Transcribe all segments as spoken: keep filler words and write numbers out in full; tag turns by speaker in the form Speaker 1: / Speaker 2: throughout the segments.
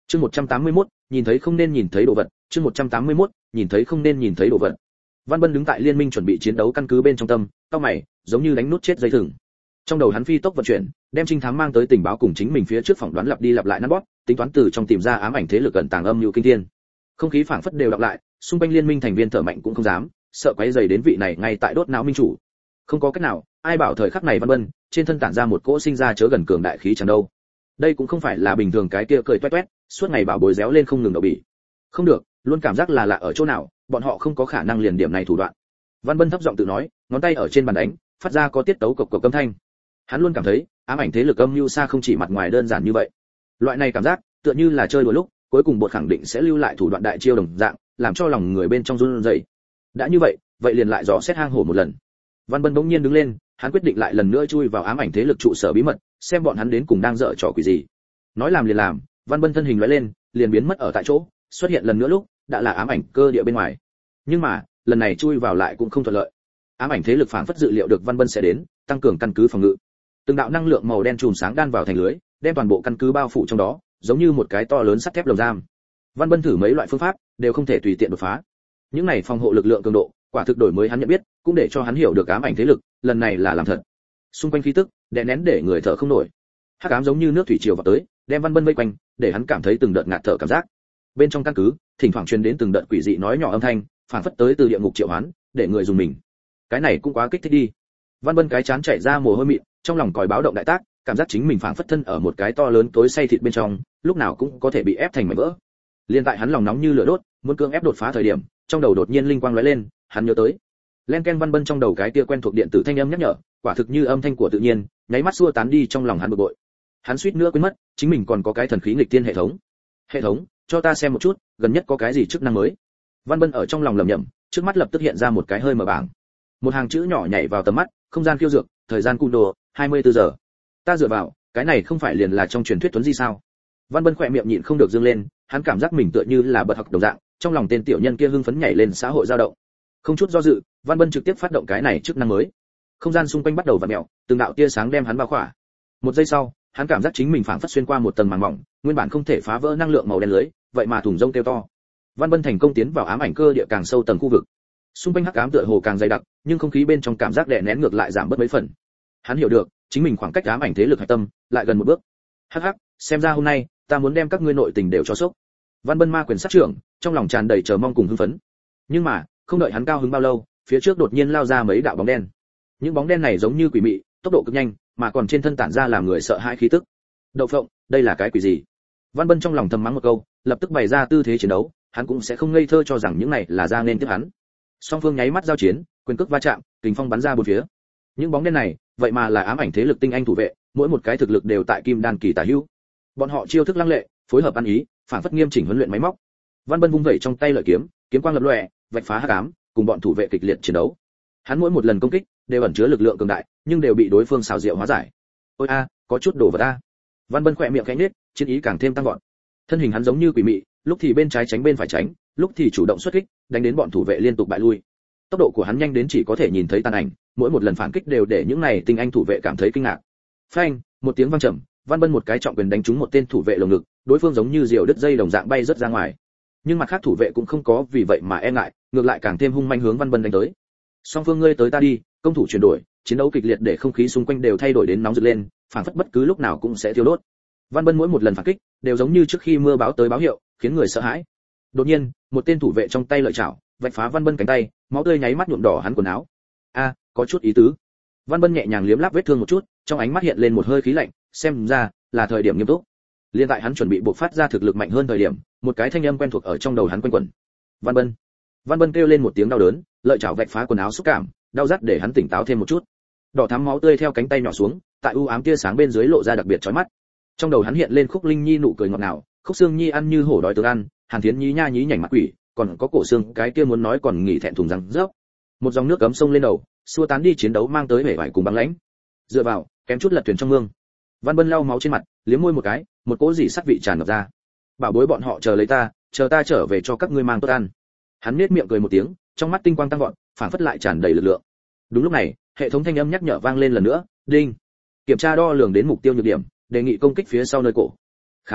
Speaker 1: Chương một trăm tám mươi mốt, nhìn thấy không nên nhìn thấy đồ vật, chương một trăm tám mươi mốt, nhìn thấy không nên nhìn thấy đồ vật. Văn Bân đứng tại liên minh chuẩn bị chiến đấu căn cứ bên trong tâm, cau mày, giống như đánh nút chết dây thừng. Trong đầu hắn phi tốc vận chuyển, đem trinh thám mang tới tình báo cùng chính mình phía trước phỏng đoán lặp đi lặp lại nắn bóp, tính toán từ trong tìm ra ám ảnh thế lực ẩn tàng âm nhu kinh thiên. Không khí phảng phất đều đọc lại, xung quanh liên minh thành viên thở mạnh cũng không dám, sợ quấy rầy đến vị này ngay tại đốt não minh chủ. Không có cách nào, ai bảo thời khắc này Văn Bân trên thân tản ra một cỗ sinh ra chớ gần cường đại khí chẳng đâu. Đây cũng không phải là bình thường cái kia cười toét toét, suốt ngày bảo bối réo lên không ngừng đậu bỉ. Không được, luôn cảm giác là lạ ở chỗ nào, bọn họ không có khả năng liền điểm này thủ đoạn. Văn Bân thấp giọng tự nói, ngón tay ở trên bàn đánh, phát ra có tiết tấu cộc cộc âm thanh. Hắn luôn cảm thấy, ám ảnh thế lực âm nhu xa không chỉ mặt ngoài đơn giản như vậy. Loại này cảm giác, tựa như là chơi đùa lúc, cuối cùng bột khẳng định sẽ lưu lại thủ đoạn đại chiêu đồng dạng, làm cho lòng người bên trong run rẩy. Đã như vậy, vậy liền lại dò xét hang hổ một lần. Văn Bân bỗng nhiên đứng lên, hắn quyết định lại lần nữa chui vào ám ảnh thế lực trụ sở bí mật, xem bọn hắn đến cùng đang dở trò quỷ gì. Nói làm liền làm, Văn Bân thân hình lóe lên, liền biến mất ở tại chỗ, xuất hiện lần nữa lúc, đã là ám ảnh cơ địa bên ngoài. Nhưng mà, lần này chui vào lại cũng không thuận lợi. Ám ảnh thế lực phảng phất dự liệu được Văn Bân sẽ đến, tăng cường căn cứ phòng ngự. Từng đạo năng lượng màu đen chùm sáng đan vào thành lưới, đem toàn bộ căn cứ bao phủ trong đó, giống như một cái to lớn sắt thép lồng giam. Văn Bân thử mấy loại phương pháp, đều không thể tùy tiện đột phá. Những này phòng hộ lực lượng cường độ, quả thực đổi mới hắn nhận biết, cũng để cho hắn hiểu được ám ảnh thế lực, lần này là làm thật. Xung quanh khí tức, đè nén để người thở không nổi. Hắc ám giống như nước thủy triều vào tới, đem Văn Bân vây quanh, để hắn cảm thấy từng đợt ngạt thở cảm giác. Bên trong căn cứ, thỉnh thoảng truyền đến từng đợt quỷ dị nói nhỏ âm thanh, phản phất tới từ địa ngục triệu hoán, để người dùng mình. Cái này cũng quá kích thích đi. Văn Bân cái chán chảy ra mồ hôi mịn, trong lòng còi báo động đại tác, cảm giác chính mình phảng phất thân ở một cái to lớn tối say thịt bên trong, lúc nào cũng có thể bị ép thành mảnh vỡ. Liên tại hắn lòng nóng như lửa đốt, muốn cưỡng ép đột phá thời điểm, trong đầu đột nhiên linh quang lóe lên, hắn nhớ tới. Len ken Văn Bân trong đầu cái kia quen thuộc điện tử thanh âm nhắc nhở, quả thực như âm thanh của tự nhiên, nháy mắt xua tán đi trong lòng hắn bực bội. Hắn suýt nữa quên mất, chính mình còn có cái thần khí nghịch thiên hệ thống. Hệ thống, cho ta xem một chút, gần nhất có cái gì chức năng mới. Văn Bân ở trong lòng lẩm nhẩm, trước mắt lập tức hiện ra một cái hơi mở bảng. Một hàng chữ nhỏ nhảy vào tầm mắt, không gian khiêu dược, thời gian cung đồ, hai mươi tư giờ. Ta dựa vào, cái này không phải liền là trong truyền thuyết tuấn di sao? Văn Bân khỏe miệng nhịn không được dương lên, hắn cảm giác mình tựa như là bật học đồng dạng, trong lòng tên tiểu nhân kia hưng phấn nhảy lên xã hội dao động. Không chút do dự, Văn Bân trực tiếp phát động cái này chức năng mới. Không gian xung quanh bắt đầu vặn mèo, từng đạo tia sáng đem hắn bao khỏa. Một giây sau, hắn cảm giác chính mình phảng phất xuyên qua một tầng màng mỏng, nguyên bản không thể phá vỡ năng lượng màu đen lưới, vậy mà thủng rông kêu to. Văn Bân thành công tiến vào ám ảnh cơ địa càng sâu tầng khu vực. Xung quanh hắc ám tựa hồ càng dày đặc, nhưng không khí bên trong cảm giác đè nén ngược lại giảm bớt mấy phần. Hắn hiểu được, chính mình khoảng cách ám ảnh thế lực hạch tâm lại gần một bước. Hắc hắc, xem ra hôm nay ta muốn đem các ngươi nội tình đều cho sốc. Văn Bân ma quyền sát trưởng, trong lòng tràn đầy chờ mong cùng hưng phấn. Nhưng mà, không đợi hắn cao hứng bao lâu, phía trước đột nhiên lao ra mấy đạo bóng đen. Những bóng đen này giống như quỷ mị, tốc độ cực nhanh, mà còn trên thân tản ra làm người sợ hãi khí tức. Đậu phộng, đây là cái quỷ gì? Văn Bân trong lòng thầm mắng một câu, lập tức bày ra tư thế chiến đấu, hắn cũng sẽ không ngây thơ cho rằng những này là ra nên tiếp hắn. Song phương nháy mắt giao chiến, quyền cước va chạm, kình phong bắn ra bốn phía. Những bóng đen này, vậy mà là ám ảnh thế lực tinh anh thủ vệ, mỗi một cái thực lực đều tại kim đan kỳ tả hữu. Bọn họ chiêu thức lăng lệ, phối hợp ăn ý, phản phất nghiêm chỉnh huấn luyện máy móc. Văn Bân vung vẩy trong tay lợi kiếm, kiếm quang lập lòe, vạch phá hắc ám, cùng bọn thủ vệ kịch liệt chiến đấu. Hắn mỗi một lần công kích đều ẩn chứa lực lượng cường đại, nhưng đều bị đối phương xảo diệu hóa giải. Ôi a, có chút đồ vật a. Văn Bân khỏe miệng khẽ nhếch, chiến ý càng thêm tăng vọt. Thân hình hắn giống như quỷ mị, lúc thì bên trái tránh bên phải tránh, lúc thì chủ động xuất kích, đánh đến bọn thủ vệ liên tục bại lui. Tốc độ của hắn nhanh đến chỉ có thể nhìn thấy tàn ảnh, mỗi một lần phản kích đều để những này tinh anh thủ vệ cảm thấy kinh ngạc. Phanh, một tiếng vang trầm, Văn Bân một cái trọng quyền đánh trúng một tên thủ vệ lồng ngực, đối phương giống như diều đứt dây đồng dạng bay rất ra ngoài. Nhưng mặt khác thủ vệ cũng không có vì vậy mà e ngại, ngược lại càng thêm hung manh hướng Văn Bân đánh tới. Song phương ngươi tới ta đi, công thủ chuyển đổi, chiến đấu kịch liệt để không khí xung quanh đều thay đổi đến nóng rực lên, phảng phất bất cứ lúc nào cũng sẽ thiêu đốt. Văn Bân mỗi một lần phản kích đều giống như trước khi mưa báo tới báo hiệu, khiến người sợ hãi. Đột nhiên, một tên thủ vệ trong tay lợi chảo, vạch phá Văn Bân cánh tay, máu tươi nháy mắt nhuộm đỏ hắn quần áo. A, có chút ý tứ. Văn Bân nhẹ nhàng liếm láp vết thương một chút, trong ánh mắt hiện lên một hơi khí lạnh, xem ra là thời điểm nghiêm túc. Liên tại hắn chuẩn bị bộc phát ra thực lực mạnh hơn thời điểm, một cái thanh âm quen thuộc ở trong đầu hắn quanh quẩn. Văn Bân. Văn Bân kêu lên một tiếng đau đớn, lợi chảo vạch phá quần áo xúc cảm, đau rát để hắn tỉnh táo thêm một chút. Đỏ thắm máu tươi theo cánh tay nhỏ xuống, tại u ám tia sáng bên dưới lộ ra đặc biệt chói mắt. Trong đầu hắn hiện lên Khúc Linh Nhi nụ cười ngọt ngào, Khúc Xương Nhi ăn như hổ đói tướng ăn, Hàn Thiến Nhí nha nhí nhảnh mặt quỷ, còn có Cổ Xương, cái kia muốn nói còn nghỉ thẹn thùng răng rớp. Một dòng nước cấm sông lên đầu, xua tán đi chiến đấu mang tới vẻ vải cùng băng lãnh. Dựa vào, kém chút lật thuyền trong mương. Văn Bân lau máu trên mặt, liếm môi một cái, một cỗ dị sắc vị tràn ngập ra. Bảo bối bọn họ chờ lấy ta, chờ ta trở về cho các ngươi mang tốt ăn. Hắn nhếch miệng cười một tiếng, trong mắt tinh quang tăng vọt, phản phất lại tràn đầy lực lượng. Đúng lúc này, hệ thống thanh âm nhắc nhở vang lên lần nữa, đinh. Kiểm tra đo lường đến mục tiêu nhược điểm, đề nghị công kích phía sau nơi cổ. Khá lắm,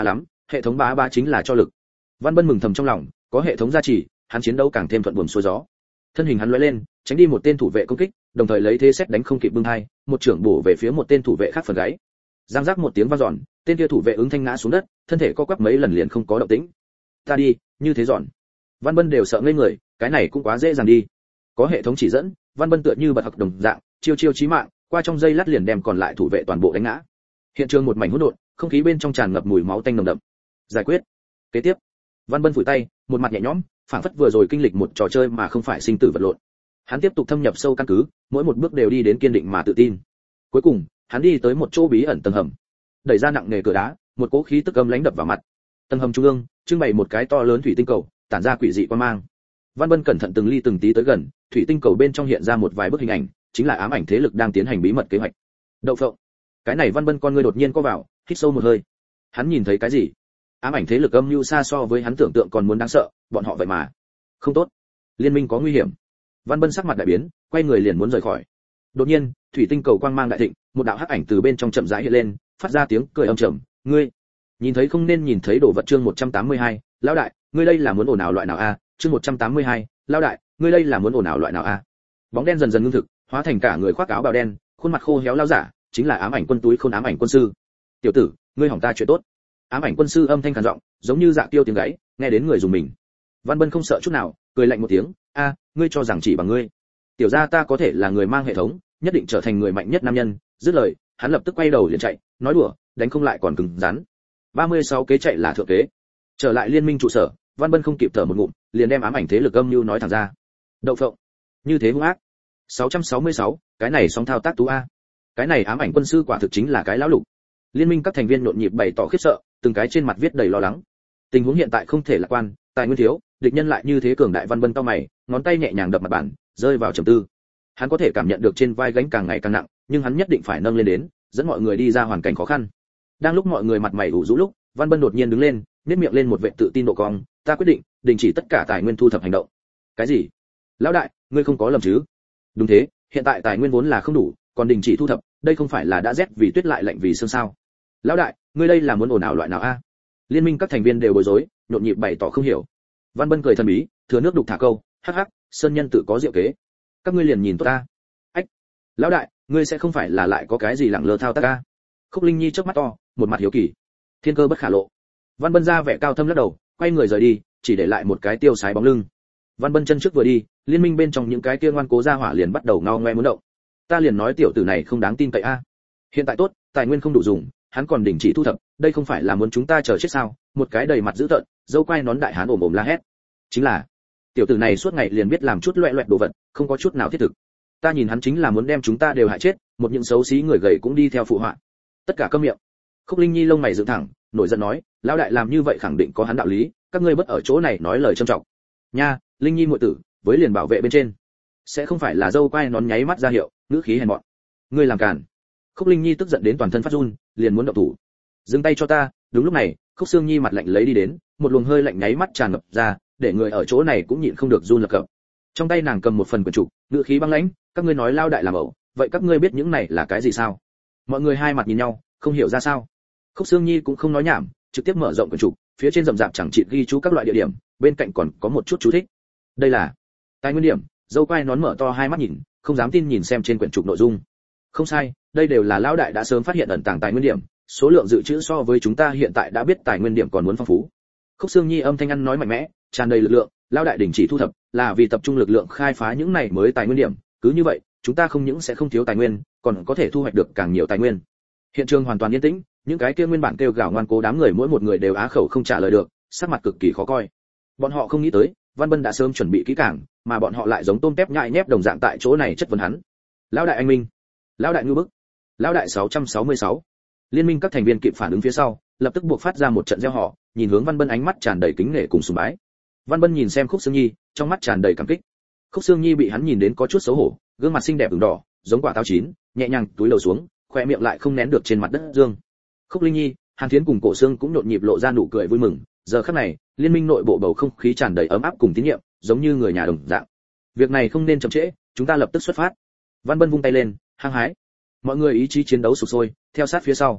Speaker 1: hệ thống bá bá chính là cho lực. Văn Bân mừng thầm trong lòng, có hệ thống gia trì, hắn chiến đấu càng thêm thuận buồm xuôi gió. Thân hình hắn lóe lên, tránh đi một tên thủ vệ công kích, đồng thời lấy thế xét đánh không kịp bưng hai, một trưởng bổ về phía một tên thủ vệ khác phần gáy. Giang giác một tiếng vang dọn, tên kia thủ vệ ứng thanh ngã xuống đất, thân thể co quắp mấy lần liền không có động tĩnh. Ta đi, như thế dọn. Văn Bân đều sợ ngây người, cái này cũng quá dễ dàng đi. Có hệ thống chỉ dẫn, Văn Bân tựa như bật học đồng dạng, chiêu chiêu chí mạng, qua trong giây lát liền đem còn lại thủ vệ toàn bộ đánh ngã. Hiện trường một mảnh hỗn độn, không khí bên trong tràn ngập mùi máu tanh nồng đậm. Giải quyết. Kế tiếp, Văn Bân phủi tay, một mặt nhẹ nhõm, phảng phất vừa rồi kinh lịch một trò chơi mà không phải sinh tử vật lộn. Hắn tiếp tục thâm nhập sâu căn cứ, mỗi một bước đều đi đến kiên định mà tự tin. Cuối cùng, hắn đi tới một chỗ bí ẩn tầng hầm. Đẩy ra nặng nề cửa đá, một cỗ khí tức âm lãnh đập vào mặt. Tầng hầm trung ương, trưng bày một cái to lớn thủy tinh cầu, tản ra quỷ dị quang mang. Văn Bân cẩn thận từng ly từng tí tới gần, thủy tinh cầu bên trong hiện ra một vài bức hình ảnh, chính là ám ảnh thế lực đang tiến hành bí mật kế hoạch. Đậu phộng. Cái này Văn Bân con ngươi đột nhiên co vào, hít sâu một hơi. Hắn nhìn thấy cái gì? Ám ảnh thế lực âm mưu xa so với hắn tưởng tượng còn muốn đáng sợ, bọn họ vậy mà. Không tốt, liên minh có nguy hiểm. Văn Bân sắc mặt đại biến, quay người liền muốn rời khỏi. Đột nhiên, thủy tinh cầu quang mang đại thịnh, một đạo hắc ảnh từ bên trong chậm rãi hiện lên, phát ra tiếng cười âm trầm, "Ngươi nhìn thấy không nên nhìn thấy đồ vật." Chương một trăm tám mươi hai, lão đại, ngươi đây là muốn ồn ào loại nào a? Chương một trăm tám mươi hai, lão đại, ngươi đây là muốn ồn ào loại nào a? Bóng đen dần dần ngưng thực, hóa thành cả người khoác áo bào đen, khuôn mặt khô héo lão giả, chính là ám ảnh quân túi khôn ám ảnh quân sư. "Tiểu tử, ngươi hỏng ta chuyện tốt." Ám ảnh quân sư âm thanh khàn giọng, giống như dạ tiêu tiếng gáy, nghe đến người dùng mình. Văn Bân không sợ chút nào, cười lạnh một tiếng, "A, ngươi cho rằng chỉ bằng ngươi? Tiểu gia ta có thể là người mang hệ thống, nhất định trở thành người mạnh nhất nam nhân." Dứt lời, hắn lập tức quay đầu liền chạy, nói đùa, đánh không lại còn cứng rắn. ba mươi sáu kế chạy là thượng kế. Trở lại liên minh trụ sở, Văn Bân không kịp thở một ngụm, liền đem ám ảnh thế lực âm mưu nói thẳng ra. Đậu phộng, như thế hung ác. sáu trăm sáu mươi sáu, cái này sóng thao tác tú a. Cái này ám ảnh quân sư quả thực chính là cái lão lục. Liên minh các thành viên nhộn nhịp bày tỏ khiếp sợ, từng cái trên mặt viết đầy lo lắng. Tình huống hiện tại không thể lạc quan, tài nguyên thiếu, địch nhân lại như thế cường đại. Văn Bân cau mày, ngón tay nhẹ nhàng đập mặt bàn, rơi vào trầm tư. Hắn có thể cảm nhận được trên vai gánh càng ngày càng nặng, nhưng hắn nhất định phải nâng lên đến, dẫn mọi người đi ra hoàn cảnh khó khăn. Đang lúc mọi người mặt mày ủ rũ lúc, Văn Bân đột nhiên đứng lên, nhếch miệng lên một vẻ tự tin độ cong, "Ta quyết định, đình chỉ tất cả tài nguyên thu thập hành động." "Cái gì? Lão đại, ngươi không có lầm chứ?" "Đúng thế, hiện tại tài nguyên vốn là không đủ, còn đình chỉ thu thập, đây không phải là đã rét vì tuyết lại lạnh vì sương sao?" "Lão đại, ngươi đây là muốn ồn ào loại nào a?" Liên minh các thành viên đều bối rối, nhộn nhịp bày tỏ không hiểu. Văn Bân cười thần bí, thừa nước đục thả câu, "Hắc hắc, sơn nhân tự có diệu kế, các ngươi liền nhìn tốt ta." "Ách, lão đại, ngươi sẽ không phải là lại có cái gì lẳng lơ thao tác a?" Khúc Linh Nhi chớp mắt to, một mặt hiếu kỳ. Thiên cơ bất khả lộ. Văn Bân ra vẻ cao thâm lắc đầu, quay người rời đi, chỉ để lại một cái tiêu sái bóng lưng. Văn Bân chân trước vừa đi, liên minh bên trong những cái kia ngoan cố gia hỏa liền bắt đầu ngao ngoe muốn động. Ta liền nói tiểu tử này không đáng tin cậy a. Hiện tại tốt, tài nguyên không đủ dùng, hắn còn đình chỉ thu thập, đây không phải là muốn chúng ta chờ chết sao? Một cái đầy mặt dữ tợn, dâu quai nón đại hán ồm ồm la hét. Chính là, tiểu tử này suốt ngày liền biết làm chút loẹ loẹt đồ vật, không có chút nào thiết thực. Ta nhìn hắn chính là muốn đem chúng ta đều hại chết, một những xấu xí người gầy cũng đi theo phụ họa. Tất cả câm miệng. Khúc Linh Nhi lông mày dựng thẳng, nổi giận nói, lão đại làm như vậy khẳng định có hắn đạo lý, các ngươi bất ở chỗ này nói lời trâm trọng. Nha, Linh Nhi muội tử, với liền bảo vệ bên trên, sẽ không phải là dâu quai nón nháy mắt ra hiệu, ngữ khí hèn mọn. Ngươi làm càn. Khúc Linh Nhi tức giận đến toàn thân phát run, liền muốn động thủ. Dừng tay cho ta. Đúng lúc này, Khúc Sương Nhi mặt lạnh lấy đi đến, một luồng hơi lạnh nháy mắt tràn ngập ra, để người ở chỗ này cũng nhịn không được run lập cập. Trong tay nàng cầm một phần quyển trục, ngữ khí băng lãnh, các ngươi nói lao đại làm ẩu, vậy các ngươi biết những này là cái gì sao? Mọi người hai mặt nhìn nhau, không hiểu ra sao. Khúc Sương Nhi cũng không nói nhảm, trực tiếp mở rộng quyển trục, phía trên rậm rạp chẳng chịt ghi chú các loại địa điểm, bên cạnh còn có một chút chú thích. Đây là tài nguyên điểm. Dâu quai nón mở to hai mắt nhìn, không dám tin nhìn xem trên quyển trục nội dung. Không sai, đây đều là lão đại đã sớm phát hiện ẩn tàng tài nguyên điểm, số lượng dự trữ so với chúng ta hiện tại đã biết tài nguyên điểm còn muốn phong phú. Khúc Sương Nhi âm thanh ăn nói mạnh mẽ, tràn đầy lực lượng, lão đại đình chỉ thu thập, là vì tập trung lực lượng khai phá những này mới tài nguyên điểm, cứ như vậy, chúng ta không những sẽ không thiếu tài nguyên, còn có thể thu hoạch được càng nhiều tài nguyên. Hiện trường hoàn toàn yên tĩnh, những cái kia nguyên bản kêu gào ngoan cố đám người mỗi một người đều á khẩu không trả lời được, sắc mặt cực kỳ khó coi. Bọn họ không nghĩ tới, Văn Bân đã sớm chuẩn bị kỹ càng, mà bọn họ lại giống tôm tép nhại nhép đồng dạng tại chỗ này chất vấn hắn. Lão đại anh minh, lão đại ngư bức, lão đại sáu trăm sáu mươi sáu. Liên minh các thành viên kịp phản ứng phía sau, lập tức buộc phát ra một trận reo hò, nhìn hướng Văn Bân ánh mắt tràn đầy kính nể cùng sùng bái. Văn Bân nhìn xem Khúc Sương Nhi, trong mắt tràn đầy cảm kích. Khúc Sương Nhi bị hắn nhìn đến có chút xấu hổ, gương mặt xinh đẹp ửng đỏ, giống quả táo chín, nhẹ nhàng túi lầu xuống, khoe miệng lại không nén được trên mặt đất dương. Khúc Linh Nhi, Hàn Thiến cùng Cổ Xương cũng nhộn nhịp lộ ra nụ cười vui mừng, giờ khắc này, liên minh nội bộ bầu không khí tràn đầy ấm áp cùng tín nhiệm, giống như người nhà đồng dạng. Việc này không nên chậm trễ, chúng ta lập tức xuất phát. Văn Bân vung tay lên, hăng hái. Mọi người ý chí chiến đấu sục sôi, theo sát phía sau.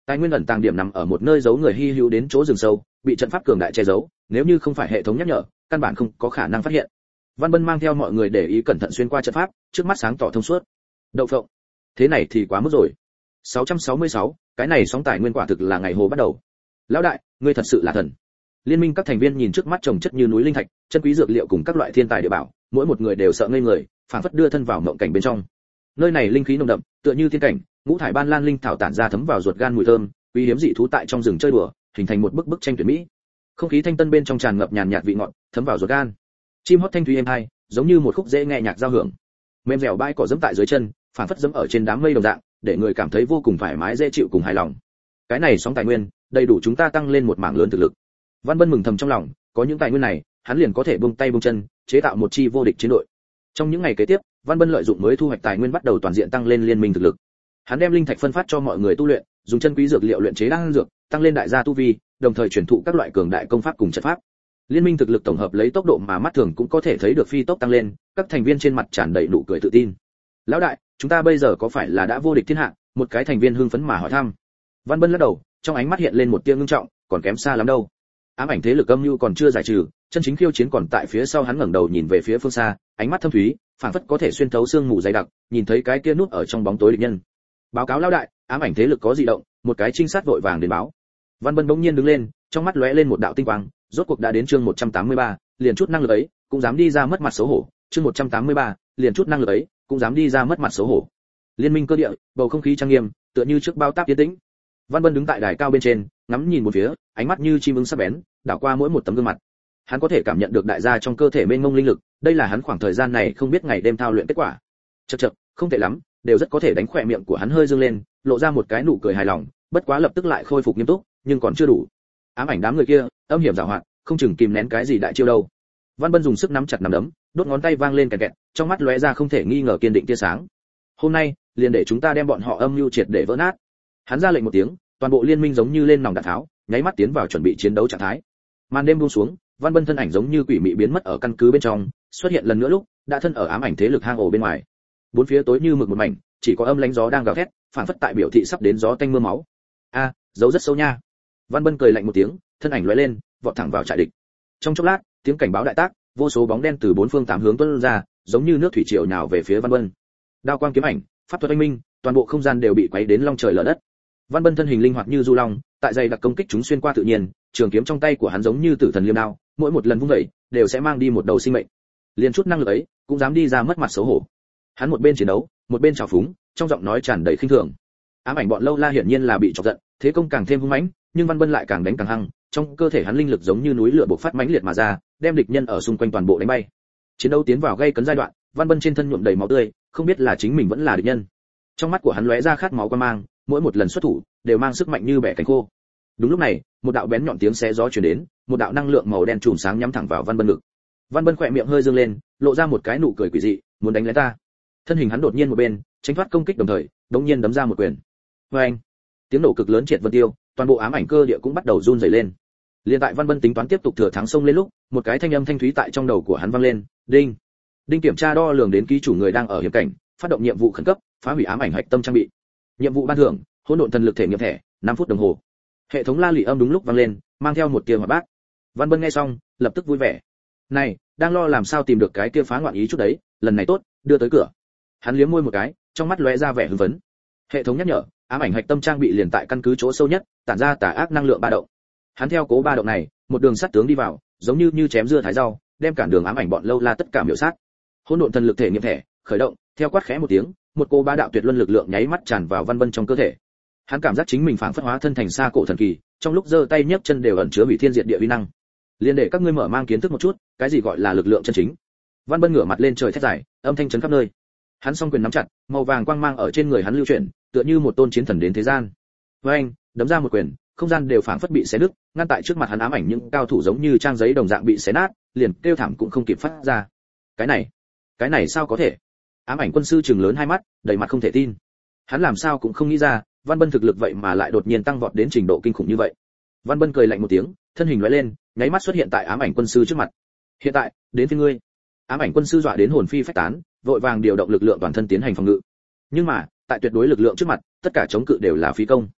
Speaker 1: Tài nguyên ẩn tàng điểm nằm ở một nơi giấu người hi hữu đến chỗ rừng sâu, bị trận pháp cường đại che giấu, nếu như không phải hệ thống nhắc nhở, căn bản không có khả năng phát hiện. Văn Bân mang theo mọi người để ý cẩn thận xuyên qua trận pháp, trước mắt sáng tỏ thông suốt. Đậu phộng, thế này thì quá mức rồi. sáu trăm sáu mươi sáu, cái này sóng tài nguyên quả thực là ngày hồ bắt đầu. Lão đại, ngươi thật sự là thần. Liên minh các thành viên nhìn trước mắt trồng chất như núi linh thạch, chân quý dược liệu cùng các loại thiên tài địa bảo, mỗi một người đều sợ ngây người, phảng phất đưa thân vào mộng cảnh bên trong. Nơi này linh khí nồng đậm, tựa như thiên cảnh, ngũ thải ban lan linh thảo tản ra thấm vào ruột gan mùi thơm, quý hiếm dị thú tại trong rừng chơi đùa, hình thành một bức bức tranh tuyệt mỹ. Không khí thanh tân bên trong tràn ngập nhàn nhạt vị ngọt, thấm vào ruột gan. Chim hót thanh thúy êm tai, giống như một khúc dễ nghe nhạc giao hưởng. Mềm dẻo bãi cỏ dẫm tại dưới chân, phảng phất dẫm ở trên đám mây đồng dạng, để người cảm thấy vô cùng thoải mái dễ chịu cùng hài lòng. Cái này sóng tài nguyên, đầy đủ chúng ta tăng lên một mảng lớn thực lực. Văn Bân mừng thầm trong lòng, có những tài nguyên này, hắn liền có thể buông tay buông chân, chế tạo một chi vô địch chiến đội. Trong những ngày kế tiếp, Văn Bân lợi dụng mới thu hoạch tài nguyên bắt đầu toàn diện tăng lên liên minh thực lực. Hắn đem linh thạch phân phát cho mọi người tu luyện, dùng chân quý dược liệu luyện chế đan dược, tăng lên đại gia tu vi, đồng thời truyền thụ các loại cường đại công pháp cùng trận pháp. Liên minh thực lực tổng hợp lấy tốc độ mà mắt thường cũng có thể thấy được phi tốc tăng lên, các thành viên trên mặt tràn đầy nụ cười tự tin. Lão đại, chúng ta bây giờ có phải là đã vô địch thiên hạ? Một cái thành viên hưng phấn mà hỏi thăm. Văn Bân lắc đầu, trong ánh mắt hiện lên một tia ngưng trọng, còn kém xa lắm đâu. Ám ảnh thế lực âm nhu còn chưa giải trừ, chân chính khiêu chiến còn tại phía sau. Hắn ngẩng đầu nhìn về phía phương xa, ánh mắt thâm thúy, phảng phất có thể xuyên thấu sương mù dày đặc, nhìn thấy cái kia nút ở trong bóng tối địch nhân. Báo cáo lão đại, ám ảnh thế lực có dị động. Một cái trinh sát vội vàng đến báo. Văn Bân bỗng nhiên đứng lên, trong mắt lóe lên một đạo tinh quang, rốt cuộc đã đến chương một trăm tám mươi ba, liền chút năng lực ấy, cũng dám đi ra mất mặt xấu hổ. Chương một trăm tám mươi ba, liền chút năng lực ấy, cũng dám đi ra mất mặt xấu hổ. Liên minh cơ địa, bầu không khí trang nghiêm, tựa như trước bao táp yên tĩnh. Văn Bân đứng tại đài cao bên trên, ngắm nhìn một phía, ánh mắt như chim ưng sắc bén, đảo qua mỗi một tấm gương mặt. Hắn có thể cảm nhận được đại gia trong cơ thể mênh mông linh lực, đây là hắn khoảng thời gian này không biết ngày đêm thao luyện kết quả. Chậc chậc, không tệ lắm, đều rất có thể đánh khỏe miệng của hắn hơi dương lên, lộ ra một cái nụ cười hài lòng, bất quá lập tức lại khôi phục nghiêm túc, nhưng còn chưa đủ. Ám ảnh đám người kia, âm hiểm giảo hoạt, không chừng kìm nén cái gì đại chiêu đâu. Văn Bân dùng sức nắm chặt nắm đấm, đốt ngón tay vang lên kẹt kẹt, trong mắt lóe ra không thể nghi ngờ kiên định tia sáng. Hôm nay, liền để chúng ta đem bọn họ âm mưu triệt để vỡ nát. Hắn ra lệnh một tiếng, toàn bộ liên minh giống như lên nòng đạn tháo, nháy mắt tiến vào chuẩn bị chiến đấu trạng thái. Màn đêm buông xuống, Văn Bân thân ảnh giống như quỷ mị biến mất ở căn cứ bên trong, xuất hiện lần nữa lúc đã thân ở ám ảnh thế lực hang ổ bên ngoài. Bốn phía tối như mực một mảnh, chỉ có âm lãnh gió đang gào thét, phản phất tại biểu thị sắp đến gió tanh mưa máu. A, à, giấu rất sâu nha. Văn Bân cười lạnh một tiếng, thân ảnh lóe lên, vọt thẳng vào trại địch. Trong chốc lát, tiếng cảnh báo đại tác, vô số bóng đen từ bốn phương tám hướng tuôn ra, giống như nước thủy triều nhào về phía Văn Bân. Đao quang kiếm ảnh, pháp thuật anh minh, toàn bộ không gian đều bị quấy đến long trời lở đất. Văn Bân thân hình linh hoạt như du long, tại dày đặc công kích chúng xuyên qua tự nhiên, trường kiếm trong tay của hắn giống như tử thần liêm đao, mỗi một lần vung dậy đều sẽ mang đi một đầu sinh mệnh. Liên chút năng lực ấy, cũng dám đi ra mất mặt xấu hổ. Hắn một bên chiến đấu, một bên trào phúng, trong giọng nói tràn đầy khinh thường. Ám ảnh bọn lâu la hiển nhiên là bị chọc giận, thế công càng thêm hung mãnh, nhưng Văn Bân lại càng đánh càng hăng, trong cơ thể hắn linh lực giống như núi lửa bộc phát mãnh liệt mà ra, đem địch nhân ở xung quanh toàn bộ đánh bay. Chiến đấu tiến vào gay cấn giai đoạn, Văn Bân trên thân nhuộm đầy máu tươi, không biết là chính mình vẫn là địch nhân. Trong mắt của hắn lóe ra khát máu quan mang, mỗi một lần xuất thủ đều mang sức mạnh như bẻ cánh khô. Đúng lúc này, một đạo bén nhọn tiếng xé gió truyền đến, một đạo năng lượng màu đen chùm sáng nhắm thẳng vào Văn Bân ngực. Văn Bân khỏe miệng hơi dương lên, lộ ra một cái nụ cười quỷ dị, muốn đánh lén ta. Thân hình hắn đột nhiên một bên, tránh thoát công kích đồng thời, đống nhiên đấm ra một quyền. Oeng! Tiếng nổ cực lớn triệt vân tiêu, toàn bộ ám ảnh cơ địa cũng bắt đầu run rẩy lên. Liên tại Văn Bân tính toán tiếp tục thừa thắng xông lên lúc, một cái thanh âm thanh thúy tại trong đầu của hắn vang lên, đinh. Đinh kiểm tra đo lường đến ký chủ người đang ở hiểm cảnh, phát động nhiệm vụ khẩn cấp, phá hủy ám ảnh hạch tâm trang bị. Nhiệm vụ ban thưởng, hỗn độn thần lực thể nghiệm thẻ, năm phút đồng hồ. Hệ thống la lị âm đúng lúc vang lên, mang theo một tia hoạt bát. Văn Bân nghe xong, lập tức vui vẻ. Này, đang lo làm sao tìm được cái kia phá ngoạn ý chút đấy, lần này tốt, đưa tới cửa. Hắn liếm môi một cái, trong mắt lóe ra vẻ hưng phấn. Hệ thống nhắc nhở, ám ảnh hạch tâm trang bị liền tại căn cứ chỗ sâu nhất, tản ra tà ác năng lượng ba động. Hắn theo cố ba động này, một đường sắt tướng đi vào, giống như như chém dưa thái rau, đem cản đường ám ảnh bọn lâu la tất cả miểu sát. Hỗn độn thần lực thể nghiệm thẻ, khởi động, theo quát khẽ một tiếng, một cô ba đạo tuyệt luân lực lượng nháy mắt tràn vào Văn Bân trong cơ thể. Hắn cảm giác chính mình phảng phất hóa thân thành xa cổ thần kỳ, trong lúc giơ tay nhấc chân đều ẩn chứa hủy thiên diệt địa uy năng. Liên để các ngươi mở mang kiến thức một chút, cái gì gọi là lực lượng chân chính. Văn Bân ngửa mặt lên trời thét dài, âm thanh chấn khắp nơi. Hắn song quyền nắm chặt, màu vàng quang mang ở trên người hắn lưu chuyển, tựa như một tôn chiến thần đến thế gian. Với anh, đấm ra một quyền, không gian đều phảng phất bị xé nứt, ngăn tại trước mặt hắn ám ảnh những cao thủ giống như trang giấy đồng dạng bị xé nát, liền kêu thảm cũng không kịp phát ra. Cái này, cái này sao có thể? Ám ảnh quân sư trừng lớn hai mắt, đầy mặt không thể tin. Hắn làm sao cũng không nghĩ ra, Văn Bân thực lực vậy mà lại đột nhiên tăng vọt đến trình độ kinh khủng như vậy. Văn Bân cười lạnh một tiếng, thân hình lóe lên, nháy mắt xuất hiện tại ám ảnh quân sư trước mặt. Hiện tại, đến phía ngươi. Ám ảnh quân sư dọa đến hồn phi phách tán, vội vàng điều động lực lượng toàn thân tiến hành phòng ngự. Nhưng mà, tại tuyệt đối lực lượng trước mặt, tất cả chống cự đều là phí công.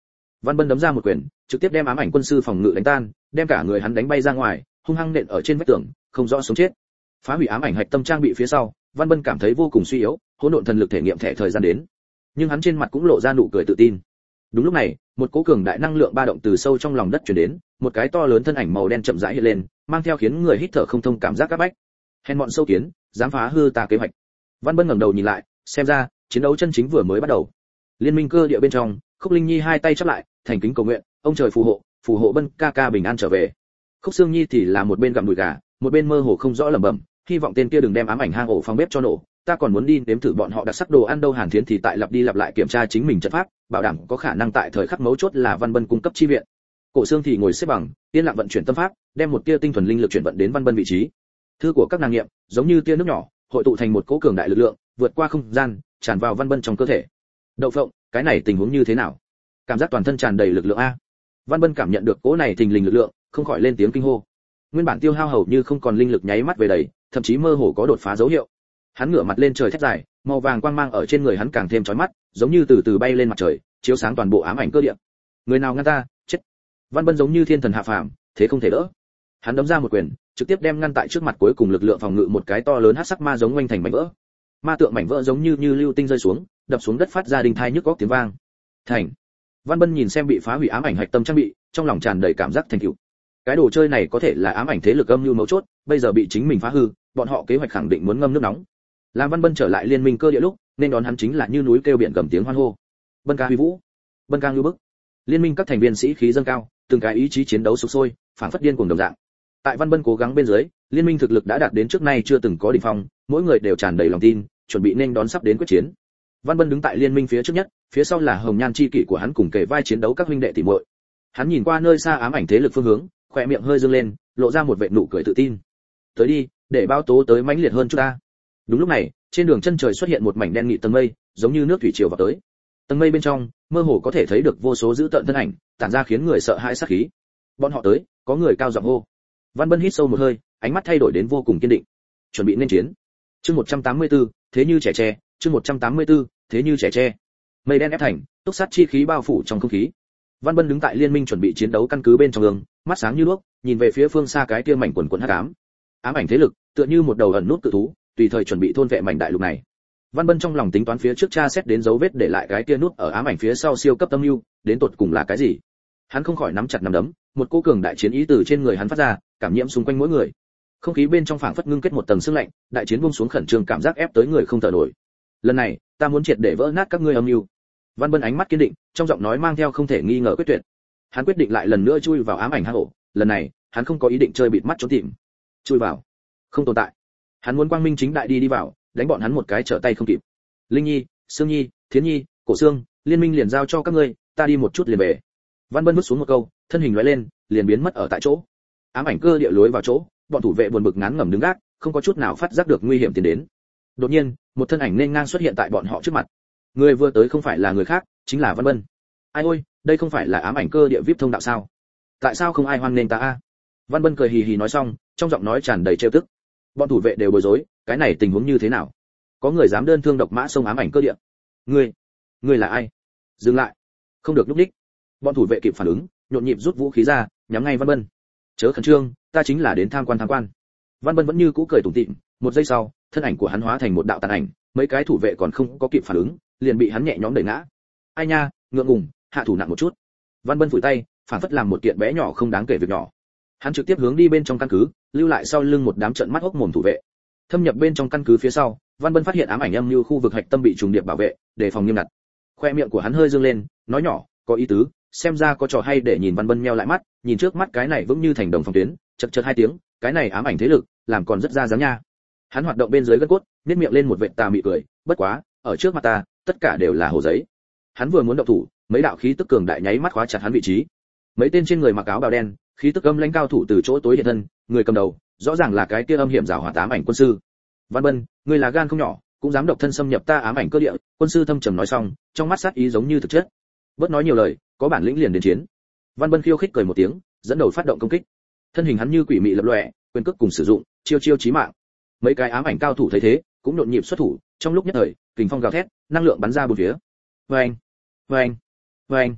Speaker 1: Văn Bân đấm ra một quyền, trực tiếp đem ám ảnh quân sư phòng ngự đánh tan, đem cả người hắn đánh bay ra ngoài, hung hăng nện ở trên vách tường, không rõ sống chết. Phá hủy ám ảnh hạch tâm trang bị phía sau, Văn Bân cảm thấy vô cùng suy yếu, hỗn độn thần lực thể nghiệm thẻ thời gian đến. Nhưng hắn trên mặt cũng lộ ra nụ cười tự tin. Đúng lúc này, một cỗ cường đại năng lượng ba động từ sâu trong lòng đất truyền đến, một cái to lớn thân ảnh màu đen chậm rãi hiện lên, mang theo khiến người hít thở không thông cảm giác các bách. Hèn bọn sâu kiến, dám phá hư ta kế hoạch. Văn Bân ngẩng đầu nhìn lại, xem ra chiến đấu chân chính vừa mới bắt đầu. Liên minh cơ địa bên trong, Khúc Linh Nhi hai tay chắp lại, thành kính cầu nguyện, ông trời phù hộ, phù hộ Bân ca ca bình an trở về. Khúc Sương Nhi thì là một bên gặm đùi gà, một bên mơ hồ không rõ lẩm bẩm, hy vọng tên kia đừng đem ám ảnh hang ổ phòng bếp cho nổ, ta còn muốn đi nếm thử bọn họ đặc sắc đồ ăn đâu. Hàn Thiến thì tại lặp đi lặp lại kiểm tra chính mình trận pháp, bảo đảm có khả năng tại thời khắc mấu chốt là Văn Bân cung cấp chi viện. Cổ Xương thì ngồi xếp bằng, yên lặng vận chuyển tâm pháp, đem một tia tinh thuần linh lực chuyển vận đến Văn Bân vị trí. Thư của các nàng nghiệm, giống như tia nước nhỏ, hội tụ thành một cỗ cường đại lực lượng, vượt qua không gian, tràn vào Văn Bân trong cơ thể. Đậu phộng, cái này tình huống như thế nào? Cảm giác toàn thân tràn đầy lực lượng a. Văn Bân cảm nhận được cỗ này thình lình lực lượng, không khỏi lên tiếng kinh hô. Nguyên bản tiêu hao hầu như không còn linh lực nháy mắt về đầy, thậm chí mơ hồ có đột phá dấu hiệu. Hắn ngửa mặt lên trời thét dài, màu vàng quang mang ở trên người hắn càng thêm chói mắt, giống như từ từ bay lên mặt trời, chiếu sáng toàn bộ ám ảnh cơ địa. Người nào ngăn ta, chết. Văn Bân giống như thiên thần hạ phàm, thế không thể đỡ. Hắn đấm ra một quyền, trực tiếp đem ngăn tại trước mặt cuối cùng lực lượng phòng ngự một cái to lớn hắc sắc ma giống oanh thành mảnh vỡ. Ma tượng mảnh vỡ giống như như lưu tinh rơi xuống, đập xuống đất phát ra đình thai nhức óc tiếng vang. Thành. Văn Bân nhìn xem bị phá hủy ám ảnh hạch tâm trang bị, trong lòng tràn đầy cảm giác thành tựu. Cái đồ chơi này có thể là ám ảnh thế lực âm mưu mấu chốt, bây giờ bị chính mình phá hư, bọn họ kế hoạch khẳng định muốn ngâm nước nóng. Làm Văn Bân trở lại liên minh cơ địa lúc, nên đón hắn chính là như núi kêu biển gầm tiếng hoan hô. Bân ca huy vũ, Bân ca lưu bức. Liên minh các thành viên sĩ khí dâng cao, từng cái ý chí chiến đấu sục sôi, phản phất điên cuồng đồng dạng. Tại Văn Bân cố gắng bên dưới, liên minh thực lực đã đạt đến trước nay chưa từng có đỉnh phong, mỗi người đều tràn đầy lòng tin, chuẩn bị nên đón sắp đến quyết chiến. Văn Bân đứng tại liên minh phía trước nhất, phía sau là Hồng Nhan chi kỷ của hắn cùng kề vai chiến đấu các huynh đệ tỷ muội. Hắn nhìn qua nơi xa ám ảnh thế lực phương hướng, khóe miệng hơi dương lên, lộ ra một vệt nụ cười tự tin. Tới đi, để bao tố tới mãnh liệt hơn chúng ta. Đúng lúc này, trên đường chân trời xuất hiện một mảnh đen nghị tầng mây, giống như nước thủy triều vào tới. Tầng mây bên trong, mơ hồ có thể thấy được vô số dữ tợn thân ảnh, tản ra khiến người sợ hãi sát khí. Bọn họ tới, có người cao giọng hô. Văn Bân hít sâu một hơi, ánh mắt thay đổi đến vô cùng kiên định. Chuẩn bị nên chiến. Chương một trăm tám mươi tư, thế như trẻ tre, chương một trăm tám mươi tư, thế như trẻ tre. Mây đen ép thành, túc sát chi khí bao phủ trong không khí. Văn Bân đứng tại liên minh chuẩn bị chiến đấu căn cứ bên trong gương, mắt sáng như đuốc, nhìn về phía phương xa cái kia mảnh quần quần hắc ám. Ám ảnh thế lực, tựa như một đầu ẩn nút cự thú, tùy thời chuẩn bị thôn vệ mảnh đại lục này. Văn Bân trong lòng tính toán phía trước tra xét đến dấu vết để lại cái kia nút ở ám ảnh phía sau siêu cấp tâm lưu, đến tột cùng là cái gì? Hắn không khỏi nắm chặt nắm đấm, một cô cường đại chiến ý từ trên người hắn phát ra, cảm nhiễm xung quanh mỗi người. Không khí bên trong phảng phất ngưng kết một tầng sương lạnh, đại chiến buông xuống khẩn trương cảm giác ép tới người không thở nổi. Lần này, ta muốn triệt để vỡ nát các ngươi âm mưu. Văn Bân ánh mắt kiên định, trong giọng nói mang theo không thể nghi ngờ quyết tuyệt. Hắn quyết định lại lần nữa chui vào ám ảnh hang ổ, lần này, hắn không có ý định chơi bịt mắt trốn tìm. Chui vào, không tồn tại. Hắn muốn quang minh chính đại đi đi vào, đánh bọn hắn một cái trở tay không kịp. Linh Nhi, Sương Nhi, Thiến Nhi, Cổ Sương, liên minh liền giao cho các ngươi, ta đi một chút liền về. Văn Bân vứt xuống một câu, thân hình lóe lên, liền biến mất ở tại chỗ. Ám ảnh cơ địa lối vào chỗ, bọn thủ vệ buồn bực ngán ngẩm đứng gác, không có chút nào phát giác được nguy hiểm tiến đến. Đột nhiên, một thân ảnh nên ngang xuất hiện tại bọn họ trước mặt. Người vừa tới không phải là người khác, chính là Văn Bân. Ai ôi, đây không phải là ám ảnh cơ địa vê i pê thông đạo sao? Tại sao không ai hoan nghênh ta a? Văn Bân cười hì hì nói xong, trong giọng nói tràn đầy trêu tức. Bọn thủ vệ đều bối rối, cái này tình huống như thế nào? Có người dám đơn thương độc mã xông ám ảnh cơ địa? Ngươi, ngươi là ai? Dừng lại, không được lúc đích. Bọn thủ vệ kịp phản ứng, nhộn nhịp rút vũ khí ra, nhắm ngay Văn Bân. Chớ khẩn trương, ta chính là đến tham quan tham quan. Văn Bân vẫn như cũ cười tủm tỉm, một giây sau, thân ảnh của hắn hóa thành một đạo tàn ảnh, mấy cái thủ vệ còn không có kịp phản ứng, liền bị hắn nhẹ nhõm đẩy ngã. Ai nha, ngượng ngùng, hạ thủ nặng một chút. Văn Bân phủi tay, phản phất làm một kiện bé nhỏ không đáng kể việc nhỏ. Hắn trực tiếp hướng đi bên trong căn cứ, lưu lại sau lưng một đám trợn mắt hốc mồm thủ vệ. Thâm nhập bên trong căn cứ phía sau, Văn Bân phát hiện ám ảnh âm như khu vực hạch tâm bị trùng điệp bảo vệ, đề phòng nghiêm ngặt. Khoe miệng của hắn hơi dương lên, nói nhỏ, có ý tứ, xem ra có trò hay để nhìn. Văn Bân meo lại mắt, nhìn trước mắt cái này vững như thành đồng phòng tuyến, chật chật hai tiếng, cái này ám ảnh thế lực, làm còn rất ra dáng nha. Hắn hoạt động bên dưới gân cốt, nhếch miệng lên một vệt tà mị cười, bất quá, ở trước mặt ta, tất cả đều là hồ giấy. Hắn vừa muốn động thủ, mấy đạo khí tức cường đại nháy mắt khóa chặt hắn vị trí. Mấy tên trên người mặc áo bào đen, khí tức âm lãnh cao thủ từ chỗ tối hiện thân, người cầm đầu, rõ ràng là cái kia âm hiểm giảo hoạt ám ảnh quân sư. Văn Bân, ngươi là gan không nhỏ, cũng dám độc thân xâm nhập ta ám ảnh cơ địa. Quân sư thâm trầm nói xong, trong mắt sát ý giống như thực chất. Bớt nói nhiều lời, có bản lĩnh liền đến chiến. Văn Bân khiêu khích cười một tiếng, dẫn đầu phát động công kích. Thân hình hắn như quỷ mị lập lòe, quyền cước cùng sử dụng, chiêu chiêu chí mạng. Mấy cái ám ảnh cao thủ thấy thế, cũng nhộn nhịp xuất thủ, trong lúc nhất thời, kình phong gào thét, năng lượng bắn ra bốn phía. Oeng, oeng, oeng.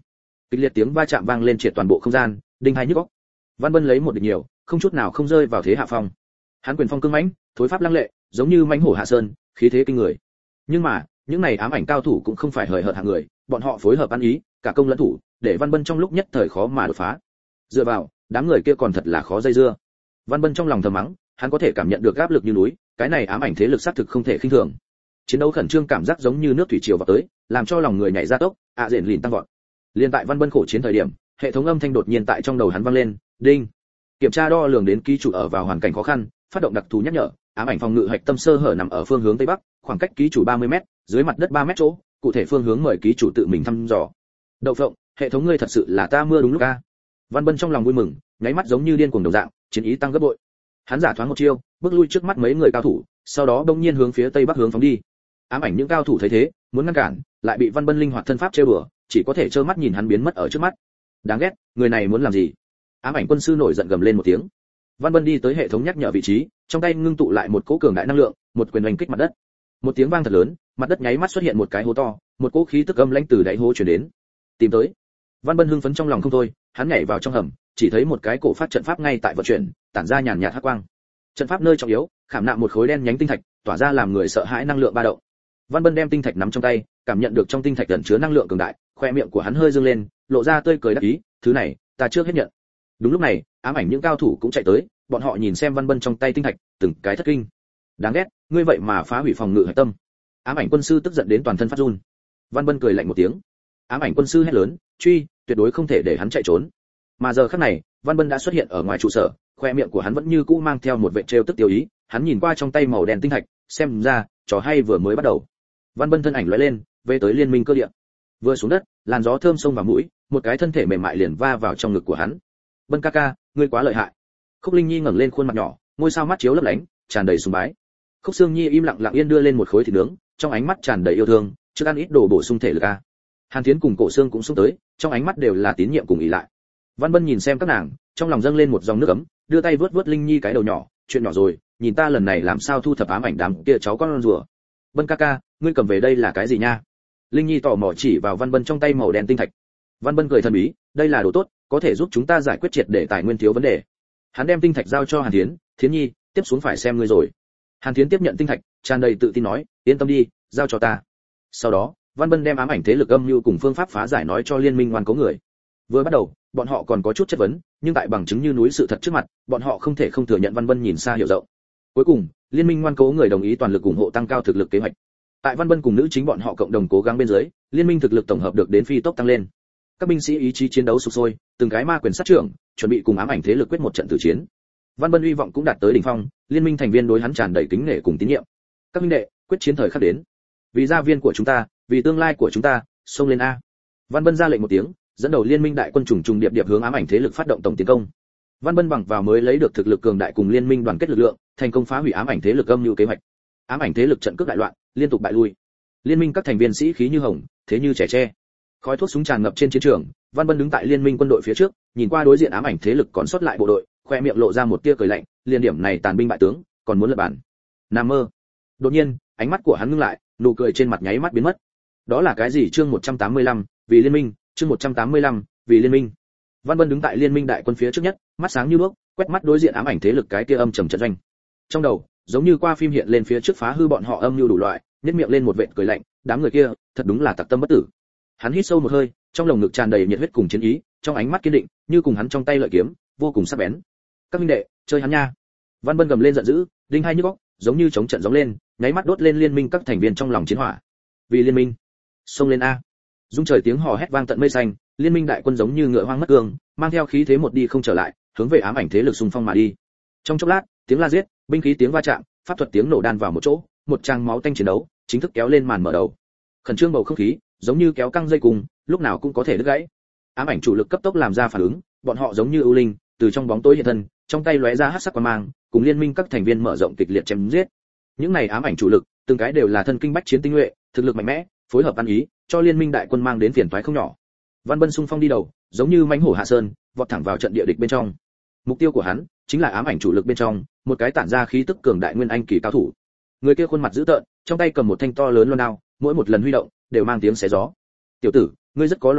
Speaker 1: Kịch liệt tiếng va chạm vang lên triệt toàn bộ không gian, đinh hai nhức óc. Văn Bân lấy một địch nhiều, không chút nào không rơi vào thế hạ phong. Hắn quyền phong cương mãnh, thối pháp lăng lệ, giống như mãnh hổ hạ sơn, khí thế kinh người. Nhưng mà, những này ám ảnh cao thủ cũng không phải hời hợt hạng người, bọn họ phối hợp ăn ý, cả công lẫn thủ, để Văn Bân trong lúc nhất thời khó mà đột phá. Dựa vào, đám người kia còn thật là khó dây dưa. Văn Bân trong lòng thầm mắng, hắn có thể cảm nhận được áp lực như núi, cái này ám ảnh thế lực xác thực không thể khinh thường. Chiến đấu khẩn trương cảm giác giống như nước thủy triều vào tới, làm cho lòng người nhảy ra tốc, ạ à rền lìn tăng vọt. Liên tại Văn Bân khổ chiến thời điểm, hệ thống âm thanh đột nhiên tại trong đầu hắn vang lên, đinh. Kiểm tra đo lường đến ký chủ ở vào hoàn cảnh khó khăn, phát động đặc thù nhắc nhở, ám ảnh phòng ngự hạch tâm sơ hở nằm ở phương hướng tây bắc, khoảng cách ký chủ ba mươi mét, dưới mặt đất ba mét chỗ, cụ thể phương hướng mời ký chủ tự mình thăm dò. Đậu phộng, hệ thống ngươi thật sự là ta mưa đúng lúc a. Văn Bân trong lòng vui mừng, nháy mắt giống như điên cuồng đồng dạng, chiến ý tăng gấp bội. Hắn giả thoáng một chiêu, bước lui trước mắt mấy người cao thủ, sau đó đông nhiên hướng phía tây bắc hướng phóng đi. Ám ảnh những cao thủ thấy thế, muốn ngăn cản, lại bị Văn Bân linh hoạt thân pháp trêu đùa, chỉ có thể trơ mắt nhìn hắn biến mất ở trước mắt. Đáng ghét, người này muốn làm gì? Ám ảnh quân sư nổi giận gầm lên một tiếng. Văn Bân đi tới hệ thống nhắc nhở vị trí, trong tay ngưng tụ lại một cỗ cường đại năng lượng, một quyền oanh kích mặt đất. Một tiếng vang thật lớn, mặt đất nháy mắt xuất hiện một cái hố to, một cỗ khí tức âm lãnh từ đáy hố truyền đến. Tìm tới. Văn Bân hưng phấn trong lòng không thôi, hắn nhảy vào trong hầm, chỉ thấy một cái cổ phát trận pháp ngay tại vận chuyển, tản ra nhàn nhạt hắc quang. Trận pháp nơi trọng yếu, khảm nạm một khối đen nhánh tinh thạch, tỏa ra làm người sợ hãi năng lượng ba động. Văn Bân đem tinh thạch nắm trong tay, cảm nhận được trong tinh thạch ẩn chứa năng lượng cường đại, khoe miệng của hắn hơi dương lên, lộ ra tươi cười đắc ý, thứ này, ta trước hết nhận. Đúng lúc này, ám ảnh những cao thủ cũng chạy tới, bọn họ nhìn xem Văn Bân trong tay tinh thạch, từng cái thất kinh. Đáng ghét, ngươi vậy mà phá hủy phòng ngự hạch tâm. Ám ảnh quân sư tức giận đến toàn thân phát run. Văn Bân cười lạnh một tiếng. Ám ảnh quân sư hét lớn, truy, tuyệt đối không thể để hắn chạy trốn. Mà giờ khắc này, Văn Bân đã xuất hiện ở ngoài trụ sở, khoe miệng của hắn vẫn như cũ mang theo một vẻ trêu tức tiêu ý, hắn nhìn qua trong tay màu đen tinh thạch, xem ra, trò hay vừa mới bắt đầu. Văn Bân thân ảnh lóe lên, về tới liên minh cơ địa. Vừa xuống đất, làn gió thơm xông vào mũi, một cái thân thể mềm mại liền va vào trong ngực của hắn. Bân ca ca, ngươi quá lợi hại. Khúc Linh Nhi ngẩng lên khuôn mặt nhỏ, ngôi sao mắt chiếu lấp lánh, tràn đầy sùng bái. Khúc Sương Nhi im lặng lặng yên đưa lên một khối thịt nướng, trong ánh mắt tràn đầy yêu thương, trước ăn ít đồ bổ sung thể lực a. Hàn Thiến cùng Cổ Sương cũng xúc tới, trong ánh mắt đều là tín nhiệm cùng ỷ lại. Văn Bân nhìn xem các nàng, trong lòng dâng lên một dòng nước ấm, đưa tay vớt vớt Linh Nhi cái đầu nhỏ, chuyện nhỏ rồi, nhìn ta lần này làm sao thu thập ám ảnh đám kia cháu con rùa. Bân ca ca, ngươi cầm về đây là cái gì nha? Linh Nhi tò mò chỉ vào Văn Bân trong tay màu đen tinh thạch. Văn Bân cười thần bí, đây là đồ tốt, có thể giúp chúng ta giải quyết triệt để tài nguyên thiếu vấn đề. Hắn đem tinh thạch giao cho Hàn Thiến, Thiến Nhi, tiếp xuống phải xem ngươi rồi. Hàn Thiến tiếp nhận tinh thạch, tràn đầy tự tin nói, yên tâm đi, giao cho ta. Sau đó, Văn Bân đem ám ảnh thế lực âm mưu cùng phương pháp phá giải nói cho liên minh ngoan cố người. Vừa bắt đầu, bọn họ còn có chút chất vấn, nhưng tại bằng chứng như núi sự thật trước mặt, bọn họ không thể không thừa nhận Văn Bân nhìn xa hiểu rộng. Cuối cùng, liên minh ngoan cố người đồng ý toàn lực ủng hộ tăng cao thực lực kế hoạch. Tại Văn Bân cùng nữ chính bọn họ cộng đồng cố gắng bên dưới, liên minh thực lực tổng hợp được đến phi tốc tăng lên. Các binh sĩ ý chí chiến đấu sục sôi, từng cái ma quyền sát trưởng, chuẩn bị cùng ám ảnh thế lực quyết một trận tử chiến. Văn Bân uy vọng cũng đạt tới đỉnh phong, liên minh thành viên đối hắn tràn đầy kính nể cùng tín nhiệm. Các huynh đệ, quyết chiến thời khắc đến. Vì gia viên của chúng ta, vì tương lai của chúng ta, xông lên a. Văn Bân ra lệnh một tiếng, dẫn đầu liên minh đại quân trùng trùng điệp điệp hướng ám ảnh thế lực phát động tổng tiến công. Văn Bân bằng vào mới lấy được thực lực cường đại cùng liên minh đoàn kết lực lượng, thành công phá hủy ám ảnh thế lực âm mưu kế hoạch. Ám ảnh thế lực trận cướp đại loạn, liên tục bại lui. Liên minh các thành viên sĩ khí như hồng, thế như trẻ tre. Khói thuốc súng tràn ngập trên chiến trường, Văn Bân đứng tại liên minh quân đội phía trước, nhìn qua đối diện ám ảnh thế lực còn sót lại bộ đội, khoe miệng lộ ra một tia cười lạnh, liên điểm này tàn binh bại tướng, còn muốn lật bàn. Nam mơ. Đột nhiên, ánh mắt của hắn ngưng lại, nụ cười trên mặt nháy mắt biến mất. Đó là cái gì? Chương một trăm tám mươi lăm, vì liên minh, chương một trăm tám mươi lăm, vì liên minh. Văn Bân đứng tại liên minh đại quân phía trước nhất, mắt sáng như đuốc, quét mắt đối diện ám ảnh thế lực cái kia âm trầm trận doanh. Trong đầu, giống như qua phim hiện lên phía trước phá hư bọn họ âm mưu đủ loại, nhếch miệng lên một vệt cười lạnh, đám người kia, thật đúng là tặc tâm bất tử. Hắn hít sâu một hơi, trong lồng ngực tràn đầy nhiệt huyết cùng chiến ý, trong ánh mắt kiên định, như cùng hắn trong tay lợi kiếm, vô cùng sắc bén. Các minh đệ, chơi hắn nha. Văn Bân gầm lên giận dữ, đinh hai nhức óc, giống như chống trận gióng lên, nháy mắt đốt lên liên minh các thành viên trong lòng chiến hỏa. Vì liên minh, xông lên a. Dung trời tiếng hò hét vang tận mây xanh, liên minh đại quân giống như ngựa hoang mất cương, mang theo khí thế một đi không trở lại, hướng về ám ảnh thế lực xung phong mà đi. Trong chốc lát, tiếng la giết, binh khí tiếng va chạm, pháp thuật tiếng nổ đan vào một chỗ, một trang máu tanh chiến đấu chính thức kéo lên màn mở đầu. Khẩn trương bầu không khí, giống như kéo căng dây cùng, lúc nào cũng có thể đứt gãy. Ám ảnh chủ lực cấp tốc làm ra phản ứng, bọn họ giống như ưu linh, từ trong bóng tối hiện thân, trong tay lóe ra hắc sắc quang mang, cùng liên minh các thành viên mở rộng kịch liệt chém giết. Những này ám ảnh chủ lực, từng cái đều là thân kinh bách chiến tinh nhuệ, thực lực mạnh mẽ, phối hợp ăn ý, cho liên minh đại quân mang đến phiền toái không nhỏ. Văn Bân xung phong đi đầu, giống như mãnh hổ hạ sơn, vọt thẳng vào trận địa địch bên trong. Mục tiêu của hắn chính là ám ảnh chủ lực bên trong, một cái tản ra khí tức cường đại nguyên anh kỳ cao thủ. Người kia khuôn mặt dữ tợn, trong tay cầm một thanh to lớn loan đao, mỗi một lần huy động đều mang tiếng xé gió. "Tiểu tử, ngươi rất có loại nha,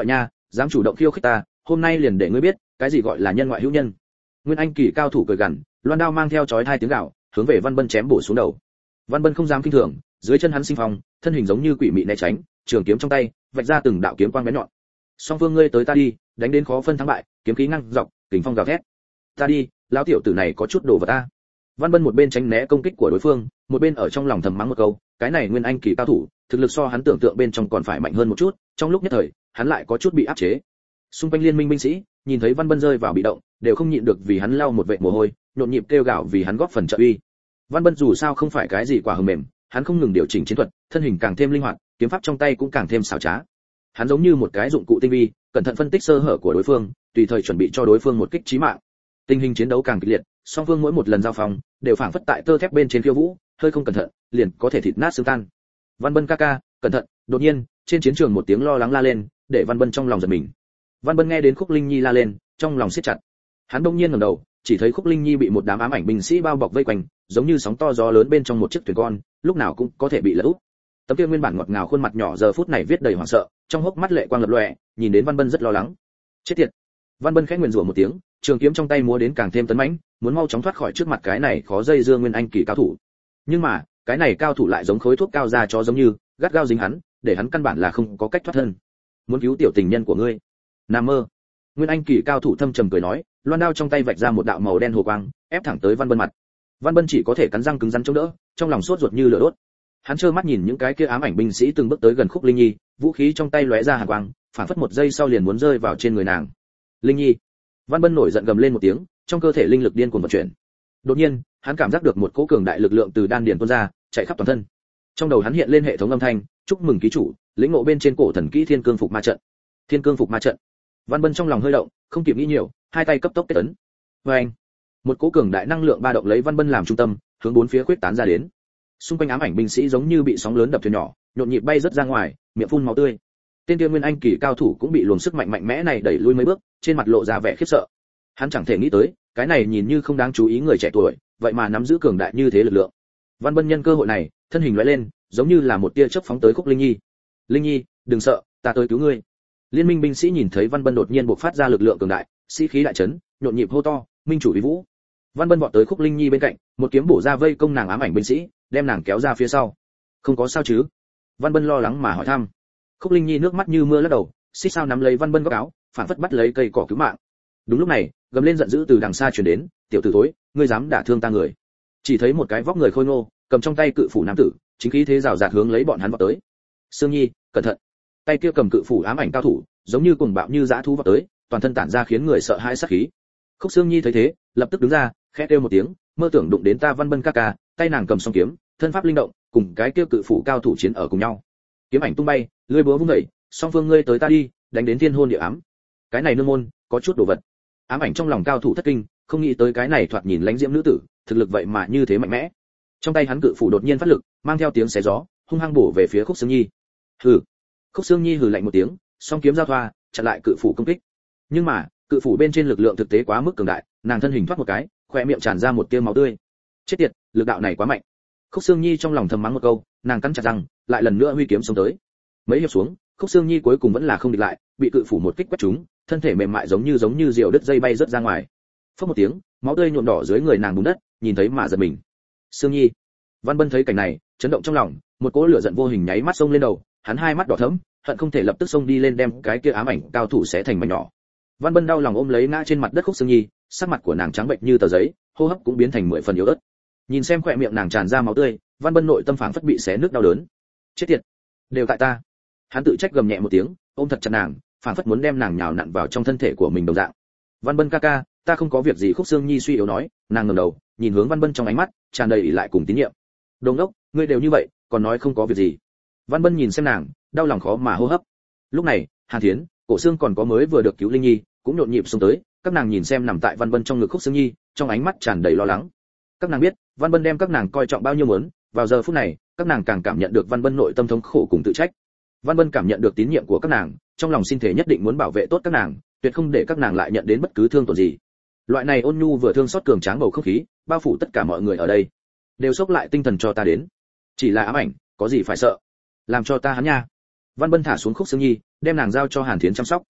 Speaker 1: dám chủ động khiêu khích ta, hôm nay liền để ngươi biết cái gì gọi là nhân ngoại hữu nhân. Nguyên Anh kỳ cao thủ cười gằn, loan đao mang theo chói hai tiếng gào, hướng về Văn Bân chém bổ xuống đầu. Văn Bân không dám kinh thường, dưới chân hắn sinh phong, thân hình giống như quỷ mị né tránh, trường kiếm trong tay vạch ra từng đạo kiếm quang bén nhọn. Song phương ngươi tới ta đi, đánh đến khó phân thắng bại, kiếm khí ngăng dọc, kình phong gào thét. Ta đi, lão tiểu tử này có chút đồ vật ta. Văn Bân một bên tránh né công kích của đối phương, một bên ở trong lòng thầm mắng một câu, cái này Nguyên Anh kỳ cao thủ, thực lực so hắn tưởng tượng bên trong còn phải mạnh hơn một chút, trong lúc nhất thời, hắn lại có chút bị áp chế. Xung quanh liên minh binh sĩ, nhìn thấy Văn Bân rơi vào bị động, đều không nhịn được vì hắn lau một vệt mồ hôi, nhộn nhịp kêu gào vì hắn góp phần trợ uy. Văn Bân dù sao không phải cái gì quả hờm mềm, hắn không ngừng điều chỉnh chiến thuật, thân hình càng thêm linh hoạt, kiếm pháp trong tay cũng càng thêm xảo trá. Hắn giống như một cái dụng cụ tinh vi, cẩn thận phân tích sơ hở của đối phương, tùy thời chuẩn bị cho đối phương một kích chí mạng. Tình hình chiến đấu càng kịch liệt, song phương mỗi một lần giao phong đều phảng phất tại tơ thép bên trên khiêu vũ, hơi không cẩn thận, liền có thể thịt nát xương tan. Văn Bân ca ca, cẩn thận! Đột nhiên, trên chiến trường một tiếng lo lắng la lên, để Văn Bân trong lòng giật mình. Văn Bân nghe đến Khúc Linh Nhi la lên, trong lòng siết chặt. Hắn đông nhiên ngẩng đầu, chỉ thấy Khúc Linh Nhi bị một đám ám ảnh binh sĩ bao bọc vây quanh, giống như sóng to gió lớn bên trong một chiếc thuyền con, lúc nào cũng có thể bị lật úp. Tấm kia nguyên bản ngọt ngào khuôn mặt nhỏ giờ phút này viết đầy hoảng sợ, trong hốc mắt lệ quang lập lòe, nhìn đến Văn Bân rất lo lắng. Chết tiệt! Văn Bân khẽ nguyền rủa một tiếng, trường kiếm trong tay múa đến càng thêm tấn mãnh, muốn mau chóng thoát khỏi trước mặt cái này khó dây dưa Nguyên Anh kỳ cao thủ. Nhưng mà, cái này cao thủ lại giống khối thuốc cao ra cho giống như, gắt gao dính hắn, để hắn căn bản là không có cách thoát thân. Muốn cứu tiểu tình nhân của ngươi? Nằm mơ! Nguyên Anh kỳ cao thủ thâm trầm cười nói, loan đao trong tay vạch ra một đạo màu đen hồ quang, ép thẳng tới Văn Bân mặt. Văn Bân chỉ có thể cắn răng cứng rắn chống đỡ, trong lòng sốt ruột như lửa đốt. Hắn trơ mắt nhìn những cái kia ám ảnh binh sĩ từng bước tới gần Khúc Linh Nhi, vũ khí trong tay lóe ra hàn quang, phản phất một giây sau liền muốn rơi vào trên người nàng. Linh Nhi! Văn Bân nổi giận gầm lên một tiếng, trong cơ thể linh lực điên cuồng vận chuyển. Đột nhiên, hắn cảm giác được một cỗ cường đại lực lượng từ đan điền tuôn ra, chạy khắp toàn thân. Trong đầu hắn hiện lên hệ thống âm thanh, chúc mừng ký chủ, lĩnh ngộ bên trên cổ thần kỹ Thiên Cương Phục Ma trận. Thiên Cương Phục Ma trận. Văn Bân trong lòng hơi động, không kịp nghĩ nhiều, hai tay cấp tốc kết ấn. Oeng! Một cỗ cường đại năng lượng ba động lấy Văn Bân làm trung tâm, hướng bốn phía khuếch tán ra đến. Xung quanh ám ảnh binh sĩ giống như bị sóng lớn đập thuyền nhỏ, nhộn nhịp bay rất ra ngoài, miệng phun máu tươi. Tên kia Nguyên Anh kỳ cao thủ cũng bị luồng sức mạnh mạnh mẽ này đẩy lui mấy bước, trên mặt lộ ra vẻ khiếp sợ. Hắn chẳng thể nghĩ tới, cái này nhìn như không đáng chú ý người trẻ tuổi, vậy mà nắm giữ cường đại như thế lực lượng. Văn Bân nhân cơ hội này, thân hình lóe lên, giống như là một tia chớp phóng tới Khúc Linh Nhi. "Linh Nhi, đừng sợ, ta tới cứu ngươi." Liên minh binh sĩ nhìn thấy Văn Bân đột nhiên bộc phát ra lực lượng cường đại, sĩ khí đại chấn, nhộn nhịp hô to, "Minh chủ uy vũ!" Văn Bân vọt tới Khúc Linh Nhi bên cạnh, một kiếm bổ ra vây công nàng ám ảnh binh sĩ, đem nàng kéo ra phía sau. "Không có sao chứ?" Văn Bân lo lắng mà hỏi thăm. Khúc Linh Nhi nước mắt như mưa lắc đầu, xích sao nắm lấy Văn Bân góc áo, phản phất bắt lấy cây cỏ cứu mạng. Đúng lúc này, gầm lên giận dữ từ đằng xa truyền đến, "Tiểu tử thối, ngươi dám đả thương ta người!" Chỉ thấy một cái vóc người khôi ngô, cầm trong tay cự phủ nam tử, chính khí thế rào rạt hướng lấy bọn hắn vọt tới. "Sương Nhi, cẩn thận!" Tay kia cầm cự phủ ám ảnh cao thủ, giống như cuồng bạo như dã thú vọt tới, toàn thân tản ra khiến người sợ hãi sát khí. Khúc Sương Nhi thấy thế, lập tức đứng ra, khẽ kêu một tiếng, mơ tưởng đụng đến ta Văn Bân ca ca, tay nàng cầm song kiếm, thân pháp linh động, cùng cái kia cự phủ cao thủ chiến ở cùng nhau. Kiếm ảnh tung bay, lưỡi búa vung dậy, song phương ngươi tới ta đi, đánh đến thiên hôn địa ám. Cái này nương môn, có chút đồ vật. Ám ảnh trong lòng cao thủ thất kinh, không nghĩ tới cái này thoạt nhìn lãnh diễm nữ tử, thực lực vậy mà như thế mạnh mẽ. Trong tay hắn cự phủ đột nhiên phát lực, mang theo tiếng xé gió, hung hăng bổ về phía Khúc Sương Nhi. Hừ. Khúc Sương Nhi hừ lạnh một tiếng, song kiếm giao thoa, chặn lại cự phủ công kích. Nhưng mà, cự phủ bên trên lực lượng thực tế quá mức cường đại, nàng thân hình thoát một cái, khóe miệng tràn ra một tia máu tươi. Chết tiệt, lực đạo này quá mạnh. Khúc Sương Nhi trong lòng thầm mắng một câu, nàng cắn chặt răng, lại lần nữa huy kiếm xông tới. Mấy hiệp xuống, Khúc Sương Nhi cuối cùng vẫn là không địch lại, bị cự phủ một kích quét trúng, thân thể mềm mại giống như giống như diều đứt dây bay rất ra ngoài. Phất một tiếng, máu tươi nhuộm đỏ dưới người nàng bùn đất, nhìn thấy mà giật mình. Sương Nhi. Văn Bân thấy cảnh này, chấn động trong lòng, một cỗ lửa giận vô hình nháy mắt xông lên đầu, hắn hai mắt đỏ thẫm, hận không thể lập tức xông đi lên đem cái kia ám ảnh cao thủ xé thành mảnh nhỏ. Văn Bân đau lòng ôm lấy ngã trên mặt đất Khúc Sương Nhi, sắc mặt của nàng trắng bệnh như tờ giấy, hô hấp cũng biến thành mười phần yếu ớt. Nhìn xem khóe miệng nàng tràn ra máu tươi, Văn Bân nội tâm phảng phất bị xé nước đau đớn. Chết tiệt, đều tại ta. Hắn tự trách gầm nhẹ một tiếng, ôm thật chặt nàng, phảng phất muốn đem nàng nhào nặn vào trong thân thể của mình đồng dạng. Văn Bân ca ca, ta không có việc gì. Khúc Sương Nhi suy yếu nói, nàng ngẩng đầu, nhìn hướng Văn Bân trong ánh mắt tràn đầy ỷ lại cùng tín nhiệm. Đồ ngốc, ngươi đều như vậy, còn nói không có việc gì. Văn Bân nhìn xem nàng, đau lòng khó mà hô hấp. Lúc này, Hàn Thiến, Cổ Xương còn có mới vừa được cứu Linh Nhi, cũng nhộn nhịp xuống tới, các nàng nhìn xem nằm tại Văn Bân trong ngực Khúc Sương Nhi, trong ánh mắt tràn đầy lo lắng. Các nàng biết, Văn Bân đem các nàng coi trọng bao nhiêu muốn, vào giờ phút này, các nàng càng cảm nhận được Văn Bân nội tâm thống khổ cùng tự trách. Văn Bân cảm nhận được tín nhiệm của các nàng, trong lòng xin thể nhất định muốn bảo vệ tốt các nàng, tuyệt không để các nàng lại nhận đến bất cứ thương tổn gì. Loại này ôn nhu vừa thương xót cường tráng bầu không khí, bao phủ tất cả mọi người ở đây. Đều sốc lại tinh thần cho ta đến. Chỉ là ám ảnh, có gì phải sợ? Làm cho ta hắn nha. Văn Bân thả xuống Khúc Sương Nhi, đem nàng giao cho Hàn Thiến chăm sóc.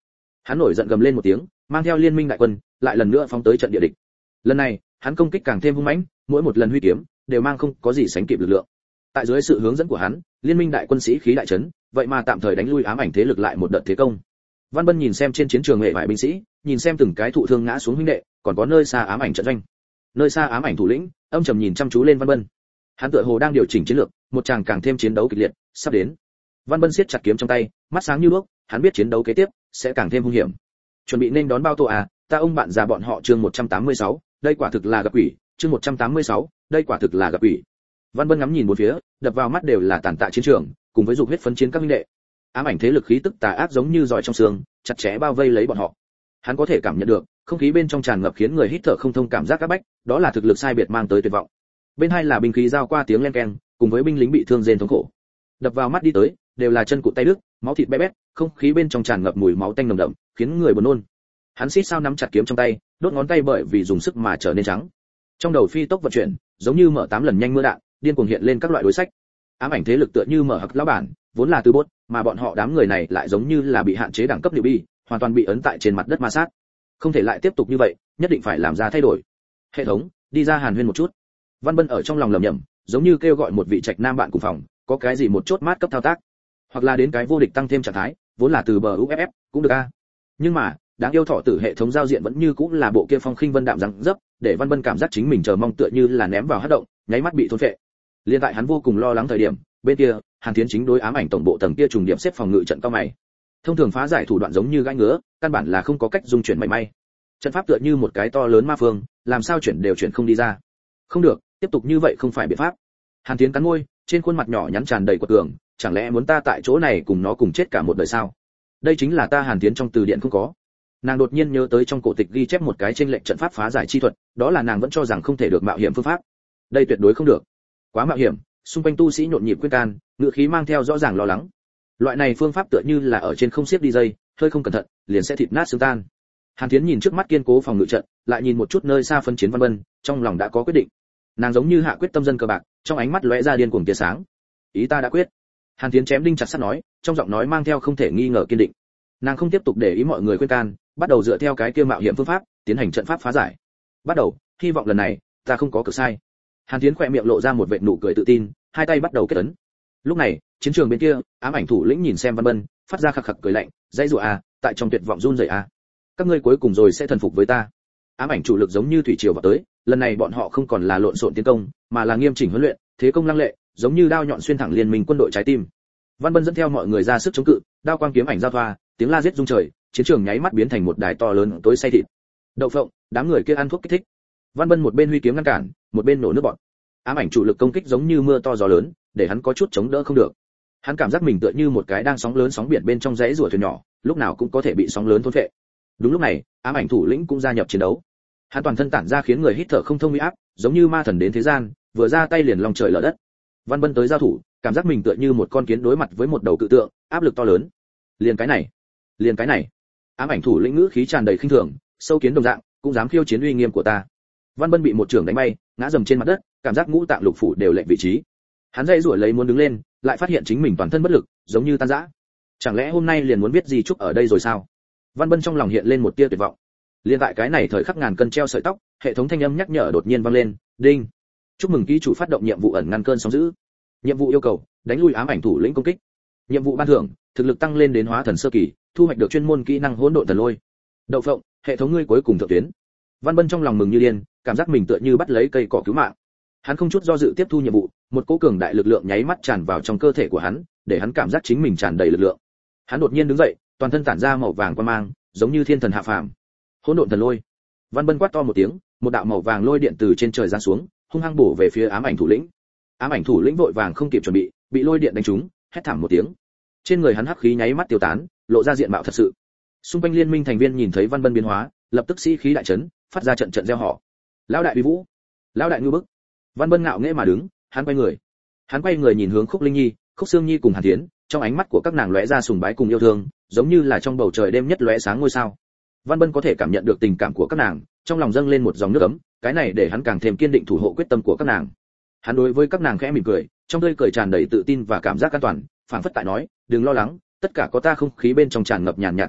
Speaker 1: Hắn nổi giận gầm lên một tiếng, mang theo liên minh đại quân, lại lần nữa phóng tới trận địa địch. Lần này, hắn công kích càng thêm hung mãnh, mỗi một lần huy kiếm đều mang không có gì sánh kịp lực lượng. Tại dưới sự hướng dẫn của hắn, liên minh đại quân sĩ khí đại chấn, vậy mà tạm thời đánh lui ám ảnh thế lực lại một đợt thế công. Văn Bân nhìn xem trên chiến trường hệ vài binh sĩ, nhìn xem từng cái thụ thương ngã xuống huynh đệ, còn có nơi xa ám ảnh trận doanh. Nơi xa ám ảnh thủ lĩnh, âm trầm nhìn chăm chú lên Văn Bân. Hắn tựa hồ đang điều chỉnh chiến lược, một tràng càng thêm chiến đấu kịch liệt sắp đến. Văn Bân siết chặt kiếm trong tay, mắt sáng như đuốc, hắn biết chiến đấu kế tiếp sẽ càng thêm hung hiểm. Chuẩn bị nên đón bao tô à, ta ông bạn già bọn họ chương một trăm tám mươi sáu, đây quả thực là gặp quỷ, chương một trăm tám mươi sáu, đây quả thực là gặp quỷ. Văn Bân ngắm nhìn bốn phía, đập vào mắt đều là tàn tạ chiến trường, cùng với dục huyết phấn chiến các huynh đệ. Ám ảnh thế lực khí tức tà ác giống như giỏi trong xương, chặt chẽ bao vây lấy bọn họ. Hắn có thể cảm nhận được, không khí bên trong tràn ngập khiến người hít thở không thông cảm giác áp bách, đó là thực lực sai biệt mang tới tuyệt vọng. Bên hai là binh khí giao qua tiếng len keng, cùng với binh lính bị thương rên thống khổ. Đập vào mắt đi tới, đều là chân cụt tay đứt, máu thịt bé bét, không khí bên trong tràn ngập mùi máu tanh nồng đậm, khiến người buồn nôn. Hắn xít sao nắm chặt kiếm trong tay, đốt ngón tay bởi vì dùng sức mà trở nên trắng. Trong đầu phi tốc vận chuyển, giống như mở tám lần nhanh mưa đạn, điên cuồng hiện lên các loại đối sách. Ám ảnh thế lực tựa như mở hặc lão bản, vốn là từ bốt, mà bọn họ đám người này lại giống như là bị hạn chế đẳng cấp liệu bi, hoàn toàn bị ấn tại trên mặt đất ma sát. Không thể lại tiếp tục như vậy, nhất định phải làm ra thay đổi. Hệ thống, đi ra hàn huyên một chút. Văn Bân ở trong lòng lẩm nhẩm, giống như kêu gọi một vị trạch nam bạn cùng phòng, có cái gì một chốt mát cấp thao tác, hoặc là đến cái vô địch tăng thêm trạng thái, vốn là từ bờ u ép ép cũng được a. Nhưng mà, đáng yêu thọ tử hệ thống giao diện vẫn như cũng là bộ kia phong khinh vân đạm răng dấp, để Văn Bân cảm giác chính mình chờ mong tựa như là ném vào hất động, nháy mắt bị thôn phệ. Liên tại hắn vô cùng lo lắng thời điểm, bên kia, Hàn Thiến chính đối ám ảnh tổng bộ tầng kia trùng điểm xếp phòng ngự trận cao mày. Thông thường phá giải thủ đoạn giống như gãi ngứa, căn bản là không có cách dung chuyển mảy may. Trận pháp tựa như một cái to lớn ma phương, làm sao chuyển đều chuyển không đi ra. Không được, tiếp tục như vậy không phải biện pháp. Hàn Thiến cắn môi, trên khuôn mặt nhỏ nhắn tràn đầy quật cường, chẳng lẽ muốn ta tại chỗ này cùng nó cùng chết cả một đời sao? Đây chính là ta Hàn Thiến trong từ điển không có. Nàng đột nhiên nhớ tới trong cổ tịch ghi chép một cái trên lệnh trận pháp phá giải chi thuật, đó là nàng vẫn cho rằng không thể được mạo hiểm phương pháp. Đây tuyệt đối không được, quá mạo hiểm. Xung quanh tu sĩ nhộn nhịp khuyên can, ngựa khí mang theo rõ ràng lo lắng. Loại này phương pháp tựa như là ở trên không xếp đi dây, hơi không cẩn thận, liền sẽ thịt nát xương tan. Hàn Thiến nhìn trước mắt kiên cố phòng ngự trận, lại nhìn một chút nơi xa phân chiến Văn Bân, trong lòng đã có quyết định. Nàng giống như hạ quyết tâm dân cờ bạc, trong ánh mắt lóe ra điên cuồng tia sáng. Ý ta đã quyết. Hàn Thiến chém đinh chặt sắt nói, trong giọng nói mang theo không thể nghi ngờ kiên định. Nàng không tiếp tục để ý mọi người khuyên can, bắt đầu dựa theo cái kia mạo hiểm phương pháp, tiến hành trận pháp phá giải. Bắt đầu, hy vọng lần này ta không có cược sai. Hàn Thiến khỏe miệng lộ ra một vệt nụ cười tự tin, hai tay bắt đầu kết ấn. Lúc này, chiến trường bên kia, ám ảnh thủ lĩnh nhìn xem Văn Bân, phát ra khặc khặc cười lạnh, dãy rủa à, tại trong tuyệt vọng run rẩy à. Các ngươi cuối cùng rồi sẽ thần phục với ta. Ám ảnh chủ lực giống như thủy triều vào tới, lần này bọn họ không còn là lộn xộn tiến công, mà là nghiêm chỉnh huấn luyện, thế công lăng lệ, giống như đao nhọn xuyên thẳng liên minh quân đội trái tim. Văn Bân dẫn theo mọi người ra sức chống cự, đao quang kiếm ảnh giao thoa, tiếng la giết rung trời, chiến trường nháy mắt biến thành một đài to lớn tối say thịt. Đậu phộng, đám người kia ăn thuốc kích thích. Văn Bân một bên huy kiếm ngăn cản, một bên nổ nước bọt. Ám ảnh chủ lực công kích giống như mưa to gió lớn, để hắn có chút chống đỡ không được. Hắn cảm giác mình tựa như một cái đang sóng lớn sóng biển bên trong rẽ rùa thuyền nhỏ, lúc nào cũng có thể bị sóng lớn thôn phệ. Đúng lúc này, ám ảnh thủ lĩnh cũng gia nhập chiến đấu. Hắn toàn thân tản ra khiến người hít thở không thông uy áp, giống như ma thần đến thế gian, vừa ra tay liền lòng trời lở đất. Văn Bân tới giao thủ, cảm giác mình tựa như một con kiến đối mặt với một đầu cự tượng, áp lực to lớn. Liền cái này, liền cái này. Ám ảnh thủ lĩnh ngữ khí tràn đầy khinh thường, sâu kiến đồng dạng, cũng dám khiêu chiến uy nghiêm của ta. Văn Bân bị một trưởng đánh bay, ngã dầm trên mặt đất, cảm giác ngũ tạng lục phủ đều lệch vị trí. Hắn dãy rủa lấy muốn đứng lên, lại phát hiện chính mình toàn thân bất lực, giống như tan rã. Chẳng lẽ hôm nay liền muốn biết gì chúc ở đây rồi sao? Văn Bân trong lòng hiện lên một tia tuyệt vọng. Liên tại cái này thời khắc ngàn cân treo sợi tóc, hệ thống thanh âm nhắc nhở đột nhiên vang lên, đinh. Chúc mừng ký chủ phát động nhiệm vụ ẩn ngăn cơn sóng dữ. Nhiệm vụ yêu cầu, đánh lui ám ảnh thủ lĩnh công kích. Nhiệm vụ ban thưởng, thực lực tăng lên đến hóa thần sơ kỳ, thu hoạch được chuyên môn kỹ năng hỗn độn thần lôi. Đậu phộng, hệ thống ngươi cuối cùng thượng tuyến. Văn Bân trong lòng mừng như điên, cảm giác mình tựa như bắt lấy cây cỏ cứu mạng. Hắn không chút do dự tiếp thu nhiệm vụ, một cỗ cường đại lực lượng nháy mắt tràn vào trong cơ thể của hắn, để hắn cảm giác chính mình tràn đầy lực lượng. Hắn đột nhiên đứng dậy, toàn thân tản ra màu vàng quang mang, giống như thiên thần hạ phàm. Hỗn độn thần lôi. Văn Bân quát to một tiếng, một đạo màu vàng lôi điện từ trên trời giáng xuống, hung hăng bổ về phía ám ảnh thủ lĩnh. Ám ảnh thủ lĩnh vội vàng không kịp chuẩn bị, bị lôi điện đánh trúng, hét thảm một tiếng. Trên người hắn hắc khí nháy mắt tiêu tán, lộ ra diện mạo thật sự. Xung quanh liên minh thành viên nhìn thấy Văn Bân biến hóa, lập tức sĩ khí đại chấn, phát ra trận trận reo hò. Lão đại uy vũ, lão đại ngưu bức. Văn Bân ngạo nghễ mà đứng, hắn quay người. Hắn quay người nhìn hướng Khúc Linh Nhi, Khúc Sương Nhi cùng Hàn Thiến, trong ánh mắt của các nàng lóe ra sùng bái cùng yêu thương, giống như là trong bầu trời đêm nhất lóe sáng ngôi sao. Văn Bân có thể cảm nhận được tình cảm của các nàng, trong lòng dâng lên một dòng nước ấm, cái này để hắn càng thêm kiên định thủ hộ quyết tâm của các nàng. Hắn đối với các nàng khẽ mỉm cười, trong tươi cười tràn đầy tự tin và cảm giác an toàn, phảng phất tại nói, đừng lo lắng, tất cả có ta không khí bên trong tràn ngập nhàn nhạt vị ngọt,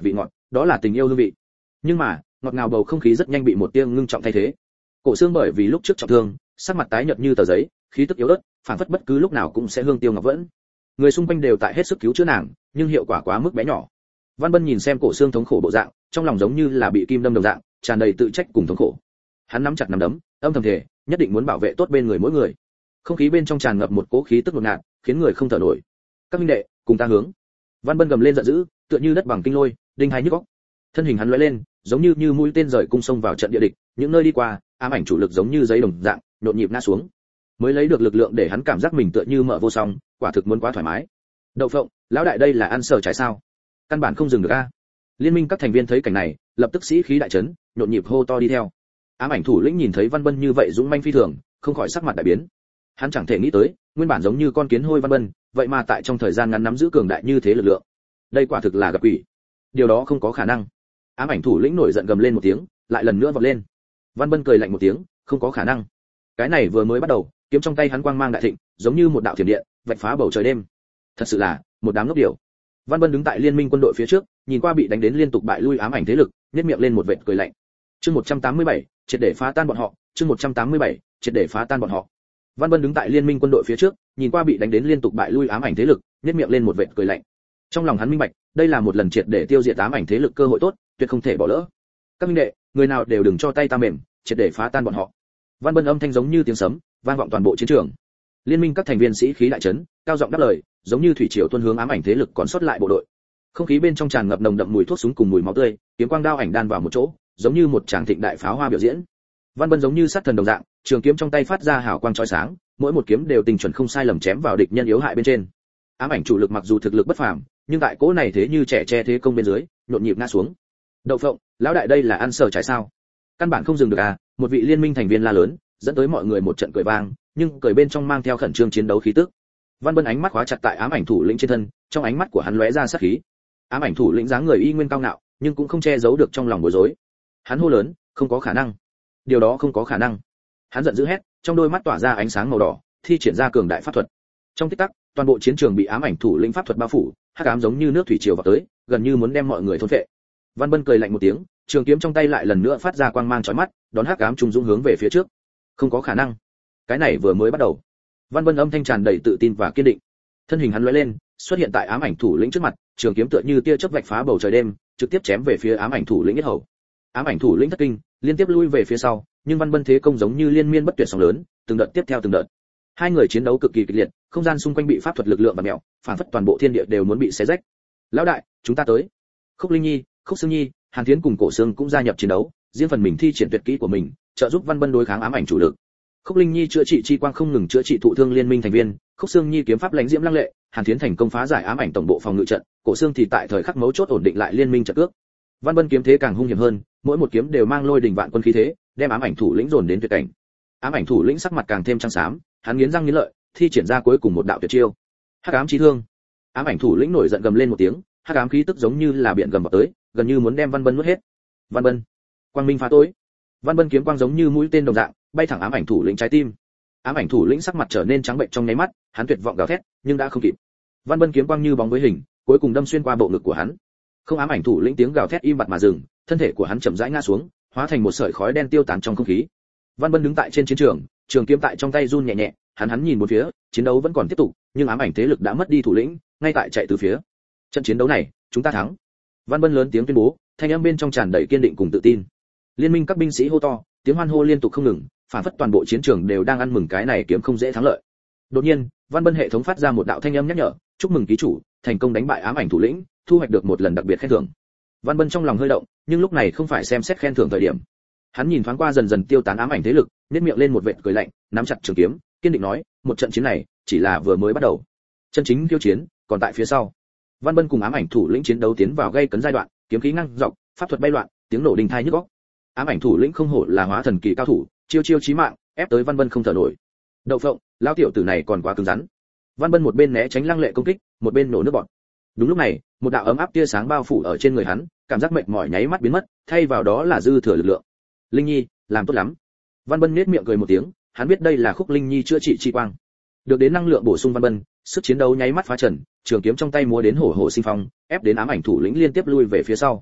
Speaker 1: đó là tình yêu hương vị. Nhưng mà ngọt ngào bầu không khí rất nhanh bị một tia ngưng trọng thay thế. Cổ Xương bởi vì lúc trước trọng thương, sắc mặt tái nhợt như tờ giấy, khí tức yếu ớt, phản phất bất cứ lúc nào cũng sẽ hương tiêu ngọc vẫn. Người xung quanh đều tại hết sức cứu chữa nàng, nhưng hiệu quả quá mức bé nhỏ. Văn Bân nhìn xem Cổ Xương thống khổ bộ dạng, trong lòng giống như là bị kim đâm đồng dạng, tràn đầy tự trách cùng thống khổ. Hắn nắm chặt nắm đấm, âm thầm thề, nhất định muốn bảo vệ tốt bên người mỗi người. Không khí bên trong tràn ngập một cỗ khí tức ngột ngạt, khiến người không thở nổi. Các minh đệ, cùng ta hướng. Văn Bân gầm lên giận dữ, tựa như đất bằng kinh lôi, đinh hai nhức óc. Thân hình hắn lóe lên, giống như như mũi tên rời cung xông vào trận địa địch, những nơi đi qua, ám ảnh chủ lực giống như giấy đồng dạng, nhộn nhịp ngã xuống. Mới lấy được lực lượng để hắn cảm giác mình tựa như mở vô song, quả thực muốn quá thoải mái. Đậu phộng, lão đại đây là ăn sở trái sao? Căn bản không dừng được a. Liên minh các thành viên thấy cảnh này, lập tức sĩ khí đại chấn, nhộn nhịp hô to đi theo. Ám ảnh thủ lĩnh nhìn thấy Văn Bân như vậy dũng manh phi thường, không khỏi sắc mặt đại biến. Hắn chẳng thể nghĩ tới, nguyên bản giống như con kiến hôi Văn Bân, vậy mà tại trong thời gian ngắn nắm giữ cường đại như thế lực lượng. Đây quả thực là gặp quỷ. Điều đó không có khả năng. Ám ảnh thủ lĩnh nổi giận gầm lên một tiếng, lại lần nữa vọt lên. Văn Bân cười lạnh một tiếng, không có khả năng. Cái này vừa mới bắt đầu, kiếm trong tay hắn quang mang đại thịnh, giống như một đạo thiểm điện, vạch phá bầu trời đêm. Thật sự là một đám ngốc điểu. Văn Bân đứng tại liên minh quân đội phía trước, nhìn qua bị đánh đến liên tục bại lui ám ảnh thế lực, nhếch miệng lên một vệt cười lạnh. Chương một trăm tám mươi bảy, triệt để phá tan bọn họ, chương một trăm tám mươi bảy, triệt để phá tan bọn họ. Văn Bân đứng tại liên minh quân đội phía trước, nhìn qua bị đánh đến liên tục bại lui ám ảnh thế lực, nhếch miệng lên một vệt cười lạnh. Trong lòng hắn minh bạch, đây là một lần triệt để tiêu diệt ám ảnh thế lực cơ hội tốt, tuyệt không thể bỏ lỡ. Các minh đệ, người nào đều đừng cho tay ta mềm, triệt để phá tan bọn họ. Văn Bân âm thanh giống như tiếng sấm, vang vọng toàn bộ chiến trường. Liên minh các thành viên sĩ khí đại chấn, cao giọng đáp lời, giống như thủy triều tuôn hướng ám ảnh thế lực còn sót lại bộ đội. Không khí bên trong tràn ngập nồng đậm mùi thuốc súng cùng mùi máu tươi, kiếm quang đao ảnh đan vào một chỗ, giống như một tràng thịnh đại pháo hoa biểu diễn. Văn Bân giống như sát thần đồng dạng, trường kiếm trong tay phát ra hào quang chói sáng, mỗi một kiếm đều tinh chuẩn không sai lầm chém vào địch nhân yếu hại bên trên. Ám ảnh chủ lực mặc dù thực lực bất phàm, nhưng tại cỗ này thế như trẻ che thế công bên dưới, nhộn nhịp ngã xuống. Đậu phộng, lão đại đây là ăn sở trái sao? Căn bản không dừng được à? Một vị liên minh thành viên la lớn, dẫn tới mọi người một trận cười vang, nhưng cười bên trong mang theo khẩn trương chiến đấu khí tức. Văn Bân ánh mắt khóa chặt tại ám ảnh thủ lĩnh trên thân, trong ánh mắt của hắn lóe ra sát khí. Ám ảnh thủ lĩnh dáng người y nguyên cao ngạo, nhưng cũng không che giấu được trong lòng bối rối. Hắn hô lớn, không có khả năng. Điều đó không có khả năng. Hắn giận dữ hét, trong đôi mắt tỏa ra ánh sáng màu đỏ, thi triển ra cường đại pháp thuật. Trong tích tắc, toàn bộ chiến trường bị ám ảnh thủ lĩnh pháp thuật bao phủ, hắc ám giống như nước thủy triều vào tới, gần như muốn đem mọi người thôn phệ. Văn Bân cười lạnh một tiếng, trường kiếm trong tay lại lần nữa phát ra quang mang chói mắt, đón hắc ám trùng dũng hướng về phía trước. Không có khả năng. Cái này vừa mới bắt đầu. Văn Bân âm thanh tràn đầy tự tin và kiên định. Thân hình hắn lóe lên, xuất hiện tại ám ảnh thủ lĩnh trước mặt, trường kiếm tựa như tia chớp vạch phá bầu trời đêm, trực tiếp chém về phía ám ảnh thủ lĩnh yết hầu. Ám ảnh thủ lĩnh thất kinh, liên tiếp lui về phía sau, nhưng Văn Bân thế công giống như liên miên bất tuyệt sóng lớn, từng đợt tiếp theo từng đợt. Hai người chiến đấu cực kỳ kịch liệt, không gian xung quanh bị pháp thuật lực lượng bạt mèo, phản phất toàn bộ thiên địa đều muốn bị xé rách. Lão đại, chúng ta tới. Khúc Linh Nhi, Khúc Sương Nhi, Hàn Thiến cùng Cổ Xương cũng gia nhập chiến đấu, riêng phần mình thi triển tuyệt kỹ của mình, trợ giúp Văn Bân đối kháng ám ảnh chủ lực. Khúc Linh Nhi chữa trị chi quang không ngừng chữa trị thụ thương liên minh thành viên, Khúc Sương Nhi kiếm pháp lãnh diễm lăng lệ, Hàn Thiến thành công phá giải ám ảnh tổng bộ phòng ngự trận, Cổ Xương thì tại thời khắc mấu chốt ổn định lại liên minh trận cước. Văn Bân kiếm thế càng hung hiểm hơn, mỗi một kiếm đều mang lôi đình vạn quân khí thế, đem ám ảnh thủ lĩnh dồn đến tuyệt cảnh. Ám ảnh thủ lĩnh sắc mặt càng thêm trắng xám, hắn nghiến răng nghiến lợi, thi triển ra cuối cùng một đạo tuyệt chiêu. Hắc ám chí thương. Ám ảnh thủ lĩnh nổi giận gầm lên một tiếng, hắc ám khí tức giống như là biển gầm vào tới, gần như muốn đem Văn Bân nuốt hết. Văn Bân, quang minh phá tối. Văn Bân kiếm quang giống như mũi tên đồng dạng, bay thẳng ám ảnh thủ lĩnh trái tim. Ám ảnh thủ lĩnh sắc mặt trở nên trắng bệnh trong nháy mắt, hắn tuyệt vọng gào thét, nhưng đã không kịp. Văn Bân kiếm quang như bóng với hình, cuối cùng đâm xuyên qua bộ ngực của hắn. Không, ám ảnh thủ lĩnh tiếng gào thét im bặt mà dừng, thân thể của hắn chậm rãi ngã xuống, hóa thành một sợi khói đen tiêu tán trong không khí. Văn Bân đứng tại trên chiến trường, trường kiếm tại trong tay run nhẹ nhẹ, hắn hắn nhìn một phía, chiến đấu vẫn còn tiếp tục, nhưng ám ảnh thế lực đã mất đi thủ lĩnh, ngay tại chạy từ phía. Trận chiến đấu này, chúng ta thắng. Văn Bân lớn tiếng tuyên bố, thanh âm bên trong tràn đầy kiên định cùng tự tin. Liên minh các binh sĩ hô to, tiếng hoan hô liên tục không ngừng, phản phất toàn bộ chiến trường đều đang ăn mừng cái này kiếm không dễ thắng lợi. Đột nhiên, Văn Bân hệ thống phát ra một đạo thanh âm nhắc nhở, chúc mừng ký chủ, thành công đánh bại ám ảnh thủ lĩnh, thu hoạch được một lần đặc biệt khen thưởng. Văn Bân trong lòng hơi động, nhưng lúc này không phải xem xét khen thưởng thời điểm. Hắn nhìn thoáng qua dần dần tiêu tán ám ảnh thế lực, nhếch miệng lên một vệt cười lạnh, nắm chặt trường kiếm, kiên định nói, một trận chiến này chỉ là vừa mới bắt đầu, chân chính khiêu chiến còn tại phía sau. Văn Bân cùng ám ảnh thủ lĩnh chiến đấu tiến vào gây cấn giai đoạn, kiếm khí ngăng dọc, pháp thuật bay loạn, tiếng nổ đình thai nhức óc. Ám ảnh thủ lĩnh không hổ là hóa thần kỳ cao thủ, chiêu chiêu chí mạng, ép tới Văn Bân không thở nổi. Đậu phộng, lão tiểu tử này còn quá cứng rắn. Văn Bân một bên né tránh lăng lệ công kích, một bên nổ nước bọt. Đúng lúc này, một đạo ấm áp tia sáng bao phủ ở trên người hắn, cảm giác mệt mỏi nháy mắt biến mất, thay vào đó là dư thừa lực lượng. Linh Nhi, làm tốt lắm. Văn Bân nhếch miệng cười một tiếng, hắn biết đây là Khúc Linh Nhi chữa trị chi quang. Được đến năng lượng bổ sung, Văn Bân, sức chiến đấu nháy mắt phá trần, trường kiếm trong tay múa đến hổ hổ sinh phong, ép đến ám ảnh thủ lĩnh liên tiếp lui về phía sau.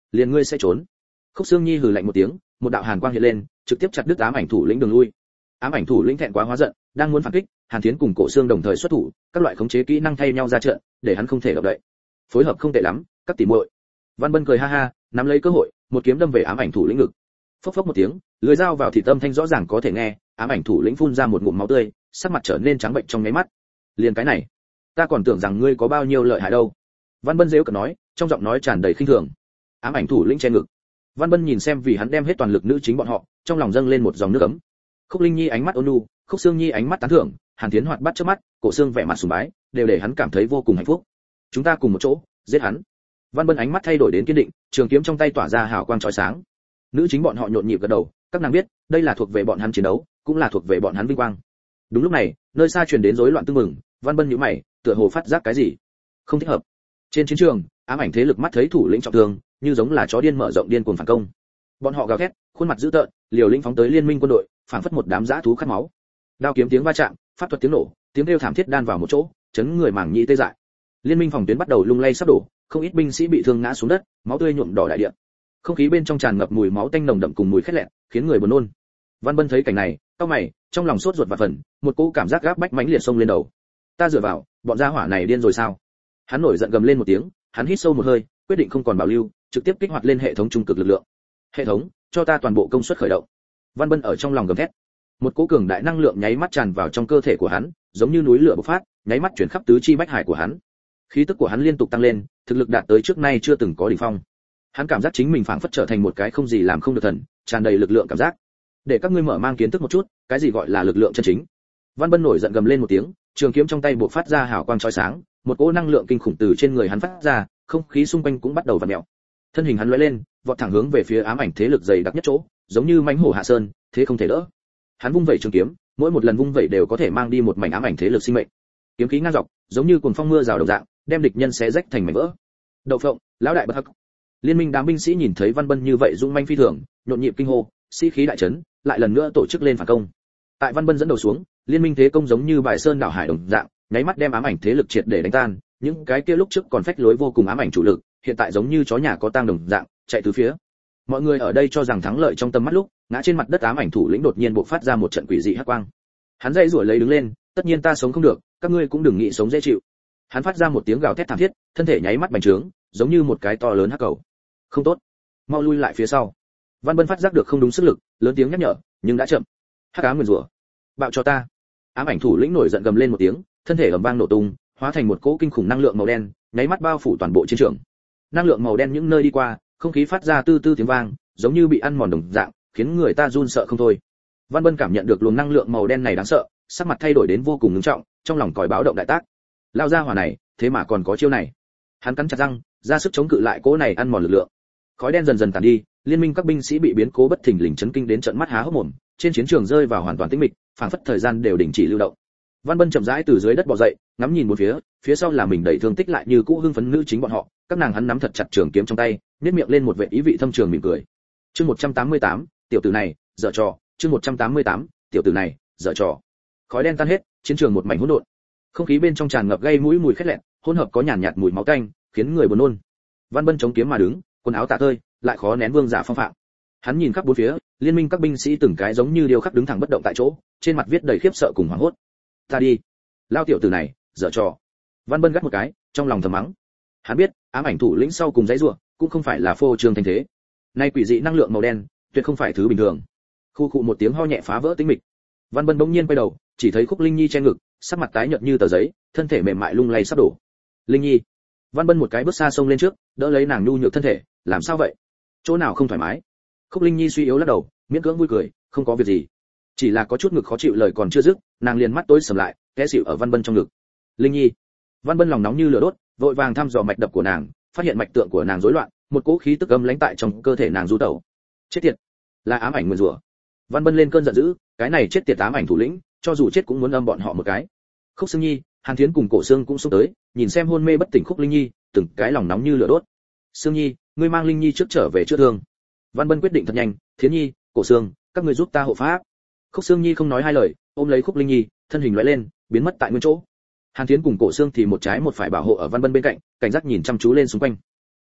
Speaker 1: liền ngươi sẽ trốn. Khúc Sương Nhi hừ lạnh một tiếng, một đạo hàn quang hiện lên, trực tiếp chặt đứt ám ảnh thủ lĩnh đường lui. Ám ảnh thủ lĩnh thẹn quá hóa giận, đang muốn phản kích, Hàn Thiến cùng Cổ Xương đồng thời xuất thủ, các loại khống chế kỹ năng thay nhau ra trận, để hắn không thể động đậy. Phối hợp không tệ lắm, các tỷ muội. Văn Bân cười ha ha, nắm lấy cơ hội, một kiếm đâm về ám ảnh thủ lĩnh ngực. Phốc phốc một tiếng, lưỡi dao vào thịt tâm thanh rõ ràng có thể nghe, ám ảnh thủ lĩnh phun ra một ngụm máu tươi, sắc mặt trở nên trắng bệnh trong nháy mắt. Liền cái này, ta còn tưởng rằng ngươi có bao nhiêu lợi hại đâu. Văn Bân giễu cợt nói, trong giọng nói tràn đầy khinh thường. Ám ảnh thủ lĩnh che ngực. Văn Bân nhìn xem vì hắn đem hết toàn lực nữ chính bọn họ, trong lòng dâng lên một dòng nước ấm. Khúc Linh Nhi ánh mắt ôn nhu, Khúc Sương Nhi ánh mắt tán thưởng, Hàn Thiến hoạt bát trước mắt, Cổ Xương vẻ mặt sùng bái, đều để hắn cảm thấy vô cùng hạnh phúc. Chúng ta cùng một chỗ, giết hắn. Văn Bân ánh mắt thay đổi đến kiên định, trường kiếm trong tay tỏa ra hào quang chói sáng. Nữ chính bọn họ nhộn nhịp gật đầu, các nàng biết, đây là thuộc về bọn hắn chiến đấu, cũng là thuộc về bọn hắn vinh quang. Đúng lúc này, nơi xa truyền đến rối loạn tương mừng, Văn Bân nhíu mày, tựa hồ phát giác cái gì không thích hợp. Trên chiến trường, ám ảnh thế lực mắt thấy thủ lĩnh trọng thương, như giống là chó điên mở rộng điên cuồng phản công. Bọn họ gào thét, khuôn mặt dữ tợn, liều lĩnh phóng tới liên minh quân đội, phảng phất một đám dã thú khát máu. Đao kiếm tiếng va chạm, pháp thuật tiếng nổ, tiếng kêu thảm thiết đan vào một chỗ, chấn người màng nhĩ tê dại. Liên minh phòng tuyến bắt đầu lung lay sắp đổ, không ít binh sĩ bị thương ngã xuống đất, máu tươi nhuộm đỏ đại địa. Không khí bên trong tràn ngập mùi máu tanh nồng đậm cùng mùi khét lẹt, khiến người buồn nôn. Văn Bân thấy cảnh này, cau mày, trong lòng sốt ruột và phần, một cỗ cảm giác gáp bách mãnh liệt xông lên đầu. Ta dựa vào, bọn gia hỏa này điên rồi sao? Hắn nổi giận gầm lên một tiếng, hắn hít sâu một hơi, quyết định không còn bảo lưu, trực tiếp kích hoạt lên hệ thống trung cực lực lượng. Hệ thống, cho ta toàn bộ công suất khởi động. Văn Bân ở trong lòng gầm thét. Một cỗ cường đại năng lượng nháy mắt tràn vào trong cơ thể của hắn, giống như núi lửa bộc phát, nháy mắt chuyển khắp tứ chi bách hải của hắn. Khí tức của hắn liên tục tăng lên, thực lực đạt tới trước nay chưa từng có đỉnh phong. Hắn cảm giác chính mình phảng phất trở thành một cái không gì làm không được thần, tràn đầy lực lượng cảm giác. Để các ngươi mở mang kiến thức một chút, cái gì gọi là lực lượng chân chính. Văn Bân nổi giận gầm lên một tiếng, trường kiếm trong tay bộc phát ra hào quang chói sáng, một cỗ năng lượng kinh khủng từ trên người hắn phát ra, không khí xung quanh cũng bắt đầu vặn mèo. Thân hình hắn lóe lên, vọt thẳng hướng về phía ám ảnh thế lực dày đặc nhất chỗ, giống như mãnh hổ hạ sơn, thế không thể đỡ. Hắn vung vẩy trường kiếm, mỗi một lần vung vẩy đều có thể mang đi một mảnh ám ảnh thế lực sinh mệnh. Kiếm khí ngang dọc, giống như cuồng phong mưa rào đồng dạng, đem địch nhân xé rách thành mảnh vỡ. Đậu phộng, lão đại bất hắc. Liên minh đám binh sĩ nhìn thấy Văn Bân như vậy dũng manh phi thường, nhộn nhịp kinh hô, sĩ khí đại chấn, lại lần nữa tổ chức lên phản công. Tại Văn Bân dẫn đầu xuống, liên minh thế công giống như bài sơn đảo hải đồng dạng, nháy mắt đem ám ảnh thế lực triệt để đánh tan, những cái kia lúc trước còn phách lối vô cùng ám ảnh chủ lực, hiện tại giống như chó nhà có tang đồng dạng, chạy tứ phía. Mọi người ở đây cho rằng thắng lợi trong tầm mắt lúc, ngã trên mặt đất ám ảnh thủ lĩnh đột nhiên bộc phát ra một trận quỷ dị hắc quang. Hắn dãy rủa lấy đứng lên, tất nhiên ta sống không được, các ngươi cũng đừng nghĩ sống dễ chịu. Hắn phát ra một tiếng gào thét thảm thiết, thân thể nháy mắt bành trướng, giống như một cái to lớn hắc cầu. Không tốt, mau lui lại phía sau. Văn Bân phát giác được không đúng sức lực, lớn tiếng nhắc nhở, nhưng đã chậm. Hắc ám nguyên rủa, bạo cho ta. Ám ảnh thủ lĩnh nổi giận gầm lên một tiếng, thân thể ầm vang nổ tung, hóa thành một cỗ kinh khủng năng lượng màu đen, nháy mắt bao phủ toàn bộ chiến trường. Năng lượng màu đen những nơi đi qua, không khí phát ra tư tư tiếng vang, giống như bị ăn mòn đồng dạng, khiến người ta run sợ không thôi. Văn Bân cảm nhận được luồng năng lượng màu đen này đáng sợ, sắc mặt thay đổi đến vô cùng nghiêm trọng, trong lòng còi báo động đại tác. Lao ra hỏa này, thế mà còn có chiêu này. Hắn cắn chặt răng, ra sức chống cự lại cỗ này ăn mòn lực lượng. Khói đen dần dần tàn đi, liên minh các binh sĩ bị biến cố bất thình lình chấn kinh đến trợn mắt há hốc mồm, trên chiến trường rơi vào hoàn toàn tĩnh mịch, phảng phất thời gian đều đình chỉ lưu động. Văn Bân chậm rãi từ dưới đất bò dậy, ngắm nhìn một phía, phía sau là mình đầy thương tích lại như cũ hưng phấn nữ chính bọn họ, các nàng hắn nắm thật chặt trường kiếm trong tay, nhếch miệng lên một vẻ ý vị thâm trường mỉm cười. Chương một trăm tám mươi tám, tiểu tử này, dở trò, chương một trăm tám mươi tám, tiểu tử này, dở trò. Khói đen tan hết, chiến trường một mảnh hỗn độn. Không khí bên trong tràn ngập gây mũi mùi khét lẹt, hỗn hợp có nhàn nhạt mùi máu tanh, khiến người buồn nôn. Văn Bân chống kiếm mà đứng, quần áo tả tơi, lại khó nén vương giả phong phạm. Hắn nhìn khắp bốn phía, liên minh các binh sĩ từng cái giống như điêu khắc đứng thẳng bất động tại chỗ, trên mặt viết đầy khiếp sợ cùng hoảng hốt. Ta đi, lao tiểu tử này, dở trò. Văn Bân gắt một cái, trong lòng thầm mắng. Hắn biết, ám ảnh thủ lĩnh sau cùng dãy rủa, cũng không phải là phô trương thành thế. Nay quỷ dị năng lượng màu đen, tuyệt không phải thứ bình thường. Khu cụ một tiếng ho nhẹ phá vỡ tĩnh mịch. Văn Bân bỗng nhiên quay đầu, chỉ thấy Khúc Linh Nhi che ngực, sắc mặt tái nhợt như tờ giấy, thân thể mềm mại lung lay sắp đổ. Linh Nhi. Văn Bân một cái bước xa xông lên trước, đỡ lấy nàng nhu nhược thân thể, làm sao vậy? Chỗ nào không thoải mái? Khúc Linh Nhi suy yếu lắc đầu, miễn cưỡng vui cười, không có việc gì, chỉ là có chút ngực khó chịu. Lời còn chưa dứt, nàng liền mắt tối sầm lại, té xỉu ở Văn Bân trong ngực. Linh Nhi. Văn Bân lòng nóng như lửa đốt, vội vàng thăm dò mạch đập của nàng, phát hiện mạch tượng của nàng rối loạn, một cỗ khí tức âm lãnh tại trong cơ thể nàng du tẩu. Chết tiệt, là ám ảnh nguyên rủa. Văn Bân lên cơn giận dữ, cái này chết tiệt ám ảnh thủ lĩnh, cho dù chết cũng muốn âm bọn họ một cái. Khúc Sương Nhi, Hàn Thiến cùng Cổ Xương cũng xông tới, nhìn xem hôn mê bất tỉnh Khúc Linh Nhi, từng cái lòng nóng như lửa đốt. Sương Nhi, ngươi mang Linh Nhi trước trở về chữa thương. Văn Bân quyết định thật nhanh, Thiến Nhi, Cổ Xương, các ngươi giúp ta hộ pháp. Khúc Sương Nhi không nói hai lời, ôm lấy Khúc Linh Nhi, thân hình lóe lên, biến mất tại nguyên chỗ. Hàn Thiến cùng Cổ Xương thì một trái một phải bảo hộ ở Văn Bân bên cạnh, cảnh giác nhìn chăm chú lên xung quanh.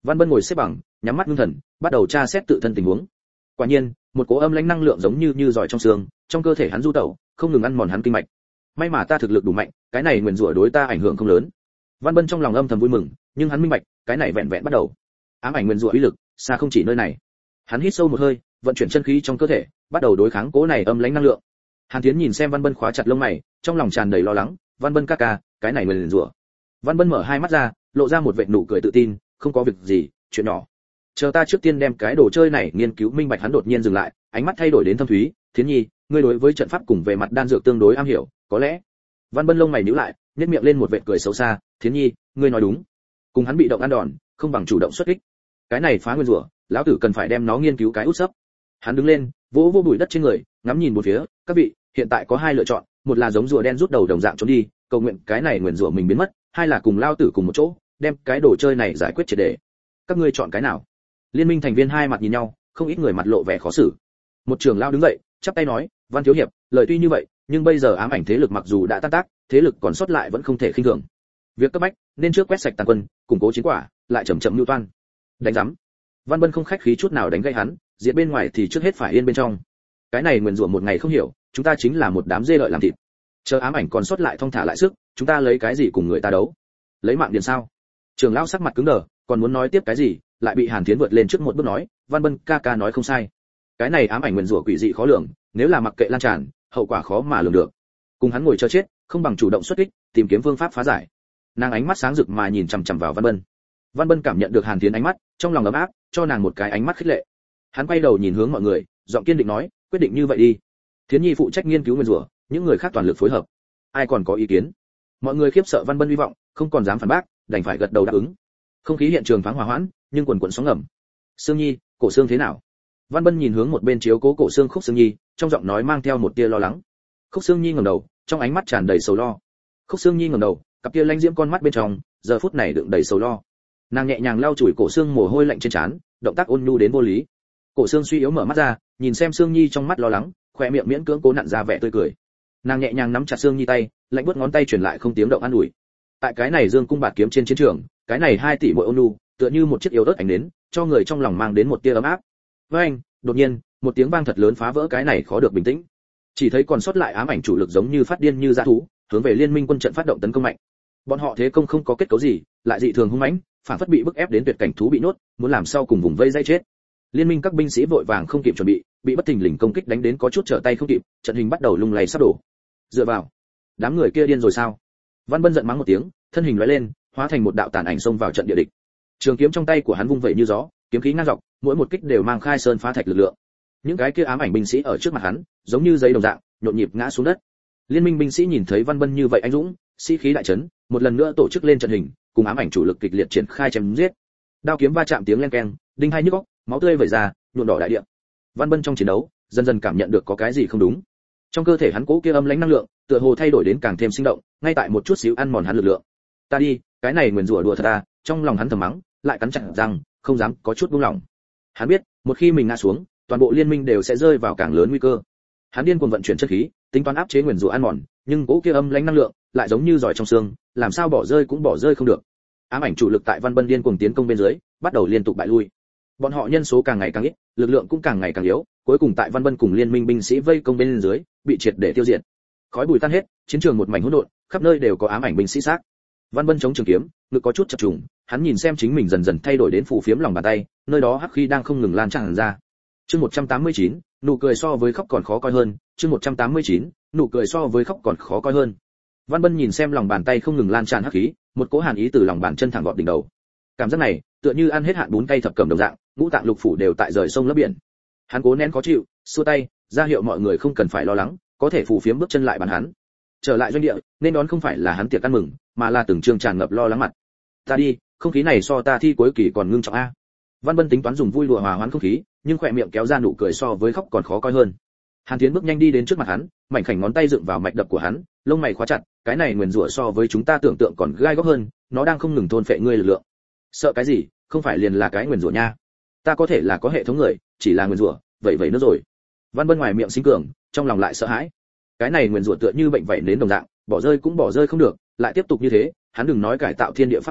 Speaker 1: Văn Bân ngồi xếp bằng, nhắm mắt ngưng thần, bắt đầu tra xét tự thân tình huống. Quả nhiên, một cỗ âm lãnh năng lượng giống như như giỏi trong xương, trong cơ thể hắn du tẩu, không ngừng ăn mòn hắn kinh mạch. May mà ta thực lực đủ mạnh, cái này nguyền rủa đối ta ảnh hưởng không lớn. Văn Bân trong lòng âm thầm vui mừng, nhưng hắn minh bạch, cái này vẹn vẹn bắt đầu. Ám ảnh nguyền rủa uy lực, xa không chỉ nơi này. Hắn hít sâu một hơi, vận chuyển chân khí trong cơ thể, bắt đầu đối kháng cỗ này âm lãnh năng lượng. Hàn Tiến nhìn xem Văn Bân khóa chặt lông mày, trong lòng tràn đầy lo lắng, "Văn Bân ca ca, cái này nguyền rủa." Văn Bân mở hai mắt ra, lộ ra một vệt nụ cười tự tin, "Không có việc gì, chuyện nhỏ. Chờ ta trước tiên đem cái đồ chơi này nghiên cứu minh bạch." Hắn đột nhiên dừng lại, ánh mắt thay đổi đến thâm thúy, "Thiến Nhi, ngươi đối với trận pháp cùng về mặt đan dược tương đối am hiểu, có lẽ." Văn Bân lông mày nhíu lại, nhếch miệng lên một vệt cười xấu xa, "Thiến Nhi, ngươi nói đúng. Cùng hắn bị động ăn đòn, không bằng chủ động xuất kích. Cái này phá nguyên rủa, lão tử cần phải đem nó nghiên cứu cái út sấp." Hắn đứng lên, vỗ vỗ bụi đất trên người, ngắm nhìn một phía, "Các vị, hiện tại có hai lựa chọn, một là giống rùa đen rút đầu đồng dạng trốn đi, cầu nguyện cái này nguyền rủa mình biến mất, hai là cùng lao tử cùng một chỗ, đem cái đồ chơi này giải quyết triệt để. Các ngươi chọn cái nào?" Liên minh thành viên hai mặt nhìn nhau, không ít người mặt lộ vẻ khó xử. Một trưởng lao đứng dậy, chắp tay nói, "Văn thiếu hiệp, lời tuy như vậy, nhưng bây giờ ám ảnh thế lực mặc dù đã tan tác, thế lực còn sót lại vẫn không thể khinh thường. Việc cấp bách, nên trước quét sạch tàn quân, củng cố chiến quả, lại chậm chậm lưu toan." Đánh rắm. Văn Bân không khách khí chút nào đánh gãy hắn, diệt bên ngoài thì trước hết phải yên bên trong. Cái này nguyền rủa một ngày không hiểu, chúng ta chính là một đám dê lợi làm thịt. Chờ ám ảnh còn sót lại thong thả lại sức, chúng ta lấy cái gì cùng người ta đấu? Lấy mạng điền sao? Trường lão sắc mặt cứng đờ, còn muốn nói tiếp cái gì, lại bị Hàn Thiến vượt lên trước một bước nói, "Văn Bân ca ca nói không sai. Cái này ám ảnh nguyền rủa quỷ dị khó lường, nếu là mặc kệ lan tràn, hậu quả khó mà lường được. Cùng hắn ngồi chờ chết, không bằng chủ động xuất kích, tìm kiếm phương pháp phá giải." Nàng ánh mắt sáng rực mà nhìn chằm chằm vào Văn Bân. Văn Bân cảm nhận được Hàn Thiến ánh mắt, trong lòng ấm áp, cho nàng một cái ánh mắt khích lệ. Hắn quay đầu nhìn hướng mọi người, giọng kiên định nói, "Quyết định như vậy đi. Thiến Nhi phụ trách nghiên cứu nguyên rủa, những người khác toàn lực phối hợp." Ai còn có ý kiến? Mọi người khiếp sợ Văn Bân hy vọng, không còn dám phản bác, đành phải gật đầu đáp ứng. Không khí hiện trường thoáng hòa hoãn, nhưng quần quần sóng ngầm. "Sương Nhi, Cổ Sương thế nào?" Văn Bân nhìn hướng một bên chiếu cố Cổ Sương Khúc Sương Nhi, trong giọng nói mang theo một tia lo lắng. Khúc Sương Nhi ngẩng đầu, trong ánh mắt tràn đầy sầu lo. Khúc Sương Nhi ngẩng đầu, cặp kia lanh diễm con mắt bên trong, giờ phút này đựng đầy sầu lo. Nàng nhẹ nhàng lau chùi Cổ Sương mồ hôi lạnh trên trán, động tác ôn nhu đến vô lý. Cổ Sương suy yếu mở mắt ra, nhìn xem Sương Nhi trong mắt lo lắng, khóe miệng miễn cưỡng cố nặn ra vẻ tươi cười. Nàng nhẹ nhàng nắm chặt Sương Nhi tay, lạnh buốt ngón tay truyền lại không tiếng động an ủi. Tại cái này dương cung bạt kiếm trên chiến trường, cái này hai tỷ muội ôn nhu, tựa như một chiếc yếu ớt ánh nến, cho người trong lòng mang đến một tia ấm áp. Với anh, đột nhiên, một tiếng vang thật lớn phá vỡ cái này khó được bình tĩnh. Chỉ thấy còn sót lại ám ảnh chủ lực giống như phát điên như dã thú, hướng về liên minh quân trận phát động tấn công mạnh. Bọn họ thế công không có kết cấu gì, lại dị thường hung mãnh, phản phất bị bức ép đến tuyệt cảnh thú bị nhốt, muốn làm sao cùng vùng vây dây chết. Liên minh các binh sĩ vội vàng không kịp chuẩn bị, bị bất thình lình công kích đánh đến có chút trở tay không kịp, trận hình bắt đầu lung lay sắp đổ. Dựa vào, đám người kia điên rồi sao? Văn Bân giận mắng một tiếng, thân hình lóe lên, hóa thành một đạo tàn ảnh xông vào trận địa địch. Trường kiếm trong tay của hắn vung vẩy như gió, kiếm khí ngang dọc, mỗi một kích đều mang khai sơn phá thạch lực lượng. Những cái kia ám ảnh binh sĩ ở trước mặt hắn, giống như giấy đồng dạng, nhộn nhịp ngã xuống đất. Liên minh binh sĩ nhìn thấy Văn Bân như vậy anh dũng, sĩ khí đại chấn, một lần nữa tổ chức lên trận hình, cùng ám ảnh chủ lực kịch liệt triển khai chém giết. Đao kiếm va chạm tiếng len keng, đinh hai nhức óc, máu tươi vẩy ra, nhuộm đỏ đại địa. Văn Bân trong chiến đấu, dần dần cảm nhận được có cái gì không đúng. Trong cơ thể hắn cố kia âm lãnh năng lượng, tựa hồ thay đổi đến càng thêm sinh động, ngay tại một chút xíu ăn mòn hắn lực lượng. "Ta đi, cái này nguyền rủa đùa thật ta." Trong lòng hắn thầm mắng, lại cắn chặt răng, không dám có chút buông lỏng. Hắn biết, một khi mình ngã xuống, toàn bộ liên minh đều sẽ rơi vào càng lớn nguy cơ. Hắn điên cuồng vận chuyển chất khí, tính toán áp chế nguyền rủa ăn mòn, nhưng cố kia âm lãnh năng lượng lại giống như giỏi trong xương, làm sao bỏ rơi cũng bỏ rơi không được. Ám ảnh chủ lực tại Văn Bân điên cuồng tiến công bên dưới, bắt đầu liên tục bại lui. Bọn họ nhân số càng ngày càng ít, lực lượng cũng càng ngày càng yếu, cuối cùng tại Văn Bân cùng liên minh binh sĩ vây công bên dưới, bị triệt để tiêu diệt. Khói bụi tan hết, chiến trường một mảnh hỗn độn, khắp nơi đều có ám ảnh binh sĩ xác. Văn Bân chống trường kiếm, ngực có chút chập trùng, hắn nhìn xem chính mình dần dần thay đổi đến phù phiếm lòng bàn tay, nơi đó hắc khí đang không ngừng lan tràn ra. Chương một trăm tám mươi chín, nụ cười so với khóc còn khó coi hơn, chương một trăm tám mươi chín, nụ cười so với khóc còn khó coi hơn. Văn Bân nhìn xem lòng bàn tay không ngừng lan tràn hắc khí, một cỗ hàn ý từ lòng bàn chân thẳng vọt đỉnh đầu. Cảm giác này, tựa như ăn hết hạn bún cay thập cẩm đồng dạng, ngũ tạng lục phủ đều tại rời sông lấp biển. Hắn cố nén khó chịu, xua tay, ra hiệu mọi người không cần phải lo lắng, có thể phù phiếm bước chân lại bàn hắn. Trở lại doanh địa, nên đón không phải là hắn tiệc ăn mừng, mà là từng trường tràn ngập lo lắng mặt. "Ta đi, không khí này so ta thi cuối kỳ còn ngưng trọng a." Văn Bân tính toán dùng vui đùa hòa hoãn không khí, nhưng khỏe miệng kéo ra nụ cười so với khóc còn khó coi hơn. Hàn Thiến bước nhanh đi đến trước mặt hắn, mảnh khảnh ngón tay dựng vào mạch đập của hắn, lông mày khóa chặt, "Cái này nguyền rủa so với chúng ta tưởng tượng còn gai góc hơn, nó đang không ngừng thôn phệ ngươi lực lượng." "Sợ cái gì, không phải liền là cái nguyền rủa nha. Ta có thể là có hệ thống người, chỉ là nguyền rủa, vậy vậy nữa rồi." Văn Bân ngoài miệng sinh cường, trong lòng lại sợ hãi. Cái này nguyền rủa tựa như bệnh vậy đến đồng dạng, bỏ rơi cũng bỏ rơi không được, lại tiếp tục như thế, hắn đừng nói cải tạo thiên địa pháp tắc,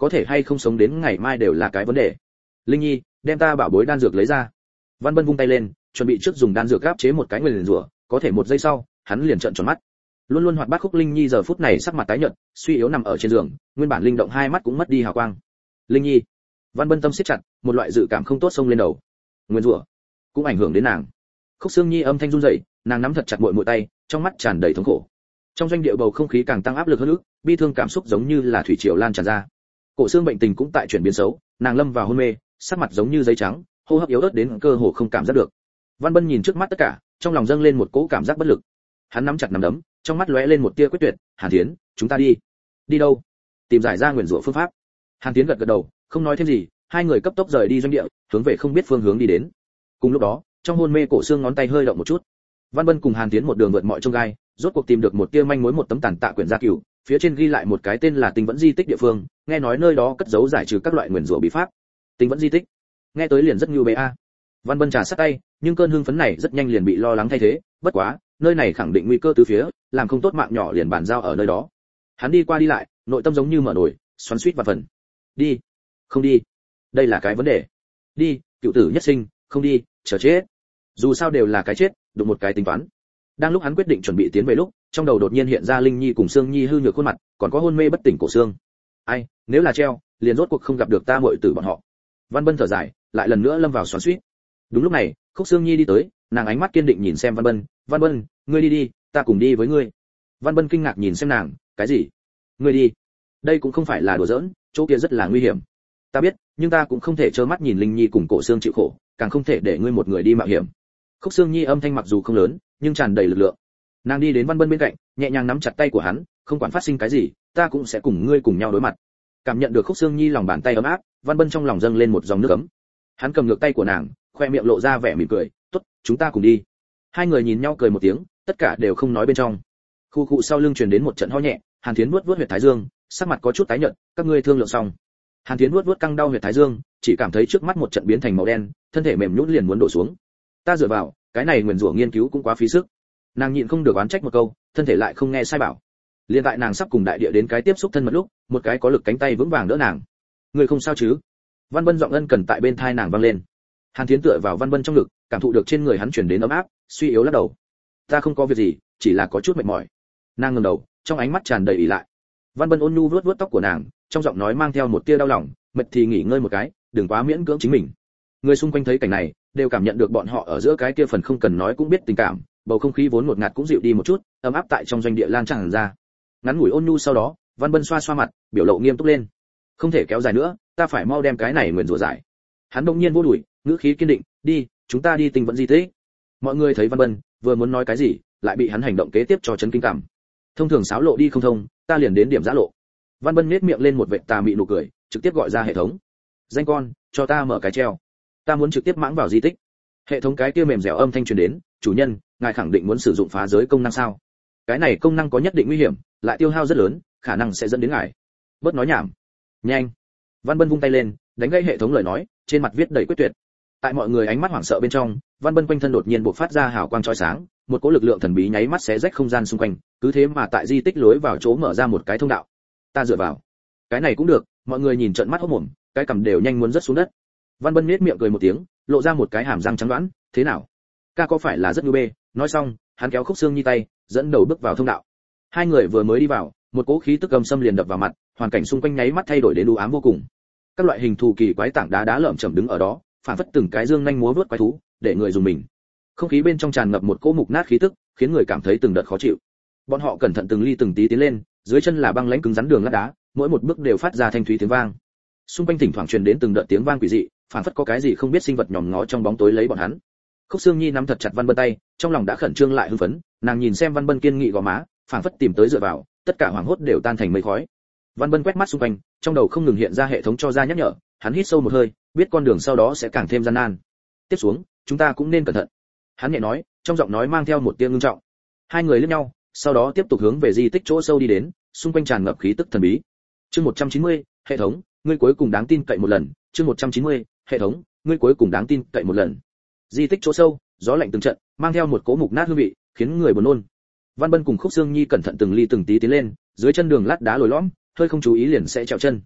Speaker 1: có thể hay không sống đến ngày mai đều là cái vấn đề. Linh Nhi, đem ta bảo bối đan dược lấy ra. Văn Bân vung tay lên, chuẩn bị trước dùng đan dược áp chế một cái nguyền rủa, có thể một giây sau, hắn liền trợn tròn mắt. Luôn luôn hoạt bát Khúc Linh Nhi giờ phút này sắc mặt tái nhợt, suy yếu nằm ở trên giường, nguyên bản linh động hai mắt cũng mất đi hào quang. Linh Nhi, Văn Bân tâm siết chặt, một loại dự cảm không tốt xông lên đầu. Nguyên rủa cũng ảnh hưởng đến nàng. Khúc Sương Nhi âm thanh run rẩy, nàng nắm thật chặt muội muội tay, trong mắt tràn đầy thống khổ. Trong doanh địa bầu không khí càng tăng áp lực hơn nữa, bi thương cảm xúc giống như là thủy triều lan tràn ra. Cổ Xương bệnh tình cũng tại chuyển biến xấu, nàng lâm vào hôn mê, sắc mặt giống như giấy trắng, hô hấp yếu ớt đến cơ hồ không cảm giác được. Văn Bân nhìn trước mắt tất cả, trong lòng dâng lên một cỗ cảm giác bất lực. Hắn nắm chặt nắm đấm, trong mắt lóe lên một tia quyết tuyệt. Hàn Thiến, chúng ta đi. Đi đâu? Tìm giải ra nguyền rủa phương pháp. Hàn Thiến gật gật đầu, không nói thêm gì, hai người cấp tốc rời đi doanh địa, hướng về không biết phương hướng đi đến. Cùng lúc đó, trong hôn mê Cổ Xương ngón tay hơi động một chút. Văn Bân cùng Hàn Thiến một đường vượt mọi chông gai, rốt cuộc tìm được một tia manh mối, một tấm tàn tạ quyển gia cửu, phía trên ghi lại một cái tên là Tinh Vẫn di tích địa phương, nghe nói nơi đó cất giấu giải trừ các loại nguyền rủa bí pháp. Tinh Vẫn di tích, nghe tới liền rất như bệ a. Văn Bân trà sát tay, nhưng cơn hưng phấn này rất nhanh liền bị lo lắng thay thế, bất quá, nơi này khẳng định nguy cơ từ phía, làm không tốt mạng nhỏ liền bàn giao ở nơi đó. Hắn đi qua đi lại, nội tâm giống như mở nổi, xoắn xuýt và phần. Đi, không đi, đây là cái vấn đề. Đi, cựu tử nhất sinh, không đi, chờ chết. Dù sao đều là cái chết, đụng một cái tính toán. Đang lúc hắn quyết định chuẩn bị tiến về lúc, trong đầu đột nhiên hiện ra Linh Nhi cùng Sương Nhi hư nhược khuôn mặt, còn có hôn mê bất tỉnh Cổ Xương. Ai, nếu là treo, liền rốt cuộc không gặp được ta muội tử bọn họ. Văn Bân thở dài, lại lần nữa lâm vào xoắn xuýt. Đúng lúc này, Khúc Sương Nhi đi tới, nàng ánh mắt kiên định nhìn xem Văn Bân. Văn Bân, ngươi đi đi, ta cùng đi với ngươi. Văn Bân kinh ngạc nhìn xem nàng, cái gì? Ngươi đi? Đây cũng không phải là đùa giỡn, chỗ kia rất là nguy hiểm. Ta biết, nhưng ta cũng không thể trơ mắt nhìn Linh Nhi cùng Cổ Xương chịu khổ, càng không thể để ngươi một người đi mạo hiểm. Khúc Sương Nhi âm thanh mặc dù không lớn, nhưng tràn đầy lực lượng. Nàng đi đến Văn Bân bên cạnh, nhẹ nhàng nắm chặt tay của hắn, không quản phát sinh cái gì, ta cũng sẽ cùng ngươi cùng nhau đối mặt. Cảm nhận được Khúc Sương Nhi lòng bàn tay ấm áp, Văn Bân trong lòng dâng lên một dòng nước ấm. Hắn cầm ngược tay của nàng, khoe miệng lộ ra vẻ mỉm cười, "Tốt, chúng ta cùng đi." Hai người nhìn nhau cười một tiếng, tất cả đều không nói bên trong. Khu khu sau lưng truyền đến một trận ho nhẹ, Hàn Thiến vuốt vuốt huyệt thái dương, sắc mặt có chút tái nhợt, "Các ngươi thương lượng xong?" Hàn Thiến vuốt vuốt căng đau huyệt thái dương, chỉ cảm thấy trước mắt một trận biến thành màu đen, thân thể mềm nhũn liền muốn đổ xuống. "Ta dựa vào, cái này nguyền rủa nghiên cứu cũng quá phí sức." Nàng nhịn không được oán trách một câu, thân thể lại không nghe sai bảo. Liên tại nàng sắp cùng đại địa đến cái tiếp xúc thân mật lúc, một cái có lực cánh tay vững vàng đỡ nàng. "Ngươi không sao chứ?" Văn Bân giọng ân cần tại bên tai nàng vang lên. Hàn Thiến tựa vào Văn Bân trong ngực, cảm thụ được trên người hắn truyền đến ấm áp, suy yếu lắc đầu. "Ta không có việc gì, chỉ là có chút mệt mỏi." Nàng ngẩng đầu, trong ánh mắt tràn đầy ỷ lại. Văn Bân ôn nhu vuốt vuốt tóc của nàng, trong giọng nói mang theo một tia đau lòng, "Mệt thì nghỉ ngơi một cái, đừng quá miễn cưỡng chính mình." Người xung quanh thấy cảnh này, đều cảm nhận được bọn họ ở giữa cái kia phần không cần nói cũng biết tình cảm, bầu không khí vốn ngột ngạt cũng dịu đi một chút, ấm áp tại trong doanh địa lan tràn ra. Ngắn ngủi ôn nhu sau đó, Văn Bân xoa xoa mặt, biểu lộ nghiêm túc lên. "Không thể kéo dài nữa, ta phải mau đem cái này nguyền rủa giải." Hắn đột nhiên vô đuổi, ngữ khí kiên định, "Đi, chúng ta đi Tinh Vẫn di tích." Mọi người thấy Văn Bân vừa muốn nói cái gì, lại bị hắn hành động kế tiếp cho chấn kinh cảm. Thông thường sáo lộ đi không thông, ta liền đến điểm giã lộ. Văn Bân nhếch miệng lên một vệt tà mị nụ cười, trực tiếp gọi ra hệ thống. "Danh con, cho ta mở cái treo. Ta muốn trực tiếp mãng vào di tích." Hệ thống cái kia mềm dẻo âm thanh truyền đến, "Chủ nhân, ngài khẳng định muốn sử dụng phá giới công năng sao? Cái này công năng có nhất định nguy hiểm, lại tiêu hao rất lớn, khả năng sẽ dẫn đến ngài." Bớt nói nhảm. "Nhanh." Văn Bân vung tay lên, đánh gãy hệ thống lời nói, trên mặt viết đầy quyết tuyệt. Tại mọi người ánh mắt hoảng sợ bên trong, Văn Bân quanh thân đột nhiên bộc phát ra hào quang chói sáng, một cỗ lực lượng thần bí nháy mắt xé rách không gian xung quanh, cứ thế mà tại di tích lối vào chỗ mở ra một cái thông đạo. "Ta dựa vào, cái này cũng được." Mọi người nhìn trợn mắt hốt mồm, cái cằm đều nhanh muốn rớt xuống đất. Văn Bân nhếch miệng cười một tiếng, lộ ra một cái hàm răng trắng đoán, "Thế nào? Ca có phải là rất nhu bê?" Nói xong, hắn kéo Khúc Sương Nhi tay, dẫn đầu bước vào thông đạo. Hai người vừa mới đi vào, một cỗ khí tức âm xâm liền đập vào mặt, hoàn cảnh xung quanh nháy mắt thay đổi đến u ám vô cùng. Các loại hình thù kỳ quái tảng đá đá lởm chởm đứng ở đó, phản phất từng cái dương nhanh múa vuốt quái thú, để người dùng mình. Không khí bên trong tràn ngập một cỗ mục nát khí tức, khiến người cảm thấy từng đợt khó chịu. Bọn họ cẩn thận từng ly từng tí tiến lên, dưới chân là băng lãnh cứng rắn đường lát đá, mỗi một bước đều phát ra thanh thúy tiếng vang. Xung quanh thỉnh thoảng truyền đến từng đợt tiếng vang quỷ dị, phản phất có cái gì không biết sinh vật nhòm ngó trong bóng tối lấy bọn hắn. Khúc Sương Nhi nắm thật chặt Văn Bân tay, trong lòng đã khẩn trương lại hưng phấn, nàng nhìn xem Văn Bân kiên nghị gò má, phản phất tìm tới dựa vào, tất cả hoảng hốt đều tan thành mây khói. Văn Bân quét mắt xung quanh, trong đầu không ngừng hiện ra hệ thống cho ra nhắc nhở, hắn hít sâu một hơi, biết con đường sau đó sẽ càng thêm gian nan. "Tiếp xuống, chúng ta cũng nên cẩn thận." Hắn nhẹ nói, trong giọng nói mang theo một tia ngưng trọng. Hai người liếc nhau, sau đó tiếp tục hướng về di tích chỗ sâu đi đến, xung quanh tràn ngập khí tức thần bí. Chương một trăm chín mươi, hệ thống, ngươi cuối cùng đáng tin cậy một lần. Chương một trăm chín mươi, hệ thống, ngươi cuối cùng đáng tin cậy một lần. Di tích chỗ sâu, gió lạnh từng trận, mang theo một cỗ mục nát hương vị, khiến người buồn nôn. Văn Bân cùng Khúc Sương Nhi cẩn thận từng ly từng tí tiến lên, dưới chân đường lát đá lồi lõm, hơi không chú ý liền sẽ trèo chân.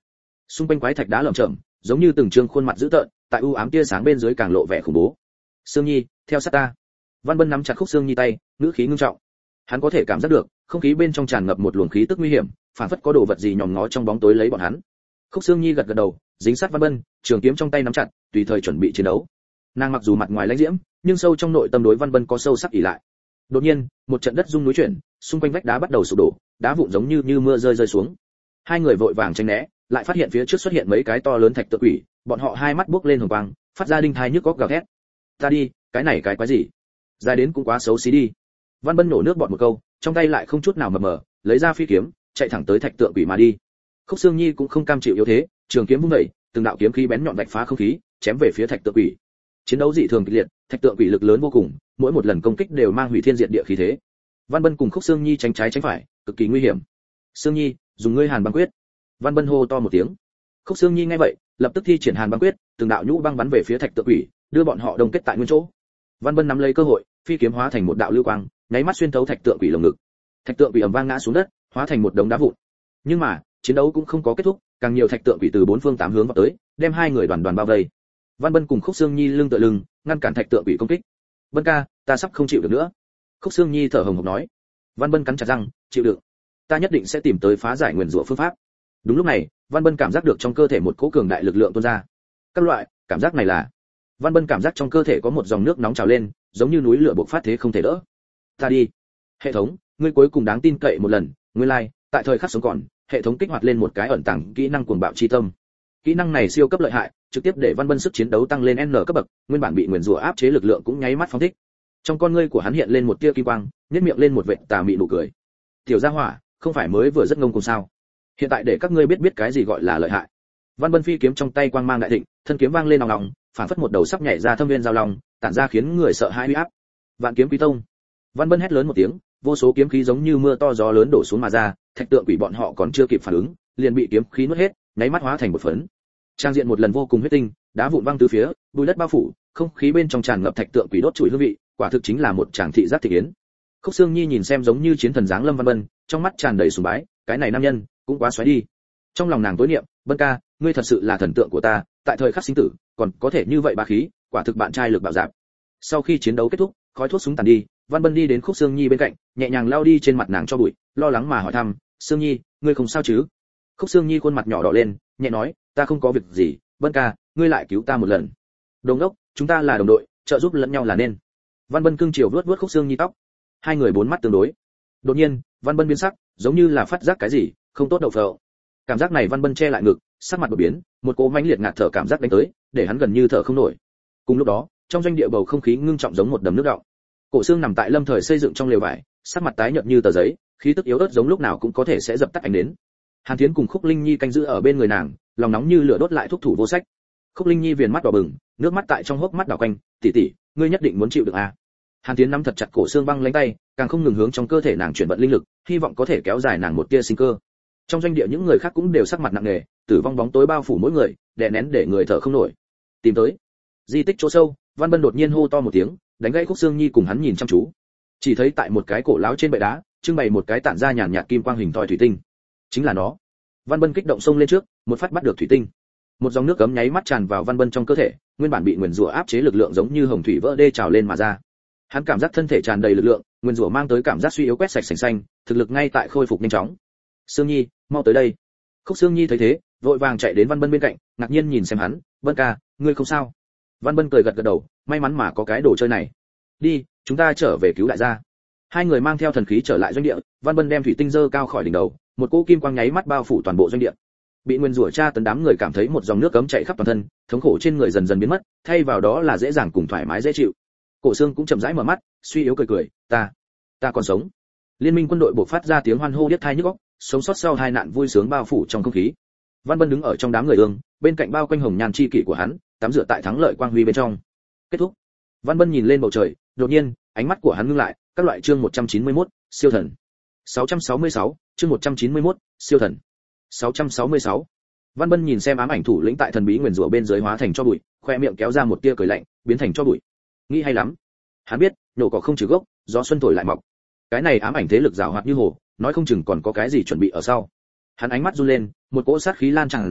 Speaker 1: Xung quanh quái thạch đá lởm chởm, giống như từng trương khuôn mặt dữ tợn, tại u ám tia sáng bên dưới càng lộ vẻ khủng bố. Sương Nhi, theo sát ta. Văn Bân nắm chặt Khúc Sương Nhi tay, ngữ khí ngưng trọng. Hắn có thể cảm giác được, không khí bên trong tràn ngập một luồng khí tức nguy hiểm, phản phất có đồ vật gì nhòm ngó trong bóng tối lấy bọn hắn. Khúc Sương Nhi gật gật đầu, dính sát Văn Bân, trường kiếm trong tay nắm chặt, tùy thời chuẩn bị chiến đấu. Nàng mặc dù mặt ngoài lãnh diễm, nhưng sâu trong nội tâm đối Văn Bân có sâu sắc ỷ lại. Đột nhiên, một trận đất rung núi chuyển, xung quanh vách đá bắt đầu sụp đổ, đá vụn giống như như mưa rơi rơi xuống. Hai người vội vàng tránh né, lại phát hiện phía trước xuất hiện mấy cái to lớn thạch tượng quỷ, bọn họ hai mắt buốc lên hồng quang, phát ra đinh thai nhức óc gào thét. Ta đi, cái này cái quái gì? Dài đến cũng quá xấu xí đi. Văn Bân nổ nước bọt một câu, trong tay lại không chút nào mập mờ, lấy ra phi kiếm, chạy thẳng tới thạch tượng quỷ mà đi. Khúc Sương Nhi cũng không cam chịu yếu thế, trường kiếm vung dậy, từng đạo kiếm khí bén nhọn vạch phá không khí, chém về phía thạch tượng quỷ. Chiến đấu dị thường kịch liệt, thạch tượng quỷ lực lớn vô cùng, mỗi một lần công kích đều mang hủy thiên diệt địa khí thế. Văn Bân cùng Khúc Sương Nhi tránh trái tránh phải, cực kỳ nguy hiểm. Sương Nhi, dùng ngươi Hàn Băng Quyết. Văn Bân hô to một tiếng. Khúc Sương Nhi nghe vậy, lập tức thi triển Hàn Băng Quyết, từng đạo nhũ băng bắn về phía thạch tượng quỷ, đưa bọn họ đông kết tại nguyên chỗ. Văn Bân nắm lấy cơ hội, phi kiếm hóa thành một đạo lưu quang, nháy mắt xuyên thấu thạch tượng quỷ lồng ngực. Thạch tượng quỷ ầm vang ngã xuống đất, hóa thành một đống đá vụn. Nhưng mà, chiến đấu cũng không có kết thúc, càng nhiều thạch tượng quỷ từ bốn phương tám hướng vào tới, đem hai người đoàn đoàn bao vây. Văn Bân cùng Khúc Sương Nhi lưng tựa lưng, ngăn cản thạch tượng quỷ công kích. Bân ca, ta sắp không chịu được nữa. Khúc Sương Nhi thở hổn hển nói. Văn Bân cắn chặt răng, chịu đựng. Ta nhất định sẽ tìm tới phá giải nguyên rủa phương pháp. Đúng lúc này, Văn Bân cảm giác được trong cơ thể một cỗ cường đại lực lượng tuôn ra. Các loại, cảm giác này là. Văn Bân cảm giác trong cơ thể có một dòng nước nóng trào lên, giống như núi lửa bộc phát thế không thể đỡ. Ta đi. Hệ thống, ngươi cuối cùng đáng tin cậy một lần, nguyên lai, like, tại thời khắc sống còn, hệ thống kích hoạt lên một cái ẩn tàng kỹ năng cuồng bạo chi tâm. Kỹ năng này siêu cấp lợi hại, trực tiếp để Văn Bân sức chiến đấu tăng lên N cấp bậc, nguyên bản bị nguyền rủa áp chế lực lượng cũng nháy mắt phóng thích. Trong con ngươi của hắn hiện lên một tia kim quang, nhếch miệng lên một vệt tà mị nụ cười. Tiểu gia hỏa, không phải mới vừa rất ngông cuồng sao? Hiện tại để các ngươi biết biết cái gì gọi là lợi hại. Văn Bân phi kiếm trong tay quang mang đại thịnh, thân kiếm vang lên ong ong, phản phất một đầu sắp nhảy ra thâm viên giao long, tản ra khiến người sợ hãi uy áp. Vạn kiếm quý tông. Văn Bân hét lớn một tiếng, vô số kiếm khí giống như mưa to gió lớn đổ xuống mà ra, thạch tượng quỷ bọn họ còn chưa kịp phản ứng, liền bị kiếm khí nuốt hết, nháy mắt hóa thành một phấn. Trang diện một lần vô cùng huyết tinh, đá vụn văng tứ phía, bụi đất bao phủ, không khí bên trong tràn ngập thạch tượng quỷ đốt trụi hương vị, quả thực chính là một tràng thị giác thị yến. Khúc Sương Nhi nhìn xem giống như chiến thần dáng lâm Văn Bân, trong mắt tràn đầy sùng bái, cái này nam nhân cũng quá xoáy đi. Trong lòng nàng tối niệm, Bân ca, ngươi thật sự là thần tượng của ta, tại thời khắc sinh tử, còn có thể như vậy bá khí, quả thực bạn trai lực bạo dạn. Sau khi chiến đấu kết thúc, khói thuốc súng tàn đi, Văn Bân đi đến Khúc Sương Nhi bên cạnh, nhẹ nhàng lau đi trên mặt nàng cho bụi, lo lắng mà hỏi thăm, "Sương Nhi, ngươi không sao chứ?" Khúc Sương Nhi khuôn mặt nhỏ đỏ lên, nhẹ nói, "Ta không có việc gì, Bân ca, ngươi lại cứu ta một lần." "Đồng đốc, chúng ta là đồng đội, trợ giúp lẫn nhau là nên." Văn Bân cưng chiều vuốt vuốt Khúc Sương Nhi tóc. Hai người bốn mắt tương đối. Đột nhiên, Văn Bân biến sắc, giống như là phát giác cái gì, không tốt đậu phộng. Cảm giác này Văn Bân che lại ngực, sắc mặt đột biến, một cỗ mãnh liệt ngạt thở cảm giác đánh tới, để hắn gần như thở không nổi. Cùng lúc đó, trong doanh địa bầu không khí ngưng trọng giống một đầm nước đọng. Cổ Xương nằm tại Lâm Thời xây dựng trong lều vải, sắc mặt tái nhợt như tờ giấy, khí tức yếu ớt giống lúc nào cũng có thể sẽ dập tắt ánh đến. Hàn Thiến cùng Khúc Linh Nhi canh giữ ở bên người nàng, lòng nóng như lửa đốt lại thúc thủ vô sách. Khúc Linh Nhi viền mắt đỏ bừng, nước mắt tại trong hốc mắt đảo quanh, "Tỷ tỷ, ngươi nhất định muốn chịu được à?" Hàn Thiến nắm thật chặt Cổ Xương băng lãnh tay, càng không ngừng hướng trong cơ thể nàng chuyển vận linh lực, hy vọng có thể kéo dài nàng một tia sinh cơ. Trong doanh địa những người khác cũng đều sắc mặt nặng nề, tử vong bóng tối bao phủ mỗi người, đè nén để người thở không nổi. Tìm tới di tích chỗ sâu, Văn Bân đột nhiên hô to một tiếng, đánh gãy Khúc Sương Nhi cùng hắn nhìn chăm chú. Chỉ thấy tại một cái cổ láo trên bệ đá, trưng bày một cái tản ra nhàn nhạt kim quang hình thoi thủy tinh. Chính là nó. Văn Bân kích động xông lên trước, một phát bắt được thủy tinh. Một dòng nước cấm nháy mắt tràn vào Văn Bân trong cơ thể, nguyên bản bị nguyền rủa áp chế lực lượng giống như hồng thủy vỡ đê trào lên mà ra. Hắn cảm giác thân thể tràn đầy lực lượng, nguyên rủa mang tới cảm giác suy yếu quét sạch sành xanh, thực lực ngay tại khôi phục nhanh chóng. Sương Nhi, mau tới đây. Khúc Sương Nhi thấy thế, vội vàng chạy đến Văn Bân bên cạnh, ngạc nhiên nhìn xem hắn, "Bân ca, ngươi không sao?" Văn Bân cười gật gật đầu, may mắn mà có cái đồ chơi này. "Đi, chúng ta trở về cứu đại gia." Hai người mang theo thần khí trở lại doanh địa, Văn Bân đem thủy tinh dơ cao khỏi đỉnh đầu, một cỗ kim quang nháy mắt bao phủ toàn bộ doanh địa. Bị nguyên rủa tra tấn đám người cảm thấy một dòng nước cấm chảy khắp toàn thân, thống khổ trên người dần dần biến mất, thay vào đó là dễ dàng cùng thoải mái dễ chịu. Cổ Xương cũng chậm rãi mở mắt, suy yếu cười cười, "Ta, ta còn sống." Liên minh quân đội bộc phát ra tiếng hoan hô điếc tai nhức óc, sống sót sau hai nạn vui sướng bao phủ trong không khí. Văn Bân đứng ở trong đám người ương, bên cạnh bao quanh hồng nhan chi kỷ của hắn, tắm rửa tại thắng lợi quang huy bên trong. Kết thúc. Văn Bân nhìn lên bầu trời, đột nhiên, ánh mắt của hắn ngưng lại, các loại chương một trăm chín mươi mốt, siêu thần. sáu trăm sáu mươi sáu, chương một trăm chín mươi mốt, siêu thần. sáu trăm sáu mươi sáu. Văn Bân nhìn xem ám ảnh thủ lĩnh tại thần bí nguyên rủa bên dưới hóa thành cho bụi, khoe miệng kéo ra một tia cười lạnh, biến thành cho bụi. Nghĩ hay lắm. Hắn biết, nhổ cỏ không trừ gốc, gió xuân thổi lại mọc. Cái này ám ảnh thế lực giàu hoạt như hồ, nói không chừng còn có cái gì chuẩn bị ở sau. Hắn ánh mắt run lên, một cỗ sát khí lan tràn ra,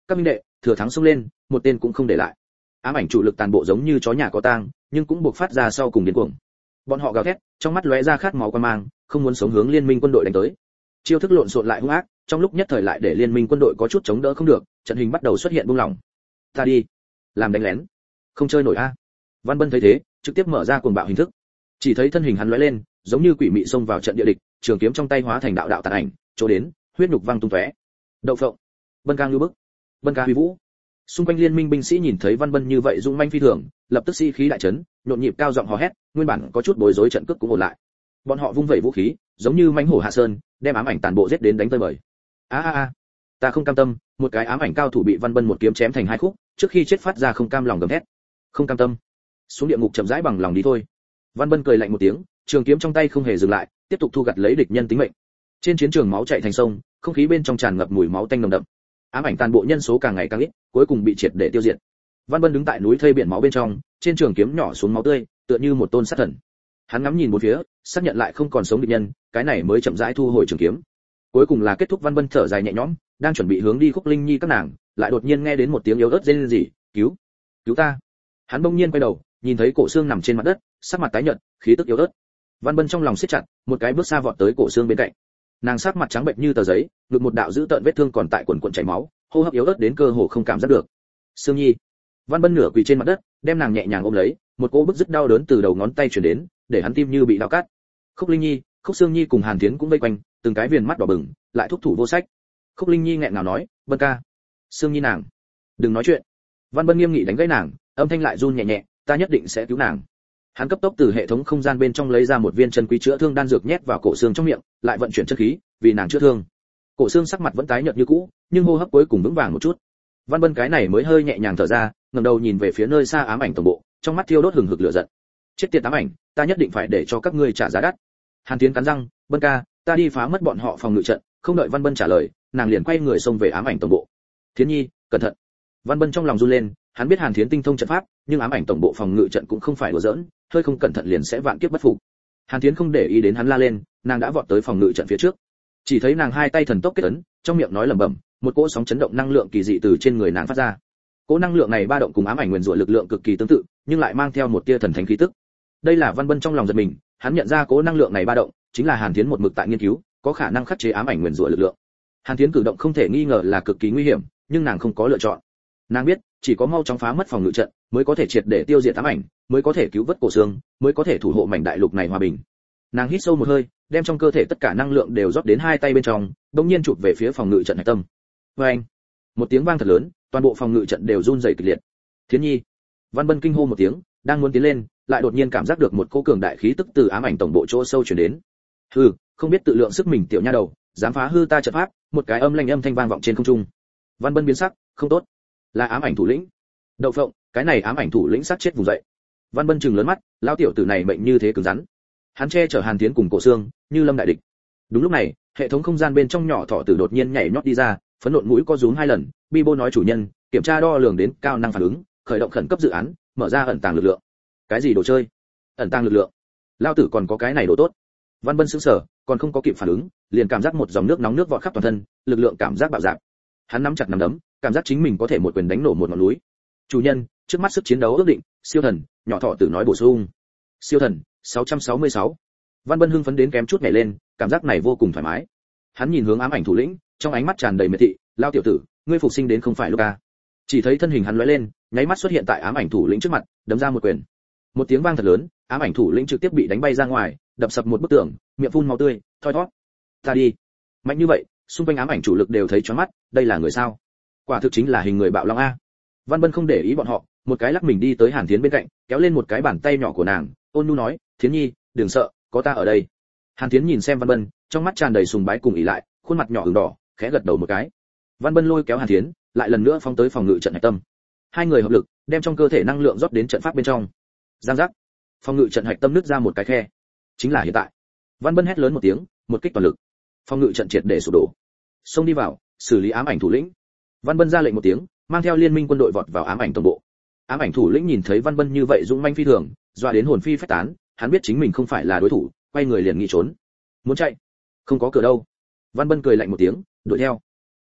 Speaker 1: các minh đệ, thừa thắng xông lên, một tên cũng không để lại. Ám ảnh chủ lực tàn bộ giống như chó nhà có tang, nhưng cũng buộc phát ra sau cùng điên cuồng. Bọn họ gào thét, trong mắt lóe ra khát máu quan mang, không muốn sống hướng liên minh quân đội đánh tới. Chiêu thức lộn xộn lại hung ác, trong lúc nhất thời lại để liên minh quân đội có chút chống đỡ không được, trận hình bắt đầu xuất hiện buông lỏng. Ta đi, làm đánh lén, không chơi nổi a. Văn Bân thấy thế, trực tiếp mở ra cuồng bạo hình thức. Chỉ thấy thân hình hắn lóe lên, giống như quỷ mị xông vào trận địa địch, trường kiếm trong tay hóa thành đạo đạo tàn ảnh, chỗ đến, huyết nhục văng tung tóe. Đậu phộng, Bân ca lưu bức, Bân ca huy vũ. Xung quanh liên minh binh sĩ nhìn thấy Văn Bân như vậy dũng manh phi thường, lập tức sĩ khí đại chấn, nhộn nhịp cao giọng hò hét, nguyên bản có chút bối rối trận cước cũng ổn lại. Bọn họ vung vẩy vũ khí, giống như mãnh hổ hạ sơn, đem ám ảnh tàn bộ giết đến đánh tơi bời. A a a, ta không cam tâm, một cái ám ảnh cao thủ bị Văn Bân một kiếm chém thành hai khúc, trước khi chết phát ra không cam lòng gầm thét. Không cam tâm, xuống địa ngục chậm rãi bằng lòng đi thôi. Văn Bân cười lạnh một tiếng, trường kiếm trong tay không hề dừng lại, tiếp tục thu gặt lấy địch nhân tính mệnh. Trên chiến trường máu chảy thành sông, không khí bên trong tràn ngập mùi máu tanh nồng đậm. Ám ảnh tàn bộ nhân số càng ngày càng ít, cuối cùng bị triệt để tiêu diệt. Văn Bân đứng tại núi thây biển máu bên trong, trên trường kiếm nhỏ xuống máu tươi, tựa như một tôn sát thần. Hắn ngắm nhìn bốn phía, xác nhận lại không còn sống địch nhân, cái này mới chậm rãi thu hồi trường kiếm. Cuối cùng là kết thúc. Văn Bân thở dài nhẹ nhõm, đang chuẩn bị hướng đi Khúc Linh Nhi các nàng, lại đột nhiên nghe đến một tiếng yếu ớt rên rỉ, "Cứu, cứu ta!" Hắn bỗng nhiên quay đầu, nhìn thấy Cổ Xương nằm trên mặt đất, sắc mặt tái nhợt, khí tức yếu ớt. Văn Bân trong lòng siết chặt, một cái bước xa vọt tới Cổ Xương bên cạnh. Nàng sắc mặt trắng bệch như tờ giấy, ngực một đạo dữ tợn vết thương còn tại quần quần chảy máu, hô hấp yếu ớt đến cơ hồ không cảm giác được. "Sương Nhi." Văn Bân nửa quỳ trên mặt đất, đem nàng nhẹ nhàng ôm lấy, một cỗ bức dứt đau đớn từ đầu ngón tay truyền đến, để hắn tim như bị dao cắt. Khúc Linh Nhi, Khúc Sương Nhi cùng Hàn Thiến cũng vây quanh, từng cái viền mắt đỏ bừng, lại thúc thủ vô sách. Khúc Linh Nhi nghẹn ngào nói, "Bân ca." "Sương Nhi nàng, đừng nói chuyện." Văn Bân nghiêm nghị đánh gãy nàng, âm thanh lại run nhẹ nhẹ, "Ta nhất định sẽ cứu nàng." Hắn cấp tốc từ hệ thống không gian bên trong lấy ra một viên chân quý chữa thương đan dược nhét vào Cổ Xương trong miệng, lại vận chuyển chân khí, vì nàng chữa thương. Cổ Xương sắc mặt vẫn tái nhợt như cũ, nhưng hô hấp cuối cùng vững vàng một chút. Văn Bân cái này mới hơi nhẹ nhàng thở ra, ngẩng đầu nhìn về phía nơi xa ám ảnh tổng bộ, trong mắt thiêu đốt hừng hực lửa giận. "Chết tiệt ám ảnh, ta nhất định phải để cho các ngươi trả giá đắt." Hàn Tiến cắn răng, "Bân ca, ta đi phá mất bọn họ phòng ngự trận." Không đợi Văn Bân trả lời, nàng liền quay người xông về ám ảnh tổng bộ. "Thiến Nhi, cẩn thận." Văn Bân trong lòng run lên, hắn biết Hàn Thiến tinh thông trận pháp, nhưng ám ảnh tổng bộ phòng ngự trận cũng không phải đùa giỡn, hơi không cẩn thận liền sẽ vạn kiếp bất phục. Hàn Thiến không để ý đến hắn la lên, nàng đã vọt tới phòng ngự trận phía trước. Chỉ thấy nàng hai tay thần tốc kết ấn, trong miệng nói lẩm bẩm, một cỗ sóng chấn động năng lượng kỳ dị từ trên người nàng phát ra. Cỗ năng lượng này ba động cùng ám ảnh nguyên rủa lực lượng cực kỳ tương tự, nhưng lại mang theo một tia thần thánh khí tức. Đây là Văn Bân trong lòng giật mình, hắn nhận ra cỗ năng lượng này ba động chính là Hàn Thiến một mực tại nghiên cứu, có khả năng khắc chế ám ảnh nguyên rủa lực lượng. Hàn Thiến cử động không thể nghi ngờ là cực kỳ nguy hiểm, nhưng nàng không có lựa chọn. Nàng biết, chỉ có mau chóng phá mất phòng ngự trận, mới có thể triệt để tiêu diệt ám ảnh, mới có thể cứu vớt Cổ Xương, mới có thể thủ hộ mảnh đại lục này hòa bình. Nàng hít sâu một hơi, đem trong cơ thể tất cả năng lượng đều rót đến hai tay bên trong, đột nhiên chụp về phía phòng ngự trận hạch tâm. Oeng! Một tiếng vang thật lớn, toàn bộ phòng ngự trận đều run rẩy kịch liệt. "Thiến Nhi!" Văn Bân kinh hô một tiếng, đang muốn tiến lên, lại đột nhiên cảm giác được một cỗ cường đại khí tức từ ám ảnh tổng bộ chỗ sâu truyền đến. "Hừ, không biết tự lượng sức mình tiểu nha đầu, dám phá hư ta trận pháp!" Một cái âm lanh âm thanh vang vọng trên không trung. Văn Bân biến sắc, không tốt, là ám ảnh thủ lĩnh. Đậu phộng, cái này ám ảnh thủ lĩnh sát chết vùng dậy. Văn Bân trừng lớn mắt, lão tiểu tử này mệnh như thế cứng rắn. Hắn che chở Hàn Tiến cùng Cổ Xương, như lâm đại địch. Đúng lúc này, hệ thống không gian bên trong nhỏ thỏ tử đột nhiên nhảy nhót đi ra, phấn nộn mũi co rúm hai lần, Bibo nói chủ nhân, kiểm tra đo lường đến cao năng phản ứng, khởi động khẩn cấp dự án, mở ra ẩn tàng lực lượng. Cái gì đồ chơi? Ẩn tàng lực lượng? Lão tử còn có cái này đồ tốt. Văn Bân sững sờ, còn không có kịp phản ứng, liền cảm giác một dòng nước nóng nước vọt khắp toàn thân, lực lượng cảm giác bạo dạn. Hắn nắm chặt nắm đấm, cảm giác chính mình có thể một quyền đánh nổ một ngọn núi. Chủ nhân, trước mắt sức chiến đấu ước định, siêu thần, nhỏ thỏ tử nói bổ sung. Siêu thần, sáu trăm sáu mươi sáu. Văn Bân hưng phấn đến kém chút nhảy lên, cảm giác này vô cùng thoải mái. Hắn nhìn hướng ám ảnh thủ lĩnh, trong ánh mắt tràn đầy miệt thị, lao tiểu tử, ngươi phục sinh đến không phải lúc ca. Chỉ thấy thân hình hắn lóe lên, nháy mắt xuất hiện tại ám ảnh thủ lĩnh trước mặt, đấm ra một quyền. Một tiếng vang thật lớn, ám ảnh thủ lĩnh trực tiếp bị đánh bay ra ngoài, đập sập một bức tường, miệng phun máu tươi, thoi thót. Ta đi. Mạnh như vậy, xung quanh ám ảnh chủ lực đều thấy chói mắt, đây là người sao? Quả thực chính là hình người bạo long a. Văn Bân không để ý bọn họ, một cái lắc mình đi tới Hàn Thiến bên cạnh, kéo lên một cái bàn tay nhỏ của nàng, ôn nhu nói, "Thiến Nhi, đừng sợ, có ta ở đây." Hàn Thiến nhìn xem Văn Bân, trong mắt tràn đầy sùng bái cùng ỷ lại, khuôn mặt nhỏ ửng đỏ, khẽ gật đầu một cái. Văn Bân lôi kéo Hàn Thiến, lại lần nữa phóng tới phòng ngự trận hạch tâm. Hai người hợp lực, đem trong cơ thể năng lượng rót đến trận pháp bên trong. Giang giác, phòng ngự trận hạch tâm nứt ra một cái khe. Chính là hiện tại. Văn Bân hét lớn một tiếng, một kích toàn lực. Phòng ngự trận triệt để sụp đổ. Xông đi vào, xử lý ám ảnh thủ lĩnh. Văn Bân ra lệnh một tiếng, mang theo liên minh quân đội vọt vào ám ảnh tổng bộ. Ám ảnh thủ lĩnh nhìn thấy Văn Bân như vậy dũng manh phi thường, doa đến hồn phi phách tán, hắn biết chính mình không phải là đối thủ, quay người liền nghĩ trốn. Muốn chạy, không có cửa đâu. Văn Bân cười lạnh một tiếng, đuổi theo.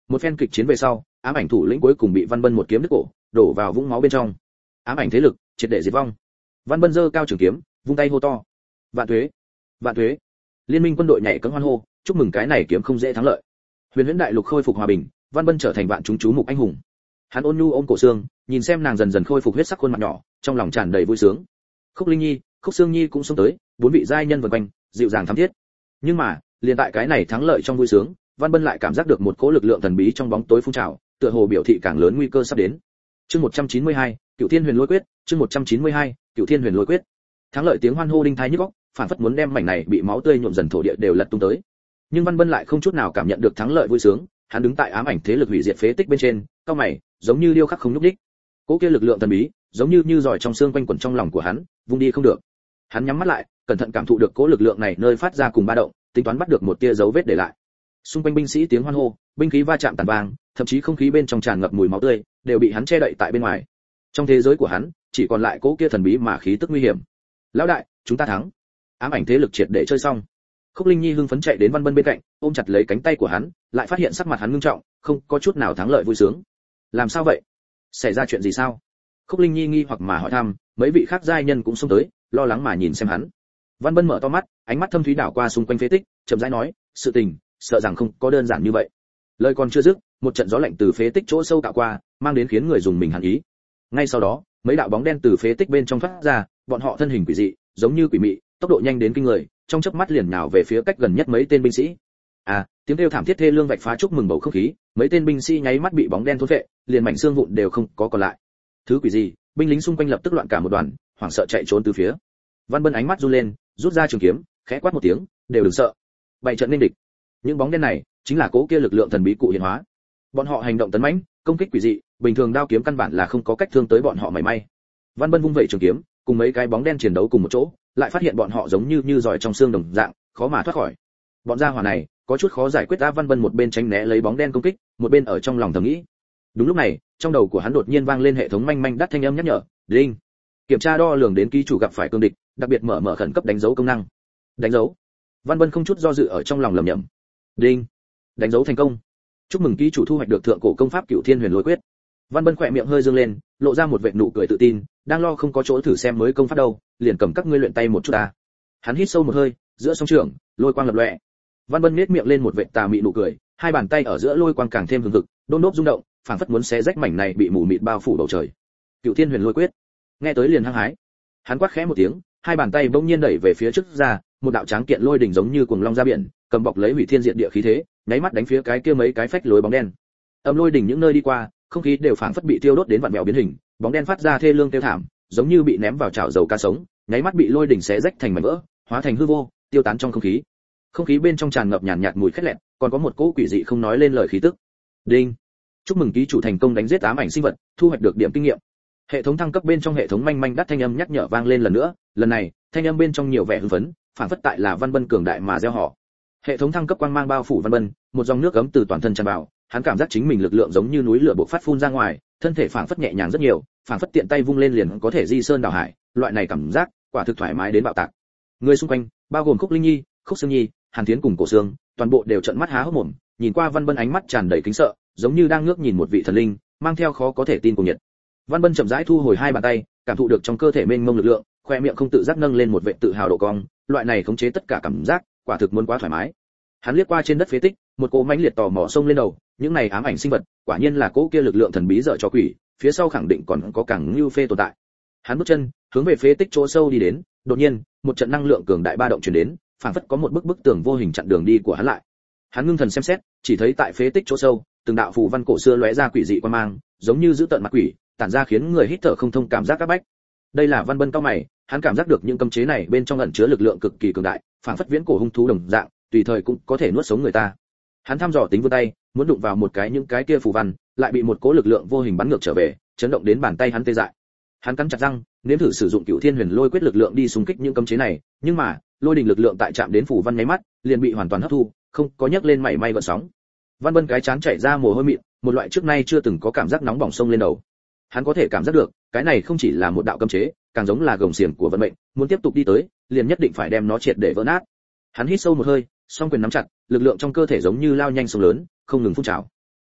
Speaker 1: Một phen kịch chiến về sau, ám ảnh thủ lĩnh cuối cùng bị Văn Bân một kiếm đứt cổ, đổ vào vũng máu bên trong. Ám ảnh thế lực triệt để diệt vong. Văn Bân giơ cao trường kiếm, vung tay hô to: "Vạn tuế! Vạn tuế!" Liên minh quân đội nhảy cẫng hoan hô, chúc mừng cái này kiếm không dễ thắng lợi. Huyền Huyễn đại lục khôi phục hòa bình, Văn Bân trở thành vạn chúng chú mục anh hùng. Hắn ôn nhu ôm cổ xương, nhìn xem nàng dần dần khôi phục huyết sắc khuôn mặt nhỏ, trong lòng tràn đầy vui sướng. Khúc Linh Nhi, Khúc Sương Nhi cũng xông tới, bốn vị giai nhân vần quanh, dịu dàng thắm thiết. Nhưng mà, liền tại cái này thắng lợi trong vui sướng, Văn Bân lại cảm giác được một cỗ lực lượng thần bí trong bóng tối phun trào, tựa hồ biểu thị càng lớn nguy cơ sắp đến. Chương một trăm chín mươi hai, Cửu Thiên Huyền Lôi Quyết, chương một trăm chín mươi hai, Cửu Thiên Huyền Lôi Quyết. Thắng lợi tiếng hoan hô đinh thái nhức óc, phản phất muốn đem mảnh này bị máu tươi nhuộm dần thổ địa đều lật tung tới. Nhưng Văn Bân lại không chút nào cảm nhận được thắng lợi vui sướng, hắn đứng tại ám ảnh thế lực hủy diệt phế tích bên trên, cau mày, giống như điêu khắc không nhúc nhích. Cỗ kia lực lượng thần bí, giống như như giỏi trong xương quanh quẩn trong lòng của hắn, vung đi không được. Hắn nhắm mắt lại, cẩn thận cảm thụ được cỗ lực lượng này nơi phát ra cùng ba động, tính toán bắt được một tia dấu vết để lại. Xung quanh binh sĩ tiếng hoan hô, binh khí va chạm tàn vang, thậm chí không khí bên trong tràn ngập mùi máu tươi, đều bị hắn che đậy tại bên ngoài. Trong thế giới của hắn, chỉ còn lại cỗ kia thần bí mà khí tức nguy hiểm. Lão đại, chúng ta thắng. Ám ảnh thế lực triệt để chơi xong. Khúc Linh Nhi hưng phấn chạy đến Văn Bân bên cạnh, ôm chặt lấy cánh tay của hắn, lại phát hiện sắc mặt hắn ngưng trọng, không có chút nào thắng lợi vui sướng. Làm sao vậy? Xảy ra chuyện gì sao? Khúc Linh Nhi nghi hoặc mà hỏi thăm, mấy vị khác giai nhân cũng xông tới, lo lắng mà nhìn xem hắn. Văn Bân mở to mắt, ánh mắt thâm thúy đảo qua xung quanh phế tích, chậm rãi nói, sự tình, sợ rằng không có đơn giản như vậy. Lời còn chưa dứt, một trận gió lạnh từ phế tích chỗ sâu tạo qua, mang đến khiến người dùng mình hàn ý. Ngay sau đó, mấy đạo bóng đen từ phế tích bên trong thoát ra, bọn họ thân hình quỷ dị, giống như quỷ mị, tốc độ nhanh đến kinh người, trong chớp mắt liền nhào về phía cách gần nhất mấy tên binh sĩ. À, tiếng kêu thảm thiết thê lương vạch phá chúc mừng bầu không khí, mấy tên binh sĩ nháy mắt bị bóng đen thôn phệ, liền mảnh xương vụn đều không có còn lại. Thứ quỷ gì? Binh lính xung quanh lập tức loạn cả một đoàn, hoảng sợ chạy trốn từ phía. Văn Bân ánh mắt run lên, rút ra trường kiếm, khẽ quát một tiếng, đều đừng sợ. Bảy trận nên địch. Những bóng đen này chính là cố kia lực lượng thần bí cụ hiện hóa. Bọn họ hành động tấn mãnh, công kích quỷ dị, bình thường đao kiếm căn bản là không có cách thương tới bọn họ mảy may. Văn Bân vung vẩy trường kiếm, cùng mấy cái bóng đen chiến đấu cùng một chỗ, lại phát hiện bọn họ giống như như giỏi trong xương đồng dạng, khó mà thoát khỏi. Bọn gia hỏa này có chút khó giải quyết. Á Văn Bân một bên tránh né lấy bóng đen công kích, một bên ở trong lòng thầm nghĩ. Đúng lúc này, trong đầu của hắn đột nhiên vang lên hệ thống manh manh đắt thanh âm nhắc nhở, "Đinh, kiểm tra đo lường đến ký chủ gặp phải cương địch, đặc biệt mở mở khẩn cấp đánh dấu công năng." Đánh dấu. Văn Bân không chút do dự ở trong lòng lẩm nhẩm. Đinh, đánh dấu thành công. Chúc mừng ký chủ thu hoạch được thượng cổ công pháp Cửu Thiên Huyền Lôi Quyết. Văn Bân khỏe miệng hơi dương lên, lộ ra một vệt nụ cười tự tin, đang lo không có chỗ thử xem mới công pháp đâu, liền cầm các ngươi luyện tay một chút ta. Hắn hít sâu một hơi, giữa song trường, lôi quang lập lòe. Văn Bân nhếch miệng lên một vệt tà mị nụ cười, hai bàn tay ở giữa lôi quang càng thêm hừng hực, đôn đốp rung động, phảng phất muốn xé rách mảnh này bị mù mịt bao phủ bầu trời. Cửu Thiên Huyền Lôi Quyết. Nghe tới liền hăng hái. Hắn quát khẽ một tiếng, hai bàn tay bỗng nhiên đẩy về phía trước ra, một đạo tráng kiện lôi đỉnh giống như cuồng long ra biển, cầm bọc lấy hủy thiên diệt địa khí thế, nháy mắt đánh phía cái kia mấy cái phách lối bóng đen. Âm lôi đỉnh những nơi đi qua, không khí đều phảng phất bị tiêu đốt đến vặn vẹo biến hình, bóng đen phát ra thê lương kêu thảm, giống như bị ném vào chảo dầu cá sống, nháy mắt bị lôi đỉnh xé rách thành mảnh vỡ, hóa thành hư vô, tiêu tán trong không khí. Không khí bên trong tràn ngập nhàn nhạt mùi khét lẹt, còn có một cỗ quỷ dị không nói lên lời khí tức. Đinh, chúc mừng ký chủ thành công đánh giết ám ảnh sinh vật, thu hoạch được điểm kinh nghiệm. Hệ thống thăng cấp bên trong hệ thống manh manh đắt thanh âm nhắc nhở vang lên lần nữa, lần này, thanh âm bên trong nhiều vẻ hưng phấn, phảng phất tại là Văn Bân cường đại mà gieo họ. Hệ thống thăng cấp quang mang bao phủ Văn Bân, một dòng nước ấm từ toàn thân tràn vào, hắn cảm giác chính mình lực lượng giống như núi lửa bộc phát phun ra ngoài, thân thể phảng phất nhẹ nhàng rất nhiều, phảng phất tiện tay vung lên liền có thể di sơn đảo hải, loại này cảm giác, quả thực thoải mái đến bạo tạc. Người xung quanh, bao gồm Khúc Linh Nhi, Khúc Sương Nhi, Hàn Thiến cùng Cổ Sương, toàn bộ đều trợn mắt há hốc mồm, nhìn qua Văn Bân ánh mắt tràn đầy kính sợ, giống như đang ngước nhìn một vị thần linh, mang theo khó có thể tin cùng nhiệt. Văn Bân chậm rãi thu hồi hai bàn tay, cảm thụ được trong cơ thể mênh mông lực lượng, khoe miệng không tự giác nâng lên một vẻ tự hào độ cong, loại này khống chế tất cả cảm giác, quả thực muốn quá thoải mái. Hắn liếc qua trên đất phế tích, một cỗ mãnh liệt tò mò xông lên đầu, những này ám ảnh sinh vật, quả nhiên là cỗ kia lực lượng thần bí dở cho quỷ, phía sau khẳng định còn có càng lưu phê tồn tại. Hắn bước chân, hướng về phế tích chỗ sâu đi đến, đột nhiên, một trận năng lượng cường đại ba động truyền đến, phảng phất có một bức bức tường vô hình chặn đường đi của hắn lại. Hắn ngưng thần xem xét, chỉ thấy tại phế tích chỗ sâu, từng đạo phù văn cổ xưa lóe ra quỷ dị quan mang, giống như giữ tận mặt quỷ, tản ra khiến người hít thở không thông cảm giác các bách. Đây là Văn Bân cao mày, hắn cảm giác được những cấm chế này bên trong ẩn chứa lực lượng cực kỳ cường đại, phảng phất viễn cổ hung thú đồng dạng, tùy thời cũng có thể nuốt sống người ta. Hắn thăm dò tính vươn tay, muốn đụng vào một cái những cái kia phù văn, lại bị một cỗ lực lượng vô hình bắn ngược trở về, chấn động đến bàn tay hắn tê dại. Hắn cắn chặt răng, nếm thử sử dụng Cửu Thiên Huyền Lôi Quyết lực lượng đi xung kích những cấm chế này, nhưng mà, lôi đình lực lượng tại chạm đến phù văn nháy mắt, liền bị hoàn toàn hấp thu, không có nhấc lên mảy may gợn sóng. Văn Bân cái chán chảy ra mồ hôi mịn, một loại trước nay chưa từng có cảm giác nóng bỏng sông lên đầu. Hắn có thể cảm giác được, cái này không chỉ là một đạo cấm chế, càng giống là gồng xiềng của vận mệnh, muốn tiếp tục đi tới, liền nhất định phải đem nó triệt để vỡ nát. Hắn hít sâu một hơi, song quyền nắm chặt, lực lượng trong cơ thể giống như lao nhanh sông lớn, không ngừng phun trào.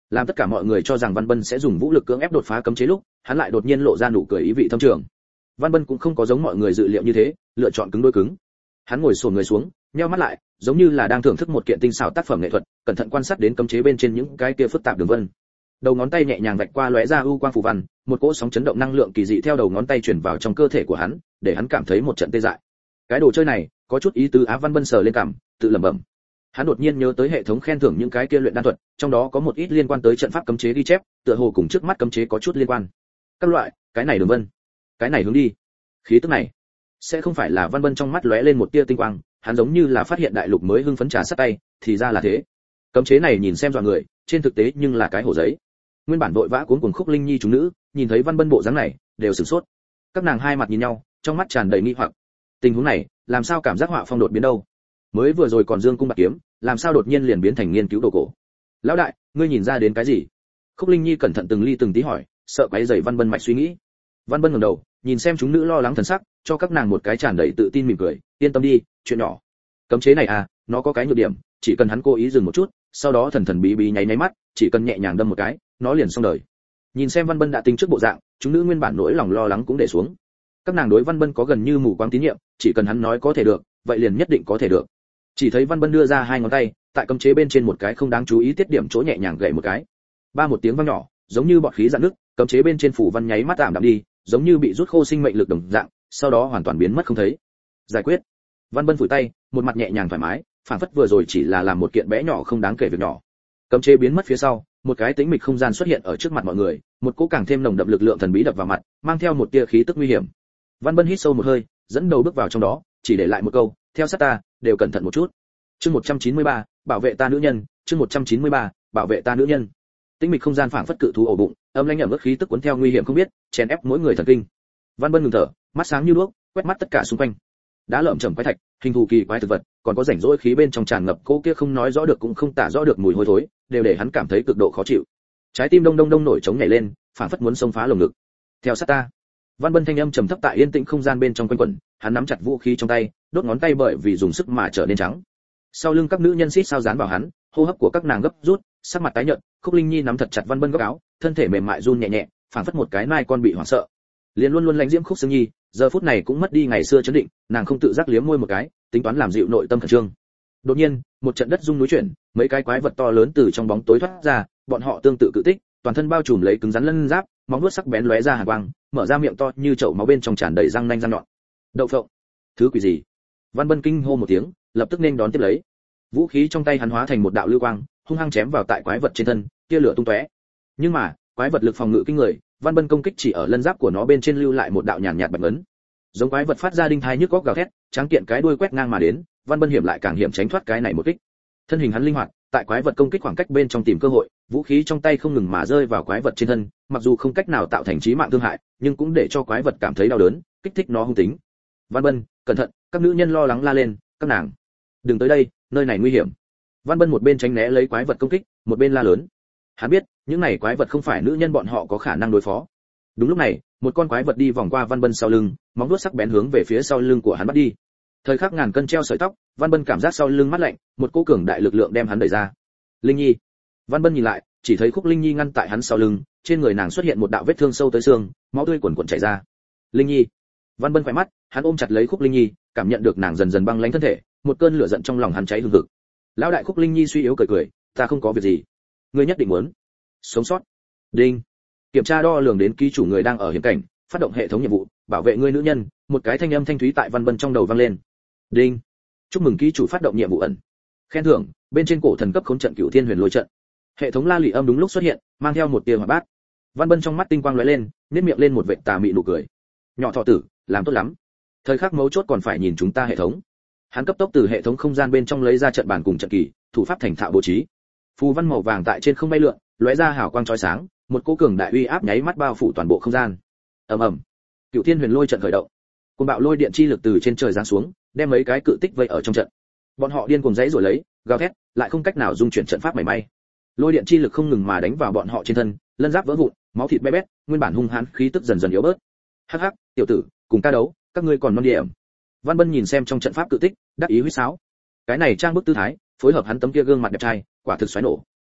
Speaker 1: Làm tất cả mọi người cho rằng Văn Bân sẽ dùng vũ lực cưỡng ép đột phá cấm chế lúc, hắn lại đột nhiên lộ ra nụ cười ý vị thâm trường. Văn Bân cũng không có giống mọi người dự liệu như thế, lựa chọn cứng đối cứng. Hắn ngồi xổm người xuống, nheo mắt lại, giống như là đang thưởng thức một kiện tinh xảo tác phẩm nghệ thuật, cẩn thận quan sát đến cấm chế bên trên những cái kia phức tạp đường vân. Đầu ngón tay nhẹ nhàng vạch qua lóe ra u quang phù văn, một cỗ sóng chấn động năng lượng kỳ dị theo đầu ngón tay truyền vào trong cơ thể của hắn, để hắn cảm thấy một trận tê dại. Cái đồ chơi này, có chút ý tứ Á. Văn Bân sờ lên cằm, tự lẩm bẩm. Hắn đột nhiên nhớ tới hệ thống khen thưởng những cái kia luyện đan thuật, trong đó có một ít liên quan tới trận pháp cấm chế ghi chép, tựa hồ cùng trước mắt cấm chế có chút liên quan. Các loại, cái này đường vân, cái này hướng đi, khí tức này, sẽ không phải là Văn Bân trong mắt lóe lên một tia tinh quang, hắn giống như là phát hiện đại lục mới hưng phấn trà sát tay, thì ra là thế. Cấm chế này nhìn xem dọa người, trên thực tế nhưng là cái hổ giấy. Nguyên bản vội vã cuốn cuồng Khúc Linh Nhi chúng nữ, nhìn thấy Văn Bân bộ dáng này, đều sửng sốt. Các nàng hai mặt nhìn nhau, trong mắt tràn đầy nghi hoặc. Tình huống này, làm sao cảm giác họa phong đột biến đâu? Mới vừa rồi còn dương cung bạc kiếm, làm sao đột nhiên liền biến thành nghiên cứu đồ cổ? Lão đại, ngươi nhìn ra đến cái gì? Khúc Linh Nhi cẩn thận từng ly từng tí hỏi, sợ quấy rầy Văn Bân mạch suy nghĩ. Văn Bân ngẩng đầu, nhìn xem chúng nữ lo lắng thần sắc, cho các nàng một cái tràn đầy tự tin mỉm cười, yên tâm đi, chuyện nhỏ. Cấm chế này à, nó có cái nhược điểm, chỉ cần hắn cố ý dừng một chút, sau đó thần thần bí bí nháy nháy mắt, chỉ cần nhẹ nhàng đâm một cái, nó liền xong đời. Nhìn xem Văn Bân đã tính trước bộ dạng, chúng nữ nguyên bản nỗi lòng lo lắng cũng để xuống. Các nàng đối Văn Bân có gần như mù quáng tín nhiệm, chỉ cần hắn nói có thể được, vậy liền nhất định có thể được. Chỉ thấy Văn Bân đưa ra hai ngón tay, tại cấm chế bên trên một cái không đáng chú ý tiết điểm chỗ nhẹ nhàng gậy một cái. Ba một tiếng vang nhỏ, giống như bọt khí dạn nước, cấm chế bên trên phủ văn nháy mắt tạm đạm đi, giống như bị rút khô sinh mệnh lực đồng dạng, sau đó hoàn toàn biến mất không thấy. Giải quyết. Văn Bân phủi tay, một mặt nhẹ nhàng thoải mái, phản phất vừa rồi chỉ là làm một kiện bé nhỏ không đáng kể việc nhỏ. Cấm chế biến mất phía sau, một cái tĩnh mịch không gian xuất hiện ở trước mặt mọi người, một cỗ càng thêm nồng đậm lực lượng thần bí đập vào mặt, mang theo một tia khí tức nguy hiểm. Văn Bân hít sâu một hơi, dẫn đầu bước vào trong đó, chỉ để lại một câu, theo sát ta, đều cẩn thận một chút. Chương một trăm chín mươi ba, bảo vệ ta nữ nhân, chương một trăm chín mươi ba, bảo vệ ta nữ nhân. Tĩnh mịch không gian phảng phất cự thú ổ bụng, âm lãnh ẩm ướt khí tức cuốn theo nguy hiểm không biết, chèn ép mỗi người thần kinh. Văn Bân ngừng thở, mắt sáng như đuốc, quét mắt tất cả xung quanh. Đá lởm chởm quái thạch, hình thù kỳ quái thực vật, còn có rảnh rỗi khí bên trong tràn ngập cô kia không nói rõ được cũng không tả rõ được mùi hôi thối, đều để hắn cảm thấy cực độ khó chịu. Trái tim đông đông đông nổi trống nhảy lên, phảng phất muốn xông phá lồng ngực. Theo sát ta. Văn Bân thanh âm trầm thấp tại yên tĩnh không gian bên trong quanh quẩn, hắn nắm chặt vũ khí trong tay, đốt ngón tay bởi vì dùng sức mà trở nên trắng. Sau lưng các nữ nhân xít sao dán vào hắn, hô hấp của các nàng gấp rút, sắc mặt tái nhợt. Khúc Linh Nhi nắm thật chặt Văn Bân góc áo, thân thể mềm mại run nhẹ nhẹ, phảng phất một cái nai con bị hoảng sợ. Liền luôn luôn lãnh diễm Khúc Sương Nhi, giờ phút này cũng mất đi ngày xưa chấn định, nàng không tự giác liếm môi một cái, tính toán làm dịu nội tâm khẩn trương. Đột nhiên, một trận đất rung núi chuyển, mấy cái quái vật to lớn từ trong bóng tối thoát ra, bọn họ tương tự cự tích, toàn thân bao trùm lấy cứng rắn lân giáp, móng vuốt sắc bén lóe ra hàn quang, mở ra miệng to như chậu máu bên trong tràn đầy răng nanh răng nhọn. Đậu phộng, thứ quỷ gì? Văn Bân kinh hô một tiếng, lập tức nên đón tiếp lấy. Vũ khí trong tay hắn hóa thành một đạo lưu quang, hung hăng chém vào tại quái vật trên thân, tia lửa tung tóe. Nhưng mà, quái vật lực phòng ngự kinh người, Văn Bân công kích chỉ ở lân giáp của nó bên trên lưu lại một đạo nhàn nhạt bạch ấn. Giống quái vật phát ra đinh thai nhức góc gào thét, tráng kiện cái đuôi quét ngang mà đến, Văn Bân hiểm lại càng hiểm tránh thoát cái này một kích. Thân hình hắn linh hoạt, tại quái vật công kích khoảng cách bên trong tìm cơ hội, vũ khí trong tay không ngừng mà rơi vào quái vật trên thân, mặc dù không cách nào tạo thành chí mạng thương hại, nhưng cũng để cho quái vật cảm thấy đau đớn, kích thích nó hung tính. Văn Bân, cẩn thận! Các nữ nhân lo lắng la lên, các nàng, đừng tới đây, nơi này nguy hiểm. Văn Bân một bên tránh né lấy quái vật công kích, một bên la lớn. Hắn biết, những này quái vật không phải nữ nhân bọn họ có khả năng đối phó. Đúng lúc này, một con quái vật đi vòng qua Văn Bân sau lưng, móng vuốt sắc bén hướng về phía sau lưng của hắn bắt đi. Thời khắc ngàn cân treo sợi tóc, Văn Bân cảm giác sau lưng mát lạnh, một cỗ cường đại lực lượng đem hắn đẩy ra. Linh Nhi. Văn Bân nhìn lại, chỉ thấy Khúc Linh Nhi ngăn tại hắn sau lưng, trên người nàng xuất hiện một đạo vết thương sâu tới xương, máu tươi cuồn cuộn chảy ra. Linh Nhi. Văn Bân khỏe mắt, hắn ôm chặt lấy Khúc Linh Nhi, cảm nhận được nàng dần dần băng lãnh thân thể, một cơn lửa giận trong lòng hắn cháy hừng hực. Lão đại Khúc Linh Nhi suy yếu cười cười, ta không có việc gì, ngươi nhất định muốn sống sót. Đinh. Kiểm tra đo lường đến ký chủ người đang ở hiểm cảnh, phát động hệ thống nhiệm vụ, bảo vệ ngươi nữ nhân, một cái thanh âm thanh thúy tại Văn Bân trong đầu vang lên. Đinh. Chúc mừng ký chủ phát động nhiệm vụ ẩn. Khen thưởng, bên trên cổ thần cấp khốn trận Cửu Thiên Huyền Lôi trận. Hệ thống la lị âm đúng lúc xuất hiện, mang theo một tia hỏa bát. Văn Bân trong mắt tinh quang lóe lên, nhếch miệng lên một vệt tà mị nụ cười. Nhỏ thọ tử, làm tốt lắm. Thời khắc mấu chốt còn phải nhìn chúng ta hệ thống. Hắn cấp tốc từ hệ thống không gian bên trong lấy ra trận bàn cùng trận kỳ, thủ pháp thành thạo bố trí. Phù văn màu vàng tại trên không bay lượn, lóe ra hào quang chói sáng, một cỗ cường đại uy áp nháy mắt bao phủ toàn bộ không gian. Ầm ầm. Cửu Thiên Huyền Lôi trận khởi động. Cơn bạo lôi điện chi lực từ trên trời giáng xuống, đem mấy cái cự tích vây ở trong trận. Bọn họ điên cuồng giãy giụa lấy, gào thét, lại không cách nào dung chuyển trận pháp mảy may. Lôi điện chi lực không ngừng mà đánh vào bọn họ trên thân, lân giáp vỡ vụn, máu thịt bé bét, nguyên bản hung hãn khí tức dần dần yếu bớt. Hắc hắc, tiểu tử, cùng ta đấu, các ngươi còn non điểm. Văn Bân nhìn xem trong trận pháp cự tích, đắc ý huýt sáo. Cái này trang bức tư thái, phối hợp hắn tấm kia gương mặt đẹp trai, quả thực xoáy nổ.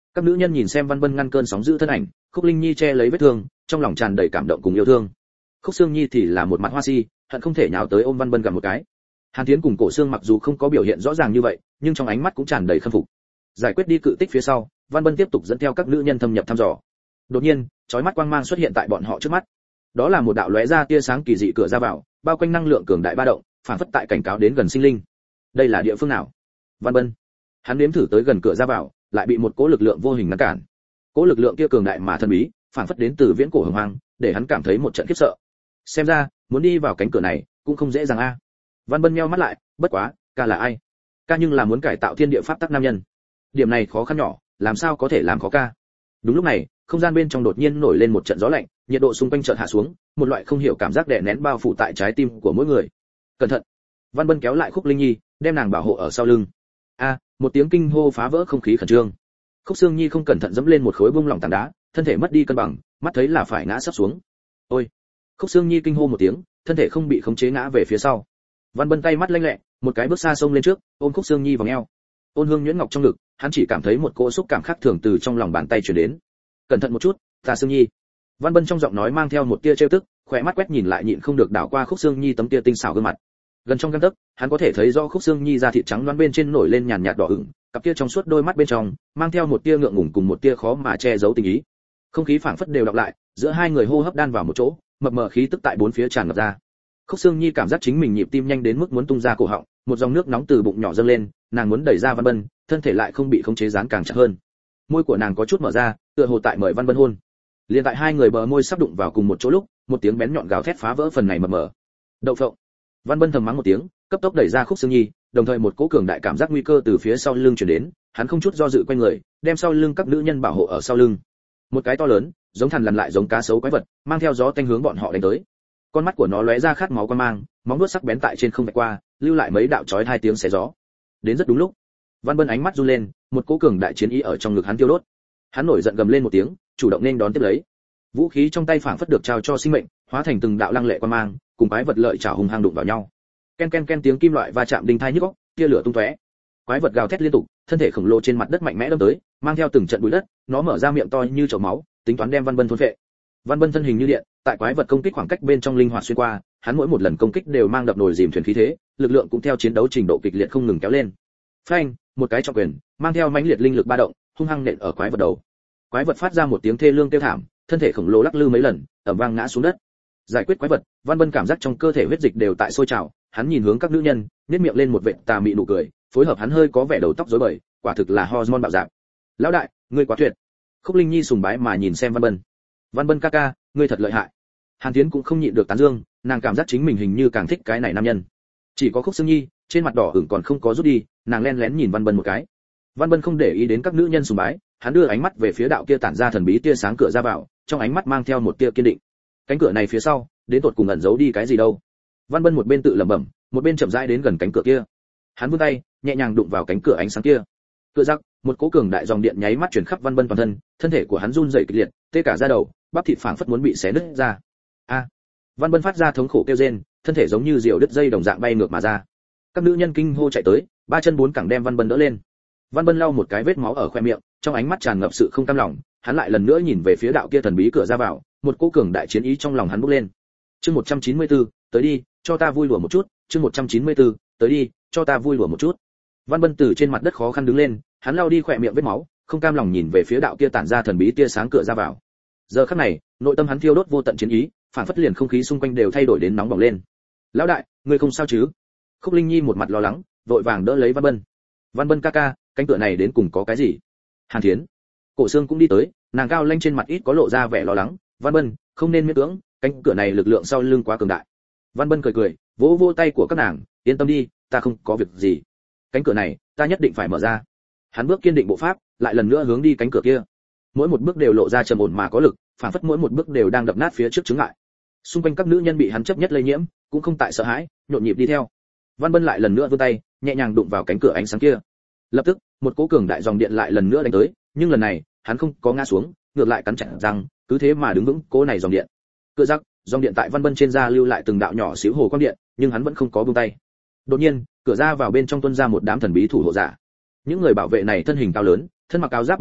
Speaker 1: Các nữ nhân nhìn xem Văn Bân ngăn cơn sóng dữ thân ảnh, Khúc Linh Nhi che lấy vết thương, trong lòng tràn đầy cảm động cùng yêu thương. Khúc Sương Nhi thì là một mặt hoa si, hận không thể nhào tới ôm Văn Bân gặp một cái. Hàn Thiến cùng Cổ Sương mặc dù không có biểu hiện rõ ràng như vậy, nhưng trong ánh mắt cũng tràn đầy khâm phục. Giải quyết đi cự tích phía sau, Văn Bân tiếp tục dẫn theo các nữ nhân thâm nhập thăm dò. Đột nhiên, chói mắt quang mang xuất hiện tại bọn họ trước mắt. Đó là một đạo lóe ra tia sáng kỳ dị cửa ra vào, bao quanh năng lượng cường đại ba động, phản phất tại cảnh cáo đến gần sinh linh. Đây là địa phương nào? Văn Bân. Hắn nếm thử tới gần cửa ra vào, lại bị một cỗ lực lượng vô hình ngăn cản. Cỗ lực lượng kia cường đại mà thần bí, phản phất đến từ viễn cổ hồng hoang, để hắn cảm thấy một trận khiếp sợ. Xem ra, muốn đi vào cánh cửa này cũng không dễ dàng a. Văn Bân nheo mắt lại, bất quá, ca là ai? Ca nhưng là muốn cải tạo thiên địa pháp tắc nam nhân. Điểm này khó khăn nhỏ, làm sao có thể làm khó ca? Đúng lúc này, không gian bên trong đột nhiên nổi lên một trận gió lạnh, nhiệt độ xung quanh chợt hạ xuống, một loại không hiểu cảm giác đè nén bao phủ tại trái tim của mỗi người. Cẩn thận! Văn Bân kéo lại Khúc Linh Nhi, đem nàng bảo hộ ở sau lưng. A, một tiếng kinh hô phá vỡ không khí khẩn trương. Khúc Sương Nhi không cẩn thận dẫm lên một khối bung lỏng tảng đá, thân thể mất đi cân bằng, mắt thấy là phải ngã sắp xuống. Ôi! Khúc Sương Nhi kinh hô một tiếng, thân thể không bị khống chế ngã về phía sau. Văn Bân tay mắt lanh lẹ, một cái bước xa xông lên trước, ôm Khúc Sương Nhi vào eo. Ôn Hương nhuyễn ngọc trong ngực, hắn chỉ cảm thấy một cỗ xúc cảm khác thường từ trong lòng bàn tay truyền đến. Cẩn thận một chút, ta Sương Nhi. Văn Bân trong giọng nói mang theo một tia trêu tức, khỏe mắt quét nhìn lại nhịn không được đảo qua Khúc Sương Nhi tấm tia tinh xảo gương mặt. Gần trong gang tấc, hắn có thể thấy rõ Khúc Sương Nhi da thịt trắng loáng bên trên nổi lên nhàn nhạt đỏ ửng, cặp kia trong suốt đôi mắt bên trong mang theo một tia ngượng ngùng cùng một tia khó mà che giấu tình ý. Không khí phảng phất đều đọc lại, giữa hai người hô hấp đan vào một chỗ, mập mờ khí tức tại bốn phía tràn ngập ra. Khúc Sương Nhi cảm giác chính mình nhịp tim nhanh đến mức muốn tung ra cổ họng, một dòng nước nóng từ bụng nhỏ dâng lên, nàng muốn đẩy ra Văn Bân, thân thể lại không bị khống chế dán càng chặt hơn. Môi của nàng có chút mở ra, tựa hồ tại mời Văn Bân hôn. Liên tại hai người bờ môi sắp đụng vào cùng một chỗ lúc, một tiếng bén nhọn gào thét phá vỡ phần này mập mờ. Đậu phộng! Văn Bân thầm mắng một tiếng, cấp tốc đẩy ra Khúc Sương Nhi, đồng thời một cỗ cường đại cảm giác nguy cơ từ phía sau lưng truyền đến, hắn không chút do dự quay người, đem sau lưng các nữ nhân bảo hộ ở sau lưng. Một cái to lớn, giống thằn lằn lại giống cá sấu quái vật, mang theo gió tanh hướng bọn họ đánh tới. Con mắt của nó lóe ra khát máu quan mang, móng vuốt sắc bén tại trên không vạch qua, lưu lại mấy đạo chói hai tiếng xé gió. Đến rất đúng lúc, Văn Bân ánh mắt run lên, một cỗ cường đại chiến ý ở trong ngực hắn tiêu đốt. Hắn nổi giận gầm lên một tiếng, chủ động nên đón tiếp lấy. Vũ khí trong tay phảng phất được trao cho sinh mệnh, hóa thành từng đạo lăng lệ quan mang, cùng quái vật lợi chảo hung hăng đụng vào nhau. Ken ken ken tiếng kim loại va chạm đinh tai nhức óc, tia lửa tung tóe. Quái vật gào thét liên tục, thân thể khổng lồ trên mặt đất mạnh mẽ đâm tới, mang theo từng trận bụi đất, nó mở ra miệng to như chậu máu, tính toán đem Văn Bân thôn phệ. Văn Bân thân hình như điện, tại quái vật công kích khoảng cách bên trong linh hoạt xuyên qua, hắn mỗi một lần công kích đều mang đập nồi dìm thuyền khí thế, lực lượng cũng theo chiến đấu trình độ kịch liệt không ngừng kéo lên. Phanh, một cái trọng quyền, mang theo mãnh liệt linh lực ba động, hung hăng nện ở quái vật đầu. Quái vật phát ra một tiếng thê lương kêu thảm, thân thể khổng lồ lắc lư mấy lần, ầm vang ngã xuống đất. Giải quyết quái vật, Văn Bân cảm giác trong cơ thể huyết dịch đều tại sôi trào, hắn nhìn hướng các nữ nhân, nhếch miệng lên một vệt tà mị nụ cười, phối hợp hắn hơi có vẻ đầu tóc rối bời, quả thực là hormone bạo dạn. Lão đại, ngươi quá tuyệt. Khúc Linh Nhi sùng bái mà nhìn xem Văn Bân. Văn Bân ca ca, ngươi thật lợi hại. Hàn Thiến cũng không nhịn được tán dương, nàng cảm giác chính mình hình như càng thích cái này nam nhân. Chỉ có Khúc Sương Nhi, trên mặt đỏ ửng còn không có rút đi, nàng lén lén nhìn Văn Bân một cái. Văn Bân không để ý đến các nữ nhân sùng bái, hắn đưa ánh mắt về phía đạo kia tản ra thần bí tia sáng cửa ra vào, trong ánh mắt mang theo một tia kiên định. Cánh cửa này phía sau, đến tột cùng ẩn giấu đi cái gì đâu? Văn Bân một bên tự lẩm bẩm, một bên chậm rãi đến gần cánh cửa kia. Hắn vươn tay, nhẹ nhàng đụng vào cánh cửa ánh sáng kia. Cửa rắc, một cỗ cường đại dòng điện nháy mắt truyền khắp Văn Bân toàn thân, thân thể của hắn run rẩy kịch liệt, tê cả da đầu, bắp thịt phảng phất muốn bị xé nứt ra. A! Văn Bân phát ra thống khổ kêu rên, thân thể giống như diều đứt dây đồng dạng bay ngược mà ra. Các nữ nhân kinh hô chạy tới, ba chân bốn cẳng đem Văn Bân đỡ lên. Văn Bân lau một cái vết máu ở khoe miệng, trong ánh mắt tràn ngập sự không cam lòng, hắn lại lần nữa nhìn về phía đạo kia thần bí cửa ra vào, một cỗ cường đại chiến ý trong lòng hắn bốc lên. Chương một trăm chín mươi tư, tới đi, cho ta vui lùa một chút, chương một trăm chín mươi tư, tới đi, cho ta vui lùa một chút. Văn Bân từ trên mặt đất khó khăn đứng lên, hắn lau đi khỏe miệng vết máu, không cam lòng nhìn về phía đạo kia tản ra thần bí tia sáng cửa ra vào. Giờ khắc này, nội tâm hắn thiêu đốt vô tận chiến ý, phản phất liền không khí xung quanh đều thay đổi đến nóng bỏng lên. Lão đại, ngươi không sao chứ? Khúc Linh Nhi một mặt lo lắng, vội vàng đỡ lấy Văn Bân. Văn Bân ca ca, cánh cửa này đến cùng có cái gì? Hàn Thiến, Cổ Sương cũng đi tới, nàng cao lanh trên mặt ít có lộ ra vẻ lo lắng. Văn Bân, không nên miễn cưỡng, cánh cửa này lực lượng sau lưng quá cường đại. Văn Bân cười cười, vỗ vỗ tay của các nàng, yên tâm đi, ta không có việc gì. Cánh cửa này, ta nhất định phải mở ra. Hắn bước kiên định bộ pháp, lại lần nữa hướng đi cánh cửa kia. Mỗi một bước đều lộ ra trầm ổn mà có lực, phản phất mỗi một bước đều đang đập nát phía trước chướng ngại. Xung quanh các nữ nhân bị hắn chấp nhất lây nhiễm, cũng không tại sợ hãi, nhộn nhịp đi theo. Văn Bân lại lần nữa vươn tay, nhẹ nhàng đụng vào cánh cửa ánh sáng kia. Lập tức, một cỗ cường đại dòng điện lại lần nữa đánh tới, nhưng lần này, hắn không có ngã xuống, ngược lại cắn chặt răng, cứ thế mà đứng vững cỗ này dòng điện. Cửa rắc, dòng điện tại Văn Bân trên da lưu lại từng đạo nhỏ xíu hồ quang điện, nhưng hắn vẫn không có buông tay. Đột nhiên, cửa ra vào bên trong tuôn ra một đám thần bí thủ hộ giả. Những người bảo vệ này thân hình cao lớn, thân mặc áo giáp màu bạc,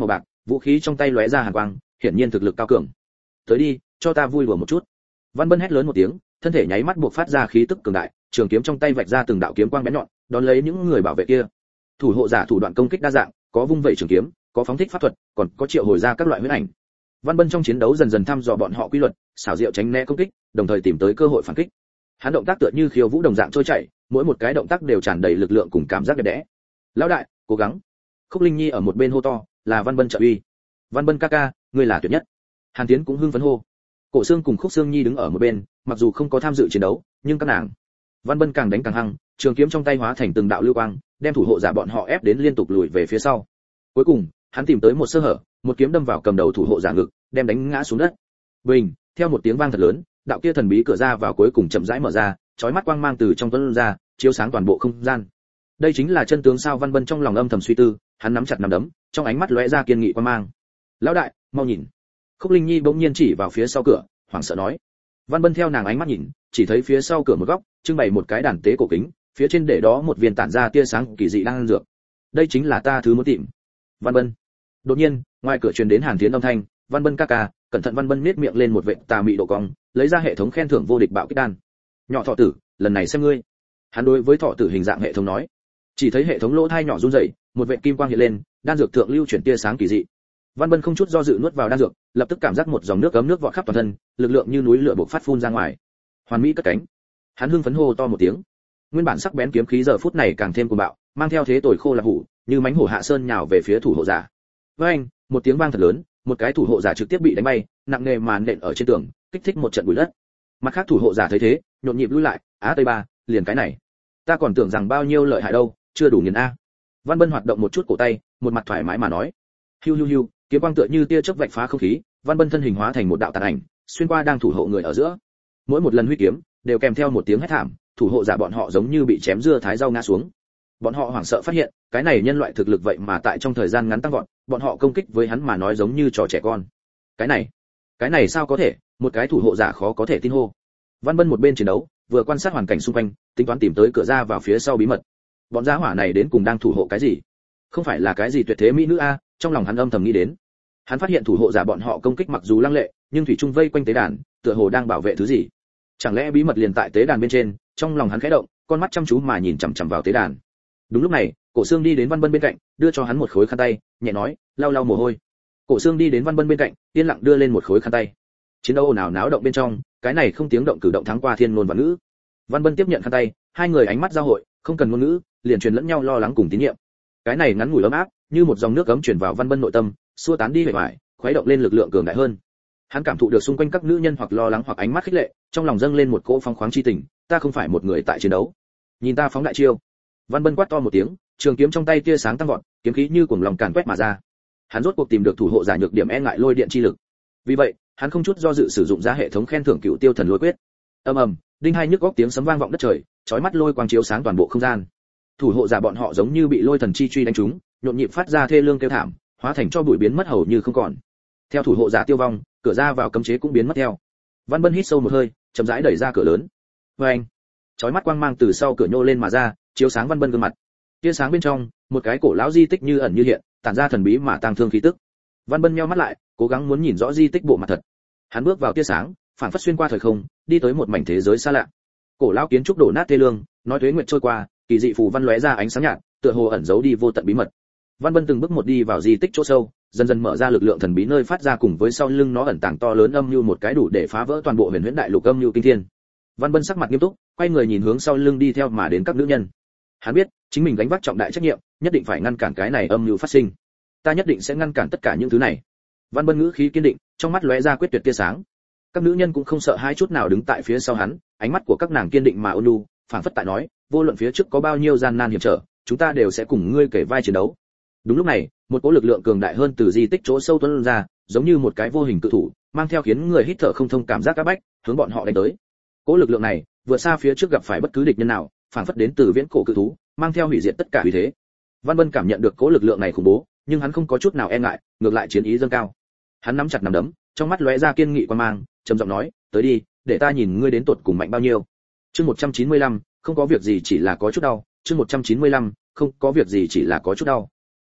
Speaker 1: vũ khí trong tay lóe ra hàn quang, hiển nhiên thực lực cao cường. Tới đi, cho ta vui đùa một chút. Văn Bân hét lớn một tiếng, thân thể nháy mắt buộc phát ra khí tức cường đại, trường kiếm trong tay vạch ra từng đạo kiếm quang bén nhọn, đón lấy những người bảo vệ kia. Thủ hộ giả thủ đoạn công kích đa dạng, có vung vẩy trường kiếm, có phóng thích pháp thuật, còn có triệu hồi ra các loại huyễn ảnh. Văn Bân trong chiến đấu dần dần thăm dò bọn họ quy luật, xảo diệu tránh né công kích, đồng thời tìm tới cơ hội phản kích. Hắn động tác tựa như khiêu vũ đồng dạng trôi chảy, mỗi một cái động tác đều tràn đầy lực lượng cùng cảm giác đẹp đẽ. Lão đại, cố gắng. Khúc Linh Nhi ở một bên hô to, là Văn Bân trợ uy. Văn Bân ca ca, ngươi là tuyệt nhất. Hàn Tiến cũng hưng phấn hô. Cổ Xương cùng Khúc Xương Nhi đứng ở một bên, mặc dù không có tham dự chiến đấu, nhưng các nàng. Văn Bân càng đánh càng hăng, trường kiếm trong tay hóa thành từng đạo lưu quang, đem thủ hộ giả bọn họ ép đến liên tục lùi về phía sau. Cuối cùng, hắn tìm tới một sơ hở, một kiếm đâm vào cầm đầu thủ hộ giả ngực, đem đánh ngã xuống đất. Bình, theo một tiếng vang thật lớn, đạo kia thần bí cửa ra vào cuối cùng chậm rãi mở ra, chói mắt quang mang từ trong tuấn ra, chiếu sáng toàn bộ không gian. Đây chính là chân tướng sao? Văn Bân trong lòng âm thầm suy tư, hắn nắm chặt nắm đấm, trong ánh mắt lóe ra kiên nghị quang mang. Lão đại, mau nhìn. Khúc Linh Nhi bỗng nhiên chỉ vào phía sau cửa, hoảng sợ nói. Văn Bân theo nàng ánh mắt nhìn, chỉ thấy phía sau cửa một góc, trưng bày một cái đàn tế cổ kính, phía trên để đó một viên tản ra tia sáng kỳ dị đang ăn dược. Đây chính là ta thứ muốn tìm. Văn Bân. Đột nhiên, ngoài cửa truyền đến Hàn Tiến âm thanh, Văn Bân ca ca, cẩn thận. Văn Bân nhếch miệng lên một vệt tà mị độ cong, lấy ra hệ thống khen thưởng vô địch bạo kích đan. Nhỏ thọ tử, lần này xem ngươi. Hắn đối với thọ tử hình dạng hệ thống nói. Chỉ thấy hệ thống lỗ thai nhỏ run rẩy, một vệt kim quang hiện lên, đan dược thượng lưu chuyển tia sáng kỳ dị. Văn Bân không chút do dự nuốt vào đan dược, lập tức cảm giác một dòng nước ấm nước vọt khắp toàn thân, lực lượng như núi lửa bộc phát phun ra ngoài. Hoàn mỹ cất cánh. Hắn hưng phấn hô to một tiếng. Nguyên bản sắc bén kiếm khí giờ phút này càng thêm cuồng bạo, mang theo thế tồi khô là hủ, như mãnh hổ hạ sơn nhào về phía thủ hộ giả. Với anh, một tiếng vang thật lớn, một cái thủ hộ giả trực tiếp bị đánh bay, nặng nề mà nện ở trên tường, kích thích một trận bụi đất. Mặt khác thủ hộ giả thấy thế, nhộn nhịp lui lại, á tây ba, liền cái này, ta còn tưởng rằng bao nhiêu lợi hại đâu, chưa đủ nghiền a. Văn Bân hoạt động một chút cổ tay, một mặt thoải mái mà nói. Hiu hiu hiu, kiếm quang tựa như tia chớp vạch phá không khí, Văn Bân thân hình hóa thành một đạo tàn ảnh, xuyên qua đang thủ hộ người ở giữa. Mỗi một lần huy kiếm, đều kèm theo một tiếng hét thảm, thủ hộ giả bọn họ giống như bị chém dưa thái rau ngã xuống. Bọn họ hoảng sợ phát hiện, cái này nhân loại thực lực vậy mà tại trong thời gian ngắn tăng vọt, bọn họ công kích với hắn mà nói giống như trò trẻ con. Cái này, cái này sao có thể? Một cái thủ hộ giả khó có thể tin hô. Văn Bân một bên chiến đấu, vừa quan sát hoàn cảnh xung quanh, tính toán tìm tới cửa ra vào phía sau bí mật. Bọn gia hỏa này đến cùng đang thủ hộ cái gì? Không phải là cái gì tuyệt thế mỹ nữ a? Trong lòng hắn âm thầm nghĩ đến. Hắn phát hiện thủ hộ giả bọn họ công kích mặc dù lăng lệ, nhưng thủy chung vây quanh tế đàn, tựa hồ đang bảo vệ thứ gì. Chẳng lẽ bí mật liền tại tế đàn bên trên? Trong lòng hắn khẽ động, con mắt chăm chú mà nhìn chằm chằm vào tế đàn. Đúng lúc này, Cổ Xương đi đến Văn Bân bên cạnh, đưa cho hắn một khối khăn tay, nhẹ nói, lau lau mồ hôi. Cổ Xương đi đến Văn Bân bên cạnh, yên lặng đưa lên một khối khăn tay. Chiến đấu ồn ào náo động bên trong, cái này không tiếng động cử động thắng qua thiên ngôn và ngữ. Văn Bân tiếp nhận khăn tay, hai người ánh mắt giao hội, không cần ngôn ngữ, liền truyền lẫn nhau lo lắng cùng tín nhiệm. Cái này ngắn ngủi ấm áp, như một dòng nước ấm truyền vào Văn Bân nội tâm, xua tán đi vẻ vải, khuấy động lên lực lượng cường đại hơn. Hắn cảm thụ được xung quanh các nữ nhân hoặc lo lắng hoặc ánh mắt khích lệ, trong lòng dâng lên một cỗ phong khoáng chi tình, ta không phải một người tại chiến đấu. Nhìn ta phóng đại chiêu. Văn Bân quát to một tiếng, trường kiếm trong tay tia sáng tăng vọt, kiếm khí như cuồng lòng càn quét mà ra. Hắn rốt cuộc tìm được thủ hộ giả nhược điểm e ngại lôi điện chi lực. Vì vậy, hắn không chút do dự sử dụng ra hệ thống khen thưởng Cựu Tiêu Thần Lôi Quyết. Ầm ầm, đinh hai nhức góc tiếng sấm vang vọng đất trời, chói mắt lôi quang chiếu sáng toàn bộ không gian. Thủ hộ giả bọn họ giống như bị lôi thần chi truy đánh trúng, nhộn nhịp phát ra thê lương kêu thảm, hóa thành cho bụi biến mất hầu như không còn. Theo thủ hộ giả tiêu vong, cửa ra vào cấm chế cũng biến mất theo. Văn Bân hít sâu một hơi, chậm rãi đẩy ra cửa lớn. Oeng, chói mắt quang mang từ sau cửa nhô lên mà ra, chiếu sáng Văn Bân gương mặt. Tia sáng bên trong, một cái cổ lão di tích như ẩn như hiện, tản ra thần bí mà tang thương khí tức. Văn Bân nheo mắt lại, cố gắng muốn nhìn rõ di tích bộ mặt thật. Hắn bước vào tia sáng, phản phất xuyên qua thời không, đi tới một mảnh thế giới xa lạ. Cổ lão kiến trúc đổ nát thê lương, nói tuế nguyệt trôi qua, kỳ dị phù văn lóe ra ánh sáng nhạt, tựa hồ ẩn giấu đi vô tận bí mật. Văn Bân từng bước một đi vào di tích chỗ sâu, dần dần mở ra lực lượng thần bí nơi phát ra cùng với sau lưng nó ẩn tàng to lớn âm như một cái đủ để phá vỡ toàn bộ huyền huyễn đại lục âm như kinh thiên. Văn Bân sắc mặt nghiêm túc, quay người nhìn hướng sau lưng đi theo mà đến các nữ nhân. Hắn biết, chính mình gánh vác trọng đại trách nhiệm, nhất định phải ngăn cản cái này âm mưu phát sinh. Ta nhất định sẽ ngăn cản tất cả những thứ này. Văn Bân ngữ khí kiên định, trong mắt lóe ra quyết tuyệt tia sáng. Các nữ nhân cũng không sợ hai chút nào đứng tại phía sau hắn, ánh mắt của các nàng kiên định mà ôn nhu, phảng phất tại nói, vô luận phía trước có bao nhiêu gian nan hiểm trở, chúng ta đều sẽ cùng ngươi kể vai chiến đấu. Đúng lúc này, một cỗ lực lượng cường đại hơn từ di tích chỗ sâu tuôn ra, giống như một cái vô hình cự thủ, mang theo khiến người hít thở không thông cảm giác áp bách, hướng bọn họ đánh tới. Cỗ lực lượng này, vượt xa phía trước gặp phải bất cứ địch nhân nào, phảng phất đến từ viễn cổ cự thú, mang theo hủy diệt tất cả uy thế. Văn Bân cảm nhận được cỗ lực lượng này khủng bố, nhưng hắn không có chút nào e ngại, ngược lại chiến ý dâng cao. Hắn nắm chặt nắm đấm, trong mắt lóe ra kiên nghị quan mang, trầm giọng nói, tới đi, để ta nhìn ngươi đến tột cùng mạnh bao nhiêu. Chương một trăm chín mươi lăm, không có việc gì chỉ là có chút đau. Chương một trăm chín mươi lăm, không có việc gì chỉ là có chút đau.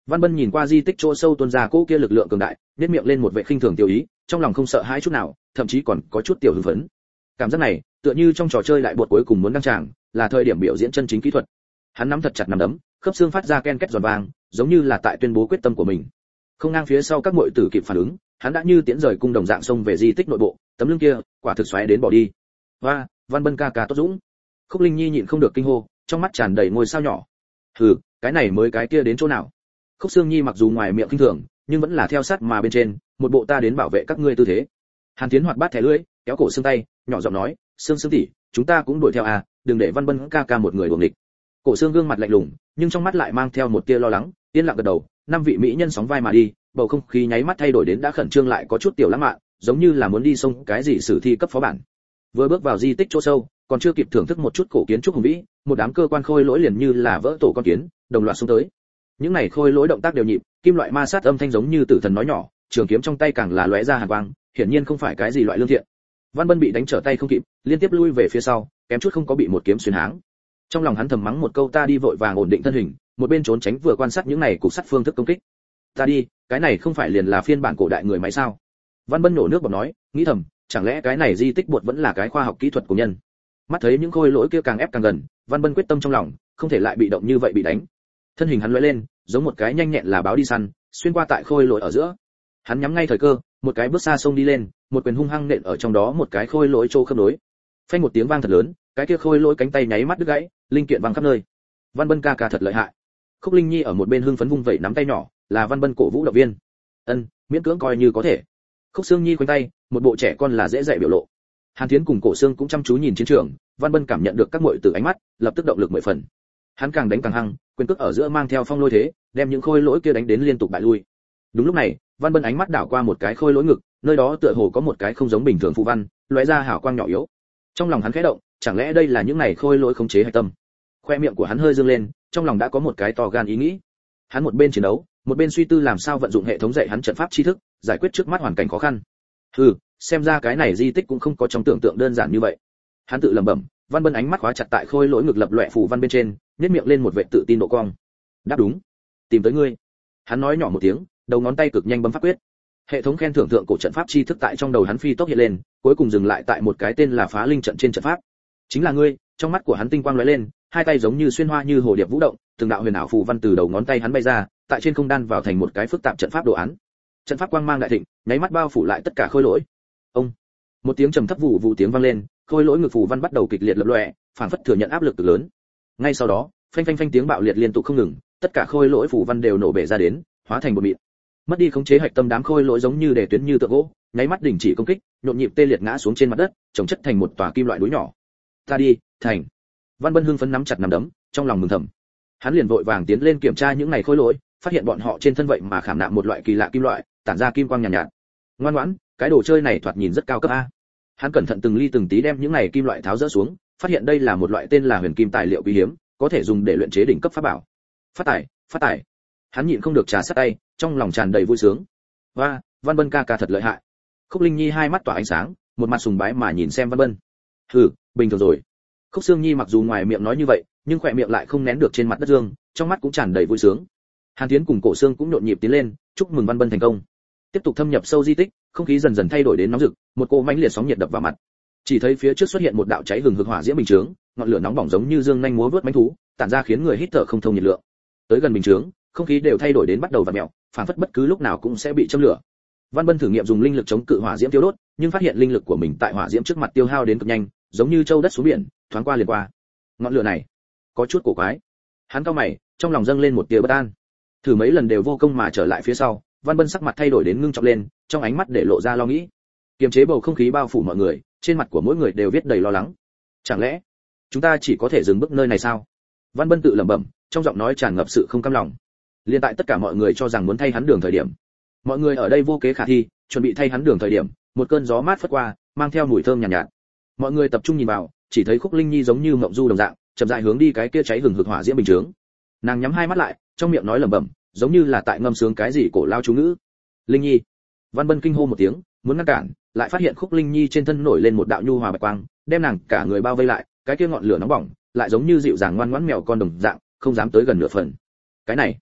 Speaker 1: Văn Bân nhìn qua di tích chỗ sâu tuôn ra cỗ kia lực lượng cường đại, nhếch miệng lên một vẻ khinh thường tiêu ý, trong lòng không sợ hãi chút nào, thậm chí còn có chút tiểu hưng phấn. Cảm giác này, tựa như trong trò chơi lại buột cuối cùng muốn đăng tràng, là thời điểm biểu diễn chân chính kỹ thuật. Hắn nắm thật chặt nắm đấm, khớp xương phát ra ken két giòn vang, giống như là tại tuyên bố quyết tâm của mình. Không ngang phía sau các muội tử kịp phản ứng, hắn đã như tiễn rời cung đồng dạng xông về di tích nội bộ, tấm lưng kia, quả thực xoáy đến bỏ đi. Hoa, Văn Bân ca ca tốt dũng. Khúc Linh Nhi nhịn không được kinh hô, trong mắt tràn đầy ngôi sao nhỏ. Hừ, cái này mới cái kia đến chỗ nào? Khúc Sương Nhi mặc dù ngoài miệng kinh thường, nhưng vẫn là theo sát mà bên trên, một bộ ta đến bảo vệ các ngươi tư thế. Hàn Tiến hoạt bát thẻ lưỡi, kéo cổ Sương tay, nhỏ giọng nói, "Sương Sương tỷ, chúng ta cũng đuổi theo à, đừng để Văn Bân ca ca một người đuổi nghịch." Cổ Sương gương mặt lạnh lùng, nhưng trong mắt lại mang theo một tia lo lắng, yên lặng gật đầu, năm vị mỹ nhân sóng vai mà đi, bầu không khí nháy mắt thay đổi đến đã khẩn trương lại có chút tiểu lãng mạn, giống như là muốn đi xông cái gì sử thi cấp phó bản. Vừa bước vào di tích chỗ sâu, còn chưa kịp thưởng thức một chút cổ kiến trúc hùng vĩ, một đám cơ quan khôi lỗi liền như là vỡ tổ con kiến, đồng loạt xông tới. Những này khôi lỗi động tác đều nhịp, kim loại ma sát âm thanh giống như tử thần nói nhỏ, trường kiếm trong tay càng là lóe ra hàn quang, hiển nhiên không phải cái gì loại lương thiện. Văn Bân bị đánh trở tay không kịp, liên tiếp lui về phía sau, kém chút không có bị một kiếm xuyên háng. Trong lòng hắn thầm mắng một câu ta đi vội vàng ổn định thân hình, một bên trốn tránh vừa quan sát những này cục sắt phương thức công kích. Ta đi, cái này không phải liền là phiên bản cổ đại người máy sao? Văn Bân nổ nước bọt nói, nghĩ thầm, chẳng lẽ cái này di tích bột vẫn là cái khoa học kỹ thuật của nhân? Mắt thấy những khôi lỗi kia càng ép càng gần, Văn Bân quyết tâm trong lòng, không thể lại bị động như vậy bị đánh. Thân hình hắn lóe lên, giống một cái nhanh nhẹn là báo đi săn, xuyên qua tại khôi lỗi ở giữa. Hắn nhắm ngay thời cơ, một cái bước xa xông đi lên, một quyền hung hăng nện ở trong đó một cái khôi lỗi trô khớp nối. Phanh một tiếng vang thật lớn, cái kia khôi lỗi cánh tay nháy mắt đứt gãy, linh kiện văng khắp nơi. Văn Bân ca ca thật lợi hại. Khúc Linh Nhi ở một bên hưng phấn vung vẩy nắm tay nhỏ, là Văn Bân cổ vũ động viên. Ân, miễn cưỡng coi như có thể. Khúc Sương Nhi khoanh tay, một bộ trẻ con là dễ dạy biểu lộ. Hàn Thiến cùng Cổ Sương cũng chăm chú nhìn chiến trường, Văn Bân cảm nhận được các muội tử ánh mắt, lập tức động lực mười phần. Hắn càng đánh càng hăng, quyền cước ở giữa mang theo phong lôi thế, đem những khôi lỗi kia đánh đến liên tục bại lui. Đúng lúc này, Văn Bân ánh mắt đảo qua một cái khôi lỗi ngực, nơi đó tựa hồ có một cái không giống bình thường phù văn, lóe ra hào quang nhỏ yếu. Trong lòng hắn khẽ động, chẳng lẽ đây là những này khôi lỗi khống chế hay tâm? Khoe miệng của hắn hơi dương lên, trong lòng đã có một cái to gan ý nghĩ. Hắn một bên chiến đấu, một bên suy tư làm sao vận dụng hệ thống dạy hắn trận pháp tri thức, giải quyết trước mắt hoàn cảnh khó khăn. Hừ, xem ra cái này di tích cũng không có trong tưởng tượng đơn giản như vậy. Hắn tự lẩm bẩm, Văn Bân ánh mắt khóa chặt tại khôi lỗi ngực lập loè phù văn bên trên, nhếch miệng lên một vẻ tự tin độ cong. Đáp đúng, tìm tới ngươi. Hắn nói nhỏ một tiếng, đầu ngón tay cực nhanh bấm pháp quyết. Hệ thống khen thưởng thượng cổ trận pháp tri thức tại trong đầu hắn phi tốc hiện lên, cuối cùng dừng lại tại một cái tên là phá linh trận trên trận pháp. Chính là ngươi. Trong mắt của hắn tinh quang lóe lên, hai tay giống như xuyên hoa như hồ điệp vũ động, từng đạo huyền ảo phù văn từ đầu ngón tay hắn bay ra, tại trên không đan vào thành một cái phức tạp trận pháp đồ án. Trận pháp quang mang đại thịnh, nháy mắt bao phủ lại tất cả khôi lỗi. Ông, một tiếng trầm thấp vụ vụ tiếng vang lên, khôi lỗi ngực phù văn bắt đầu kịch liệt lập lòe, phản phất thừa nhận áp lực cực lớn. Ngay sau đó, phanh phanh phanh tiếng bạo liệt liên tục không ngừng, tất cả khôi lỗi phù văn đều nổ bể ra đến, hóa thành bột mịn. Mất đi khống chế hạch tâm đám khôi lỗi giống như để tuyến như tượng gỗ, nháy mắt đình chỉ công kích, nhộn nhịp tê liệt ngã xuống trên mặt đất, chồng chất thành một tòa kim loại núi nhỏ. Ta đi, thành. Văn Bân hưng phấn nắm chặt nắm đấm, trong lòng mừng thầm. Hắn liền vội vàng tiến lên kiểm tra những này khôi lỗi, phát hiện bọn họ trên thân vậy mà khảm nạm một loại kỳ lạ kim loại, tản ra kim quang nhàn nhạt, nhạt. Ngoan ngoãn, cái đồ chơi này thoạt nhìn rất cao cấp a. Hắn cẩn thận từng ly từng tí đem những này kim loại tháo rỡ xuống, phát hiện đây là một loại tên là huyền kim tài liệu quý hiếm, có thể dùng để luyện chế đỉnh cấp pháp bảo. Phát tài, phát tài. Hắn nhịn không được trà sát tay, trong lòng tràn đầy vui sướng. Và, Văn Bân ca ca thật lợi hại. Khúc Linh Nhi hai mắt tỏa ánh sáng, một mặt sùng bái mà nhìn xem Văn Bân. Hừ, bình thường rồi. Khúc Sương Nhi mặc dù ngoài miệng nói như vậy, nhưng khỏe miệng lại không nén được trên mặt đất dương, trong mắt cũng tràn đầy vui sướng. Hàn Tiến cùng Cổ Sương cũng nhộn nhịp tiến lên, chúc mừng Văn Bân thành công. Tiếp tục thâm nhập sâu di tích, không khí dần dần thay đổi đến nóng rực, một cỗ mãnh liệt sóng nhiệt đập vào mặt. Chỉ thấy phía trước xuất hiện một đạo cháy hừng hực hỏa diễm bình chướng, ngọn lửa nóng bỏng giống như dương nhanh múa vớt mãnh thú, tản ra khiến người hít thở không thông nhiệt lượng. Tới gần bình chướng, không khí đều thay đổi đến bắt đầu vặn mèo, phản phất bất cứ lúc nào cũng sẽ bị châm lửa. Văn Bân thử nghiệm dùng linh lực chống cự hỏa diễm tiêu đốt, nhưng phát hiện linh lực của mình tại hỏa diễm trước mặt tiêu hao đến cực nhanh, giống như châu đất xuống biển, thoáng qua liền qua. Ngọn lửa này có chút cổ quái. Hắn cau mày, trong lòng dâng lên một tia bất an. Thử mấy lần đều vô công mà trở lại phía sau, Văn Bân sắc mặt thay đổi đến ngưng trọng lên, trong ánh mắt để lộ ra lo nghĩ. Kiềm chế bầu không khí bao phủ mọi người, trên mặt của mỗi người đều viết đầy lo lắng. Chẳng lẽ chúng ta chỉ có thể dừng bước nơi này sao? Văn Bân tự lẩm bẩm, trong giọng nói tràn ngập sự không cam lòng. Liên tại tất cả mọi người cho rằng muốn thay hắn đường thời điểm, mọi người ở đây vô kế khả thi, chuẩn bị thay hắn đường thời điểm, một cơn gió mát phất qua, mang theo mùi thơm nhàn nhạt, nhạt. Mọi người tập trung nhìn vào, chỉ thấy Khúc Linh Nhi giống như mộng du đồng dạng, chậm rãi hướng đi cái kia cháy hừng hực hỏa diễm bình chướng. Nàng nhắm hai mắt lại, trong miệng nói lẩm bẩm, giống như là tại ngâm sướng cái gì cổ lao chú ngữ. Linh Nhi. Văn Bân kinh hô một tiếng, muốn ngăn cản, lại phát hiện Khúc Linh Nhi trên thân nổi lên một đạo nhu hòa bạch quang, đem nàng cả người bao vây lại, cái kia ngọn lửa nóng bỏng, lại giống như dịu dàng ngoan ngoãn mèo con đồng dạng, không dám tới gần nửa phần. Cái này,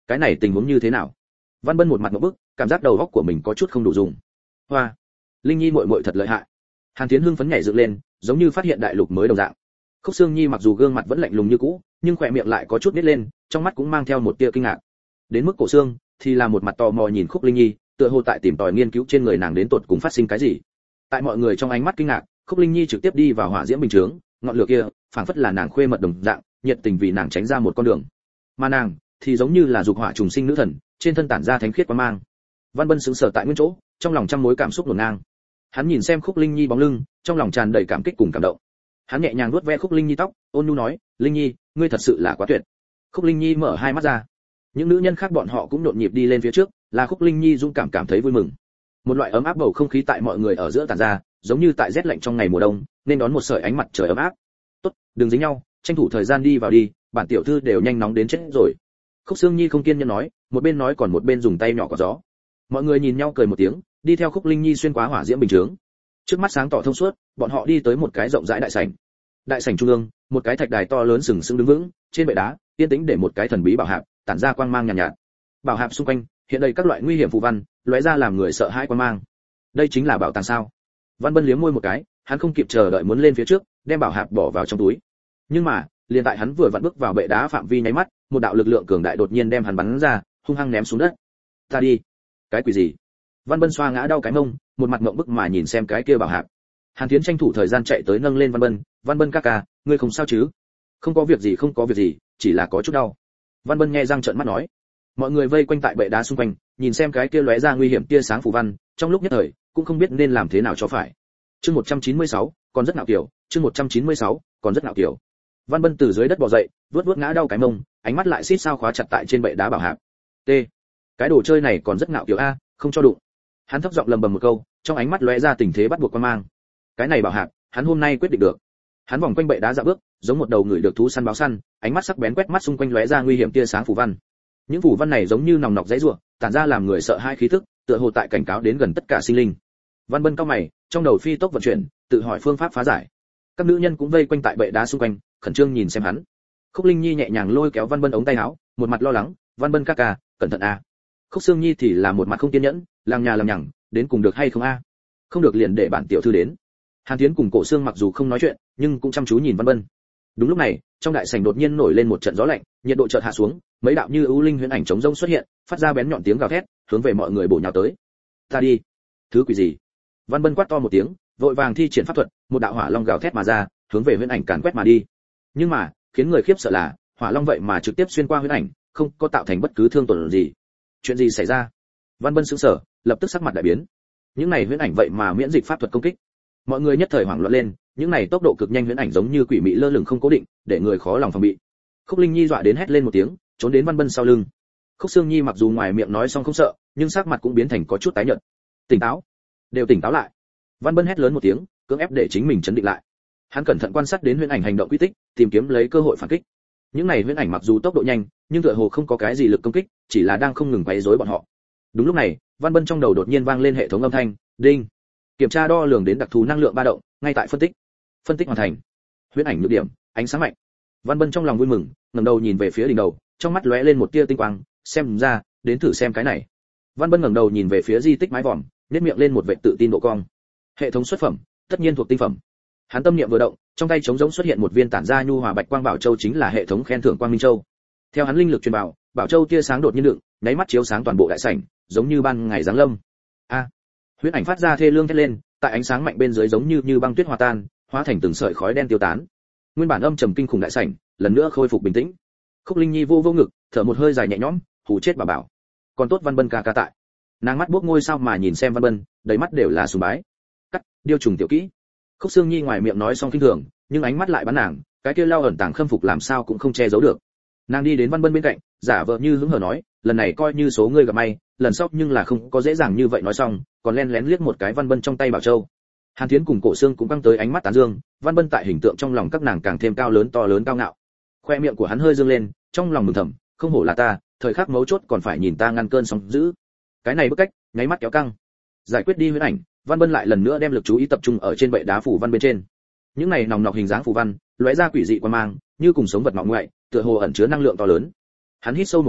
Speaker 1: cái này tình huống như thế nào? Văn Bân một mặt ngộp bức, cảm giác đầu óc của mình có chút không đủ dùng. Hoa, Linh Nhi muội muội thật lợi hại. Hàn Tiến hưng phấn nhảy dựng lên, giống như phát hiện đại lục mới đồng dạng. Khúc Sương Nhi mặc dù gương mặt vẫn lạnh lùng như cũ, nhưng khỏe miệng lại có chút nít lên, trong mắt cũng mang theo một tia kinh ngạc. Đến mức Cổ Sương thì là một mặt tò mò nhìn Khúc Linh Nhi, tựa hồ tại tìm tòi nghiên cứu trên người nàng đến tột cùng phát sinh cái gì. Tại mọi người trong ánh mắt kinh ngạc, Khúc Linh Nhi trực tiếp đi vào hỏa diễm bình chướng, ngọn lửa kia phảng phất là nàng khuê mật đồng dạng, nhiệt tình vì nàng tránh ra một con đường. Mà nàng thì giống như là dục hỏa trùng sinh nữ thần, trên thân tản ra thánh khiết quang mang. Văn Bân sững sờ tại nguyên chỗ, trong lòng trăm mối cảm xúc hỗn ngang. Hắn nhìn xem Khúc Linh Nhi bóng lưng, trong lòng tràn đầy cảm kích cùng cảm động. Hắn nhẹ nhàng vuốt ve Khúc Linh Nhi tóc, ôn nhu nói, "Linh Nhi, ngươi thật sự là quá tuyệt." Khúc Linh Nhi mở hai mắt ra. Những nữ nhân khác bọn họ cũng nhộn nhịp đi lên phía trước, là Khúc Linh Nhi dũng cảm cảm thấy vui mừng. Một loại ấm áp bầu không khí tại mọi người ở giữa tản ra, giống như tại rét lạnh trong ngày mùa đông, nên đón một sợi ánh mặt trời ấm áp. "Tốt, đừng dính nhau, tranh thủ thời gian đi vào đi, bản tiểu thư đều nhanh nóng đến chết rồi." Khúc Sương Nhi không kiên nhẫn nói, một bên nói còn một bên dùng tay nhỏ cọ gió. Mọi người nhìn nhau cười một tiếng, đi theo Khúc Linh Nhi xuyên qua hỏa diễm bình chướng. Trước mắt sáng tỏ thông suốt, bọn họ đi tới một cái rộng rãi đại sảnh. Đại sảnh trung ương, một cái thạch đài to lớn sừng sững đứng vững, trên bệ đá, yên tĩnh để một cái thần bí bảo hạp, tản ra quang mang nhàn nhạt, nhạt. Bảo hạp xung quanh, hiện đầy các loại nguy hiểm phù văn, lóe ra làm người sợ hãi quang mang. Đây chính là bảo tàng sao? Văn Bân liếm môi một cái, hắn không kịp chờ đợi muốn lên phía trước, đem bảo hạp bỏ vào trong túi. Nhưng mà, liền tại hắn vừa vặn bước vào bệ đá phạm vi nháy mắt, một đạo lực lượng cường đại đột nhiên đem hắn bắn ra, hung hăng ném xuống đất. "Ta đi." "Cái quỷ gì?" Văn Bân xoa ngã đau cái mông, một mặt ngượng bức mà nhìn xem cái kia bảo hạp. Hàn Thiến tranh thủ thời gian chạy tới nâng lên Văn Bân, "Văn Bân ca ca, ngươi không sao chứ?" "Không có việc gì, không có việc gì, chỉ là có chút đau." Văn Bân nghe răng trợn mắt nói. Mọi người vây quanh tại bệ đá xung quanh, nhìn xem cái kia lóe ra nguy hiểm tia sáng phù văn, trong lúc nhất thời cũng không biết nên làm thế nào cho phải. Chương một trăm chín mươi sáu, còn rất ngạo kiểu, chương một trăm chín mươi sáu, còn rất ngạo kiểu. Văn Bân từ dưới đất bò dậy, vuốt vuốt ngã đau cái mông, ánh mắt lại xít sao khóa chặt tại trên bệ đá bảo hạp. T. Cái đồ chơi này còn rất ngạo kiểu a, không cho đụng. Hắn thấp giọng lầm bầm một câu, trong ánh mắt lóe ra tình thế bắt buộc quan mang. Cái này bảo hạp, hắn hôm nay quyết định được. Hắn vòng quanh bệ đá dạo bước, giống một đầu người được thú săn báo săn, ánh mắt sắc bén quét mắt xung quanh lóe ra nguy hiểm tia sáng phù văn. Những phù văn này giống như nòng nọc dãy rủa, tản ra làm người sợ hãi khí tức, tựa hồ tại cảnh cáo đến gần tất cả sinh linh. Văn Bân cao mày, trong đầu phi tốc vận chuyển, tự hỏi phương pháp phá giải. Các nữ nhân cũng vây quanh tại bệ đá xung quanh, khẩn trương nhìn xem hắn. Khúc Linh Nhi nhẹ nhàng lôi kéo Văn Bân ống tay áo, một mặt lo lắng, "Văn Bân ca ca, cẩn thận a." Khúc Sương Nhi thì là một mặt không kiên nhẫn, lằng nhà lằng nhằng, "Đến cùng được hay không a?" "Không được liền để bản tiểu thư đến." Hàn Thiến cùng Cổ Sương mặc dù không nói chuyện, nhưng cũng chăm chú nhìn Văn Bân. Đúng lúc này, trong đại sảnh đột nhiên nổi lên một trận gió lạnh, nhiệt độ chợt hạ xuống, mấy đạo như ưu linh huyễn ảnh trống rỗng xuất hiện, phát ra bén nhọn tiếng gào thét, hướng về mọi người bổ nhào tới. "Ta đi." "Thứ quỷ gì?" Văn Bân quát to một tiếng, vội vàng thi triển pháp thuật, một đạo hỏa long gào thét mà ra, hướng về huyễn ảnh càn quét mà đi. Nhưng mà, khiến người khiếp sợ là, hỏa long vậy mà trực tiếp xuyên qua huyễn ảnh, không có tạo thành bất cứ thương tổn gì. Chuyện gì xảy ra? Văn Bân sững sờ, lập tức sắc mặt đại biến. Những này huyễn ảnh vậy mà miễn dịch pháp thuật công kích. Mọi người nhất thời hoảng loạn lên, những này tốc độ cực nhanh huyễn ảnh giống như quỷ mị lơ lửng không cố định, để người khó lòng phòng bị. Khúc Linh Nhi dọa đến hét lên một tiếng, trốn đến Văn Bân sau lưng. Khúc Sương Nhi mặc dù ngoài miệng nói xong không sợ, nhưng sắc mặt cũng biến thành có chút tái nhợt. "Tỉnh táo, đều tỉnh táo lại." Văn Bân hét lớn một tiếng, cưỡng ép để chính mình trấn định lại. Hắn cẩn thận quan sát đến huyễn ảnh hành động quy tích, tìm kiếm lấy cơ hội phản kích. Những này huyễn ảnh mặc dù tốc độ nhanh, nhưng tựa hồ không có cái gì lực công kích, chỉ là đang không ngừng quấy rối bọn họ. Đúng lúc này, Văn Bân trong đầu đột nhiên vang lên hệ thống âm thanh, đinh. Kiểm tra đo lường đến đặc thù năng lượng ba động, ngay tại phân tích. Phân tích hoàn thành. Huyễn ảnh nhược điểm, ánh sáng mạnh. Văn Bân trong lòng vui mừng, ngẩng đầu nhìn về phía đỉnh đầu, trong mắt lóe lên một tia tinh quang, xem ra, đến thử xem cái này. Văn Bân ngẩng đầu nhìn về phía di tích mái vòm, nhếch miệng lên một vẻ tự tin độ cong. Hệ thống xuất phẩm, tất nhiên thuộc tinh phẩm. Hắn tâm niệm vừa động, trong tay trống rỗng xuất hiện một viên tản ra nhu hòa bạch quang bảo châu, chính là hệ thống khen thưởng quang minh châu. Theo hắn linh lực truyền bảo, bảo châu tia sáng đột nhiên đựng, nháy mắt chiếu sáng toàn bộ đại sảnh, giống như ban ngày giáng lâm. A! Huyễn ảnh phát ra thê lương thét lên, tại ánh sáng mạnh bên dưới giống như như băng tuyết hòa tan, hóa thành từng sợi khói đen tiêu tán. Nguyên bản âm trầm kinh khủng đại sảnh, lần nữa khôi phục bình tĩnh. Khúc Linh Nhi vô vô ngực, thở một hơi dài nhẹ nhõm, hù chết bà bảo. Còn tốt Văn Bân ca ca tại. Nàng mắt buốc ngôi sao mà nhìn xem Văn Bân, đầy mắt đều là sùng bái. Cắt, điêu trùng tiểu kỹ. Khúc Sương Nhi ngoài miệng nói xong kinh thường, nhưng ánh mắt lại bắn nàng, cái kia lao ẩn tàng khâm phục làm sao cũng không che giấu được. Nàng đi đến Văn Bân bên cạnh, giả vờ như hứng hờ nói, lần này coi như số ngươi gặp may, lần sau nhưng là không có dễ dàng như vậy. Nói xong, còn len lén liếc một cái Văn Bân trong tay bảo châu. Hàn Thiến cùng Cổ Sương cũng căng tới ánh mắt tán dương, Văn Bân tại hình tượng trong lòng các nàng càng thêm cao lớn to lớn cao ngạo. Khoe miệng của hắn hơi dương lên, trong lòng mừng thầm, không hổ là ta, thời khắc mấu chốt còn phải nhìn ta ngăn cơn sóng dữ. Cái này bức cách, nháy mắt kéo căng. Giải quyết đi huyễn ảnh, Văn Bân lại lần nữa đem lực chú ý tập trung ở trên bệ đá phủ văn bên trên. Những này nòng nọc hình dáng phù văn, lóe ra quỷ dị quan mang, như cùng sống vật mạo ngoại, tựa hồ ẩn chứa năng lượng to lớn. Hắn hít sâu một hơi,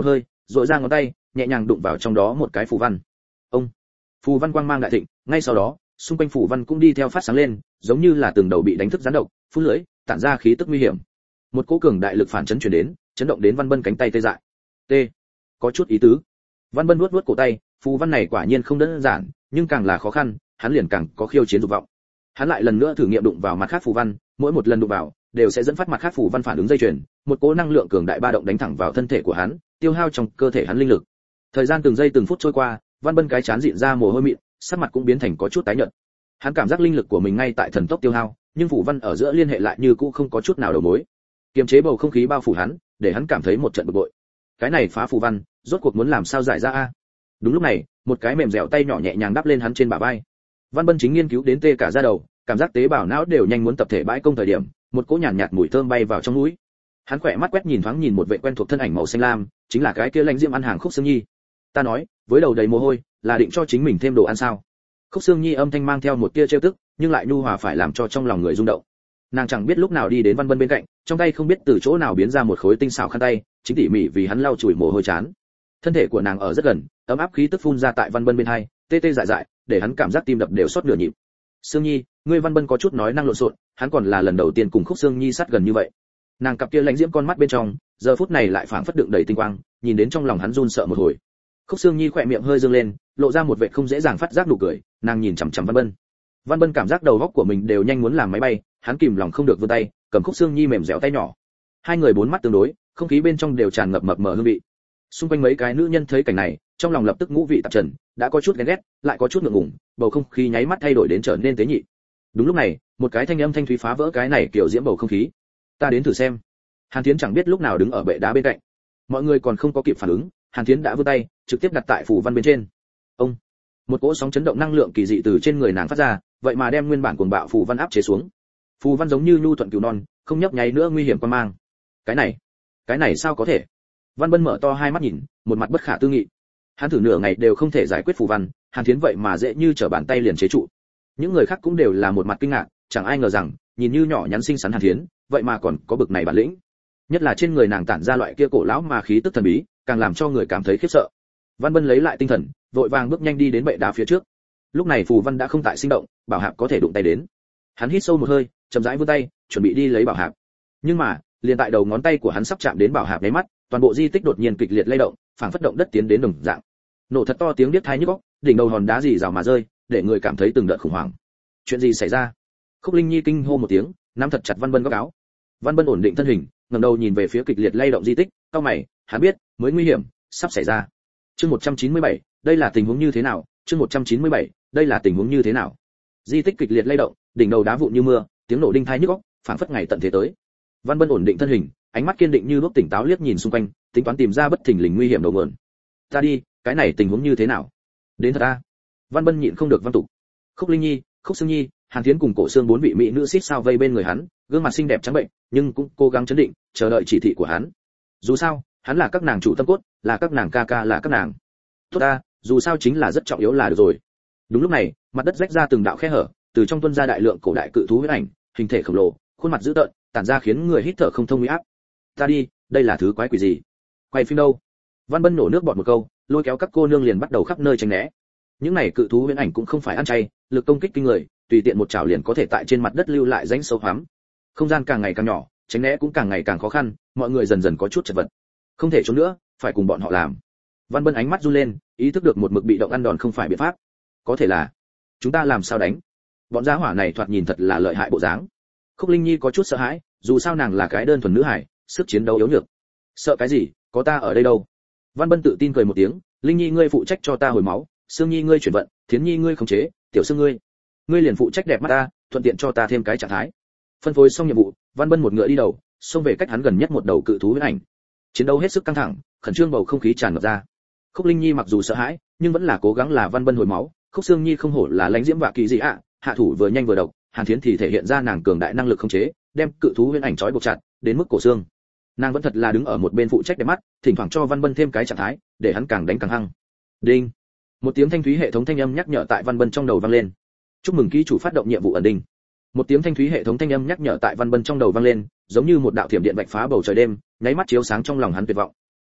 Speaker 1: duỗi ra ngón tay nhẹ nhàng đụng vào trong đó một cái phù văn. Ông, phù văn quang mang đại thịnh, ngay sau đó xung quanh phù văn cũng đi theo phát sáng lên, giống như là từng đầu bị đánh thức rắn độc, phun lưỡi tản ra khí tức nguy hiểm. Một cỗ cường đại lực phản chấn truyền đến, chấn động đến Văn Bân cánh tay tê dại. T, có chút ý tứ. Văn Bân nuốt nuốt cổ tay, phù văn này quả nhiên không đơn giản, nhưng càng là khó khăn, hắn liền càng có khiêu chiến dục vọng. Hắn lại lần nữa thử nghiệm đụng vào mặt khác phù văn, mỗi một lần đụng vào đều sẽ dẫn phát mặt khác phù văn phản ứng dây chuyền, một cỗ năng lượng cường đại ba động đánh thẳng vào thân thể của hắn, tiêu hao trong cơ thể hắn linh lực. Thời gian từng giây từng phút trôi qua, Văn Bân cái chán dịn ra mồ hôi mịn, sắc mặt cũng biến thành có chút tái nhợt. Hắn cảm giác linh lực của mình ngay tại thần tốc tiêu hao, nhưng phù văn ở giữa liên hệ lại như cũ không có chút nào đầu mối. Kiềm chế bầu không khí bao phủ hắn, để hắn cảm thấy một trận bực bội. Cái này phá phù văn, rốt cuộc muốn làm sao giải ra a? Đúng lúc này, một cái mềm dẻo tay nhỏ nhẹ nhàng đắp lên hắn trên bả vai. Văn Bân chính nghiên cứu đến tê cả da đầu, cảm giác tế bào não đều nhanh muốn tập thể bãi công thời điểm, một cỗ nhàn nhạt mùi thơm bay vào trong mũi. Hắn khỏe mắt quét nhìn thoáng nhìn một vệ quen thuộc thân ảnh màu xanh lam, chính là cái kia lãnh diễm ăn hàng Khúc Sương Nhi. Ta nói, với đầu đầy mồ hôi, là định cho chính mình thêm đồ ăn sao? Khúc Sương Nhi âm thanh mang theo một tia trêu tức, nhưng lại nhu hòa phải làm cho trong lòng người rung động. Nàng chẳng biết lúc nào đi đến Văn Bân bên cạnh, trong tay không biết từ chỗ nào biến ra một khối tinh xảo khăn tay, chính tỉ mỉ vì hắn lau chùi mồ hôi chán. Thân thể của nàng ở rất gần, ấm áp khí tức phun ra tại Văn Bân bên hai, tê tê dại dại, để hắn cảm giác tim đập đều sốt nửa nhịp. Sương Nhi, ngươi Văn Bân có chút nói năng lộn xộn, hắn còn là lần đầu tiên cùng Khúc Sương Nhi sát gần như vậy. Nàng cặp kia lãnh diễm con mắt bên trong, giờ phút này lại phảng phất đựng đầy tinh quang, nhìn đến trong lòng hắn run sợ một hồi. Khúc Sương Nhi khỏe miệng hơi dương lên, lộ ra một vẻ không dễ dàng phát giác nụ cười, nàng nhìn chằm chằm Văn Bân. Văn Bân cảm giác đầu óc của mình đều nhanh muốn làm máy bay, hắn kìm lòng không được vươn tay, cầm Khúc Sương Nhi mềm dẻo tay nhỏ. Hai người bốn mắt tương đối, không khí bên trong đều tràn ngập mập mờ hương vị. Xung quanh mấy cái nữ nhân thấy cảnh này, trong lòng lập tức ngũ vị tạp trần, đã có chút ghen ghét, lại có chút ngượng ngùng, bầu không khí nháy mắt thay đổi đến trở nên tế nhị. Đúng lúc này, một cái thanh âm thanh thúy phá vỡ cái này kiểu diễm bầu không khí. Ta đến thử xem. Hàn Thiến chẳng biết lúc nào đứng ở bệ đá bên cạnh. Mọi người còn không có kịp phản ứng, Hàn Thiến đã vươn tay, trực tiếp đặt tại phù văn bên trên. Ông, một cỗ sóng chấn động năng lượng kỳ dị từ trên người nàng phát ra, vậy mà đem nguyên bản cuồng bạo phù văn áp chế xuống. Phù văn giống như nhu thuận cừu non, không nhấp nháy nữa nguy hiểm quan mang. Cái này, cái này sao có thể? Văn Bân mở to hai mắt nhìn, một mặt bất khả tư nghị. Hắn thử nửa ngày đều không thể giải quyết phù văn, Hàn Thiến vậy mà dễ như trở bàn tay liền chế trụ. Những người khác cũng đều là một mặt kinh ngạc, chẳng ai ngờ rằng, nhìn như nhỏ nhắn xinh xắn Hàn Thiến, vậy mà còn có bực này bản lĩnh. Nhất là trên người nàng tản ra loại kia cổ lão mà khí tức thần bí, càng làm cho người cảm thấy khiếp sợ. Văn Bân lấy lại tinh thần, vội vàng bước nhanh đi đến bệ đá phía trước. Lúc này phù văn đã không tại sinh động, bảo hạp có thể đụng tay đến. Hắn hít sâu một hơi, chậm rãi vươn tay, chuẩn bị đi lấy bảo hạp. Nhưng mà, liền tại đầu ngón tay của hắn sắp chạm đến bảo hạp nháy mắt, toàn bộ di tích đột nhiên kịch liệt lay động, phảng phất động đất tiến đến đồng dạng. Nổ thật to tiếng điếc tai nhức óc, đỉnh đầu hòn đá rì rào mà rơi, để người cảm thấy từng đợt khủng hoảng. Chuyện gì xảy ra? Khúc Linh Nhi kinh hô một tiếng, nắm thật chặt Văn Bân góc áo. Văn Bân ổn định thân hình, ngẩng đầu nhìn về phía kịch liệt lay động di tích, cau mày, hắn biết, mới nguy hiểm sắp xảy ra. Chương một trăm chín mươi bảy, đây là tình huống như thế nào? Chương một trăm chín mươi bảy, đây là tình huống như thế nào? Di tích kịch liệt lay động, đỉnh đầu đá vụn như mưa, tiếng nổ đinh tai nhức óc, phảng phất ngày tận thế tới. Văn Bân ổn định thân hình, ánh mắt kiên định như lúc tỉnh táo liếc nhìn xung quanh, tính toán tìm ra bất thình lình nguy hiểm đầu nguồn. Ta đi, cái này tình huống như thế nào? Đến thật a. Văn Bân nhịn không được văn tục. Khúc Linh Nhi, Khúc Sương Nhi, Hàn Thiến cùng Cổ Xương bốn vị mỹ nữ xít sao vây bên người hắn, gương mặt xinh đẹp trắng bệnh, nhưng cũng cố gắng chấn định, chờ đợi chỉ thị của hắn. Dù sao, hắn là các nàng chủ tâm cốt, là các nàng ca ca là các nàng. Tốt ta, dù sao chính là rất trọng yếu là được rồi. Đúng lúc này, mặt đất rách ra từng đạo khe hở, từ trong tuôn ra đại lượng cổ đại cự thú huyết ảnh, hình thể khổng lồ, khuôn mặt dữ tợn, tản ra khiến người hít thở không thông uy áp. Ta đi, đây là thứ quái quỷ gì? Quay phim đâu? Văn Bân nổ nước bọt một câu, lôi kéo các cô nương liền bắt đầu khắp nơi tránh né. Những này cự thú huyễn ảnh cũng không phải ăn chay, lực công kích kinh người, tùy tiện một chảo liền có thể tại trên mặt đất lưu lại rãnh sâu hoắm. Không gian càng ngày càng nhỏ, tránh né cũng càng ngày càng khó khăn, mọi người dần dần có chút chật vật. Không thể trốn nữa, phải cùng bọn họ làm. Văn Bân ánh mắt run lên, ý thức được một mực bị động ăn đòn không phải biện pháp. Có thể là, chúng ta làm sao đánh? Bọn gia hỏa này thoạt nhìn thật là lợi hại bộ dáng. Khúc Linh Nhi có chút sợ hãi, dù sao nàng là cái đơn thuần nữ hải, sức chiến đấu yếu nhược. Sợ cái gì, có ta ở đây đâu. Văn Bân tự tin cười một tiếng, Linh Nhi ngươi phụ trách cho ta hồi máu, Sương Nhi ngươi chuyển vận, Thiến Nhi ngươi khống chế, Tiểu Sương ngươi, ngươi liền phụ trách đẹp mắt ta, thuận tiện cho ta thêm cái trạng thái. Phân phối xong nhiệm vụ, Văn Bân một ngựa đi đầu, xông về cách hắn gần nhất một đầu cự thú huyễn ảnh. Chiến đấu hết sức căng thẳng, khẩn trương bầu không khí tràn ngập ra. Khúc Linh Nhi mặc dù sợ hãi, nhưng vẫn là cố gắng là Văn Bân hồi máu. Khúc Sương Nhi không hổ là lãnh diễm và kỳ dị ạ, hạ thủ vừa nhanh vừa độc. Hàn Thiến thì thể hiện ra nàng cường đại năng lực khống chế, đem cự thú huyễn ảnh trói buộc chặt, đến mức cổ xương. Nàng vẫn thật là đứng ở một bên phụ trách đẹp mắt, thỉnh thoảng cho Văn Bân thêm cái trạng thái, để hắn càng đánh càng hăng. Đinh. Một tiếng thanh thúy hệ thống thanh âm nhắc nhở tại Văn Bân trong đầu vang lên. Chúc mừng ký chủ phát động nhiệm vụ ẩn đinh. Một tiếng thanh thúy hệ thống thanh âm nhắc nhở tại Văn Bân trong đầu vang lên, giống như một đạo thiểm điện vạch phá bầu trời đêm, nháy mắt chiếu sáng trong lòng hắn tuyệt vọng.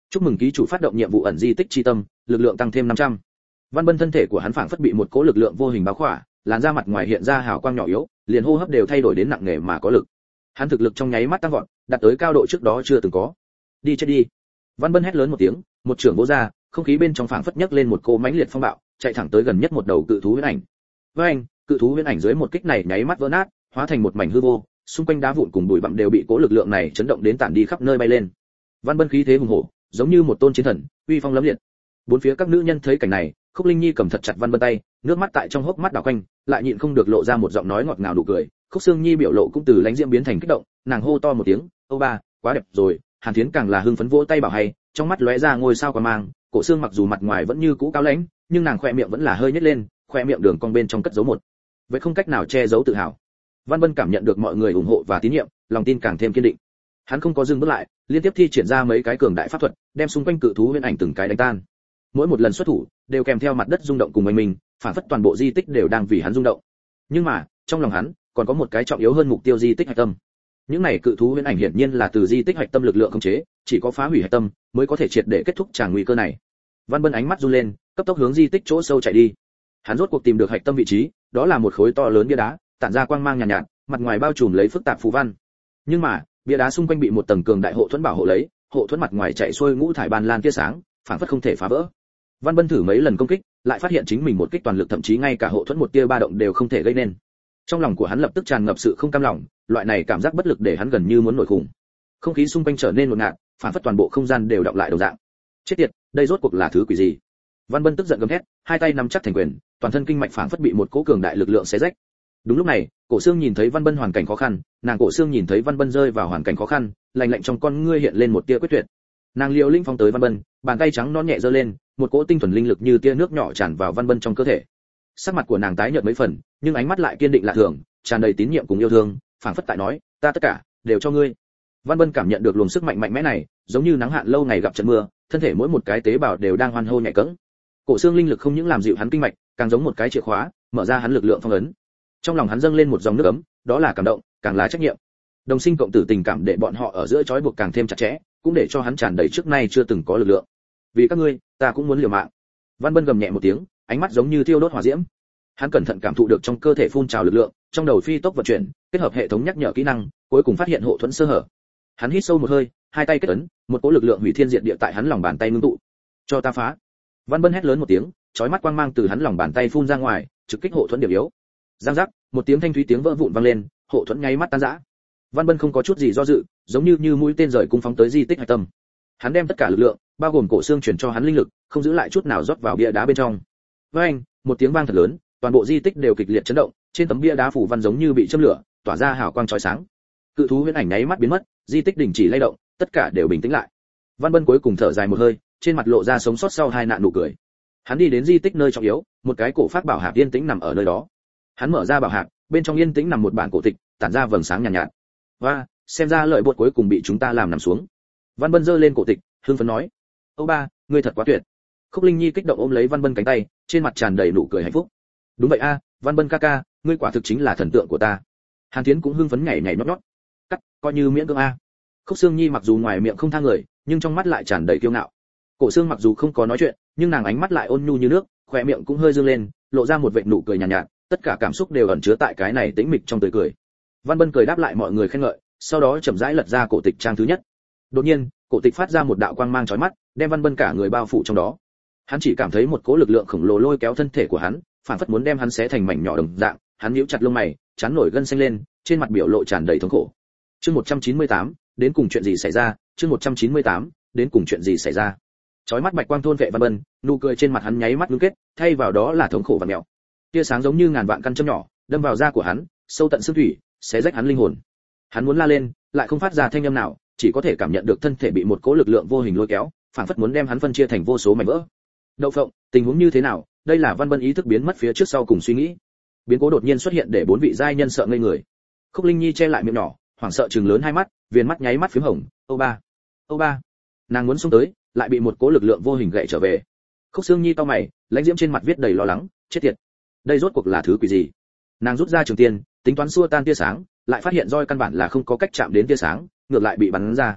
Speaker 1: chúc mừng ký chủ phát động nhiệm vụ ẩn di tích chi tâm, lực lượng tăng thêm năm trăm. Văn Bân thân thể của hắn phảng phất bị một cỗ lực lượng vô hình bao khỏa, làn da mặt ngoài hiện ra hào quang nhỏ yếu, liền hô hấp đều thay đổi đến nặng nề mà có lực. Hắn thực lực trong nháy mắt tăng vọt, đạt tới cao độ trước đó chưa từng có. Đi chết đi! Văn Bân hét lớn một tiếng, một trường vỗ ra, không khí bên trong phảng phất nhấc lên một cỗ mãnh liệt phong bạo, chạy thẳng tới gần nhất một đầu cự thú huyễn ảnh. Với anh, cự thú huyễn ảnh dưới một kích này nháy mắt vỡ nát, hóa thành một mảnh hư vô, xung quanh đá vụn cùng bụi bặm đều bị cỗ lực lượng này chấn động đến tản đi khắp nơi bay lên. Văn Bân khí thế hùng hổ, giống như một tôn chiến thần, uy phong lẫm liệt. Bốn phía các nữ nhân thấy cảnh này, Khúc Linh Nhi cầm thật chặt Văn Bân tay, nước mắt tại trong hốc mắt đảo quanh, lại nhịn không được lộ ra một giọng nói ngọt ngào nụ cười. Khúc Sương Nhi biểu lộ cũng từ lãnh diễm biến thành kích động, nàng hô to một tiếng, "Ô ba, quá đẹp rồi!" Hàn Thiến càng là hưng phấn vỗ tay bảo hay, trong mắt lóe ra ngôi sao quả mang. Cổ Sương mặc dù mặt ngoài vẫn như cũ cao lãnh, nhưng nàng khỏe miệng vẫn là hơi nhếch lên, khỏe miệng đường cong bên trong cất giấu một vậy không cách nào che giấu tự hào. Văn Bân cảm nhận được mọi người ủng hộ và tín nhiệm, lòng tin càng thêm kiên định. Hắn không có dừng bước lại, liên tiếp thi triển ra mấy cái cường đại pháp thuật, đem xung quanh cự thú huyễn ảnh từng cái đánh tan. Mỗi một lần xuất thủ, đều kèm theo mặt đất rung động cùng oanh minh, phản phất toàn bộ di tích đều đang vì hắn rung động. Nhưng mà, trong lòng hắn, còn có một cái trọng yếu hơn mục tiêu di tích hạch tâm. Những này cự thú huyễn ảnh hiển nhiên là từ di tích hạch tâm lực lượng khống chế, chỉ có phá hủy hạch tâm mới có thể triệt để kết thúc tràng nguy cơ này. Văn Bân ánh mắt run lên, cấp tốc hướng di tích chỗ sâu chạy đi. Hắn rốt cuộc tìm được hạch tâm vị trí, đó là một khối to lớn bia đá, tản ra quang mang nhàn nhạt, nhạt, mặt ngoài bao trùm lấy phức tạp phù văn. Nhưng mà, bia đá xung quanh bị một tầng cường đại hộ thuẫn bảo hộ lấy, hộ thuẫn mặt ngoài chạy xuôi ngũ thải ban lan tia sáng, phản phất không thể phá vỡ. Văn Bân thử mấy lần công kích, lại phát hiện chính mình một kích toàn lực thậm chí ngay cả hộ thuẫn một tia ba động đều không thể gây nên. Trong lòng của hắn lập tức tràn ngập sự không cam lòng, loại này cảm giác bất lực để hắn gần như muốn nổi khủng. Không khí xung quanh trở nên ngột ngạt, phản phất toàn bộ không gian đều đọng lại đồng dạng. Chết tiệt, đây rốt cuộc là thứ quỷ gì? Văn Bân tức giận gầm thét, hai tay nắm chắc thành quyền, toàn thân kinh mạch phản phất bị một cỗ cường đại lực lượng xé rách. Đúng lúc này, Cổ Xương nhìn thấy Văn Bân hoàn cảnh khó khăn, nàng Cổ Xương nhìn thấy Văn Bân rơi vào hoàn cảnh khó khăn, lạnh lạnh trong con ngươi hiện lên một tia quyết tuyệt. Nàng liều linh phong tới Văn Bân, bàn tay trắng non nhẹ giơ lên, một cỗ tinh thuần linh lực như tia nước nhỏ tràn vào Văn Bân trong cơ thể. Sắc mặt của nàng tái nhợt mấy phần, nhưng ánh mắt lại kiên định lạ thường, tràn đầy tín nhiệm cùng yêu thương, phảng phất tại nói, ta tất cả đều cho ngươi. Văn Bân cảm nhận được luồng sức mạnh mạnh mẽ này, giống như nắng hạn lâu ngày gặp trận mưa, thân thể mỗi một cái tế bào đều đang hoan hô nhảy cẫng. Cổ Xương linh lực không những làm dịu hắn kinh mạch, càng giống một cái chìa khóa, mở ra hắn lực lượng phong ấn. Trong lòng hắn dâng lên một dòng nước ấm, đó là cảm động, càng là trách nhiệm. Đồng sinh cộng tử tình cảm để bọn họ ở giữa trói buộc càng thêm chặt chẽ, cũng để cho hắn tràn đầy trước nay chưa từng có lực lượng. Vì các ngươi, ta cũng muốn liều mạng. Văn Bân gầm nhẹ một tiếng, ánh mắt giống như thiêu đốt hỏa diễm. Hắn cẩn thận cảm thụ được trong cơ thể phun trào lực lượng, trong đầu phi tốc vận chuyển, kết hợp hệ thống nhắc nhở kỹ năng, cuối cùng phát hiện hộ thuẫn sơ hở. Hắn hít sâu một hơi, hai tay kết ấn, một cỗ lực lượng hủy thiên diệt địa tại hắn lòng bàn tay ngưng tụ. Cho ta phá! Văn Bân hét lớn một tiếng, chói mắt quang mang từ hắn lòng bàn tay phun ra ngoài, trực kích hộ thuẫn điểm yếu. Giang giác, một tiếng thanh thúy tiếng vỡ vụn vang lên, hộ thuẫn nháy mắt tan rã. Văn Bân không có chút gì do dự, giống như như mũi tên rời cung phóng tới di tích hạch tâm. Hắn đem tất cả lực lượng, bao gồm Cổ Xương truyền cho hắn linh lực, không giữ lại chút nào rót vào bia đá bên trong. Với anh, một tiếng vang thật lớn, toàn bộ di tích đều kịch liệt chấn động, trên tấm bia đá phủ văn giống như bị châm lửa, tỏa ra hào quang chói sáng. Cự thú huyễn ảnh nháy mắt biến mất, di tích đình chỉ lay động, tất cả đều bình tĩnh lại. Văn Bân cuối cùng thở dài một hơi, trên mặt lộ ra sống sót sau hai nạn nụ cười. Hắn đi đến di tích nơi trọng yếu, một cái cổ phác bảo hạp yên tĩnh nằm ở nơi đó. Hắn mở ra bảo hạp, bên trong yên tĩnh nằm một bản cổ tịch, tản ra vầng sáng nhàn nhạt, nhạt. Và, xem ra lợi bột cuối cùng bị chúng ta làm nằm xuống. Văn Bân giơ lên cổ tịch, hưng phấn nói: "Âu ba, ngươi thật quá tuyệt." Khúc Linh Nhi kích động ôm lấy Văn Bân cánh tay, trên mặt tràn đầy nụ cười hạnh phúc. "Đúng vậy a, Văn Bân ca ca, ngươi quả thực chính là thần tượng của ta." Hàn Thiến cũng hưng phấn nhảy nhảy nhót nhót. "Cắt, coi như miễn cưỡng a." Khúc Sương Nhi mặc dù ngoài miệng không tha người, nhưng trong mắt lại tràn đầy kiêu ngạo. Cổ Sương mặc dù không có nói chuyện, nhưng nàng ánh mắt lại ôn nhu như nước, khóe miệng cũng hơi dương lên, lộ ra một vệt nụ cười nhàn nhạt, nhạt, tất cả cảm xúc đều ẩn chứa tại cái này tĩnh mịch trong tươi cười. Văn Bân cười đáp lại mọi người khen ngợi, sau đó chậm rãi lật ra cổ tịch trang thứ nhất. Đột nhiên, cổ tịch phát ra một đạo quang mang chói mắt, đem Văn Bân cả người bao phủ trong đó. Hắn chỉ cảm thấy một cỗ lực lượng khổng lồ lôi kéo thân thể của hắn, phản phất muốn đem hắn xé thành mảnh nhỏ đồng dạng. Hắn nhíu chặt lông mày, chán nổi gân xanh lên, trên mặt biểu lộ tràn đầy thống khổ. Chương một trăm chín mươi tám, đến cùng chuyện gì xảy ra? Chương một trăm chín mươi tám, đến cùng chuyện gì xảy ra? Chói mắt bạch quang thôn vệ Văn Bân, nụ cười trên mặt hắn nháy mắt ngưng kết, thay vào đó là thống khổ và mèo. Tia sáng giống như ngàn vạn căn châm nhỏ, đâm vào da của hắn, sâu tận xương thủy, xé rách hắn linh hồn. Hắn muốn la lên, lại không phát ra thanh âm nào, chỉ có thể cảm nhận được thân thể bị một cỗ lực lượng vô hình lôi kéo, phản phất muốn đem hắn phân chia thành vô số mảnh vỡ. Đậu phộng, tình huống như thế nào? Đây là Văn Bân ý thức biến mất phía trước sau cùng suy nghĩ. Biến cố đột nhiên xuất hiện để bốn vị giai nhân sợ ngây người. Khúc Linh Nhi che lại miệng nhỏ, hoảng sợ trừng lớn hai mắt, viền mắt nháy mắt phím hồng. Âu ba, Âu ba. Nàng muốn xông tới, lại bị một cỗ lực lượng vô hình gậy trở về. Khúc Sương Nhi cau mày, lãnh diễm trên mặt viết đầy lo lắng, chết tiệt. Đây rốt cuộc là thứ quỷ gì? Nàng rút ra trường tiên, tính toán xua tan tia sáng, lại phát hiện roi căn bản là không có cách chạm đến tia sáng, ngược lại bị bắn ra.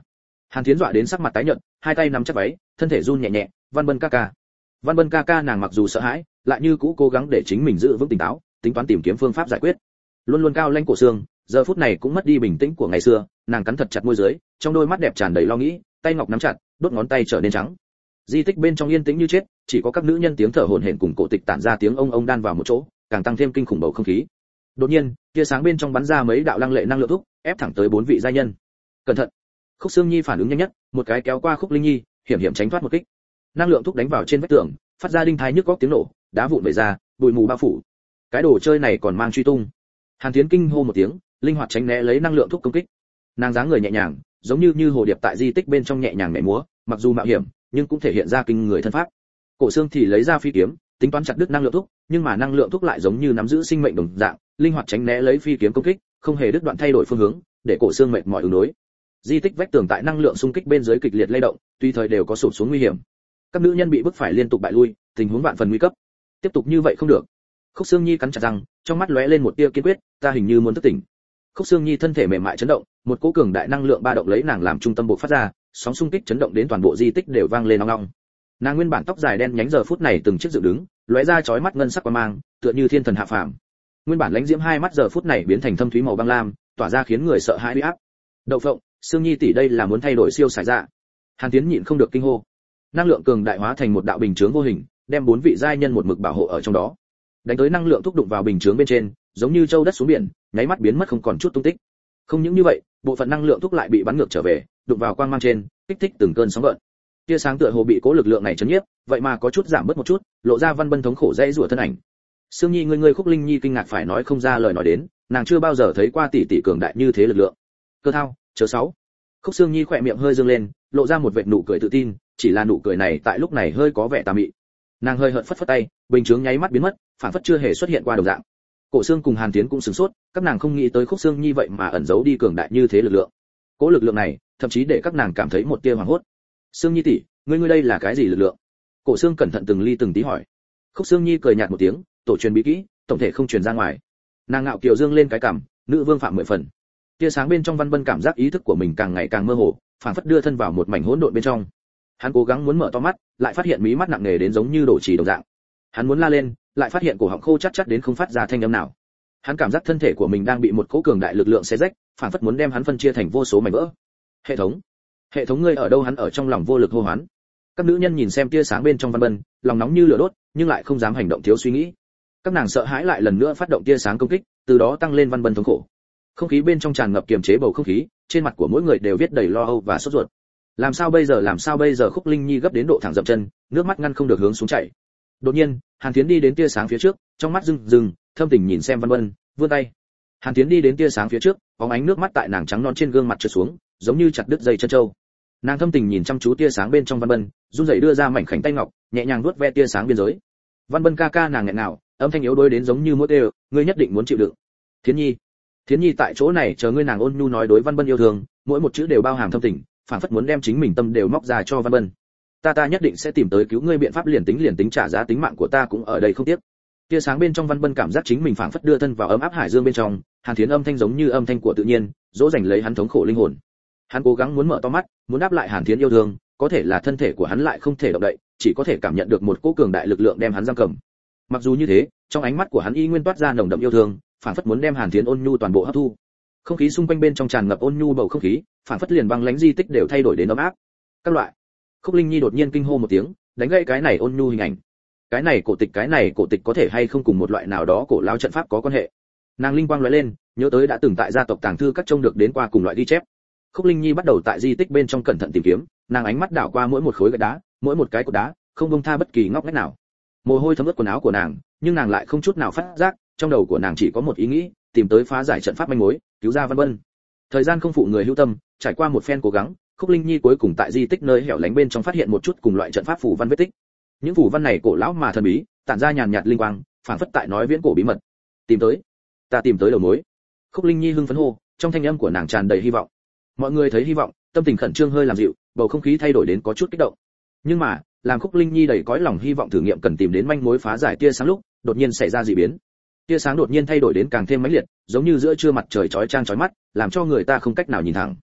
Speaker 1: Hàn Thiến dọa đến sắc mặt tái nhợt, hai tay nắm chặt váy, thân thể run nhẹ nhẹ. Văn Bân ca ca. Văn Bân ca ca, nàng mặc dù sợ hãi, lại như cũ cố gắng để chính mình giữ vững tỉnh táo, tính toán tìm kiếm phương pháp giải quyết. Luôn luôn cao lãnh Cổ Sương, giờ phút này cũng mất đi bình tĩnh của ngày xưa, nàng cắn thật chặt môi dưới, trong đôi mắt đẹp tràn đầy lo nghĩ, tay ngọc nắm chặt, đốt ngón tay trở nên trắng. Di tích bên trong yên tĩnh như chết, chỉ có các nữ nhân tiếng thở hổn hển cùng cổ tịch tản ra tiếng ông ông đan vào một chỗ, càng tăng thêm kinh khủng bầu không khí. Đột nhiên, tia sáng bên trong bắn ra mấy đạo lăng lệ năng lượng thúc, ép thẳng tới bốn vị giai nhân. Cẩn thận! Khúc Sương Nhi phản ứng nhanh nhất, một cái kéo qua Khúc Linh Nhi, hiểm hiểm tránh thoát một kích. Năng lượng thúc đánh vào trên vách tường, phát ra đinh thai nhức góc tiếng nổ, đá vụn vẩy ra, bụi mù bao phủ. Cái đồ chơi này còn mang truy tung. Hàn Thiến kinh hô một tiếng, linh hoạt tránh né lấy năng lượng thúc công kích. Nàng dáng người nhẹ nhàng, giống như như hồ điệp tại di tích bên trong nhẹ nhàng nhảy múa, mặc dù mạo hiểm, nhưng cũng thể hiện ra kinh người thân pháp. Cổ Sương thì lấy ra phi kiếm, tính toán chặt đứt năng lượng thúc, nhưng mà năng lượng thúc lại giống như nắm giữ sinh mệnh đồng dạng, linh hoạt tránh né lấy phi kiếm công kích, không hề đứt đoạn thay đổi phương hướng, để Cổ Sương mệt mỏi ứng đối. Di tích vách tường tại năng lượng xung kích bên dưới kịch liệt lay động, tùy thời đều có sụp xuống nguy hiểm. Các nữ nhân bị bức phải liên tục bại lui, tình huống vạn phần nguy cấp. Tiếp tục như vậy không được. Khúc Sương Nhi cắn chặt răng, trong mắt lóe lên một tia kiên quyết, ta hình như muốn thức tỉnh. Khúc Sương Nhi thân thể mềm mại chấn động, một cỗ cường đại năng lượng ba động lấy nàng làm trung tâm bộc phát ra, sóng xung kích chấn động đến toàn bộ di tích đều vang lên ong ong. Nàng nguyên bản tóc dài đen nhánh giờ phút này từng chiếc dựng đứng, lóe ra chói mắt ngân sắc quang mang, tựa như thiên thần hạ phàm. Nguyên bản lãnh diễm hai mắt giờ phút này biến thành thâm thúy màu băng lam, tỏa ra khiến người sợ hãi uy áp. Đậu phộng, Sương Nhi tỷ đây là muốn thay đổi siêu sải dạ. Hàn Tiến nhịn không được kinh hô. Năng lượng cường đại hóa thành một đạo bình chướng vô hình, đem bốn vị giai nhân một mực bảo hộ ở trong đó. Đánh tới năng lượng thúc đụng vào bình chướng bên trên, giống như châu đất xuống biển, nháy mắt biến mất không còn chút tung tích. Không những như vậy, bộ phận năng lượng thúc lại bị bắn ngược trở về, đụng vào quang mang trên, kích thích từng cơn sóng gợn. Tia sáng tựa hồ bị cố lực lượng này chấn nhiếp, vậy mà có chút giảm bớt một chút, lộ ra Văn Bân thống khổ dãy rủa thân ảnh. Sương Nhi, ngươi ngươi Khúc Linh Nhi kinh ngạc phải nói không ra lời nói đến, nàng chưa bao giờ thấy qua tỷ tỷ cường đại như thế lực lượng. Cơ thao, chớ sáu. Khúc Sương Nhi khỏe miệng hơi dương lên, lộ ra một vệt nụ cười tự tin, chỉ là nụ cười này tại lúc này hơi có vẻ tà mị. Nàng hơi hợt phất phất tay, bình chướng nháy mắt biến mất, phản phất chưa hề xuất hiện qua đồng dạng. Cổ Sương cùng Hàn Tiến cũng sửng sốt, các nàng không nghĩ tới Khúc Sương Nhi vậy mà ẩn giấu đi cường đại như thế lực lượng. Cố lực lượng này, thậm chí để các nàng cảm thấy một tia hoảng hốt. Sương Nhi tỷ, ngươi ngươi đây là cái gì lực lượng? Cổ Sương cẩn thận từng ly từng tí hỏi. Khúc Sương Nhi cười nhạt một tiếng, tổ truyền bí kỹ, tổng thể không truyền ra ngoài. Nàng ngạo kiều dương lên cái cằm, nữ vương phạm mười phần. Tia sáng bên trong Văn Bân cảm giác ý thức của mình càng ngày càng mơ hồ, phảng phất đưa thân vào một mảnh hỗn độn bên trong. Hắn cố gắng muốn mở to mắt, lại phát hiện mí mắt nặng nề đến giống như đổ trì đồng dạng. Hắn muốn la lên, lại phát hiện cổ họng khô chát chát đến không phát ra thanh âm nào. Hắn cảm giác thân thể của mình đang bị một cỗ cường đại lực lượng xé rách, phảng phất muốn đem hắn phân chia thành vô số mảnh vỡ. Hệ thống, hệ thống ngươi ở đâu? Hắn ở trong lòng vô lực hô hoán. Các nữ nhân nhìn xem tia sáng bên trong Văn Bân, lòng nóng như lửa đốt, nhưng lại không dám hành động thiếu suy nghĩ. Các nàng sợ hãi lại lần nữa phát động tia sáng công kích, từ đó tăng lên Văn Bân thống khổ. Không khí bên trong tràn ngập kiềm chế bầu không khí, trên mặt của mỗi người đều viết đầy lo âu và sốt ruột. Làm sao bây giờ, làm sao bây giờ? Khúc Linh Nhi gấp đến độ thẳng dậm chân, nước mắt ngăn không được hướng xuống chảy. Đột nhiên, Hàn Thiến đi đến tia sáng phía trước, trong mắt rưng rưng, thâm tình nhìn xem Văn Bân, vươn tay. Hàn Thiến đi đến tia sáng phía trước, bóng ánh nước mắt tại nàng trắng non trên gương mặt trượt xuống, giống như chặt đứt dây chân trâu. Nàng thâm tình nhìn chăm chú tia sáng bên trong Văn Bân, run rẩy đưa ra mảnh khảnh tay ngọc, nhẹ nhàng vuốt ve tia sáng biên giới. Văn Bân ca ca, nàng nghẹn ngào, âm thanh yếu đuối đến giống như mũi tê, ngươi nhất định muốn chịu đựng. Thiến Nhi, Thiến Nhi tại chỗ này chờ ngươi. Nàng ôn nhu nói đối Văn Bân yêu thương, mỗi một chữ đều bao hàm thâm tình, phảng phất muốn đem chính mình tâm đều móc ra cho Văn Bân. Ta ta nhất định sẽ tìm tới cứu ngươi biện pháp, liền tính liền tính trả giá tính mạng của ta cũng ở đây không tiếc. Tia sáng bên trong Văn Bân cảm giác chính mình phảng phất đưa thân vào ấm áp hải dương bên trong, Hàn Thiến âm thanh giống như âm thanh của tự nhiên, dỗ dành lấy hắn thống khổ linh hồn. Hắn cố gắng muốn mở to mắt, muốn đáp lại Hàn Thiến yêu thương, có thể là thân thể của hắn lại không thể động đậy, chỉ có thể cảm nhận được một cỗ cường đại lực lượng đem hắn giam cầm. Mặc dù như thế, trong ánh mắt của hắn y nguyên toát ra nồng đậm yêu thương, phảng phất muốn đem Hàn Thiến ôn nhu toàn bộ hấp thu. Không khí xung quanh bên trong tràn ngập ôn nhu bầu không khí, phảng phất liền băng lãnh di tích đều thay đổi đến ấm áp. Các loại. Khúc Linh Nhi đột nhiên kinh hô một tiếng, đánh gãy cái này ôn nhu hình ảnh. Cái này cổ tịch, cái này cổ tịch có thể hay không cùng một loại nào đó cổ lao trận pháp có quan hệ? Nàng linh quang lóe lên, nhớ tới đã từng tại gia tộc tàng thư các trông được đến qua cùng loại ghi chép. Khúc Linh Nhi bắt đầu tại di tích bên trong cẩn thận tìm kiếm, nàng ánh mắt đảo qua mỗi một khối gạch đá, mỗi một cái cột đá, không buông tha bất kỳ ngóc ngách nào. Mồ hôi thấm ướt quần áo của nàng, nhưng nàng lại không chút nào phát giác, trong đầu của nàng chỉ có một ý nghĩ, tìm tới phá giải trận pháp manh mối, cứu ra Văn Bân. Thời gian không phụ người hữu tâm, trải qua một phen cố gắng, Khúc Linh Nhi cuối cùng tại di tích nơi hẻo lánh bên trong phát hiện một chút cùng loại trận pháp phù văn vết tích. Những phù văn này cổ lão mà thần bí, tản ra nhàn nhạt linh quang, phảng phất tại nói viễn cổ bí mật. Tìm tới, ta tìm tới đầu mối. Khúc Linh Nhi hưng phấn hô, trong thanh âm của nàng tràn đầy hy vọng. Mọi người thấy hy vọng, tâm tình khẩn trương hơi làm dịu, bầu không khí thay đổi đến có chút kích động. Nhưng mà, làm Khúc Linh Nhi đầy cõi lòng hy vọng thử nghiệm cần tìm đến manh mối phá giải tia sáng lúc, đột nhiên xảy ra dị biến. Tia sáng đột nhiên thay đổi đến càng thêm mãnh liệt, giống như giữa trưa mặt trời chói chang chói mắt, làm cho người ta không cách nào nhìn thẳng.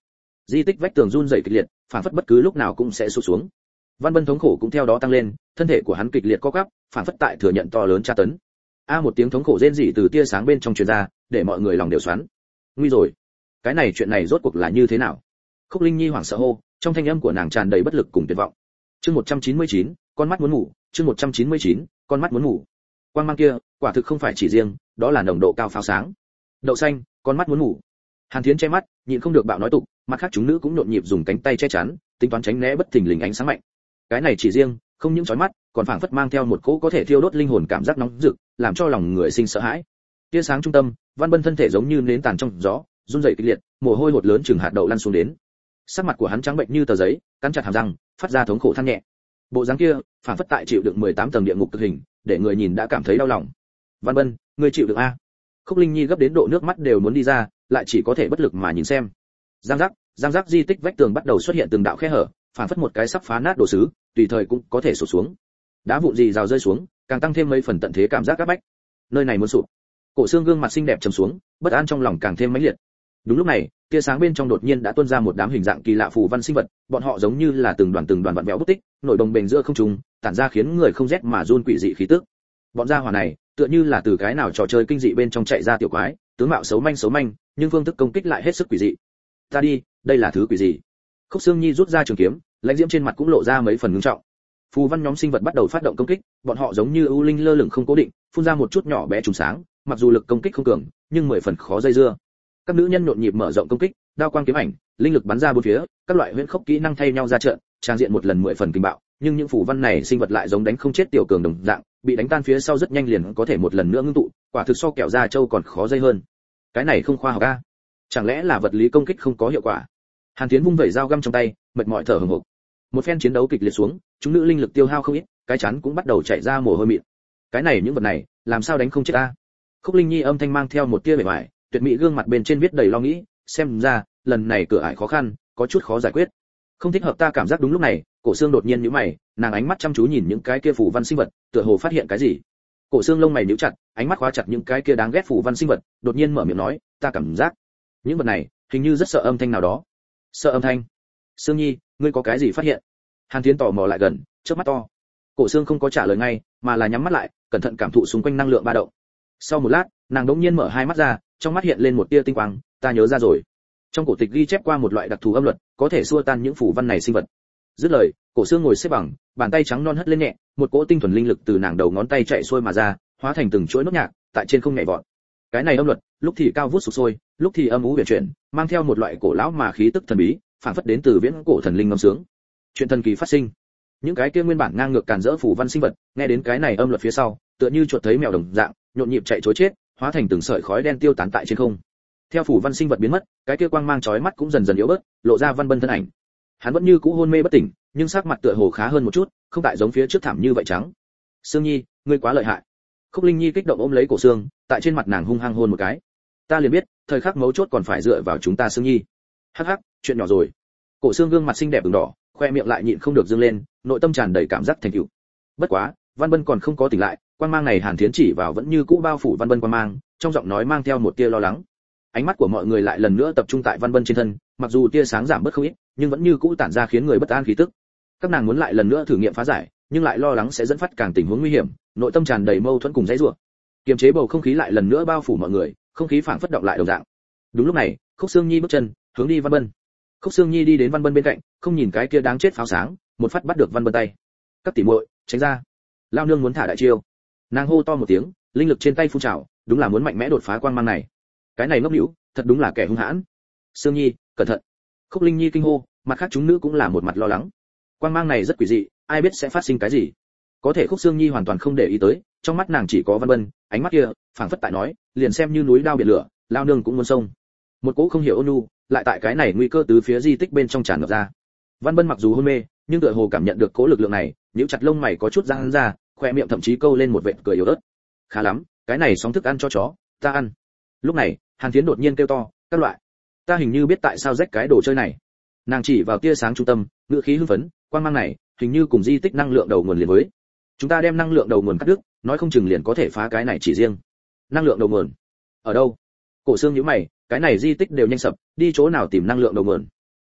Speaker 1: Di tích vách tường run rẩy kịch liệt, phản phất bất cứ lúc nào cũng sẽ sụp xuống. Văn Bân thống khổ cũng theo đó tăng lên, thân thể của hắn kịch liệt co quắp, phản phất tại thừa nhận to lớn tra tấn. A một tiếng thống khổ rên rỉ từ tia sáng bên trong truyền ra, để mọi người lòng đều xoắn. Nguy rồi, cái này chuyện này rốt cuộc là như thế nào? Khúc Linh Nhi hoảng sợ hô, trong thanh âm của nàng tràn đầy bất lực cùng tuyệt vọng. Chương một trăm chín mươi chín, con mắt muốn ngủ, chương một trăm chín mươi chín, con mắt muốn ngủ. Quang mang kia, quả thực không phải chỉ riêng, đó là nồng độ cao pháo sáng. Đậu xanh, con mắt muốn ngủ. Hàn Thiến che mắt, nhịn không được bạo nói tục, mặt khác chúng nữ cũng nhộn nhịp dùng cánh tay che chắn, tính toán tránh né bất thình lình ánh sáng mạnh. Cái này chỉ riêng, không những chói mắt, còn phảng phất mang theo một cỗ có thể thiêu đốt linh hồn cảm giác nóng rực, làm cho lòng người sinh sợ hãi. Tia sáng trung tâm, Văn Bân thân thể giống như nến tàn trong gió, run rẩy kịch liệt, mồ hôi hột lớn chừng hạt đậu lăn xuống đến. Sắc mặt của hắn trắng bệnh như tờ giấy, cắn chặt hàm răng, phát ra thống khổ than nhẹ. Bộ dáng kia, phảng phất tại chịu đựng mười tám tầng địa ngục cực hình, để người nhìn đã cảm thấy đau lòng. Văn Bân, ngươi chịu được a? Khúc Linh Nhi gấp đến độ nước mắt đều muốn đi ra, lại chỉ có thể bất lực mà nhìn xem. Giang giác, giang giác di tích vách tường bắt đầu xuất hiện từng đạo khe hở, phảng phất một cái sắp phá nát đồ sứ, tùy thời cũng có thể sụp xuống. Đá vụn gì rào rơi xuống, càng tăng thêm mấy phần tận thế cảm giác áp bách. Nơi này muốn sụp. Cổ Xương gương mặt xinh đẹp trầm xuống, bất an trong lòng càng thêm mãnh liệt. Đúng lúc này, tia sáng bên trong đột nhiên đã tuôn ra một đám hình dạng kỳ lạ phù văn sinh vật, bọn họ giống như là từng đoàn từng đoàn vặn vẹo bút tích, nổi đồng bềnh giữa không trung, tản ra khiến người không rét mà run quỷ dị khí tức. Bọn gia hỏa này, tựa như là từ cái nào trò chơi kinh dị bên trong chạy ra tiểu quái, tướng mạo xấu manh xấu manh, nhưng phương thức công kích lại hết sức quỷ dị. Ta đi, đây là thứ quỷ gì? Khúc Xương Nhi rút ra trường kiếm, lãnh diễm trên mặt cũng lộ ra mấy phần ngưng trọng. Phù văn nhóm sinh vật bắt đầu phát động công kích, bọn họ giống như ưu linh lơ lửng không cố định, phun ra một chút nhỏ bé trùng sáng, mặc dù lực công kích không cường, nhưng mười phần khó dây dưa. Các nữ nhân nhộn nhịp mở rộng công kích, đao quang kiếm ảnh, linh lực bắn ra bốn phía, các loại huyễn khốc kỹ năng thay nhau ra trận, trang diện một lần mười phần kinh bạo, nhưng những phù văn này sinh vật lại giống đánh không chết tiểu cường đồng dạng, bị đánh tan phía sau rất nhanh liền có thể một lần nữa ngưng tụ, quả thực so kẹo da trâu còn khó dây hơn. Cái này không khoa học a? Chẳng lẽ là vật lý công kích không có hiệu quả? Hàn Thiến vung vẩy dao găm trong tay, mệt mỏi thở hổn hộc. Một phen chiến đấu kịch liệt xuống, chúng nữ linh lực tiêu hao không ít, cái chắn cũng bắt đầu chảy ra mồ hôi mịn. Cái này những vật này, làm sao đánh không chết a? Khúc Linh Nhi âm thanh mang theo một tia bề ngoài, tuyệt mỹ gương mặt bên trên viết đầy lo nghĩ, xem ra, lần này cửa ải khó khăn, có chút khó giải quyết. Không thích hợp ta cảm giác đúng lúc này, Cổ Xương đột nhiên nhíu mày, nàng ánh mắt chăm chú nhìn những cái kia phù văn sinh vật, tựa hồ phát hiện cái gì. Cổ Xương lông mày nhíu chặt, ánh mắt khóa chặt những cái kia đáng ghét phù văn sinh vật, đột nhiên mở miệng nói, ta cảm giác, những vật này, hình như rất sợ âm thanh nào đó. Sợ âm thanh? Sương Nhi, ngươi có cái gì phát hiện? Hàn Thiến tò mò lại gần, chớp mắt to. Cổ Xương không có trả lời ngay, mà là nhắm mắt lại, cẩn thận cảm thụ xung quanh năng lượng ba động. Sau một lát, nàng đống nhiên mở hai mắt ra, trong mắt hiện lên một tia tinh quang, ta nhớ ra rồi. Trong cổ tịch ghi chép qua một loại đặc thù âm luật, có thể xua tan những phù văn này sinh vật. Dứt lời, Cổ Xương ngồi xếp bằng, bàn tay trắng non hất lên nhẹ, một cỗ tinh thuần linh lực từ nàng đầu ngón tay chạy xuôi mà ra, hóa thành từng chuỗi nốt nhạc, tại trên không nhảy vọt. Cái này âm luật, lúc thì cao vút sục sôi, lúc thì âm u huyền chuyển, mang theo một loại cổ lão mà khí tức thần bí, phảng phất đến từ viễn cổ thần linh ngâm sướng. Chuyện thần kỳ phát sinh. Những cái kia nguyên bản ngang ngược càn rỡ phù văn sinh vật, nghe đến cái này âm luật phía sau, tựa như chuột thấy mèo đồng dạng, nhộn nhịp chạy trối chết, hóa thành từng sợi khói đen tiêu tán tại trên không. Theo phù văn sinh vật biến mất, cái kia quang mang chói mắt cũng dần dần yếu bớt, lộ ra Văn Bân thân ảnh. Hắn vẫn như cũ hôn mê bất tỉnh, nhưng sắc mặt tựa hồ khá hơn một chút, không tại giống phía trước thảm như vậy trắng. Sương Nhi, ngươi quá lợi hại. Khúc Linh Nhi kích động ôm lấy Cổ Xương, tại trên mặt nàng hung hăng hôn một cái. Ta liền biết, thời khắc mấu chốt còn phải dựa vào chúng ta Sương Nhi. Hắc hắc, chuyện nhỏ rồi. Cổ Xương gương mặt xinh đẹp ửng đỏ, khoe miệng lại nhịn không được dương lên, nội tâm tràn đầy cảm giác thành tựu. Bất quá, Văn Bân còn không có tỉnh lại, quang mang này Hàn Thiến chỉ vào vẫn như cũ bao phủ Văn Bân quang mang, trong giọng nói mang theo một tia lo lắng. Ánh mắt của mọi người lại lần nữa tập trung tại Văn Bân trên thân, mặc dù tia sáng giảm bớt không ít, nhưng vẫn như cũ tản ra khiến người bất an khí tức. Các nàng muốn lại lần nữa thử nghiệm phá giải, nhưng lại lo lắng sẽ dẫn phát càng tình huống nguy hiểm, nội tâm tràn đầy mâu thuẫn cùng dãy rủa. Kiềm chế bầu không khí lại lần nữa bao phủ mọi người, không khí phảng phất động lại đồng dạng. Đúng lúc này, Khúc Xương Nhi bước chân hướng đi Văn Bân. Khúc Xương Nhi đi đến Văn Bân bên cạnh, không nhìn cái kia đáng chết pháo sáng, một phát bắt được Văn Bân tay. Các tỷ muội, tránh ra. Lao nương muốn thả đại chiêu. Nàng hô to một tiếng, linh lực trên tay phun trào, đúng là muốn mạnh mẽ đột phá quang mang này. Cái này ngốc nĩu, thật đúng là kẻ hung hãn. Sương Nhi, cẩn thận. Khúc Linh Nhi kinh hô, mặt khác chúng nữ cũng là một mặt lo lắng. Quang mang này rất quỷ dị, ai biết sẽ phát sinh cái gì. Có thể Khúc Sương Nhi hoàn toàn không để ý tới, trong mắt nàng chỉ có Văn Bân, ánh mắt kia, phảng phất tại nói, liền xem như núi đao biển lửa, lao nương cũng muốn xông. Một cỗ không hiểu ôn nhu, lại tại cái này nguy cơ từ phía di tích bên trong tràn ngập ra. Văn Bân mặc dù hôn mê, nhưng tựa hồ cảm nhận được cỗ lực lượng này, nhíu chặt lông mày có chút giãn ra, khoe miệng thậm chí câu lên một vệt cười yếu ớt. Khá lắm, cái này sóng thức ăn cho chó, ta ăn. Lúc này, Hàn Thiến đột nhiên kêu to, các loại, ta hình như biết tại sao rách cái đồ chơi này. Nàng chỉ vào tia sáng trung tâm, ngữ khí hưng phấn, quang mang này, hình như cùng di tích năng lượng đầu nguồn liền với. Chúng ta đem năng lượng đầu nguồn cắt đứt, nói không chừng liền có thể phá cái này chỉ riêng. Năng lượng đầu nguồn? Ở đâu? Cổ Xương nhíu mày, cái này di tích đều nhanh sập, đi chỗ nào tìm năng lượng đầu nguồn?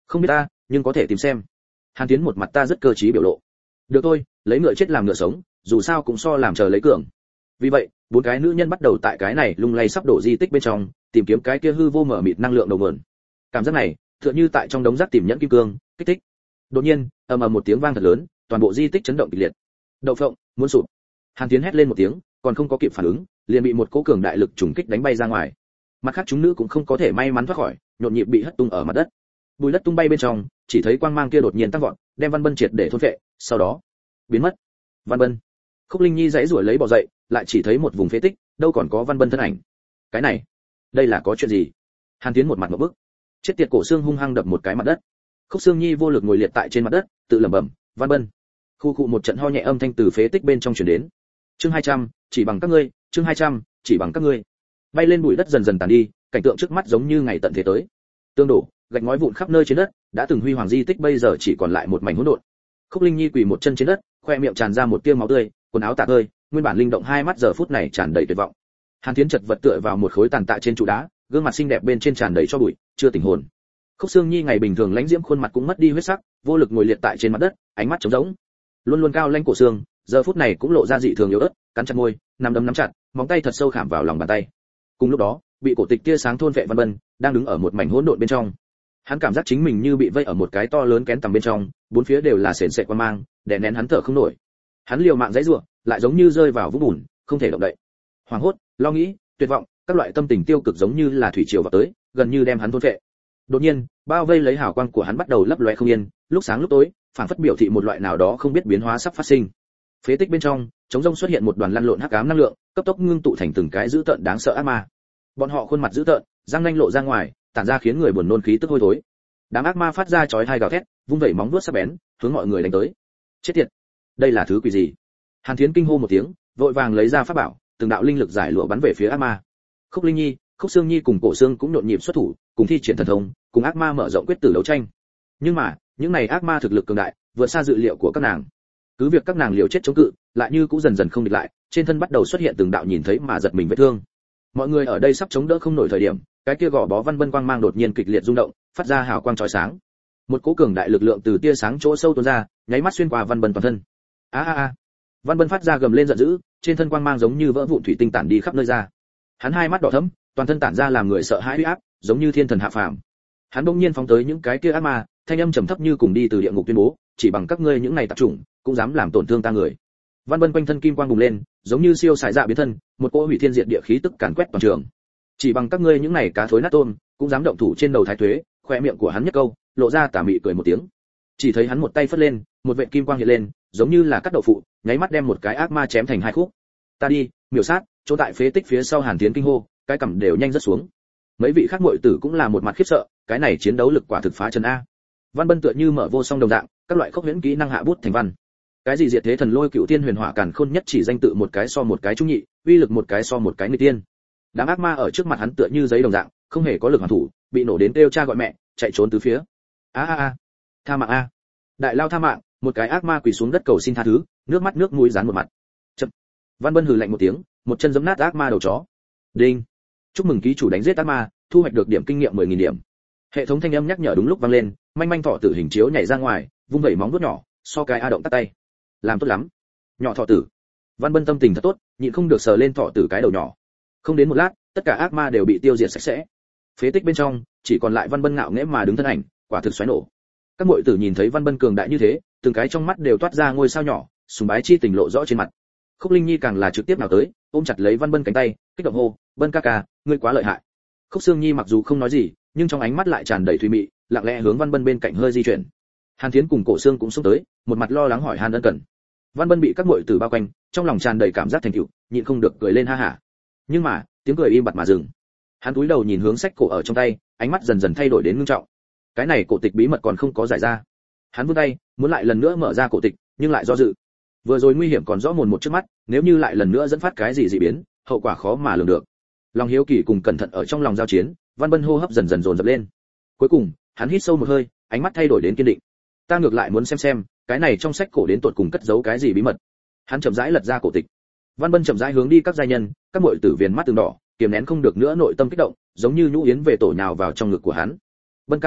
Speaker 1: Không biết ta, nhưng có thể tìm xem. Hàn Tiến một mặt ta rất cơ trí biểu lộ. Được thôi, lấy ngựa chết làm ngựa sống, dù sao cũng so làm chờ lấy cường. Vì vậy, bốn cái nữ nhân bắt đầu tại cái này lung lay sắp đổ di tích bên trong, tìm kiếm cái kia hư vô mở mịt năng lượng đầu nguồn. Cảm giác này, tựa như tại trong đống rác tìm nhẫn kim cương, kích thích. Đột nhiên, ầm ầm một tiếng vang thật lớn, toàn bộ di tích chấn động kịch liệt. Đậu phộng, muốn sụp. Hàn Tiến hét lên một tiếng, còn không có kịp phản ứng, liền bị một cỗ cường đại lực trùng kích đánh bay ra ngoài. Mặt khác chúng nữ cũng không có thể may mắn thoát khỏi, nhộn nhịp bị hất tung ở mặt đất. Bùi đất tung bay bên trong, chỉ thấy quang mang kia đột nhiên tăng vọt, đem Văn Bân triệt để thôn phệ, sau đó biến mất. Văn Bân. Khúc Linh Nhi giãy giụa lấy bò dậy, lại chỉ thấy một vùng phế tích, đâu còn có Văn Bân thân ảnh. Cái này, đây là có chuyện gì? Hàn Tiến một mặt ngộp bức. Chết tiệt, cổ xương hung hăng đập một cái mặt đất. Khúc Xương Nhi vô lực ngồi liệt tại trên mặt đất, tự lẩm bẩm, Văn Bân. Khu cụ một trận ho nhẹ âm thanh từ phế tích bên trong truyền đến. Chương hai trăm, chỉ bằng các ngươi, chương hai trăm, chỉ bằng các ngươi. Bay lên bụi đất dần dần tàn đi, cảnh tượng trước mắt giống như ngày tận thế tới. Tương đổ, gạch ngói vụn khắp nơi trên đất, đã từng huy hoàng di tích bây giờ chỉ còn lại một mảnh hỗn độn. Khúc Linh Nhi quỳ một chân trên đất, khoe miệng tràn ra một tia máu tươi, quần áo tả tơi, nguyên bản linh động hai mắt giờ phút này tràn đầy tuyệt vọng. Hàn Thiến chật vật tựa vào một khối tàn tạ trên trụ đá, gương mặt xinh đẹp bên trên tràn đầy cho bụi, chưa tỉnh hồn. Khúc Xương Nhi ngày bình thường lãnh diễm khuôn mặt cũng mất đi huyết sắc, vô lực ngồi liệt tại trên mặt đất, ánh mắt trống rỗng. Luôn luôn cao lãnh cổ xương, giờ phút này cũng lộ ra dị thường yếu ớt, cắn chặt môi, nắm đấm nắm chặt, móng tay thật sâu khảm vào lòng bàn tay. Cùng lúc đó, bị cổ tịch tia sáng thôn vệ Văn Bân, đang đứng ở một mảnh hỗn độn bên trong. Hắn cảm giác chính mình như bị vây ở một cái to lớn kén tầm bên trong, bốn phía đều là sền sệt quang mang, đè nén hắn thở không nổi. Hắn liều mạng giãy giụa, lại giống như rơi vào vũng bùn, không thể động đậy. Hoảng hốt, lo nghĩ, tuyệt vọng, các loại tâm tình tiêu cực giống như là thủy triều vào tới, gần như đem hắn thôn vệ. Đột nhiên, bao vây lấy hào quang của hắn bắt đầu lấp loé không yên, lúc sáng lúc tối, phản phất biểu thị một loại nào đó không biết biến hóa sắp phát sinh. Phế tích bên trong, trống rông xuất hiện một đoàn lăn lộn hắc ám năng lượng, cấp tốc ngưng tụ thành từng cái dữ tợn đáng sợ ác ma. Bọn họ khuôn mặt dữ tợn, răng nanh lộ ra ngoài, tản ra khiến người buồn nôn khí tức hôi thối. Đám ác ma phát ra chói tai gào thét, vung vẩy móng vuốt sắc bén, hướng mọi người đánh tới. Chết tiệt, đây là thứ quỷ gì? Hàn Thiến kinh hô một tiếng, vội vàng lấy ra pháp bảo, từng đạo linh lực giải lụa bắn về phía ác ma. Khúc Linh Nhi, Khúc Xương Nhi cùng Cổ Xương cũng nhộn nhịp xuất thủ, cùng thi triển thần thông, cùng ác ma mở rộng quyết tử đấu tranh. Nhưng mà, những này ác ma thực lực cường đại, vượt xa dự liệu của các nàng. Cứ việc các nàng liều chết chống cự, lại như cũng dần dần không địch lại, trên thân bắt đầu xuất hiện từng đạo nhìn thấy mà giật mình vết thương. Mọi người ở đây sắp chống đỡ không nổi thời điểm, cái kia gò bó Văn Bân quang mang đột nhiên kịch liệt rung động, phát ra hào quang chói sáng. Một cỗ cường đại lực lượng từ tia sáng chỗ sâu tuôn ra, nháy mắt xuyên qua Văn Bân toàn thân. A a a. Văn Bân phát ra gầm lên giận dữ, trên thân quang mang giống như vỡ vụn thủy tinh tản đi khắp nơi ra. Hắn hai mắt đỏ thẫm, toàn thân tản ra làm người sợ hãi uy áp, giống như thiên thần hạ phàm. Hắn bỗng nhiên phóng tới những cái kia ác ma, thanh âm trầm thấp như cùng đi từ địa ngục tuyên bố, chỉ bằng các ngươi những này tạp chủng, cũng dám làm tổn thương ta người. Văn Bân quanh thân kim quang bùng lên, giống như siêu sải dạ biến thân, một cỗ hủy thiên diệt địa khí tức càn quét toàn trường. Chỉ bằng các ngươi những này cá thối nát tôm, cũng dám động thủ trên đầu thái tuế, khoe miệng của hắn nhất câu, lộ ra tà mị cười một tiếng. Chỉ thấy hắn một tay phất lên, một vệt kim quang hiện lên, giống như là cắt đậu phụ, nháy mắt đem một cái ác ma chém thành hai khúc. Ta đi, miểu sát, chỗ tại phế tích phía sau Hàn Tiến kinh hô, cái cằm đều nhanh rất xuống. Mấy vị khác muội tử cũng là một mặt khiếp sợ, cái này chiến đấu lực quả thực phá chân a. Văn Bân tựa như mở vô song đồng dạng, các loại khốc huyễn kỹ năng hạ bút thành văn. Cái gì diệt thế thần lôi cựu tiên huyền hỏa càn khôn nhất chỉ danh tự một cái so một cái trung nhị, uy lực một cái so một cái nghịch tiên. Đám ác ma ở trước mặt hắn tựa như giấy đồng dạng, không hề có lực hoàn thủ, bị nổ đến kêu cha gọi mẹ, chạy trốn tứ phía. A a a, tha mạng a. Đại lao tha mạng, một cái ác ma quỳ xuống đất cầu xin tha thứ, nước mắt nước mũi dán một mặt. Chậm. Văn Bân hừ lạnh một tiếng, một chân giẫm nát ác ma đầu chó. Đinh. Chúc mừng ký chủ đánh giết ác ma, thu hoạch được điểm kinh nghiệm mười nghìn điểm. Hệ thống thanh âm nhắc nhở đúng lúc vang lên, manh manh thọ tử hình chiếu nhảy ra ngoài, vung vẩy móng vuốt nhỏ, so cái a động tắt tay. Làm tốt lắm. Nhỏ thọ tử. Văn Bân tâm tình thật tốt, nhịn không được sờ lên thọ tử cái đầu nhỏ. Không đến một lát, tất cả ác ma đều bị tiêu diệt sạch sẽ. Phế tích bên trong, chỉ còn lại Văn Bân ngạo nghễ mà đứng thân ảnh, quả thực xoáy nổ. Các muội tử nhìn thấy Văn Bân cường đại như thế, từng cái trong mắt đều toát ra ngôi sao nhỏ, sùng bái chi tình lộ rõ trên mặt. Khúc Linh Nhi càng là trực tiếp nào tới, ôm chặt lấy Văn Bân cánh tay, kích động hô, "Bân ca ca, ngươi quá lợi hại." Khúc Xương Nhi mặc dù không nói gì, nhưng trong ánh mắt lại tràn đầy thùy mị, lặng lẽ hướng Văn Bân bên cạnh hơi di chuyển. Hàn Thiến cùng Cổ Xương cũng xông tới, một mặt lo lắng hỏi han ân cần. Văn Bân bị các muội tử bao quanh, trong lòng tràn đầy cảm giác thành tựu, nhịn không được cười lên ha hả. Nhưng mà, tiếng cười im bặt mà dừng. Hắn cúi đầu nhìn hướng sách cổ ở trong tay, ánh mắt dần dần thay đổi đến ngưng trọng. Cái này cổ tịch bí mật còn không có giải ra. Hắn vươn tay, muốn lại lần nữa mở ra cổ tịch, nhưng lại do dự. Vừa rồi nguy hiểm còn rõ mồn một trước mắt, nếu như lại lần nữa dẫn phát cái gì dị biến, hậu quả khó mà lường được. Lòng hiếu kỳ cùng cẩn thận ở trong lòng giao chiến, Văn Bân hô hấp dần dần dồn dập lên. Cuối cùng, hắn hít sâu một hơi, ánh mắt thay đổi đến kiên định. Ta ngược lại muốn xem xem, cái này trong sách cổ đến tột cùng cất giấu cái gì bí mật. Hắn chậm rãi lật ra cổ tịch. Văn Bân chậm rãi hướng đi các giai nhân, các muội tử viền mắt từng đỏ, kiềm nén không được nữa nội tâm kích động, giống như nhũ yến về tổ nhào vào trong ngực của hắn. Bân ca ca,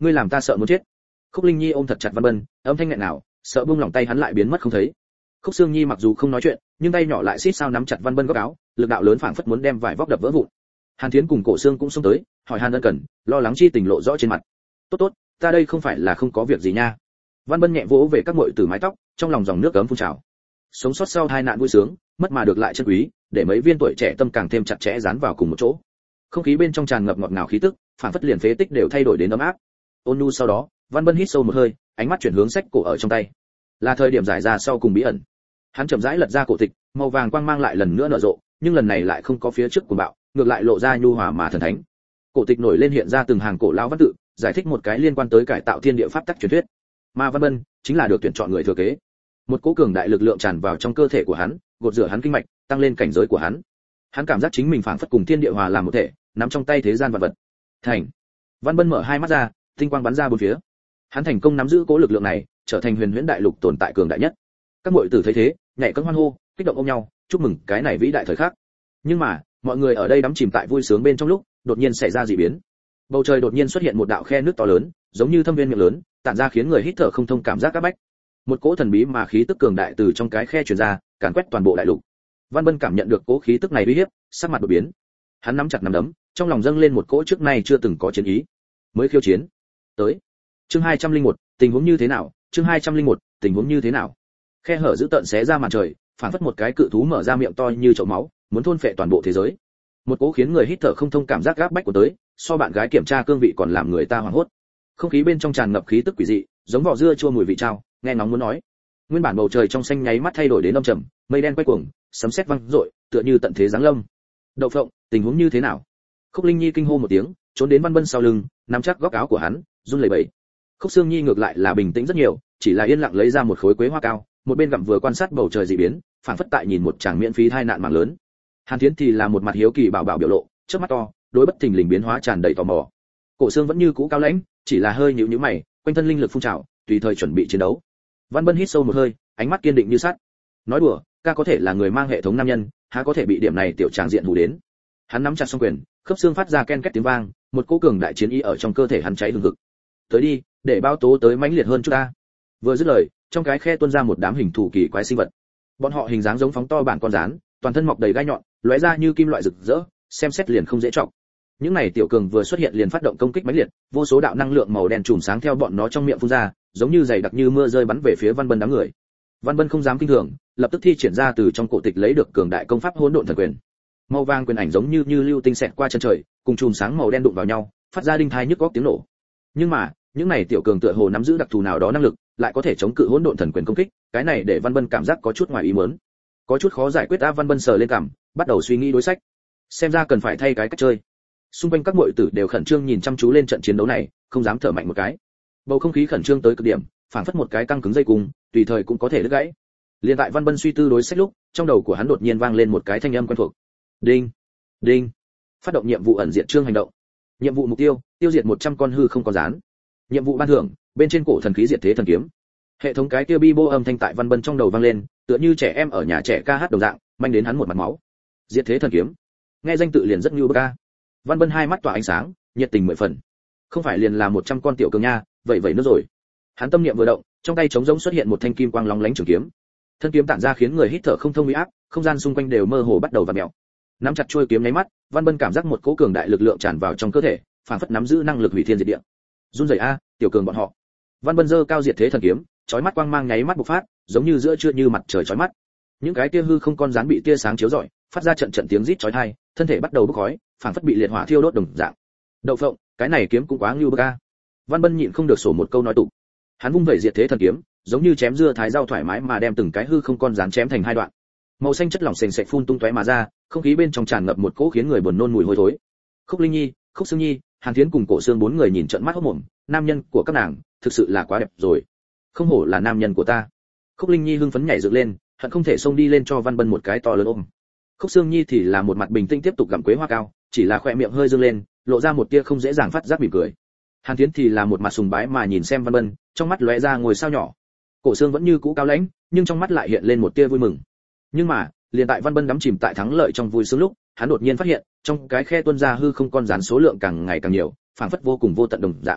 Speaker 1: ngươi làm ta sợ muốn chết. Khúc Linh Nhi ôm thật chặt Văn Bân, âm thanh nghẹn nào, sợ buông lỏng tay hắn lại biến mất không thấy. Khúc Sương Nhi mặc dù không nói chuyện, nhưng tay nhỏ lại xít sao nắm chặt Văn Bân góc áo, lực đạo lớn phảng phất muốn đem vải vóc đập vỡ vụn. Hàn Thiến cùng Cổ Sương cũng xông tới, hỏi Han ân cần, lo lắng chi tình lộ rõ trên mặt. Tốt tốt, ta đây không phải là không có việc gì nha. Văn Bân nhẹ vỗ về các muội tử mái tóc, trong lòng dòng nước ấm phun trào. Sống sót sau tai nạn vui sướng, mất mà được lại chân quý, để mấy viên tuổi trẻ tâm càng thêm chặt chẽ dán vào cùng một chỗ. Không khí bên trong tràn ngập ngọt ngào khí tức, phảng phất liền phế tích đều thay đổi đến ấm áp. Ôn nhu sau đó, Văn Bân hít sâu một hơi, ánh mắt chuyển hướng sách cổ ở trong tay. Là thời điểm giải ra sau cùng bí ẩn. Hắn chậm rãi lật ra cổ tịch, màu vàng quang mang lại lần nữa nở rộ, nhưng lần này lại không có phía trước của bạo, ngược lại lộ ra nhu hòa mà thần thánh. Cổ tịch nổi lên hiện ra từng hàng cổ lão văn tự, giải thích một cái liên quan tới cải tạo thiên địa pháp tắc truyền thuyết. Mà Văn Bân chính là được tuyển chọn người thừa kế. Một cỗ cường đại lực lượng tràn vào trong cơ thể của hắn, gột rửa hắn kinh mạch, tăng lên cảnh giới của hắn. Hắn cảm giác chính mình phảng phất cùng thiên địa hòa làm một thể, nắm trong tay thế gian vật vật. Thành. Văn Bân mở hai mắt ra, tinh quang bắn ra bốn phía. Hắn thành công nắm giữ cỗ lực lượng này, trở thành huyền huyễn đại lục tồn tại cường đại nhất. Các muội tử thấy thế, nhảy cẫng hoan hô, kích động ôm nhau, chúc mừng cái này vĩ đại thời khắc. Nhưng mà, mọi người ở đây đắm chìm tại vui sướng bên trong lúc, đột nhiên xảy ra dị biến. Bầu trời đột nhiên xuất hiện một đạo khe nước to lớn, giống như thâm viên miệng lớn, tản ra khiến người hít thở không thông cảm giác các bách. Một cỗ thần bí mà khí tức cường đại từ trong cái khe truyền ra, càn quét toàn bộ đại lục. Văn Bân cảm nhận được cỗ khí tức này uy hiếp, sắc mặt đột biến. Hắn nắm chặt nắm đấm, trong lòng dâng lên một cỗ trước nay chưa từng có chiến ý. Mới khiêu chiến. Tới. Chương hai trăm lẻ một, tình huống như thế nào? Chương hai trăm lẻ một, tình huống như thế nào? Khe hở giữ tận xé ra màn trời, phản phất một cái cự thú mở ra miệng to như chậu máu, muốn thôn phệ toàn bộ thế giới. Một cỗ khiến người hít thở không thông cảm giác gáp bách của tới, so bạn gái kiểm tra cương vị còn làm người ta hoảng hốt. Không khí bên trong tràn ngập khí tức quỷ dị, giống vỏ dưa chua mùi vị trao, nghe nóng muốn nói. Nguyên bản bầu trời trong xanh nháy mắt thay đổi đến âm trầm, mây đen quay cuồng, sấm sét vang rội, tựa như tận thế giáng lâm. Đậu Phộng, tình huống như thế nào? Khúc Linh Nhi kinh hô một tiếng, trốn đến Văn Bân sau lưng, nắm chắc góc áo của hắn, run lẩy bẩy. Khúc Sương Nhi ngược lại là bình tĩnh rất nhiều, chỉ là yên lặng lấy ra một khối quế hoa cao, một bên gặm vừa quan sát bầu trời dị biến, phảng phất tại nhìn một tràng miễn phí tai nạn mạng lớn. Hàn Thiến thì là một mặt hiếu kỳ bảo bảo biểu lộ, trước mắt to, đối bất thình lình biến hóa tràn đầy tò mò. Cổ Sương vẫn như cũ cao lãnh, chỉ là hơi nhíu nhíu mày, quanh thân linh lực phun trào, tùy thời chuẩn bị chiến đấu. Văn Bân hít sâu một hơi, ánh mắt kiên định như sắt. Nói đùa, ca có thể là người mang hệ thống nam nhân, há có thể bị điểm này tiểu tràng diện hù đến. Hắn nắm chặt song quyền, khớp xương phát ra ken két tiếng vang, một cỗ cường đại chiến ý ở trong cơ thể hắn cháy hừng hực. Tới đi, để bao tố tới mãnh liệt hơn chút ta. Vừa dứt lời, trong cái khe tuôn ra một đám hình thù kỳ quái sinh vật. Bọn họ hình dáng giống phóng to bản con rán, toàn thân mọc đầy gai nhọn, lóe ra như kim loại rực rỡ, xem xét liền không dễ trọng. Những này tiểu cường vừa xuất hiện liền phát động công kích mãnh liệt, vô số đạo năng lượng màu đen chùm sáng theo bọn nó trong miệng phun ra, giống như dày đặc như mưa rơi bắn về phía Văn Bân đám người. Văn Bân không dám kinh thường, lập tức thi triển ra từ trong cổ tịch lấy được cường đại công pháp hỗn độn thần quyền. Màu vàng quyền ảnh giống như như lưu tinh xẹt qua chân trời, cùng chùm sáng màu đen đụng vào nhau, phát ra đinh thai nhức óc tiếng nổ. Nhưng mà, những này tiểu cường tựa hồ nắm giữ đặc thù nào đó năng lực, lại có thể chống cự hỗn độn thần quyền công kích, cái này để Văn Bân cảm giác có chút ngoài ý muốn. Có chút khó giải quyết a. Văn Bân sờ lên cằm, bắt đầu suy nghĩ đối sách. Xem ra cần phải thay cái cách chơi. Xung quanh các muội tử đều khẩn trương nhìn chăm chú lên trận chiến đấu này, không dám thở mạnh một cái. Bầu không khí khẩn trương tới cực điểm, phảng phất một cái căng cứng dây cung, tùy thời cũng có thể đứt gãy. Liên tại Văn Bân suy tư đối sách lúc, trong đầu của hắn đột nhiên vang lên một cái thanh âm quen thuộc. Đinh, đinh. Phát động nhiệm vụ ẩn diện chương hành động. Nhiệm vụ mục tiêu, tiêu diệt một trăm con hư không có dán. Nhiệm vụ ban thưởng, bên trên cổ thần khí diệt thế thần kiếm. Hệ thống cái kia bi bô âm thanh tại Văn Bân trong đầu vang lên, tựa như trẻ em ở nhà trẻ ca hát đồng dạng, manh đến hắn một mặt máu. Diệt thế thần kiếm. Nghe danh tự liền rất như bức a. Văn Bân hai mắt tỏa ánh sáng, nhiệt tình mười phần. Không phải liền là một trăm con tiểu cường nha, vậy vậy nữa rồi. Hắn tâm niệm vừa động, trong tay trống rỗng xuất hiện một thanh kim quang lóng lánh trường kiếm. Thân kiếm tản ra khiến người hít thở không thông uy áp, không gian xung quanh đều mơ hồ bắt đầu vặn mèo. Nắm chặt chuôi kiếm nháy mắt, Văn Bân cảm giác một cỗ cường đại lực lượng tràn vào trong cơ thể, phản phất nắm giữ năng lực hủy thiên diệt địa. Run rẩy a, tiểu cường bọn họ. Văn Bân giơ cao diệt thế thần kiếm, chói mắt quang mang nháy mắt bộc phát, giống như giữa trưa như mặt trời chói mắt. Những cái tia hư không con rán bị tia sáng chiếu rọi, phát ra trận trận tiếng rít chói tai, thân thể bắt đầu bốc khói, phản phất bị liệt hỏa thiêu đốt đồng dạng. Đậu Phộng, cái này kiếm cũng quá ngưu bức a. Văn Bân nhịn không được sổ một câu nói tục. Hắn vung vẩy diệt thế thần kiếm, giống như chém dưa thái rau thoải mái mà đem từng cái hư không con rán chém thành hai đoạn. Màu xanh chất lỏng sền sệt phun tung tóe mà ra, không khí bên trong tràn ngập một cỗ khiến người buồn nôn mùi hôi thối. Khúc Linh Nhi, Khúc Sương Nhi, Hàn Thiến cùng Cổ Sương bốn người nhìn trợn mắt hốt mồm, nam nhân của các nàng, thực sự là quá đẹp rồi. Không hổ là nam nhân của ta. Khúc Linh Nhi hưng phấn nhảy dựng lên, hận không thể xông đi lên cho Văn Bân một cái to lớn ôm. Khúc Sương Nhi thì là một mặt bình tĩnh tiếp tục gặm quế hoa cao, chỉ là khóe miệng hơi dương lên, lộ ra một tia không dễ dàng phát giác mỉm cười. Hàn Thiến thì là một mặt sùng bái mà nhìn xem Văn Bân, trong mắt lóe ra ngôi sao nhỏ. Cổ Sương vẫn như cũ cao lãnh, nhưng trong mắt lại hiện lên một tia vui mừng. Nhưng mà, liền tại Văn Bân đắm chìm tại thắng lợi trong vui sướng lúc, hắn đột nhiên phát hiện, trong cái khe tuôn ra hư không con rán số lượng càng ngày càng nhiều, phảng phất vô cùng vô tận đồng dạng.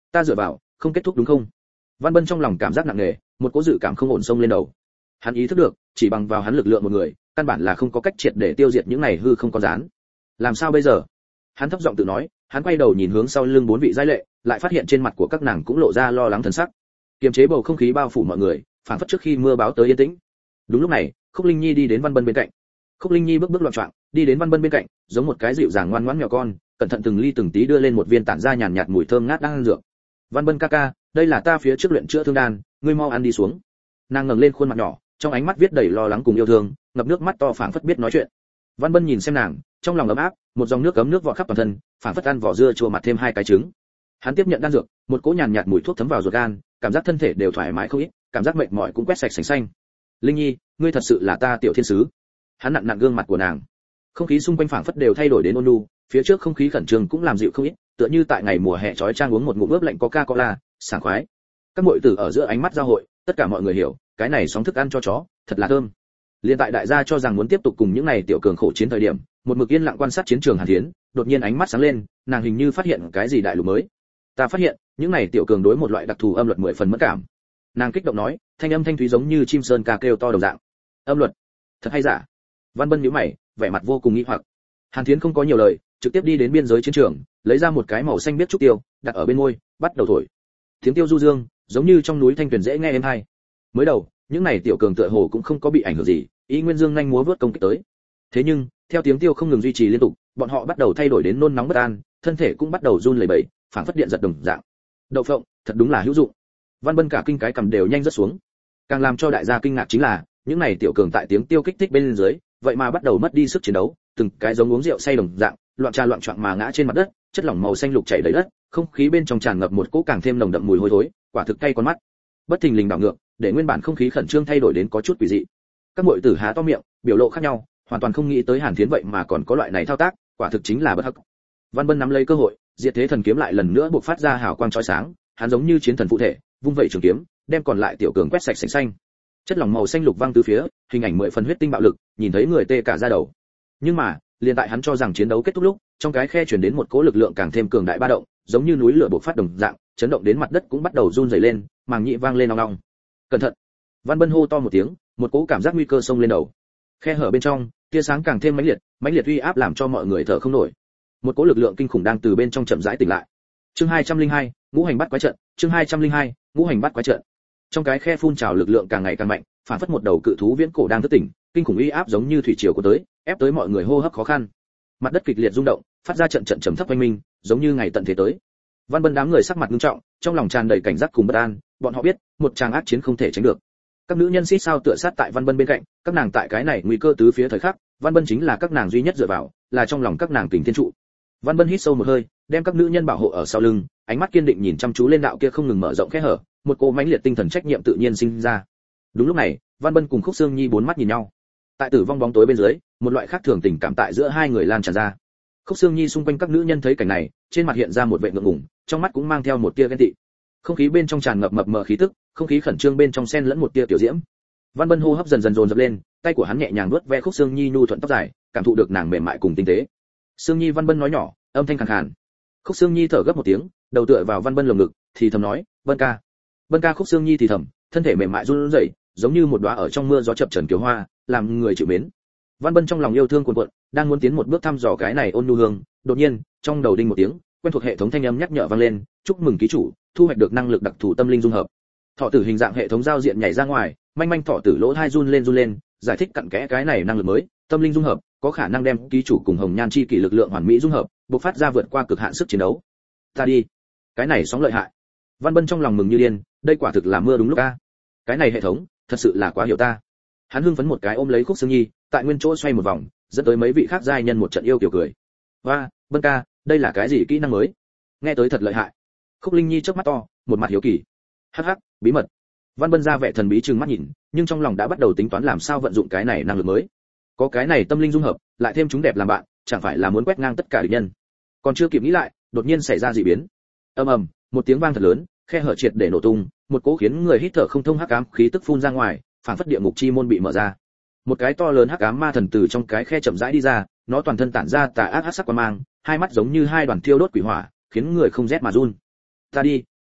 Speaker 1: ta dựa vào, không kết thúc đúng không? Văn Bân trong lòng cảm giác nặng nề, một cỗ dự cảm không ổn xông lên đầu. Hắn ý thức được, chỉ bằng vào hắn lực lượng một người, căn bản là không có cách triệt để tiêu diệt những này hư không con rán. Làm sao bây giờ? Hắn thấp giọng tự nói, hắn quay đầu nhìn hướng sau lưng bốn vị giai lệ, lại phát hiện trên mặt của các nàng cũng lộ ra lo lắng thần sắc. Kiềm chế bầu không khí bao phủ mọi người, phản phất trước khi mưa báo tới yên tĩnh. Đúng lúc này, Khúc Linh Nhi đi đến Văn Bân bên cạnh. Khúc Linh Nhi bước bước loạn choạng, đi đến Văn Bân bên cạnh, giống một cái dịu dàng ngoan ngoãn mèo con, cẩn thận từng ly từng tí đưa lên một viên tản ra nhàn nhạt mùi thơm ngát đang ăn dược. Văn Bân ca ca, đây là ta phía trước luyện chữa thương đan, ngươi mau ăn đi xuống. Nàng ngẩng lên khuôn mặt nhỏ, trong ánh mắt viết đầy lo lắng cùng yêu thương, ngập nước mắt to phảng phất biết nói chuyện. Văn Bân nhìn xem nàng, trong lòng ấm áp, một dòng nước ấm nước vọt khắp toàn thân, phảng phất ăn vỏ dưa chua mặt thêm hai cái trứng. Hắn tiếp nhận đan dược, một cỗ nhàn nhạt mùi thuốc thấm vào ruột gan, cảm giác thân thể đều thoải mái không ít, cảm giác mệt mỏi cũng quét sạch sành xanh. Linh Nhi, ngươi thật sự là ta tiểu thiên sứ. Hắn nặn nặn gương mặt của nàng. Không khí xung quanh phảng phất đều thay đổi đến ôn nhu, phía trước không khí khẩn trương cũng làm dịu không ít, tựa như tại ngày mùa hè chói chang uống một ngụm ướp lạnh Coca-Cola, sảng khoái. Các muội tử ở giữa ánh mắt giao hội, tất cả mọi người hiểu, cái này sóng thức ăn cho chó, thật là thơm. Liên tại đại gia cho rằng muốn tiếp tục cùng những này tiểu cường khổ chiến thời điểm, một mực yên lặng quan sát chiến trường Hàn Thiến, đột nhiên ánh mắt sáng lên, nàng hình như phát hiện cái gì đại lục mới. Ta phát hiện, những này tiểu cường đối một loại đặc thù âm luật mười phần mất cảm. Nàng kích động nói, thanh âm thanh thúy giống như chim sơn ca kêu to đồng dạng. Âm luật, thật hay giả? Văn Bân nhíu mày, vẻ mặt vô cùng nghi hoặc. Hàn Thiến không có nhiều lời, trực tiếp đi đến biên giới chiến trường, lấy ra một cái màu xanh biết trúc tiêu, đặt ở bên môi, bắt đầu thổi. Tiếng tiêu du dương, giống như trong núi thanh tuyền dễ nghe êm hay. Mới đầu, những này tiểu cường tựa hồ cũng không có bị ảnh hưởng gì, ý nguyên dương nhanh múa vớt công kích tới. Thế nhưng, theo tiếng tiêu không ngừng duy trì liên tục, bọn họ bắt đầu thay đổi đến nôn nóng bất an, thân thể cũng bắt đầu run lẩy bẩy, phảng phất điện giật đồng dạng. Đậu phộng, thật đúng là hữu dụng. Văn Bân cả kinh cái cầm đều nhanh rất xuống. Càng làm cho đại gia kinh ngạc chính là, những này tiểu cường tại tiếng tiêu kích thích bên dưới, vậy mà bắt đầu mất đi sức chiến đấu, từng cái giống uống rượu say đồng dạng, loạn trà loạn choạng mà ngã trên mặt đất, chất lỏng màu xanh lục chảy đầy đất, không khí bên trong tràn ngập một cỗ càng thêm nồng đậm mùi hôi thối, quả thực cay con mắt. Bất thình lình đảo ngược, để nguyên bản không khí khẩn trương thay đổi đến có chút quỷ dị. Các muội tử há to miệng, biểu lộ khác nhau, hoàn toàn không nghĩ tới Hàn Thiến vậy mà còn có loại này thao tác, quả thực chính là bất hắc. Văn Bân nắm lấy cơ hội, diệt thế thần kiếm lại lần nữa bộc phát ra hào quang chói sáng, hắn giống như chiến thần phụ thể, vung vẩy trường kiếm, đem còn lại tiểu cường quét sạch sành xanh. Chất lỏng màu xanh lục văng tứ phía, hình ảnh mười phần huyết tinh bạo lực, nhìn thấy người tê cả da đầu. Nhưng mà, liền tại hắn cho rằng chiến đấu kết thúc lúc, trong cái khe truyền đến một cỗ lực lượng càng thêm cường đại ba động, giống như núi lửa bộc phát đồng dạng, chấn động đến mặt đất cũng bắt đầu run rẩy lên, màng nhĩ vang lên ong ong. Cẩn thận! Văn Bân hô to một tiếng, một cỗ cảm giác nguy cơ xông lên đầu. Khe hở bên trong, tia sáng càng thêm mãnh liệt, mãnh liệt uy áp làm cho mọi người thở không nổi. Một cỗ lực lượng kinh khủng đang từ bên trong chậm rãi tỉnh lại. Chương hai trăm linh hai, ngũ hành bắt quái trận, chương hai trăm linh hai, ngũ hành bắt quái trận. Trong cái khe phun trào lực lượng càng ngày càng mạnh, phản phất một đầu cự thú viễn cổ đang thức tỉnh, kinh khủng uy áp giống như thủy triều của tới, ép tới mọi người hô hấp khó khăn. Mặt đất kịch liệt rung động, phát ra trận trận trầm thấp oanh minh, giống như ngày tận thế tới. Văn Bân đám người sắc mặt nghiêm trọng, trong lòng tràn đầy cảnh giác cùng bất an, bọn họ biết, một tràng ác chiến không thể tránh được. Các nữ nhân xít sao tựa sát tại Văn Bân bên cạnh, các nàng tại cái này nguy cơ tứ phía thời khắc, Văn Bân chính là các nàng duy nhất dựa vào, là trong lòng các nàng tình thiên trụ. Văn Bân hít sâu một hơi, đem các nữ nhân bảo hộ ở sau lưng, ánh mắt kiên định nhìn chăm chú lên đạo kia không ngừng mở rộng khe hở, một cỗ mãnh liệt tinh thần trách nhiệm tự nhiên sinh ra. Đúng lúc này, Văn Bân cùng Khúc Xương Nhi bốn mắt nhìn nhau. Tại tử vong bóng tối bên dưới, một loại khác thường tình cảm tại giữa hai người lan tràn ra. Khúc Xương Nhi xung quanh các nữ nhân thấy cảnh này, trên mặt hiện ra một vẻ ngượng ngùng, trong mắt cũng mang theo một tia ghen tị. Không khí bên trong tràn ngập mập mờ khí tức, không khí khẩn trương bên trong xen lẫn một tia tiểu diễm. Văn Bân hô hấp dần dần dồn dập lên, tay của hắn nhẹ nhàng vuốt ve Khúc Xương Nhi nhu thuận tóc dài, cảm thụ được nàng mềm mại cùng tinh tế. Xương Nhi, Văn Bân nói nhỏ, âm thanh khàn khàn. Khúc Xương Nhi thở gấp một tiếng, đầu tựa vào Văn Bân lồng ngực, thì thầm nói, "Bân ca." Bân ca. Khúc Xương Nhi thì thầm, thân thể mềm mại run rẩy, giống như một đóa ở trong mưa gió chập chờn kiều hoa, làm người chịu mến. Văn Bân trong lòng yêu thương cuồn cuộn, đang muốn tiến một bước thăm dò cái này ôn nhu hương, đột nhiên, trong đầu đinh một tiếng, quen thuộc hệ thống thanh âm nhắc nhở vang lên, "Chúc mừng ký chủ, thu hoạch được năng lực đặc thù tâm linh dung hợp." Thọ tử hình dạng hệ thống giao diện nhảy ra ngoài, manh manh thọ tử lỗ hai run lên run lên, giải thích cặn kẽ cái này năng lực mới, tâm linh dung hợp, có khả năng đem ký chủ cùng hồng nhan chi kỷ lực lượng hoàn mỹ dung hợp, bộc phát ra vượt qua cực hạn sức chiến đấu. Ta đi, cái này sóng lợi hại. Văn Bân trong lòng mừng như điên, đây quả thực là mưa đúng lúc a. Cái này hệ thống, thật sự là quá hiểu ta. Hắn hưng phấn một cái ôm lấy Khúc Xương Nhi, tại nguyên chỗ xoay một vòng, dẫn tới mấy vị khác giai nhân một trận yêu kiều cười. "Oa, Bân ca, đây là cái gì kỹ năng mới? Nghe tới thật lợi hại." Khúc Linh Nhi chớp mắt to, một mặt hiếu kỳ. "Hắc hắc, bí mật." Văn Bân ra vẻ thần bí trừng mắt nhìn, nhưng trong lòng đã bắt đầu tính toán làm sao vận dụng cái này năng lực mới. Có cái này tâm linh dung hợp, lại thêm chúng đẹp làm bạn, chẳng phải là muốn quét ngang tất cả địch nhân. Còn chưa kịp nghĩ lại, đột nhiên xảy ra dị biến. Ầm ầm, một tiếng vang thật lớn, khe hở triệt để nổ tung, một cỗ khiến người hít thở không thông hắc ám khí tức phun ra ngoài, phản phất địa ngục chi môn bị mở ra. Một cái to lớn hắc ám ma thần từ trong cái khe chậm rãi đi ra, nó toàn thân tản ra tà ác hắc sắc quang mang, hai mắt giống như hai đoàn thiêu đốt quỷ hỏa, khiến người không rét mà run. "Ta đi,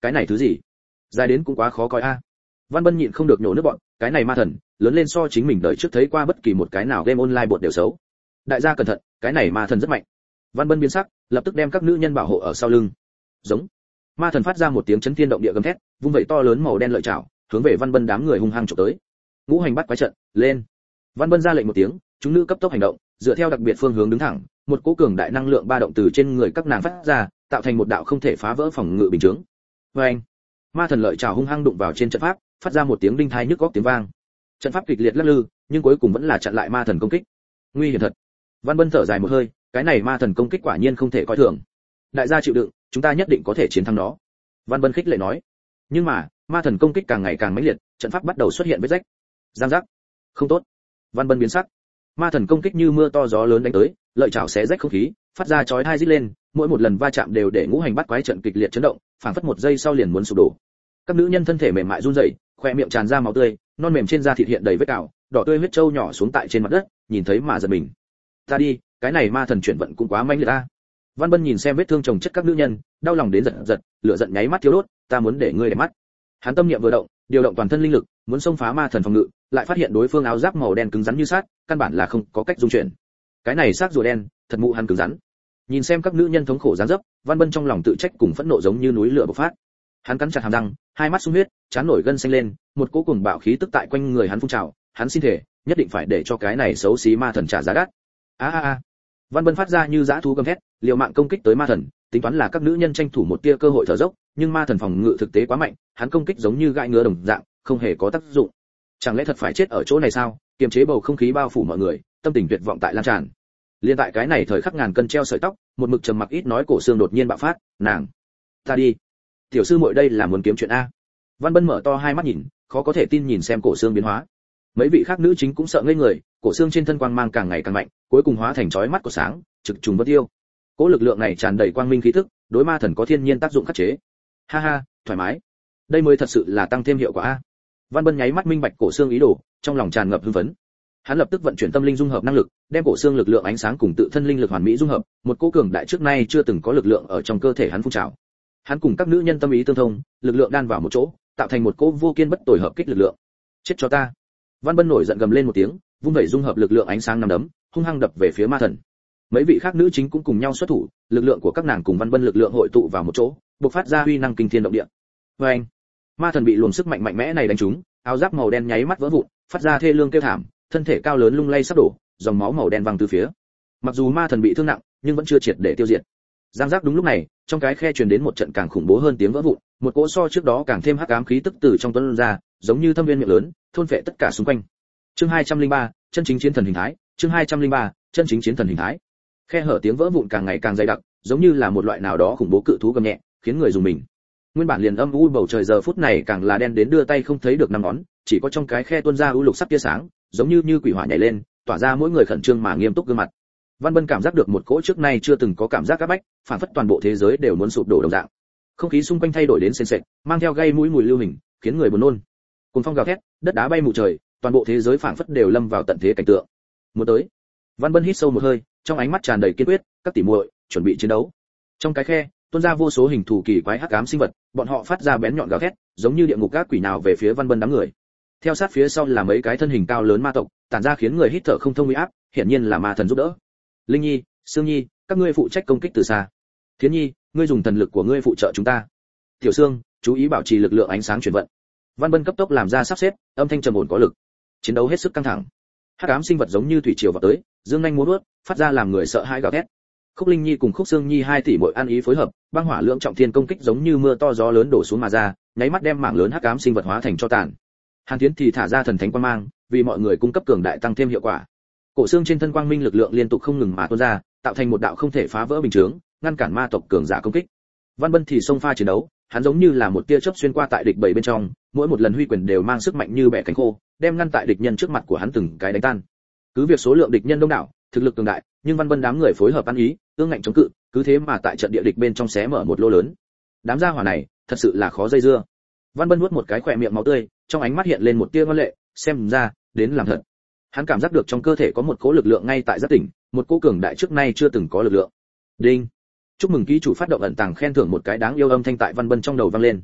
Speaker 1: cái này thứ gì dài đến cũng quá khó coi a. Văn Bân nhịn không được nhổ nước bọn, cái này ma thần lớn lên so chính mình đợi trước thấy qua bất kỳ một cái nào game online bột đều xấu. Đại gia cẩn thận, cái này ma thần rất mạnh. Văn Bân biến sắc, lập tức đem các nữ nhân bảo hộ ở sau lưng. Giống. Ma thần phát ra một tiếng chấn thiên động địa gầm thét, vung vẩy to lớn màu đen lợi chảo, hướng về Văn Bân đám người hung hăng chụp tới. Ngũ hành bắt quái trận, lên. Văn Bân ra lệnh một tiếng, chúng nữ cấp tốc hành động, dựa theo đặc biệt phương hướng đứng thẳng, một cỗ cường đại năng lượng ba động từ trên người các nàng phát ra, tạo thành một đạo không thể phá vỡ phòng ngự bình chướng. Oeng! Ma thần lợi chảo hung hăng đụng vào trên trận pháp, phát ra một tiếng đinh tai nhức óc tiếng vang. Trận pháp kịch liệt lắc lư, nhưng cuối cùng vẫn là chặn lại ma thần công kích. Nguy hiểm thật. Văn Bân thở dài một hơi, cái này ma thần công kích quả nhiên không thể coi thường. Đại gia chịu đựng, chúng ta nhất định có thể chiến thắng nó. Văn Bân khích lệ nói. Nhưng mà, ma thần công kích càng ngày càng mãnh liệt, trận pháp bắt đầu xuất hiện vết rách. Giang giác. Không tốt. Văn Bân biến sắc. Ma thần công kích như mưa to gió lớn đánh tới, lợi chảo xé rách không khí, phát ra chói tai rít lên, mỗi một lần va chạm đều để ngũ hành bắt quái trận kịch liệt chấn động, phảng phất một giây sau liền muốn sụp đổ. Các nữ nhân thân thể mềm mại run rẩy, khoe miệng tràn ra máu tươi, non mềm trên da thịt hiện đầy vết cào, đỏ tươi huyết trâu nhỏ xuống tại trên mặt đất, nhìn thấy mà giật mình. Ta đi, cái này ma thần chuyển vận cũng quá mãnh liệt a. Văn Bân nhìn xem vết thương chồng chất các nữ nhân, đau lòng đến giật giật, lửa giận nháy mắt thiếu đốt, ta muốn để ngươi để mắt. Hắn tâm niệm vừa động, điều động toàn thân linh lực, muốn xông phá ma thần phòng ngự, lại phát hiện đối phương áo giáp màu đen cứng rắn như sắt, căn bản là không có cách dung chuyển. Cái này xác rùa đen, thật mụ hắn cứng rắn. Nhìn xem các nữ nhân thống khổ dáng dấp, Văn Bân trong lòng tự trách cùng phẫn nộ giống như núi lửa bộc phát. Hắn cắn chặt hàm răng, hai mắt sung huyết, trán nổi gân xanh lên, một cỗ cuồng bạo khí tức tại quanh người hắn phun trào, hắn xin thể, nhất định phải để cho cái này xấu xí ma thần trả giá đắt. A a a. Văn Bân phát ra như dã thú gầm thét, liều mạng công kích tới ma thần, tính toán là các nữ nhân tranh thủ một tia cơ hội thở dốc, nhưng ma thần phòng ngự thực tế quá mạnh, hắn công kích giống như gãi ngứa đồng dạng, không hề có tác dụng. Chẳng lẽ thật phải chết ở chỗ này sao? Kiềm chế bầu không khí bao phủ mọi người, tâm tình tuyệt vọng tại lan tràn. Liên tại cái này thời khắc ngàn cân treo sợi tóc, một mực trầm mặc ít nói cổ xương đột nhiên bạo phát, nàng, ta đi. Tiểu sư muội đây là muốn kiếm chuyện a. Văn Bân mở to hai mắt nhìn, khó có thể tin nhìn xem cổ xương biến hóa. Mấy vị khác nữ chính cũng sợ ngây người, cổ xương trên thân quang mang càng ngày càng mạnh, cuối cùng hóa thành chói mắt của sáng, trực trùng bất tiêu. Cỗ lực lượng này tràn đầy quang minh khí tức, đối ma thần có thiên nhiên tác dụng khắc chế. Ha ha, thoải mái. Đây mới thật sự là tăng thêm hiệu quả a. Văn Bân nháy mắt minh bạch cổ xương ý đồ, trong lòng tràn ngập hưng phấn. Hắn lập tức vận chuyển tâm linh dung hợp năng lực, đem cổ xương lực lượng ánh sáng cùng tự thân linh lực hoàn mỹ dung hợp, một cỗ cường đại trước nay chưa từng có lực lượng ở trong cơ thể hắn phun trào. Hắn cùng các nữ nhân tâm ý tương thông, lực lượng đan vào một chỗ, tạo thành một cỗ vô kiên bất tồi hợp kích lực lượng. Chết cho ta. Văn Bân nổi giận gầm lên một tiếng, vung vẩy dung hợp lực lượng ánh sáng năm đấm, hung hăng đập về phía ma thần. Mấy vị khác nữ chính cũng cùng nhau xuất thủ, lực lượng của các nàng cùng Văn Bân lực lượng hội tụ vào một chỗ, bộc phát ra uy năng kinh thiên động địa. Oeng! Ma thần bị luồng sức mạnh mạnh mẽ này đánh trúng, áo giáp màu đen nháy mắt vỡ vụn, phát ra thê lương kêu thảm, thân thể cao lớn lung lay sắp đổ, dòng máu màu đen văng từ phía. Mặc dù ma thần bị thương nặng, nhưng vẫn chưa triệt để tiêu diệt. Giang giác đúng lúc này, trong cái khe truyền đến một trận càng khủng bố hơn tiếng vỡ vụn, một cỗ so trước đó càng thêm hắc ám khí tức từ trong tuôn ra, giống như thâm viên miệng lớn, thôn phệ tất cả xung quanh. Chương hai trăm lẻ ba, chân chính chiến thần hình thái, chương hai trăm lẻ ba, chân chính chiến thần hình thái. Khe hở tiếng vỡ vụn càng ngày càng dày đặc, giống như là một loại nào đó khủng bố cự thú gầm nhẹ, khiến người dùng mình. Nguyên bản liền âm u bầu trời giờ phút này càng là đen đến đưa tay không thấy được năm ngón, chỉ có trong cái khe tuôn ra u lục sắc tia sáng, giống như như quỷ hỏa nhảy lên, tỏa ra mỗi người khẩn trương mà nghiêm túc gương mặt. Văn Bân cảm giác được một cỗ trước nay chưa từng có cảm giác áp bách, phản phất toàn bộ thế giới đều muốn sụp đổ đồng dạng. Không khí xung quanh thay đổi đến sền sệt, mang theo gây mũi mùi lưu hình, khiến người buồn nôn. Cuồng phong gào thét, đất đá bay mù trời, toàn bộ thế giới phản phất đều lâm vào tận thế cảnh tượng. Muốn tới. Văn Bân hít sâu một hơi, trong ánh mắt tràn đầy kiên quyết, các tỷ muội, chuẩn bị chiến đấu. Trong cái khe, tuôn ra vô số hình thù kỳ quái hắc ám sinh vật, bọn họ phát ra bén nhọn gào thét, giống như địa ngục ác quỷ nào về phía Văn Bân đám người. Theo sát phía sau là mấy cái thân hình cao lớn ma tộc, tản ra khiến người hít thở không thông uy áp, hiển nhiên là ma thần giúp đỡ. Linh Nhi, Sương Nhi, các ngươi phụ trách công kích từ xa. Thiến Nhi, ngươi dùng thần lực của ngươi phụ trợ chúng ta. Tiểu Sương, chú ý bảo trì lực lượng ánh sáng chuyển vận. Văn Bân cấp tốc làm ra sắp xếp, âm thanh trầm ổn có lực. Chiến đấu hết sức căng thẳng. Hắc ám sinh vật giống như thủy triều vào tới, dương nhanh múa vuốt, phát ra làm người sợ hãi gào thét. Khúc Linh Nhi cùng Khúc Sương Nhi hai tỷ muội ăn ý phối hợp, băng hỏa lượng trọng thiên công kích giống như mưa to gió lớn đổ xuống mà ra, nháy mắt đem mảng lớn hắc ám sinh vật hóa thành cho tàn. Hàn Thiến thì thả ra thần thánh quang mang, vì mọi người cung cấp cường đại tăng thêm hiệu quả. Cổ xương trên thân quang minh lực lượng liên tục không ngừng mà tuôn ra, tạo thành một đạo không thể phá vỡ bình chướng, ngăn cản ma tộc cường giả công kích. Văn Bân thì xông pha chiến đấu, hắn giống như là một tia chớp xuyên qua tại địch bảy bên trong, mỗi một lần huy quyền đều mang sức mạnh như bẻ cánh khô, đem ngăn tại địch nhân trước mặt của hắn từng cái đánh tan. Cứ việc số lượng địch nhân đông đảo, thực lực cường đại, nhưng Văn Bân đám người phối hợp ăn ý, ương ngạnh chống cự, cứ thế mà tại trận địa địch bên trong xé mở một lỗ lớn. Đám gia hỏa này, thật sự là khó dây dưa. Văn Bân nuốt một cái khỏe miệng máu tươi, trong ánh mắt hiện lên một tia ngoan lệ, xem ra, đến làm thật. Hắn cảm giác được trong cơ thể có một cỗ lực lượng ngay tại giác tỉnh, một cỗ cường đại trước nay chưa từng có lực lượng. Đinh. Chúc mừng ký chủ phát động ẩn tàng khen thưởng một cái đáng yêu âm thanh tại Văn Bân trong đầu vang lên.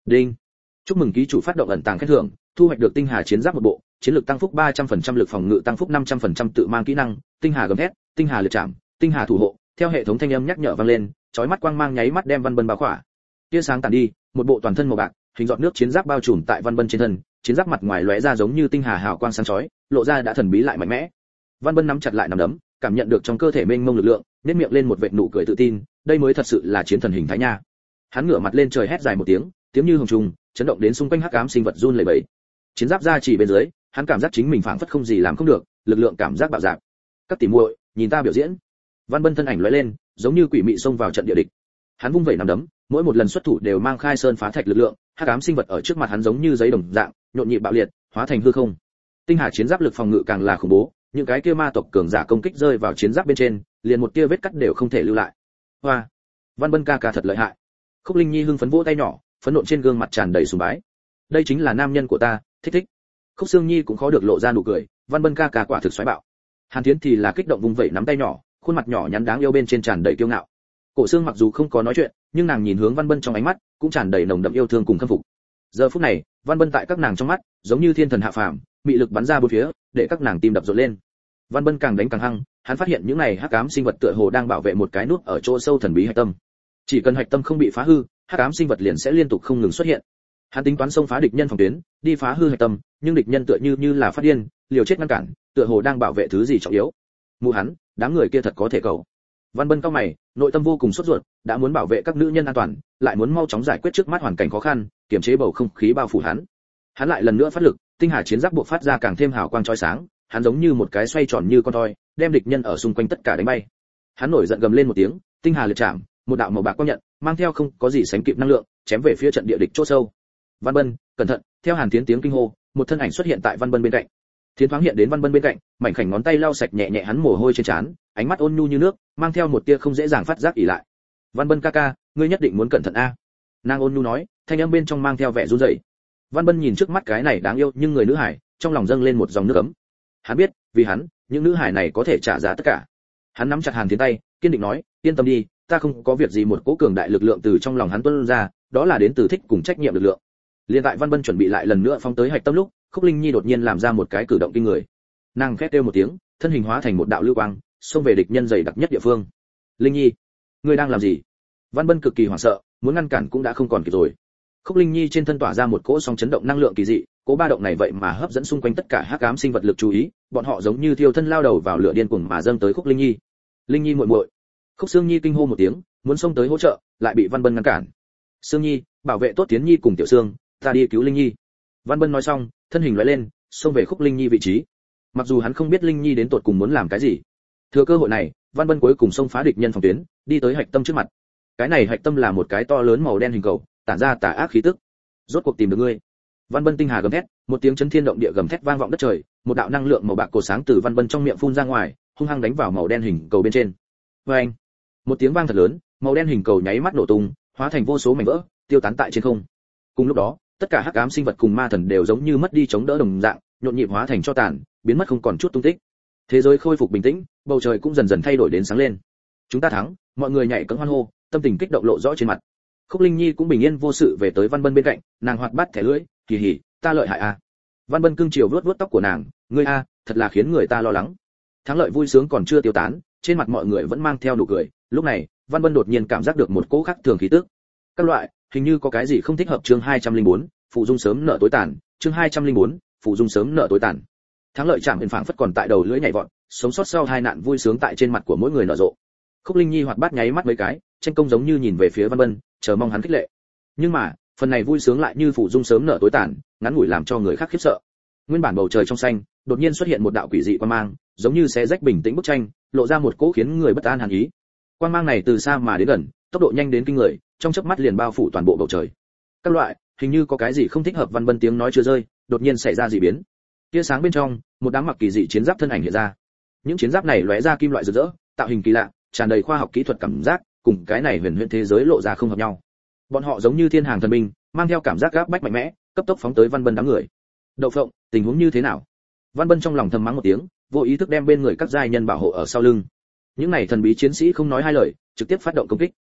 Speaker 1: Đinh. Chúc mừng ký chủ phát động ẩn tàng khen thưởng, thu hoạch được tinh hà chiến giáp một bộ, chiến lược tăng phúc ba trăm phần trăm, lực phòng ngự tăng phúc năm trăm phần trăm, tự mang kỹ năng, tinh hà gầm thét, tinh hà liệt chạm, tinh hà thủ hộ. Theo hệ thống thanh âm nhắc nhở vang lên, chói mắt quang mang nháy mắt đem Văn Bân bao khỏa. Tia sáng tàn đi, một bộ toàn thân màu bạc, hình giọt nước chiến giáp bao trùm tại Văn Bân trên thân, chiến giáp mặt ngoài lóe ra giống như tinh hà hào quang sáng chói, lộ ra đã thần bí lại mạnh mẽ. Văn Bân nắm chặt lại nắm đấm, cảm nhận được trong cơ thể mênh mông lực lượng, nét miệng lên một vệt nụ cười tự tin, đây mới thật sự là chiến thần hình thái nha. Hắn ngửa mặt lên trời hét dài một tiếng, tiếng như hồng trùng, chấn động đến xung quanh hắc ám sinh vật run lẩy bẩy. Chiến giáp ra chỉ bên dưới, hắn cảm giác chính mình phảng phất không gì làm không được, lực lượng cảm giác bạo dạn. Các tỷ muội, nhìn ta biểu diễn. Văn Bân thân ảnh lóe lên, giống như quỷ mị xông vào trận địa địch. Hắn vung vẩy nắm đấm, mỗi một lần xuất thủ đều mang khai sơn phá thạch lực lượng, hắc ám sinh vật ở trước mặt hắn giống như giấy đồng dạng, nhộn nhịp bạo liệt, hóa thành hư không. Tinh hà chiến giáp lực phòng ngự càng là khủng bố, những cái kia ma tộc cường giả công kích rơi vào chiến giáp bên trên, liền một tia vết cắt đều không thể lưu lại. Hoa, Văn Bân ca ca thật lợi hại. Khúc Linh Nhi hưng phấn vỗ tay nhỏ, phấn nộn trên gương mặt tràn đầy sùng bái. Đây chính là nam nhân của ta, thích thích. Khúc Sương Nhi cũng khó được lộ ra nụ cười, Văn Bân ca ca quả thực xoáy bạo. Hàn Thiến thì là kích động vung vẩy nắm tay nhỏ, khuôn mặt nhỏ nhắn đáng yêu bên trên tràn đầy kiêu ngạo. Cổ Sương mặc dù không có nói chuyện, nhưng nàng nhìn hướng Văn Bân trong ánh mắt cũng tràn đầy nồng đậm yêu thương cùng khâm phục. Giờ phút này, Văn Bân tại các nàng trong mắt, giống như thiên thần hạ phàm, mị lực bắn ra bốn phía, để các nàng tim đập rộn lên. Văn Bân càng đánh càng hăng, hắn phát hiện những này hắc ám sinh vật tựa hồ đang bảo vệ một cái nút ở chỗ sâu thần bí hạch tâm. Chỉ cần hạch tâm không bị phá hư, hắc ám sinh vật liền sẽ liên tục không ngừng xuất hiện. Hắn tính toán xông phá địch nhân phòng tuyến, đi phá hư hạch tâm, nhưng địch nhân tựa như như là phát điên, liều chết ngăn cản, tựa hồ đang bảo vệ thứ gì trọng yếu. Mụ hắn, đám người kia thật có thể cầu. Văn Bân cao mày, nội tâm vô cùng sốt ruột, đã muốn bảo vệ các nữ nhân an toàn, lại muốn mau chóng giải quyết trước mắt hoàn cảnh khó khăn, kiềm chế bầu không khí bao phủ hắn. Hắn lại lần nữa phát lực, tinh hà chiến giáp buộc phát ra càng thêm hào quang chói sáng, hắn giống như một cái xoay tròn như con toi, đem địch nhân ở xung quanh tất cả đánh bay. Hắn nổi giận gầm lên một tiếng, tinh hà liệt chạm, một đạo màu bạc quang nhận, mang theo không có gì sánh kịp năng lượng, chém về phía trận địa địch chỗ sâu. Văn Bân, cẩn thận! Theo Hàn Tiến tiếng kinh hô, một thân ảnh xuất hiện tại Văn Bân bên cạnh. Thiến thoáng hiện đến Văn Bân bên cạnh, mảnh khảnh ngón tay lau sạch nhẹ nhẹ hắn mồ hôi trên trán, ánh mắt ôn nhu như nước, mang theo một tia không dễ dàng phát giác ỉ lại. Văn Bân ca ca, ngươi nhất định muốn cẩn thận a. Nàng ôn nhu nói, thanh âm bên trong mang theo vẻ run rẩy. Văn Bân nhìn trước mắt cái này đáng yêu nhưng người nữ hải, trong lòng dâng lên một dòng nước ấm. Hắn biết, vì hắn, những nữ hải này có thể trả giá tất cả. Hắn nắm chặt Hàn Tiến tay, kiên định nói, yên tâm đi, ta không có việc gì. Một cỗ cường đại lực lượng từ trong lòng hắn tuôn ra, đó là đến từ thích cùng trách nhiệm lực lượng. Liên tại Văn Bân chuẩn bị lại lần nữa phóng tới hạch tâm lúc, Khúc Linh Nhi đột nhiên làm ra một cái cử động kinh người. Nàng khét kêu một tiếng, thân hình hóa thành một đạo lưu quang, xông về địch nhân dày đặc nhất địa phương. Linh Nhi, ngươi đang làm gì? Văn Bân cực kỳ hoảng sợ, muốn ngăn cản cũng đã không còn kịp rồi. Khúc Linh Nhi trên thân tỏa ra một cỗ sóng chấn động năng lượng kỳ dị, cỗ ba động này vậy mà hấp dẫn xung quanh tất cả hắc ám sinh vật lực chú ý, bọn họ giống như thiêu thân lao đầu vào lửa điên cuồng mà dâng tới Khúc Linh Nhi. Linh Nhi muội muội. Khúc Sương Nhi kinh hô một tiếng, muốn xông tới hỗ trợ, lại bị Văn Bân ngăn cản. Sương Nhi, bảo vệ tốt Tiến Nhi cùng Tiểu Sương, ta đi cứu Linh Nhi. Văn Bân nói xong, thân hình lóe lên, xông về Khúc Linh Nhi vị trí. Mặc dù hắn không biết Linh Nhi đến tột cùng muốn làm cái gì, thừa cơ hội này, Văn Bân cuối cùng xông phá địch nhân phòng tuyến, đi tới hạch tâm trước mặt. Cái này hạch tâm là một cái to lớn màu đen hình cầu, tản ra tà ác khí tức. Rốt cuộc tìm được ngươi. Văn Bân tinh hà gầm thét, một tiếng chấn thiên động địa gầm thét vang vọng đất trời, một đạo năng lượng màu bạc cổ sáng từ Văn Bân trong miệng phun ra ngoài, hung hăng đánh vào màu đen hình cầu bên trên. Oeng! Một tiếng vang thật lớn, màu đen hình cầu nháy mắt nổ tung, hóa thành vô số mảnh vỡ, tiêu tán tại trên không. Cùng lúc đó, tất cả hắc ám sinh vật cùng ma thần đều giống như mất đi chống đỡ đồng dạng, nhộn nhịp hóa thành cho tàn, biến mất không còn chút tung tích. Thế giới khôi phục bình tĩnh, bầu trời cũng dần dần thay đổi đến sáng lên. Chúng ta thắng, mọi người nhảy cẫng hoan hô, tâm tình kích động lộ rõ trên mặt. Khúc Linh Nhi cũng bình yên vô sự về tới Văn Bân bên cạnh, nàng hoạt bát thẻ lưỡi, kỳ hỉ, ta lợi hại a. Văn Bân cưng chiều vuốt vuốt tóc của nàng, ngươi a, thật là khiến người ta lo lắng. Thắng lợi vui sướng còn chưa tiêu tán, trên mặt mọi người vẫn mang theo nụ cười. Lúc này, Văn Bân đột nhiên cảm giác được một cỗ khác thường khí tức. Các loại, hình như có cái gì không thích hợp. Chương hai trăm linh bốn, phụ dung sớm nợ tối tàn. Chương hai trăm linh bốn, phụ dung sớm nợ tối tàn. Thắng lợi chạm hình phảng phất còn tại đầu lưỡi nhảy vọt, sống sót sau hai nạn vui sướng tại trên mặt của mỗi người nở rộ. Khúc Linh Nhi hoạt bát nháy mắt mấy cái, tranh công giống như nhìn về phía Văn Bân, chờ mong hắn khích lệ. Nhưng mà, phần này vui sướng lại như phụ dung sớm nở tối tàn, ngắn ngủi làm cho người khác khiếp sợ. Nguyên bản bầu trời trong xanh, đột nhiên xuất hiện một đạo quỷ dị quang mang, giống như xé rách bình tĩnh bức tranh, lộ ra một cỗ khiến người bất an hàn ý. Quang mang này từ xa mà đến gần, tốc độ nhanh đến kinh người, trong chớp mắt liền bao phủ toàn bộ bầu trời. Các loại, hình như có cái gì không thích hợp. Văn Bân tiếng nói chưa rơi, đột nhiên xảy ra dị biến. Tia sáng bên trong, một đám mặc kỳ dị chiến giáp thân ảnh hiện ra. Những chiến giáp này lóe ra kim loại rực rỡ, tạo hình kỳ lạ, tràn đầy khoa học kỹ thuật cảm giác, cùng cái này huyền huyễn thế giới lộ ra không hợp nhau. Bọn họ giống như thiên hàng thần binh, mang theo cảm giác gáp bách mạnh mẽ, cấp tốc phóng tới Văn Bân đám người. Đậu phộng, tình huống như thế nào? Văn Bân trong lòng thầm mắng một tiếng, vô ý thức đem bên người các giai nhân bảo hộ ở sau lưng. Những này thần bí chiến sĩ không nói hai lời, trực tiếp phát động công kích.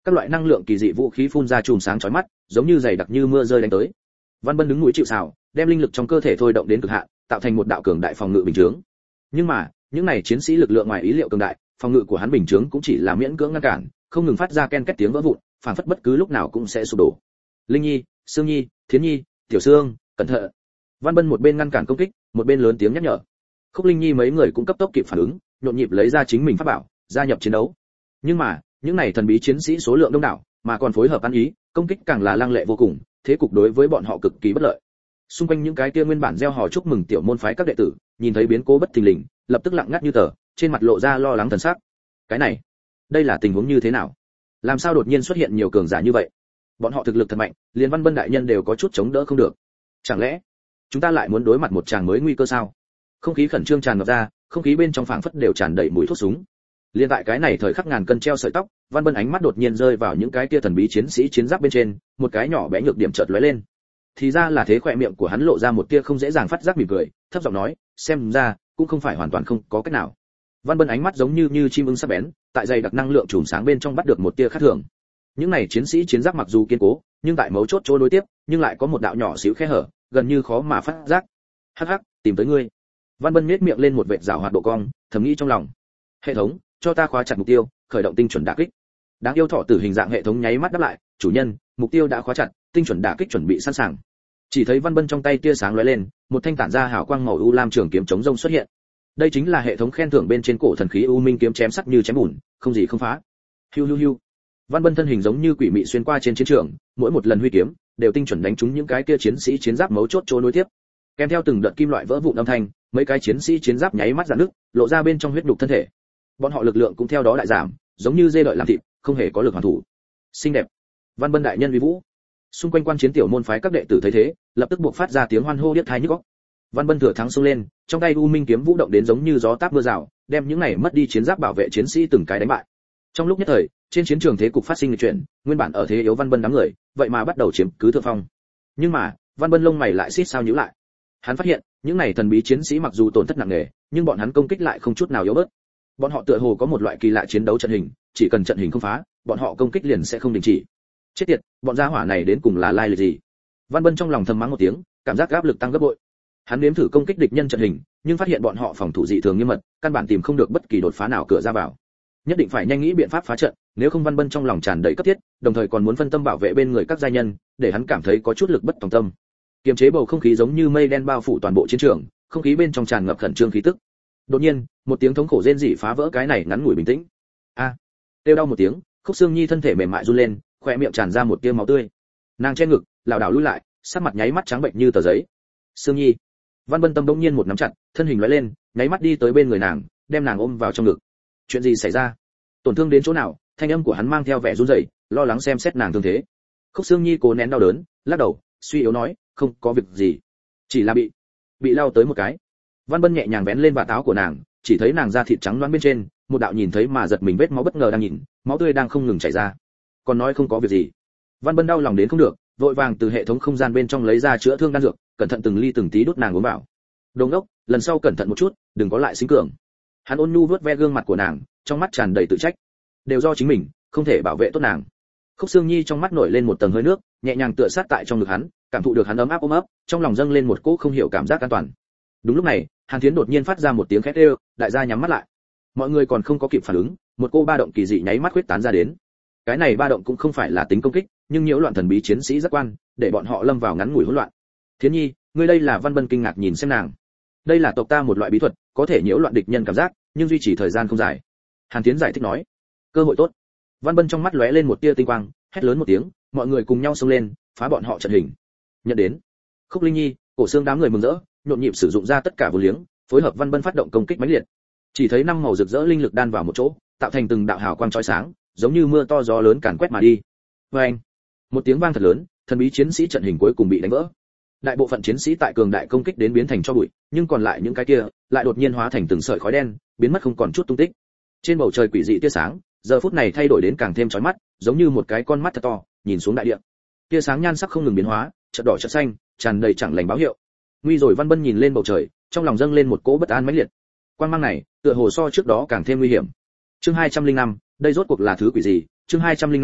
Speaker 1: các loại năng lượng kỳ dị vũ khí phun ra chùm sáng chói mắt, giống như dày đặc như mưa rơi đánh tới. Văn Bân đứng núi chịu sào, đem linh lực trong cơ thể thôi động đến cực hạn, tạo thành một đạo cường đại phòng ngự bình chướng. Nhưng mà, những này chiến sĩ lực lượng ngoài ý liệu cường đại, phòng ngự của hắn bình chướng cũng chỉ là miễn cưỡng ngăn cản, không ngừng phát ra ken két tiếng vỡ vụn, phản phất bất cứ lúc nào cũng sẽ sụp đổ. Linh Nhi, Sương Nhi, Thiến Nhi, Tiểu Sương, cẩn thận. Văn Bân một bên ngăn cản công kích, một bên lớn tiếng nhắc nhở. Khúc Linh Nhi mấy người cũng cấp tốc kịp phản ứng, nhộn nhịp lấy ra chính mình pháp bảo, gia nhập chiến đấu. Nhưng mà, những này thần bí chiến sĩ số lượng đông đảo, mà còn phối hợp ăn ý, công kích càng là lăng lệ vô cùng, thế cục đối với bọn họ cực kỳ bất lợi. Xung quanh những cái kia nguyên bản gieo hò chúc mừng tiểu môn phái các đệ tử, nhìn thấy biến cố bất thình lình, lập tức lặng ngắt như tờ, trên mặt lộ ra lo lắng thần sắc. Cái này, đây là tình huống như thế nào? Làm sao đột nhiên xuất hiện nhiều cường giả như vậy? Bọn họ thực lực thật mạnh, liền Văn Bân đại nhân đều có chút chống đỡ không được. Chẳng lẽ chúng ta lại muốn đối mặt một tràng mới nguy cơ sao? Không khí khẩn trương tràn ngập ra, không khí bên trong phảng phất đều tràn đầy mùi thuốc súng. Liên tại cái này thời khắc ngàn cân treo sợi tóc, Văn Bân ánh mắt đột nhiên rơi vào những cái kia thần bí chiến sĩ chiến giáp bên trên, một cái nhỏ bé nhược điểm chợt lóe lên. Thì ra là thế, khóe miệng của hắn lộ ra một tia không dễ dàng phát giác mỉm cười, thấp giọng nói, xem ra cũng không phải hoàn toàn không có cách nào. Văn Bân ánh mắt giống như như chim ưng sắc bén, tại dày đặc năng lượng chùm sáng bên trong bắt được một tia khác thường. Những này chiến sĩ chiến giáp mặc dù kiên cố, nhưng tại mấu chốt chỗ nối tiếp, nhưng lại có một đạo nhỏ xíu khe hở, gần như khó mà phát giác. Hắc hắc, tìm tới ngươi. Văn Bân nhếch miệng lên một vệt rào hoạt độ cong, thầm nghĩ trong lòng. Hệ thống, cho ta khóa chặt mục tiêu, khởi động tinh chuẩn đả kích. Đáng yêu thọ tử hình dạng hệ thống nháy mắt đáp lại, chủ nhân, mục tiêu đã khóa chặt, tinh chuẩn đả kích chuẩn bị sẵn sàng. Chỉ thấy Văn Bân trong tay tia sáng lóe lên, một thanh tản ra hào quang màu u lam trường kiếm chống rông xuất hiện. Đây chính là hệ thống khen thưởng bên trên cổ thần khí u minh kiếm, chém sắc như chém bùn, không gì không phá. Hiu hiu hiu. Văn Bân thân hình giống như quỷ mị xuyên qua trên chiến trường, mỗi một lần huy kiếm đều tinh chuẩn đánh trúng những cái kia chiến sĩ chiến giáp mấu chốt chỗ nối tiếp. Kèm theo từng đợt kim loại vỡ vụn âm thanh, mấy cái chiến sĩ chiến giáp nháy mắt rạn nứt, lộ ra bên trong huyết nhục thân thể. Bọn họ lực lượng cũng theo đó đại giảm, giống như dê đợi làm thịt, không hề có lực hoàn thủ. Xinh đẹp. Văn Bân đại nhân uy vũ. Xung quanh quan chiến tiểu môn phái các đệ tử thấy thế, lập tức buộc phát ra tiếng hoan hô điếc tai nhức óc. Văn Bân thừa thắng xông lên, trong tay u minh kiếm vũ động đến giống như gió táp mưa rào, đem những này mất đi chiến giáp bảo vệ chiến sĩ từng cái đánh bại. Trong lúc nhất thời, trên chiến trường thế cục phát sinh nghịch chuyển, nguyên bản ở thế yếu Văn Bân đám người, vậy mà bắt đầu chiếm cứ thượng phong. Nhưng mà, Văn Bân lông mày lại xít sao nhíu lại. Hắn phát hiện, những này thần bí chiến sĩ mặc dù tổn thất nặng nề, nhưng bọn hắn công kích lại không chút nào yếu bớt. Bọn họ tựa hồ có một loại kỳ lạ chiến đấu trận hình, chỉ cần trận hình không phá, bọn họ công kích liền sẽ không đình chỉ. Chết tiệt, bọn gia hỏa này đến cùng là lai lịch gì? Văn Bân trong lòng thầm mắng một tiếng, cảm giác áp lực tăng gấp bội. Hắn nếm thử công kích địch nhân trận hình, nhưng phát hiện bọn họ phòng thủ dị thường nghiêm mật, căn bản tìm không được bất kỳ đột phá nào cửa ra vào. Nhất định phải nhanh nghĩ biện pháp phá trận, nếu không Văn Bân trong lòng tràn đầy cấp thiết, đồng thời còn muốn phân tâm bảo vệ bên người các gia nhân, để hắn cảm thấy có chút lực bất tòng tâm. Kiềm chế bầu không khí giống như mây đen bao phủ toàn bộ chiến trường, không khí bên trong tràn ngập khẩn trương khí tức. Đột nhiên, một tiếng thống khổ rên rỉ phá vỡ cái này ngắn ngủi bình tĩnh. A! À, kêu đau một tiếng, Khúc Sương Nhi thân thể mềm mại run lên, khóe miệng tràn ra một tia máu tươi. Nàng che ngực, lảo đảo lùi lại, sắc mặt nháy mắt trắng bệnh như tờ giấy. Sương Nhi. Văn Bân tâm bỗng nhiên một nắm chặt, thân hình lóe lên, nháy mắt đi tới bên người nàng, đem nàng ôm vào trong ngực. Chuyện gì xảy ra? Tổn thương đến chỗ nào? Thanh âm của hắn mang theo vẻ run rẩy, lo lắng xem xét nàng thương thế. Khúc Sương Nhi cố nén đau đớn, lắc đầu, suy yếu nói, không có việc gì, chỉ là bị bị lao tới một cái. Văn Bân nhẹ nhàng vén lên vạt áo của nàng, chỉ thấy nàng da thịt trắng loáng bên trên, một đạo nhìn thấy mà giật mình vết máu bất ngờ đang nhìn, máu tươi đang không ngừng chảy ra. Còn nói không có việc gì. Văn Bân đau lòng đến không được, vội vàng từ hệ thống không gian bên trong lấy ra chữa thương đan dược, cẩn thận từng ly từng tí đút nàng uống vào. Đồ ngốc, lần sau cẩn thận một chút, đừng có lại xính cường. Hắn ôn nhu vuốt ve gương mặt của nàng, trong mắt tràn đầy tự trách. Đều do chính mình, không thể bảo vệ tốt nàng. Khúc Sương Nhi trong mắt nổi lên một tầng hơi nước, nhẹ nhàng tựa sát tại trong ngực hắn, cảm thụ được hắn ấm áp ôm ấp, trong lòng dâng lên một cỗ không hiểu cảm giác an toàn. Đúng lúc này, Hàn Thiến đột nhiên phát ra một tiếng khét kêu, đại gia nhắm mắt lại. Mọi người còn không có kịp phản ứng, một cô ba động kỳ dị nháy mắt huyết tán ra đến. Cái này ba động cũng không phải là tính công kích, nhưng nhiễu loạn thần bí chiến sĩ giác quan, để bọn họ lâm vào ngắn ngủi hỗn loạn. Thiến Nhi, ngươi đây là? Văn Bân kinh ngạc nhìn xem nàng. Đây là tộc ta một loại bí thuật, có thể nhiễu loạn địch nhân cảm giác, nhưng duy trì thời gian không dài. Hàn Thiến giải thích nói. Cơ hội tốt. Văn Bân trong mắt lóe lên một tia tinh quang, hét lớn một tiếng, mọi người cùng nhau xông lên, phá bọn họ trận hình. Nhận đến. Khúc Linh Nhi, Cổ Xương đám người mừng rỡ, nhộn nhịp sử dụng ra tất cả vô liếng, phối hợp Văn Bân phát động công kích mãnh liệt. Chỉ thấy năm màu rực rỡ linh lực đan vào một chỗ, tạo thành từng đạo hào quang chói sáng, giống như mưa to gió lớn càn quét mà đi. Oeng! Một tiếng vang thật lớn, thần bí chiến sĩ trận hình cuối cùng bị đánh vỡ. Đại bộ phận chiến sĩ tại cường đại công kích đến biến thành cho bụi, nhưng còn lại những cái kia lại đột nhiên hóa thành từng sợi khói đen, biến mất không còn chút tung tích. Trên bầu trời quỷ dị tia sáng, giờ phút này thay đổi đến càng thêm chói mắt, giống như một cái con mắt thật to, nhìn xuống đại địa. Tia sáng nhan sắc không ngừng biến hóa, chợt đỏ chợt xanh, tràn đầy chẳng lành báo hiệu. Nguy rồi. Văn Bân nhìn lên bầu trời, trong lòng dâng lên một cỗ bất an mãnh liệt. Quang mang này, tựa hồ so trước đó càng thêm nguy hiểm. Chương hai trăm linh năm, đây rốt cuộc là thứ quỷ gì? Chương hai trăm linh năm,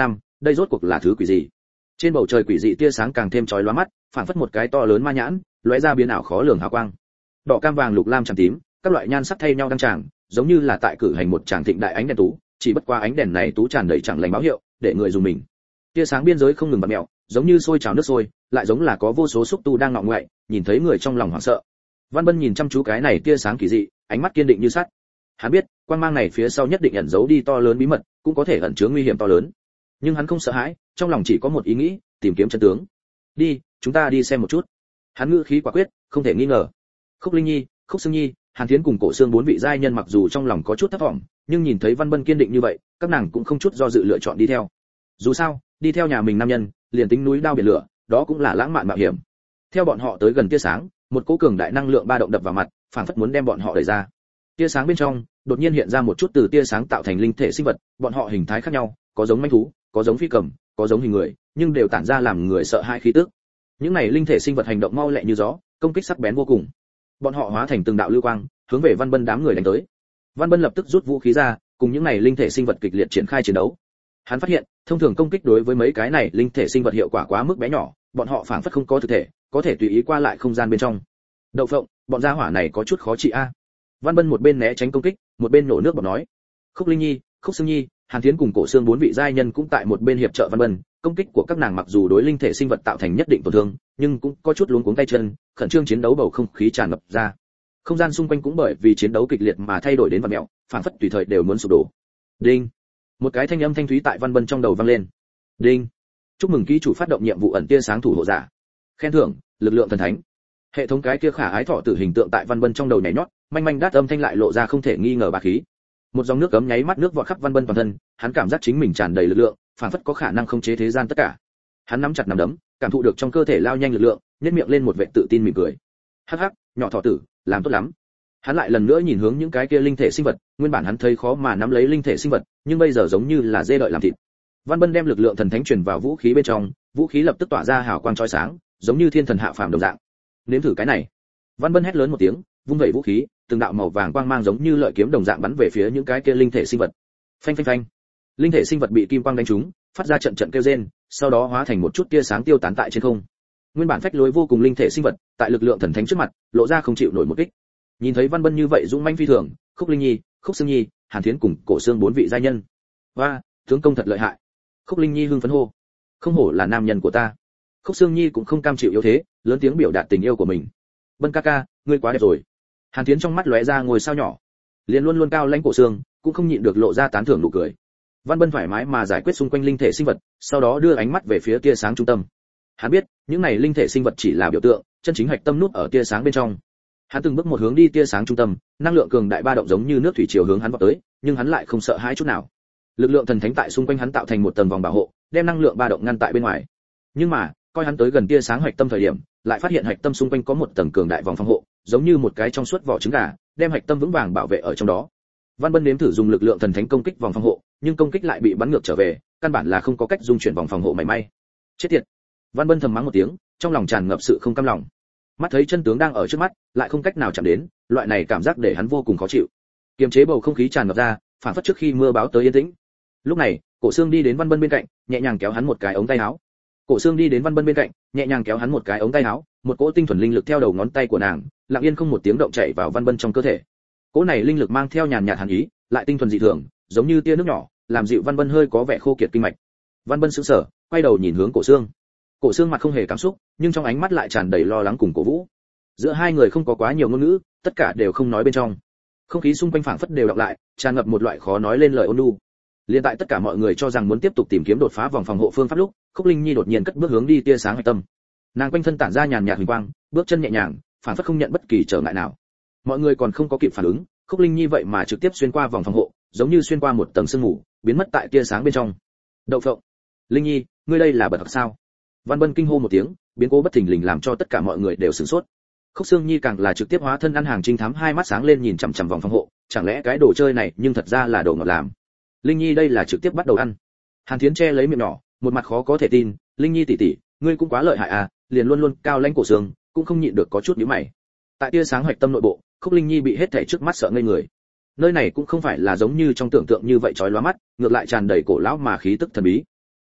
Speaker 1: đây rốt cuộc là thứ quỷ gì? Trên bầu trời quỷ dị tia sáng càng thêm chói lóa mắt, phảng phất một cái to lớn ma nhãn, lóe ra biến ảo khó lường hào quang. Đỏ cam vàng lục lam trắng tím, các loại nhan sắc thay nhau đăng tràng, giống như là tại cử hành một tràng thịnh đại ánh đèn tú, chỉ bất qua ánh đèn này tú tràn đầy chẳng lành báo hiệu, để người dùng mình. Tia sáng biên giới không ngừng bật mèo, giống như sôi trào nước sôi, lại giống là có vô số xúc tu đang ngọ ngoại, nhìn thấy người trong lòng hoảng sợ. Văn Bân nhìn chăm chú cái này tia sáng kỳ dị, ánh mắt kiên định như sắt. Hắn biết, quang mang này phía sau nhất định ẩn giấu đi to lớn bí mật, cũng có thể ẩn chứa nguy hiểm to lớn. Nhưng hắn không sợ hãi, trong lòng chỉ có một ý nghĩ, tìm kiếm chân tướng. Đi, chúng ta đi xem một chút. Hắn ngữ khí quả quyết, không thể nghi ngờ. Khúc Linh Nhi, Khúc Sương Nhi, Hàn Thiến cùng Cổ Xương bốn vị giai nhân mặc dù trong lòng có chút thấp vọng, nhưng nhìn thấy Văn Bân kiên định như vậy, các nàng cũng không chút do dự lựa chọn đi theo. Dù sao, đi theo nhà mình nam nhân, liền tính núi đao biển lửa, đó cũng là lãng mạn mạo hiểm. Theo bọn họ tới gần tia sáng, một cỗ cường đại năng lượng ba động đập vào mặt, phảng phất muốn đem bọn họ đẩy ra. Tia sáng bên trong, đột nhiên hiện ra một chút từ tia sáng tạo thành linh thể sinh vật, bọn họ hình thái khác nhau, có giống manh thú, có giống phi cầm, có giống hình người, nhưng đều tản ra làm người sợ hãi khí tức. Những này linh thể sinh vật hành động mau lẹ như gió, công kích sắc bén vô cùng. Bọn họ hóa thành từng đạo lưu quang, hướng về Văn Bân đám người đánh tới. Văn Bân lập tức rút vũ khí ra, cùng những này linh thể sinh vật kịch liệt triển khai chiến đấu. Hắn phát hiện, thông thường công kích đối với mấy cái này linh thể sinh vật hiệu quả quá mức bé nhỏ, bọn họ phảng phất không có thực thể, có thể tùy ý qua lại không gian bên trong. Đậu phộng, bọn gia hỏa này có chút khó trị a. Văn Bân một bên né tránh công kích, một bên nổ nước bọt nói. Khúc Linh Nhi, Khúc Sương Nhi, Hàn Thiến cùng Cổ Xương bốn vị giai nhân cũng tại một bên hiệp trợ Văn Bân, công kích của các nàng mặc dù đối linh thể sinh vật tạo thành nhất định tổn thương, nhưng cũng có chút luống cuống tay chân, khẩn trương chiến đấu bầu không khí tràn ngập ra. Không gian xung quanh cũng bởi vì chiến đấu kịch liệt mà thay đổi đến vặn mèo, phảng phất tùy thời đều muốn sụp đổ. Đinh. Một cái thanh âm thanh thúy tại Văn Bân trong đầu vang lên. Đinh. Chúc mừng ký chủ phát động nhiệm vụ ẩn tia sáng thủ hộ giả. Khen thưởng, lực lượng thần thánh. Hệ thống cái kia khả ái thọ tử hình tượng tại Văn Bân trong đầu nhảy nhót, manh manh đát âm thanh lại lộ ra không thể nghi ngờ bá khí. Một dòng nước ấm nháy mắt nước vọt khắp Văn Bân toàn thân, hắn cảm giác chính mình tràn đầy lực lượng, phảng phất có khả năng khống chế thế gian tất cả. Hắn nắm chặt nắm đấm, cảm thụ được trong cơ thể lao nhanh lực lượng, nhếch miệng lên một vẻ tự tin mỉm cười. Hắc hắc, nhỏ thọ tử, làm tốt lắm. Hắn lại lần nữa nhìn hướng những cái kia linh thể sinh vật, nguyên bản hắn thấy khó mà nắm lấy linh thể sinh vật, nhưng bây giờ giống như là dê đợi làm thịt. Văn Bân đem lực lượng thần thánh truyền vào vũ khí bên trong, vũ khí lập tức tỏa ra hào quang chói sáng, giống như thiên thần hạ phàm đồng dạng. Nếm thử cái này. Văn Bân hét lớn một tiếng, vung vẩy vũ khí, từng đạo màu vàng quang mang giống như lợi kiếm đồng dạng bắn về phía những cái kia linh thể sinh vật. Phanh phanh phanh. Linh thể sinh vật bị kim quang đánh trúng, phát ra trận trận kêu rên, sau đó hóa thành một chút tia sáng tiêu tán tại trên không. Nguyên bản phách lối vô cùng linh thể sinh vật, tại lực lượng thần thánh trước mặt, lộ ra không chịu nổi một kích. Nhìn thấy Văn Bân như vậy dũng mãnh phi thường, Khúc Linh Nhi, Khúc Sương Nhi, Hàn Thiến cùng Cổ Xương bốn vị giai nhân. "Oa, tướng công thật lợi hại." Khúc Linh Nhi hưng phấn hô. "Không hổ là nam nhân của ta." Khúc Sương Nhi cũng không cam chịu yếu thế, lớn tiếng biểu đạt tình yêu của mình. "Bân ca ca, ngươi quá đẹp rồi." Hàn Thiến trong mắt lóe ra ngôi sao nhỏ. Liền luôn luôn cao lãnh Cổ Xương, cũng không nhịn được lộ ra tán thưởng nụ cười. Văn Bân thoải mái mà giải quyết xung quanh linh thể sinh vật, sau đó đưa ánh mắt về phía tia sáng trung tâm. Hắn biết, những này linh thể sinh vật chỉ là biểu tượng, chân chính hạch tâm nút ở tia sáng bên trong. Hắn từng bước một hướng đi tia sáng trung tâm, năng lượng cường đại ba động giống như nước thủy triều hướng hắn vọt tới, nhưng hắn lại không sợ hãi chút nào. Lực lượng thần thánh tại xung quanh hắn tạo thành một tầng vòng bảo hộ, đem năng lượng ba động ngăn tại bên ngoài. Nhưng mà, coi hắn tới gần tia sáng hạch tâm thời điểm, lại phát hiện hạch tâm xung quanh có một tầng cường đại vòng phòng hộ, giống như một cái trong suốt vỏ trứng gà, đem hạch tâm vững vàng bảo vệ ở trong đó. Văn Bân nếm thử dùng lực lượng thần thánh công kích vòng phòng hộ, nhưng công kích lại bị bắn ngược trở về, căn bản là không có cách dung chuyển vòng phòng hộ mảy may. Chết tiệt! Văn Bân thầm mắng một tiếng, trong lòng tràn ngập sự không cam lòng. Mắt thấy chân tướng đang ở trước mắt, lại không cách nào chạm đến, loại này cảm giác để hắn vô cùng khó chịu. Kiềm chế bầu không khí tràn ngập ra, phản phất trước khi mưa báo tới yên tĩnh. Lúc này, Cổ Xương đi đến Văn Bân bên cạnh, nhẹ nhàng kéo hắn một cái ống tay áo. Cổ Xương đi đến Văn Bân bên cạnh, nhẹ nhàng kéo hắn một cái ống tay áo, một cỗ tinh thuần linh lực theo đầu ngón tay của nàng, lặng yên không một tiếng động chạy vào Văn Bân trong cơ thể. Cỗ này linh lực mang theo nhàn nhạt hàn ý, lại tinh thuần dị thường, giống như tia nước nhỏ, làm dịu Văn Bân hơi có vẻ khô kiệt kinh mạch. Văn Bân sững sờ, quay đầu nhìn hướng Cổ Xương. Cổ Xương mặt không hề cảm xúc, nhưng trong ánh mắt lại tràn đầy lo lắng cùng cổ vũ. Giữa hai người không có quá nhiều ngôn ngữ, tất cả đều không nói bên trong. Không khí xung quanh phảng phất đều đọc lại, tràn ngập một loại khó nói lên lời ôn nhu. Liên tại tất cả mọi người cho rằng muốn tiếp tục tìm kiếm đột phá vòng phòng hộ phương pháp lúc, Khúc Linh Nhi đột nhiên cất bước hướng đi tia sáng hạch tâm. Nàng quanh thân tản ra nhàn nhạt huỳnh quang, bước chân nhẹ nhàng, phảng phất không nhận bất kỳ trở ngại nào. Mọi người còn không có kịp phản ứng, Khúc Linh Nhi vậy mà trực tiếp xuyên qua vòng phòng hộ, giống như xuyên qua một tầng sương mù, biến mất tại tia sáng bên trong. Đậu phộng, Linh Nhi, ngươi đây là bật học sao? Văn Bân kinh hô một tiếng, biến cố bất thình lình làm cho tất cả mọi người đều sửng sốt. Khúc Sương Nhi càng là trực tiếp hóa thân ăn hàng trinh thám, hai mắt sáng lên nhìn chằm chằm vòng phòng hộ, chẳng lẽ cái đồ chơi này nhưng thật ra là đồ ngọt làm. Linh Nhi đây là trực tiếp bắt đầu ăn. Hàn Thiến che lấy miệng nhỏ, một mặt khó có thể tin, Linh Nhi tỷ tỷ, ngươi cũng quá lợi hại à, liền luôn luôn cao lãnh Cổ Xương, cũng không nhịn được có chút nhíu mày. Tại tia sáng hoạch tâm nội bộ, Khúc Linh Nhi bị hết thảy trước mắt sợ ngây người. Nơi này cũng không phải là giống như trong tưởng tượng như vậy chói lóa mắt, ngược lại tràn đầy cổ lão mà khí tức thần bí.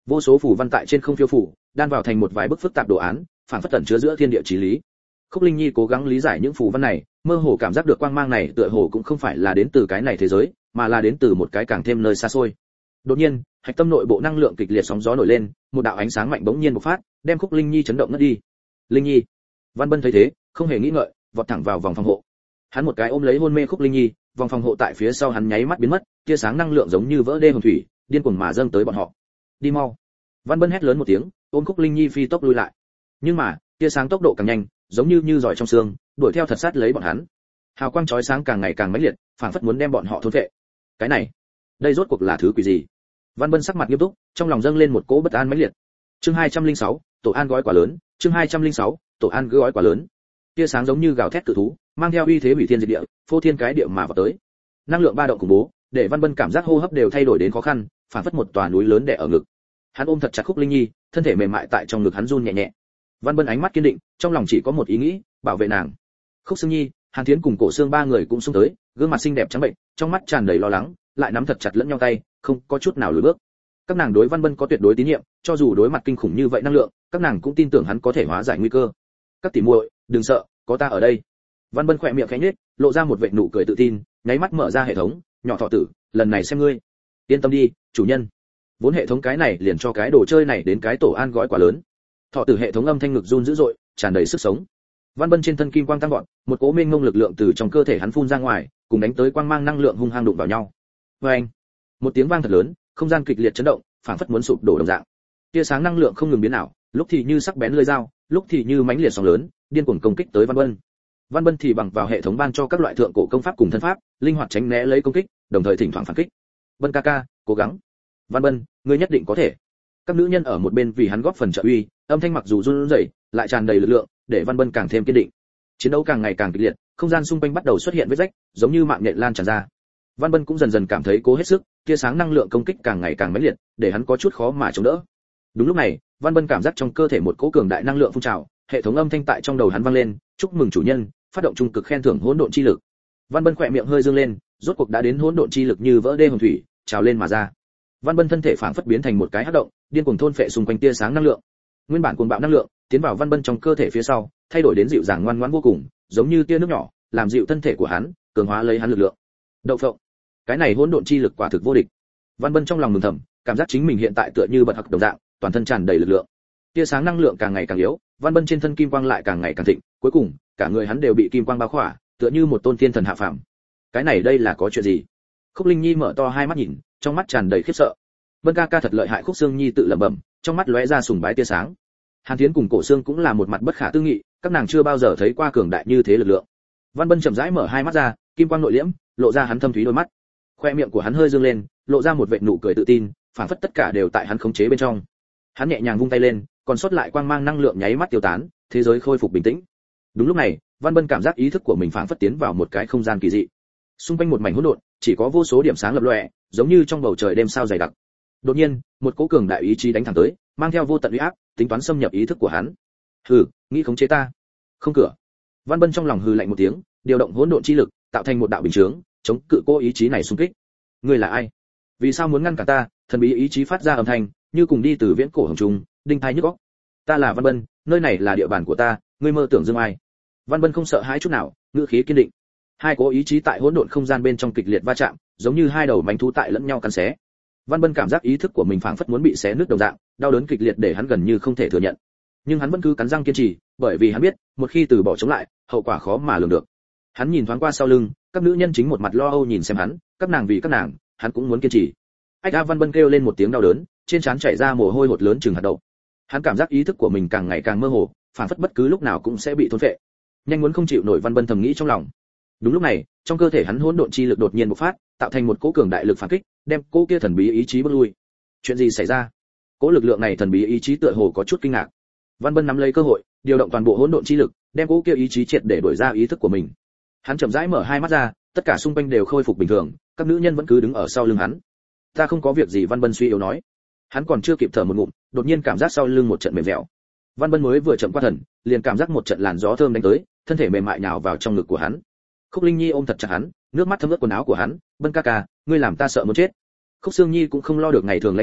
Speaker 1: Vô số phù văn tại trên không phiêu phù, đan vào thành một vài bức phức tạp đồ án, phản phất tẩn chứa giữa thiên địa chí lý. Khúc Linh Nhi cố gắng lý giải những phù văn này, mơ hồ cảm giác được quang mang này tựa hồ cũng không phải là đến từ cái này thế giới, mà là đến từ một cái càng thêm nơi xa xôi. Đột nhiên, hạch tâm nội bộ năng lượng kịch liệt sóng gió nổi lên, một đạo ánh sáng mạnh bỗng nhiên bộc phát, đem Khúc Linh Nhi chấn động ngất đi. Linh Nhi. Văn Bân thấy thế, không hề nghĩ ngợi, vọt thẳng vào vòng phòng hộ. Hắn một cái ôm lấy hôn mê Khúc Linh Nhi, vòng phòng hộ tại phía sau hắn nháy mắt biến mất, tia sáng năng lượng giống như vỡ đê hồng thủy, điên cuồng mà dâng tới bọn họ. Đi mau. Văn Bân hét lớn một tiếng, ôm Khúc Linh Nhi phi tốc lui lại. Nhưng mà, tia sáng tốc độ càng nhanh, giống như như giỏi trong xương, đuổi theo thật sát lấy bọn hắn. Hào quang chói sáng càng ngày càng mãnh liệt, phảng phất muốn đem bọn họ thôn phệ. Cái này, đây rốt cuộc là thứ quỷ gì? Văn Bân sắc mặt nghiêm túc, trong lòng dâng lên một cỗ bất an mãnh liệt. Chương hai trăm lẻ sáu, tổ an gói quả lớn, chương hai trăm lẻ sáu, tổ an gói quả lớn. Tia sáng giống như gào thét cự thú, mang theo uy thế hủy thiên diệt địa, phô thiên cái địa mà vào tới. Năng lượng ba động khủng bố, để Văn Bân cảm giác hô hấp đều thay đổi đến khó khăn, phảng phất một tòa núi lớn đè ở ngực. Hắn ôm thật chặt Khúc Linh Nhi, thân thể mềm mại tại trong ngực hắn run nhẹ nhẹ. Văn Bân ánh mắt kiên định, trong lòng chỉ có một ý nghĩ, bảo vệ nàng. Khúc Sương Nhi, Hàn Thiến cùng Cổ Xương ba người cũng xông tới, gương mặt xinh đẹp trắng bệnh, trong mắt tràn đầy lo lắng, lại nắm thật chặt lẫn nhau tay, không có chút nào lùi bước. Các nàng đối Văn Bân có tuyệt đối tín nhiệm, cho dù đối mặt kinh khủng như vậy năng lượng, các nàng cũng tin tưởng hắn có thể hóa giải nguy cơ. Các tỷ muội, đừng sợ, có ta ở đây. Văn Bân khỏe miệng khẽ nhếch, lộ ra một vệt nụ cười tự tin, nháy mắt mở ra hệ thống, nhỏ thọ tử, lần này xem ngươi. Yên tâm đi, chủ nhân. Vốn hệ thống cái này liền cho cái đồ chơi này đến cái tổ an gói quả lớn. Thọ tử hệ thống âm thanh ngực run dữ dội, tràn đầy sức sống. Văn Bân trên thân kim quang tăng vọt, một cỗ mênh mông lực lượng từ trong cơ thể hắn phun ra ngoài, cùng đánh tới quang mang năng lượng hung hăng đụng vào nhau. Oeng! Một tiếng vang thật lớn, không gian kịch liệt chấn động, phảng phất muốn sụp đổ đồng dạng. Tia sáng năng lượng không ngừng biến ảo, lúc thì như sắc bén lưỡi dao, lúc thì như mãnh liệt sóng lớn, điên cuồng công kích tới Văn Bân. Văn Bân thì bằng vào hệ thống ban cho các loại thượng cổ công pháp cùng thân pháp, linh hoạt tránh né lấy công kích, đồng thời thỉnh thoảng phản kích. Bân ca ca, cố gắng. Văn Bân, ngươi nhất định có thể. Các nữ nhân ở một bên vì hắn góp phần trợ uy, âm thanh mặc dù run rẩy, lại tràn đầy lực lượng, để Văn Bân càng thêm kiên định. Chiến đấu càng ngày càng kịch liệt, không gian xung quanh bắt đầu xuất hiện vết rách, giống như mạng nhện lan tràn ra. Văn Bân cũng dần dần cảm thấy cố hết sức, tia sáng năng lượng công kích càng ngày càng mãnh liệt, để hắn có chút khó mà chống đỡ. Đúng lúc này, Văn Bân cảm giác trong cơ thể một cỗ cường đại năng lượng phun trào, hệ thống âm thanh tại trong đầu hắn vang lên, chúc mừng chủ nhân, phát động trung cực khen thưởng hỗn độn chi lực. Văn Bân khỏe miệng hơi dương lên, rốt cuộc đã đến hỗn độn chi lực như vỡ đê hồng thủy, trào lên mà ra. Văn Bân thân thể phảng phất biến thành một cái hắc động, điên cuồng thôn phệ xung quanh tia sáng năng lượng. Nguyên bản cuồng bạo năng lượng tiến vào Văn Bân trong cơ thể phía sau, thay đổi đến dịu dàng ngoan ngoãn vô cùng, giống như tia nước nhỏ, làm dịu thân thể của hắn, cường hóa lấy hắn lực lượng. Đậu phộng, cái này hỗn độn chi lực quả thực vô địch. Văn Bân trong lòng mừng thầm, cảm giác chính mình hiện tại tựa như bật hặc đồng dạng, toàn thân tràn đầy lực lượng. Tia sáng năng lượng càng ngày càng yếu, Văn Bân trên thân kim quang lại càng ngày càng thịnh, cuối cùng, cả người hắn đều bị kim quang bao khỏa, tựa như một tôn thiên thần hạ phàm. Cái này đây là có chuyện gì? Khúc Linh Nhi mở to hai mắt nhìn, trong mắt tràn đầy khiếp sợ. Vân ca ca thật lợi hại, Khúc Sương Nhi tự lẩm bẩm, trong mắt lóe ra sùng bái tia sáng. Hàn Thiến cùng Cổ Xương cũng là một mặt bất khả tư nghị, các nàng chưa bao giờ thấy qua cường đại như thế lực lượng. Văn Bân chậm rãi mở hai mắt ra, kim quang nội liễm, lộ ra hắn thâm thúy đôi mắt. Khoe miệng của hắn hơi dương lên, lộ ra một vệt nụ cười tự tin, phảng phất tất cả đều tại hắn khống chế bên trong. Hắn nhẹ nhàng vung tay lên, còn sót lại quang mang năng lượng nháy mắt tiêu tán, thế giới khôi phục bình tĩnh. Đúng lúc này, Văn Bân cảm giác ý thức của mình phảng phất tiến vào một cái không gian kỳ dị. Xung quanh một mảnh hỗn độn, chỉ có vô số điểm sáng lập lòe, giống như trong bầu trời đêm sao dày đặc. Đột nhiên, một cỗ cường đại ý chí đánh thẳng tới, mang theo vô tận uy áp, tính toán xâm nhập ý thức của hắn. Hừ, nghĩ khống chế ta? Không cửa. Văn Bân trong lòng hừ lạnh một tiếng, điều động hỗn độn chi lực, tạo thành một đạo bình chướng, chống cự cô ý chí này xung kích. Ngươi là ai? Vì sao muốn ngăn cản ta? Thần bí ý chí phát ra âm thanh, như cùng đi từ viễn cổ hồng trùng, đinh tai nhức óc. Ta là Văn Bân, nơi này là địa bàn của ta, ngươi mơ tưởng dương ai? Văn Bân không sợ hãi chút nào, ngữ khí kiên định. Hai cố ý chí tại hỗn độn không gian bên trong kịch liệt va chạm, giống như hai đầu manh thú tại lẫn nhau cắn xé. Văn Bân cảm giác ý thức của mình phảng phất muốn bị xé nứt đồng dạng, đau đớn kịch liệt để hắn gần như không thể thừa nhận. Nhưng hắn vẫn cứ cắn răng kiên trì, bởi vì hắn biết, một khi từ bỏ chống lại, hậu quả khó mà lường được. Hắn nhìn thoáng qua sau lưng, các nữ nhân chính một mặt lo âu nhìn xem hắn, các nàng vì các nàng, hắn cũng muốn kiên trì. Ách A, Văn Bân kêu lên một tiếng đau đớn, trên trán chảy ra mồ hôi hột lớn chừng hạt đậu. Hắn cảm giác ý thức của mình càng ngày càng mơ hồ, phảng phất bất cứ lúc nào cũng sẽ bị thôn phệ. Nhanh muốn không chịu nổi, Văn Bân thầm nghĩ trong lòng. Đúng lúc này, trong cơ thể hắn hỗn độn chi lực đột nhiên bộc phát, tạo thành một cỗ cường đại lực phản kích, đem cỗ kia thần bí ý chí bước lui. Chuyện gì xảy ra? Cỗ lực lượng này thần bí ý chí tựa hồ có chút kinh ngạc. Văn Bân nắm lấy cơ hội, điều động toàn bộ hỗn độn chi lực, đem cỗ kia ý chí triệt để đổi ra ý thức của mình. Hắn chậm rãi mở hai mắt ra, tất cả xung quanh đều khôi phục bình thường, các nữ nhân vẫn cứ đứng ở sau lưng hắn. Ta không có việc gì, Văn Bân suy yếu nói. Hắn còn chưa kịp thở một ngụm, đột nhiên cảm giác sau lưng một trận mềm dẻo. Văn Bân mới vừa chậm qua thần, liền cảm giác một trận làn gió thơm đánh tới, thân thể mềm mại nhào vào trong ngực của hắn. Khúc Linh Nhi ôm thật chặt hắn, nước mắt thấm ướt quần áo của hắn. Bân ca ca, ngươi làm ta sợ muốn chết. Khúc Sương Nhi cũng không lo được ngày thường lãnh diễm,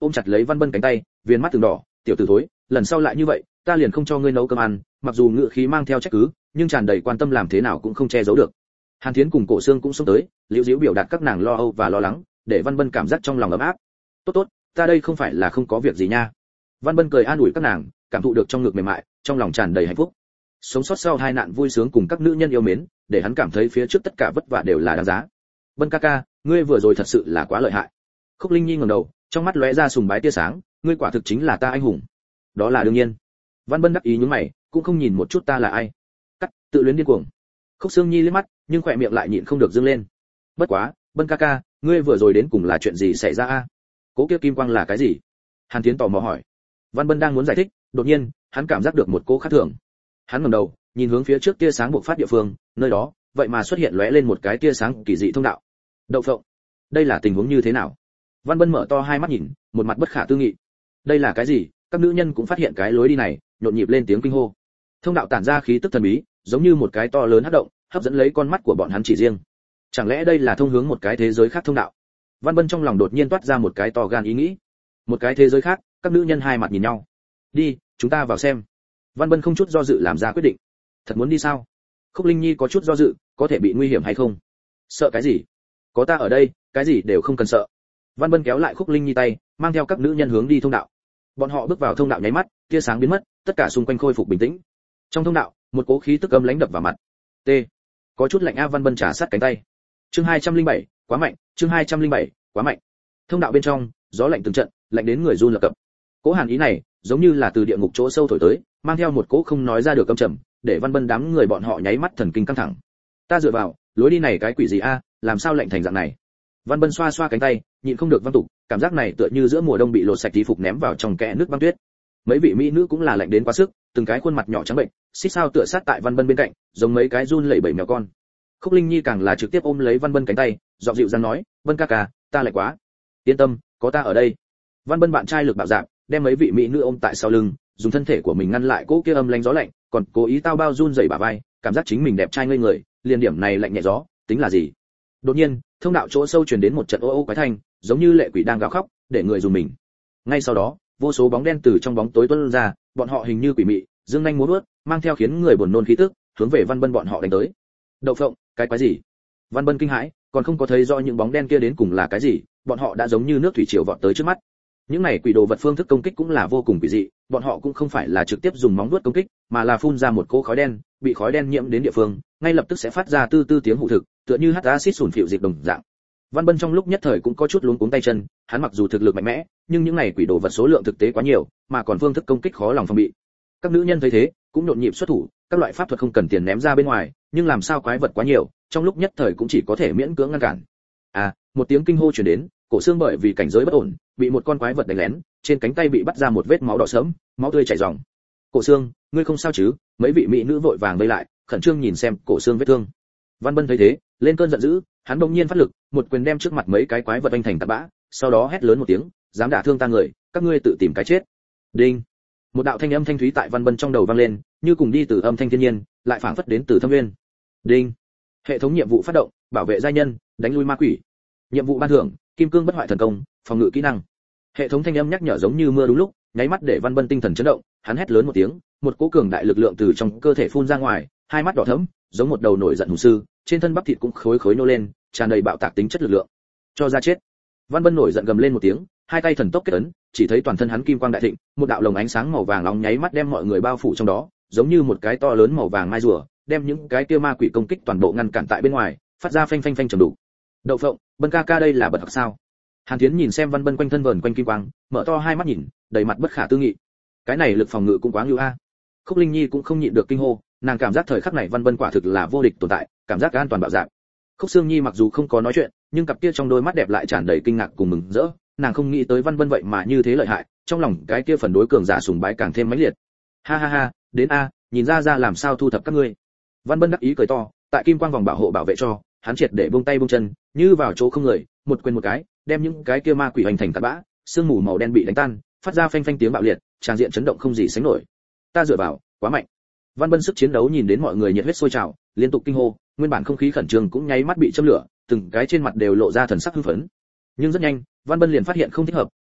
Speaker 1: ôm chặt lấy Văn Bân cánh tay, viền mắt từng đỏ, tiểu tử thối, lần sau lại như vậy, ta liền không cho ngươi nấu cơm ăn, mặc dù ngựa khí mang theo trách cứ, nhưng tràn đầy quan tâm làm thế nào cũng không che giấu được. Hàn Thiến cùng Cổ Xương cũng xông tới, liễu diễu biểu đạt các nàng lo âu và lo lắng, để Văn Bân cảm giác trong lòng ấm áp. Tốt tốt, ta đây không phải là không có việc gì nha. Văn Bân cười an ủi các nàng, cảm thụ được trong ngực mềm mại, trong lòng tràn đầy hạnh phúc. Sống sót sau hai nạn vui sướng cùng các nữ nhân yêu mến, để hắn cảm thấy phía trước tất cả vất vả đều là đáng giá. Bân ca ca, ngươi vừa rồi thật sự là quá lợi hại. Khúc Linh Nhi ngẩng đầu, trong mắt lóe ra sùng bái tia sáng, ngươi quả thực chính là ta anh hùng. Đó là đương nhiên. Văn Bân đắc ý nhướng mày, cũng không nhìn một chút ta là ai. Cắt, tự luyến điên cuồng. Khúc Sương Nhi liếc mắt, nhưng khỏe miệng lại nhịn không được dương lên. Bất quá, Bân ca ca, ngươi vừa rồi đến cùng là chuyện gì xảy ra a? Cố kia kim quang là cái gì? Hàn Tiến tò mò hỏi. Văn Bân đang muốn giải thích, đột nhiên, hắn cảm giác được một cỗ khác thường. Hắn ngẩng đầu, nhìn hướng phía trước tia sáng bộc phát địa phương, nơi đó, vậy mà xuất hiện lóe lên một cái tia sáng kỳ dị thông đạo. Đậu phộng, đây là tình huống như thế nào? Văn Bân mở to hai mắt nhìn, một mặt bất khả tư nghị. Đây là cái gì? Các nữ nhân cũng phát hiện cái lối đi này, nhộn nhịp lên tiếng kinh hô. Thông đạo tản ra khí tức thần bí, giống như một cái to lớn hấp động, hấp dẫn lấy con mắt của bọn hắn chỉ riêng. Chẳng lẽ đây là thông hướng một cái thế giới khác thông đạo? Văn Bân trong lòng đột nhiên toát ra một cái to gan ý nghĩ. Một cái thế giới khác, các nữ nhân hai mặt nhìn nhau. Đi, chúng ta vào xem. Văn Bân không chút do dự làm ra quyết định. Thật muốn đi sao? Khúc Linh Nhi có chút do dự, có thể bị nguy hiểm hay không? Sợ cái gì? Có ta ở đây, cái gì đều không cần sợ. Văn Bân kéo lại Khúc Linh Nhi tay, mang theo các nữ nhân hướng đi thông đạo. Bọn họ bước vào thông đạo nháy mắt, tia sáng biến mất, tất cả xung quanh khôi phục bình tĩnh. Trong thông đạo, một cỗ khí tức âm lãnh đập vào mặt. T. Có chút lạnh a. Văn Bân trả sát cánh tay. Chương hai trăm linh bảy, quá mạnh, chương hai trăm linh bảy, quá mạnh. Thông đạo bên trong, gió lạnh từng trận, lạnh đến người run lập cập. Cỗ hàn ý này, giống như là từ địa ngục chỗ sâu thổi tới, mang theo một cỗ không nói ra được âm trầm, để Văn Bân đám người bọn họ nháy mắt thần kinh căng thẳng. Ta dựa vào, lối đi này cái quỷ gì a, làm sao lạnh thành dạng này? Văn Bân xoa xoa cánh tay, nhịn không được văng tục, cảm giác này tựa như giữa mùa đông bị lột sạch y phục ném vào trong kẽ nước băng tuyết. Mấy vị mỹ nữ cũng là lạnh đến quá sức, từng cái khuôn mặt nhỏ trắng bệnh, xích sao tựa sát tại Văn Bân bên cạnh, giống mấy cái run lẩy bẩy mèo con. Khúc Linh Nhi càng là trực tiếp ôm lấy Văn Bân cánh tay, giọng dịu dàng nói, "Bân ca ca, ta lạnh quá. Yên tâm, có ta ở đây." Văn Bân bạn trai lực bạo dạn, đem mấy vị mỹ nữ ôm tại sau lưng, dùng thân thể của mình ngăn lại cỗ kia âm lạnh gió lạnh, còn cố ý tao bao run rẩy bả vai, cảm giác chính mình đẹp trai ngây người, liền điểm này lạnh nhẹ gió, tính là gì? Đột nhiên, thông đạo chỗ sâu truyền đến một trận ô ô quái thanh, giống như lệ quỷ đang gào khóc, để người dùng mình. Ngay sau đó, vô số bóng đen từ trong bóng tối tuôn ra, bọn họ hình như quỷ mị, dương nhanh múa vuốt, mang theo khiến người buồn nôn khí tức, hướng về Văn Bân bọn họ đánh tới. Đậu phộng, cái quái gì? Văn Bân kinh hãi, còn không có thấy rõ những bóng đen kia đến cùng là cái gì, bọn họ đã giống như nước thủy triều vọt tới trước mắt. Những này quỷ đồ vật phương thức công kích cũng là vô cùng quỷ dị, bọn họ cũng không phải là trực tiếp dùng móng vuốt công kích, mà là phun ra một cỗ khói đen, bị khói đen nhiễm đến địa phương, ngay lập tức sẽ phát ra tư tư tiếng hụ thực, tựa như hắt axit sủn phịu dịch đồng dạng. Văn Bân trong lúc nhất thời cũng có chút luống cuống tay chân, hắn mặc dù thực lực mạnh mẽ, nhưng những này quỷ đồ vật số lượng thực tế quá nhiều, mà còn phương thức công kích khó lòng phòng bị. Các nữ nhân thấy thế, cũng nhộn nhịp xuất thủ, các loại pháp thuật không cần tiền ném ra bên ngoài, nhưng làm sao quái vật quá nhiều, trong lúc nhất thời cũng chỉ có thể miễn cưỡng ngăn cản. À, một tiếng kinh hô truyền đến, Cổ Xương bởi vì cảnh giới bất ổn, bị một con quái vật đánh lén, trên cánh tay bị bắt ra một vết máu đỏ sẫm, máu tươi chảy ròng. Cổ Xương, ngươi không sao chứ? Mấy vị mỹ nữ vội vàng vây lại, khẩn trương nhìn xem Cổ Xương vết thương. Văn Bân thấy thế, lên cơn giận dữ, hắn đột nhiên phát lực, một quyền đem trước mặt mấy cái quái vật anh thành tạt bã, sau đó hét lớn một tiếng, dám đả thương ta người, các ngươi tự tìm cái chết. Đinh. Một đạo thanh âm thanh thúy tại Văn Bân trong đầu vang lên, như cùng đi từ âm thanh thiên nhiên, lại phảng phất đến từ thâm nguyên. Đinh. Hệ thống nhiệm vụ phát động, bảo vệ giai nhân, đánh lui ma quỷ. Nhiệm vụ ban thưởng, kim cương bất hoại thần công, phòng ngự kỹ năng. Hệ thống thanh âm nhắc nhở giống như mưa đúng lúc, nháy mắt để Văn Bân tinh thần chấn động, hắn hét lớn một tiếng, một cỗ cường đại lực lượng từ trong cơ thể phun ra ngoài, hai mắt đỏ thẫm, giống một đầu nổi giận hùng sư, trên thân bắp thịt cũng khối khối nô lên, tràn đầy bạo tạc tính chất lực lượng. Cho ra chết. Văn Bân nổi giận gầm lên một tiếng, hai tay thần tốc kết ấn, chỉ thấy toàn thân hắn kim quang đại thịnh, một đạo lồng ánh sáng màu vàng nóng nháy mắt đem mọi người bao phủ trong đó, giống như một cái to lớn màu vàng mai rùa, đem những cái kia ma quỷ công kích toàn bộ ngăn cản tại bên ngoài, phát ra phanh phanh phanh trầm đủ. Đậu phộng, Bân ca ca đây là bật học sao? Hàn Thiến nhìn xem Văn Bân quanh thân vờn quanh kim quang, mở to hai mắt nhìn, đầy mặt bất khả tư nghị. Cái này lực phòng ngự cũng quá ngưu a. Khúc Linh Nhi cũng không nhịn được kinh hô, nàng cảm giác thời khắc này Văn Bân quả thực là vô địch tồn tại, cảm giác an toàn bạo dạn. Khúc Sương Nhi mặc dù không có nói chuyện, nhưng cặp kia trong đôi mắt đẹp lại tràn đầy kinh ngạc cùng mừng rỡ, nàng không nghĩ tới Văn Bân vậy mà như thế lợi hại, trong lòng cái kia phần đối cường giả sùng bái càng thêm mãnh liệt. Ha ha ha, đến a, nhìn ra ra làm sao thu thập các ngươi. Văn Bân đắc ý cười to, tại kim quang vòng bảo hộ bảo vệ cho, hắn triệt để buông tay buông chân, như vào chỗ không người, một quyền một cái, đem những cái kia ma quỷ hành thành tạt bã, sương mù màu đen bị đánh tan, phát ra phanh phanh tiếng bạo liệt, tràn diện chấn động không gì sánh nổi. Ta dựa vào, quá mạnh. Văn Bân sức chiến đấu nhìn đến mọi người nhiệt huyết sôi trào, liên tục kinh hô, nguyên bản không khí khẩn trương cũng nháy mắt bị châm lửa, từng cái trên mặt đều lộ ra thần sắc hưng phấn. Nhưng rất nhanh, Văn Bân liền phát hiện không thích hợp,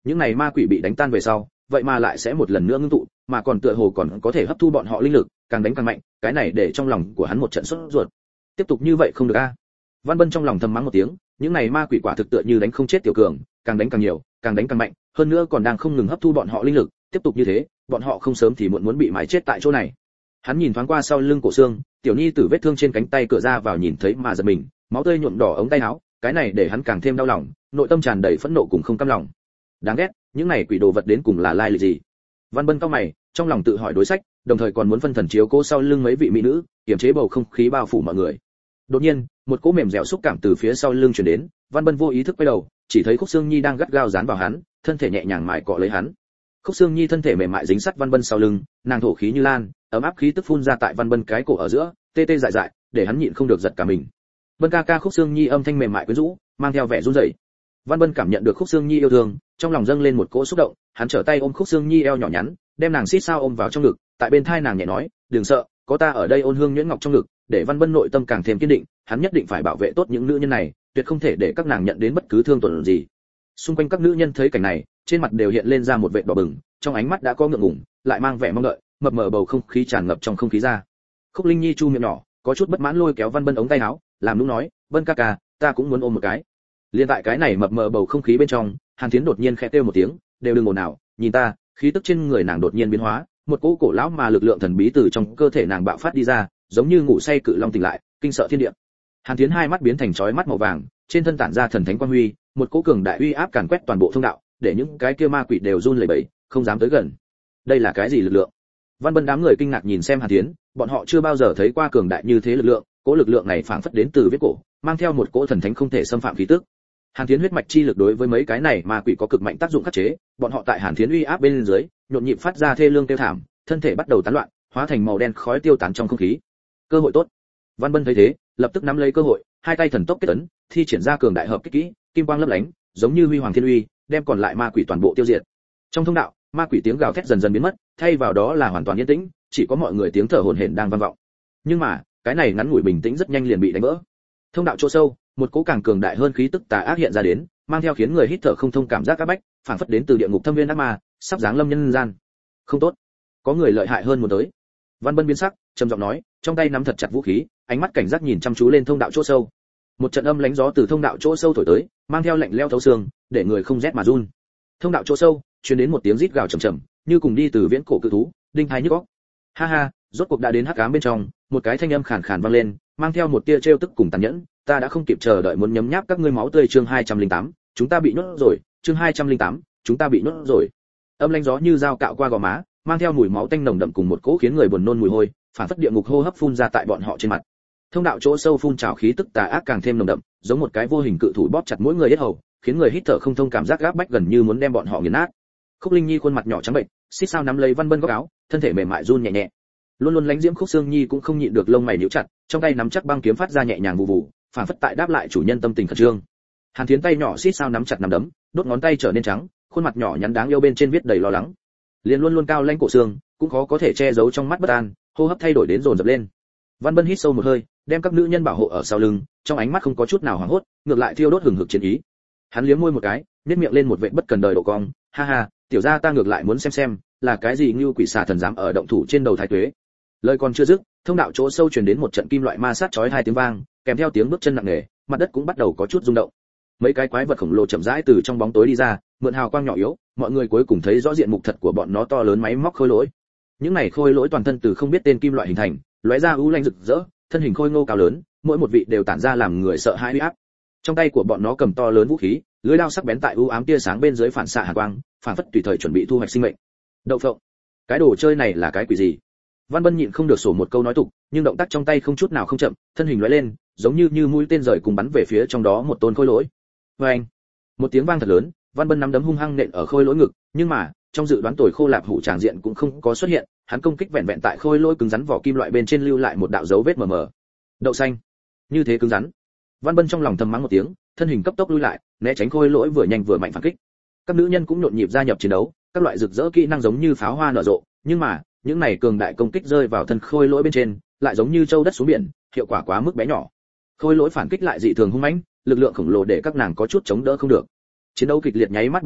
Speaker 1: những này ma quỷ bị đánh tan về sau, vậy mà lại sẽ một lần nữa ngưng tụ, mà còn tựa hồ còn có thể hấp thu bọn họ linh lực, càng đánh càng mạnh, cái này để trong lòng của hắn một trận sốt ruột. Tiếp tục như vậy không được a. Văn Bân trong lòng thầm mắng một tiếng, những này ma quỷ quả thực tựa như đánh không chết tiểu cường, càng đánh càng nhiều, càng đánh càng mạnh, hơn nữa còn đang không ngừng hấp thu bọn họ linh lực, tiếp tục như thế, bọn họ không sớm thì muộn muốn bị mái chết tại chỗ này. Hắn nhìn thoáng qua sau lưng Cổ Xương, tiểu nhi tử vết thương trên cánh tay cửa ra vào nhìn thấy mà giật mình, máu tươi nhuộm đỏ ống tay áo, cái này để hắn càng thêm đau lòng, nội tâm tràn đầy phẫn nộ cùng không cam lòng. Đáng ghét, những này quỷ đồ vật đến cùng là lai lịch gì? Văn Bân cau mày, trong lòng tự hỏi đối sách, đồng thời còn muốn phân thần chiếu cố sau lưng mấy vị mỹ nữ, kiềm chế bầu không khí bao phủ mọi người. Đột nhiên, một cỗ mềm dẻo xúc cảm từ phía sau lưng truyền đến, Văn Bân vô ý thức quay đầu, chỉ thấy Khúc Xương Nhi đang gắt gao dán vào hắn, thân thể nhẹ nhàng mại cọ lấy hắn. Khúc Xương Nhi thân thể mềm mại dính sát Văn Bân sau lưng, nàng thổ khí như lan, ấm áp khí tức phun ra tại Văn Bân cái cổ ở giữa, tê tê dại dại, để hắn nhịn không được giật cả mình. Bân ca ca. Khúc Xương Nhi âm thanh mềm mại quyến rũ, mang theo vẻ run rẩy. Văn Bân cảm nhận được Khúc Xương Nhi yêu thương, trong lòng dâng lên một cỗ xúc động, hắn trở tay ôm Khúc Xương Nhi eo nhỏ nhắn, đem nàng xít sao ôm vào trong ngực, tại bên thai nàng nhẹ nói, "Đừng sợ, có ta ở đây." Ôn hương nhuyễn ngọc trong ngực, để Văn Bân nội tâm càng thêm kiên định, hắn nhất định phải bảo vệ tốt những nữ nhân này, tuyệt không thể để các nàng nhận đến bất cứ thương tổn gì. Xung quanh các nữ nhân thấy cảnh này, trên mặt đều hiện lên ra một vệt đỏ bừng, trong ánh mắt đã có ngượng ngùng, lại mang vẻ mong đợi, mập mờ bầu không khí tràn ngập trong không khí ra. Khúc Linh Nhi chu miệng nhỏ, có chút bất mãn lôi kéo Văn Bân ống tay áo, làm nũng nói, "Bân ca ca, ta cũng muốn ôm một cái." Liên tại cái này mập mờ bầu không khí bên trong, Hàn Thiến đột nhiên khẽ kêu một tiếng, "Đều đừng ồn nào, nhìn ta." Khí tức trên người nàng đột nhiên biến hóa, một cỗ cổ lão mà lực lượng thần bí từ trong cơ thể nàng bạo phát đi ra, giống như ngủ say cự long tỉnh lại, kinh sợ thiên địa. Hàn Thiến hai mắt biến thành chói mắt màu vàng, trên thân tản ra thần thánh quang huy, một cỗ cường đại uy áp càn quét toàn bộ thông đạo, để những cái kia ma quỷ đều run lẩy bẩy, không dám tới gần. Đây là cái gì lực lượng? Văn Bân đám người kinh ngạc nhìn xem Hàn Thiến, bọn họ chưa bao giờ thấy qua cường đại như thế lực lượng, cỗ lực lượng này phảng phất đến từ viết cổ, mang theo một cỗ thần thánh không thể xâm phạm khí tức. Hàn Thiến huyết mạch chi lực đối với mấy cái này ma quỷ có cực mạnh tác dụng khắc chế, bọn họ tại Hàn Thiến uy áp bên dưới, nhộn nhịp phát ra thê lương kêu thảm, thân thể bắt đầu tán loạn, hóa thành màu đen khói tiêu tán trong không khí. Cơ hội tốt. Văn Bân thấy thế, lập tức nắm lấy cơ hội, hai tay thần tốc kết ấn, thi triển ra cường đại hợp kích kỹ, kim quang lấp lánh, giống như huy hoàng thiên uy, đem còn lại ma quỷ toàn bộ tiêu diệt. Trong thông đạo, ma quỷ tiếng gào thét dần dần biến mất, thay vào đó là hoàn toàn yên tĩnh, chỉ có mọi người tiếng thở hổn hển đang vang vọng. Nhưng mà, cái này ngắn ngủi bình tĩnh rất nhanh liền bị đánh vỡ. Thông đạo chỗ sâu, một cỗ càng cường đại hơn khí tức tà ác hiện ra đến, mang theo khiến người hít thở không thông cảm giác áp bách, phảng phất đến từ địa ngục thâm viên ác ma, sắp giáng lâm nhân gian. Không tốt, có người lợi hại hơn một tới. Văn Bân biến sắc, trầm giọng nói, trong tay nắm thật chặt vũ khí, ánh mắt cảnh giác nhìn chăm chú lên thông đạo chỗ sâu. Một trận âm lánh gió từ thông đạo chỗ sâu thổi tới, mang theo lạnh lẽo thấu xương, để người không rét mà run. Thông đạo chỗ sâu, truyền đến một tiếng rít gào trầm trầm, như cùng đi từ viễn cổ cự thú, đinh tai nhức óc. Ha ha, rốt cuộc đã đến hắc ám bên trong, một cái thanh âm khàn khàn vang lên, mang theo một tia trêu tức cùng tàn nhẫn, ta đã không kịp chờ đợi muốn nhấm nháp các ngươi máu tươi. Chương hai trăm lẻ tám, chúng ta bị nhốt rồi. Chương hai trăm lẻ tám, chúng ta bị nhốt rồi. Âm lanh gió như dao cạo qua gò má, mang theo mùi máu tanh nồng đậm cùng một cỗ khiến người buồn nôn mùi hôi, phản phất địa ngục hô hấp phun ra tại bọn họ trên mặt. Thông đạo chỗ sâu phun trào khí tức tà ác càng thêm nồng đậm, giống một cái vô hình cự thủ bóp chặt mỗi người yết hầu, khiến người hít thở không thông, cảm giác gáp bách gần như muốn đem bọn họ nghiền nát. Khúc Linh Nhi khuôn mặt nhỏ trắng bệnh, xít sao nắm lấy Văn Bân góc áo, thân thể mềm mại run nhẹ nhẹ. Luôn luôn lánh diễm Khúc Xương Nhi cũng không nhịn được lông mày nhíu chặt, trong tay nắm chắc băng kiếm phát ra nhẹ nhàng vụ vụ, phản phất tại đáp lại chủ nhân tâm tình khẩn trương. Hàn Thiến tay nhỏ xít sao nắm chặt nắm đấm, đốt ngón tay trở nên trắng, khuôn mặt nhỏ nhắn đáng yêu bên trên viết đầy lo lắng. Liền luôn luôn cao lãnh Cổ Xương, cũng khó có thể che giấu trong mắt bất an, hô hấp thay đổi đến dồn dập lên. Văn Bân hít sâu một hơi, đem các nữ nhân bảo hộ ở sau lưng, trong ánh mắt không có chút nào hoảng hốt, ngược lại thiêu đốt hừng hực chiến ý. Hắn liếm môi một cái, nhếch miệng lên một vệt bất cần đời độ cong, ha ha, tiểu gia ta ngược lại muốn xem xem, là cái gì như quỷ xà thần dám ở động thủ trên đầu thái tuế. Lời còn chưa dứt, thông đạo chỗ sâu truyền đến một trận kim loại ma sát chói hai tiếng vang, kèm theo tiếng bước chân nặng nề, mặt đất cũng bắt đầu có chút rung động. Mấy cái quái vật khổng lồ chậm rãi từ trong bóng tối đi ra, mượn hào quang nhỏ yếu, mọi người cuối cùng thấy rõ diện mục thật của bọn nó, to lớn máy móc khôi lỗi. Những này khôi lỗi toàn thân từ không biết tên kim loại hình thành, lóe ra u lanh rực rỡ, thân hình khôi ngô cao lớn, mỗi một vị đều tản ra làm người sợ hãi uy áp. Trong tay của bọn nó cầm to lớn vũ khí, lưỡi dao sắc bén tại u ám tia sáng bên dưới phản xạ hàn quang, phản phất tùy thời chuẩn bị thu hoạch sinh mệnh. Đậu phộng, cái đồ chơi này là cái quỷ gì? Văn Bân nhịn không được sổ một câu nói tục, nhưng động tác trong tay không chút nào không chậm, thân hình lóe lên, giống như như mũi tên rời cùng bắn về phía trong đó một tôn khôi lỗi. Oeng! Một tiếng vang thật lớn, Văn Bân nắm đấm hung hăng nện ở khôi lỗi ngực, nhưng mà, trong dự đoán tồi khô lạp hủ tràng diện cũng không có xuất hiện, hắn công kích vẹn vẹn tại khôi lỗi cứng rắn vỏ kim loại bên trên lưu lại một đạo dấu vết mờ mờ. Đậu xanh, như thế cứng rắn. Văn Bân trong lòng thầm mắng một tiếng, thân hình cấp tốc lui lại, né tránh khôi lỗi vừa nhanh vừa mạnh phản kích. Các nữ nhân cũng nhộn nhịp gia nhập chiến đấu, các loại rực rỡ kỹ năng giống như pháo hoa nở rộ, nhưng mà, những này cường đại công kích rơi vào thân khôi lỗi bên trên, lại giống như châu đất xuống biển, hiệu quả quá mức bé nhỏ. Khôi lỗi phản kích lại dị thường hung mãnh, lực lượng khổng lồ để các nàng có chút chống đỡ không được. Chiến đấu kịch liệt nháy mắt bộc phát,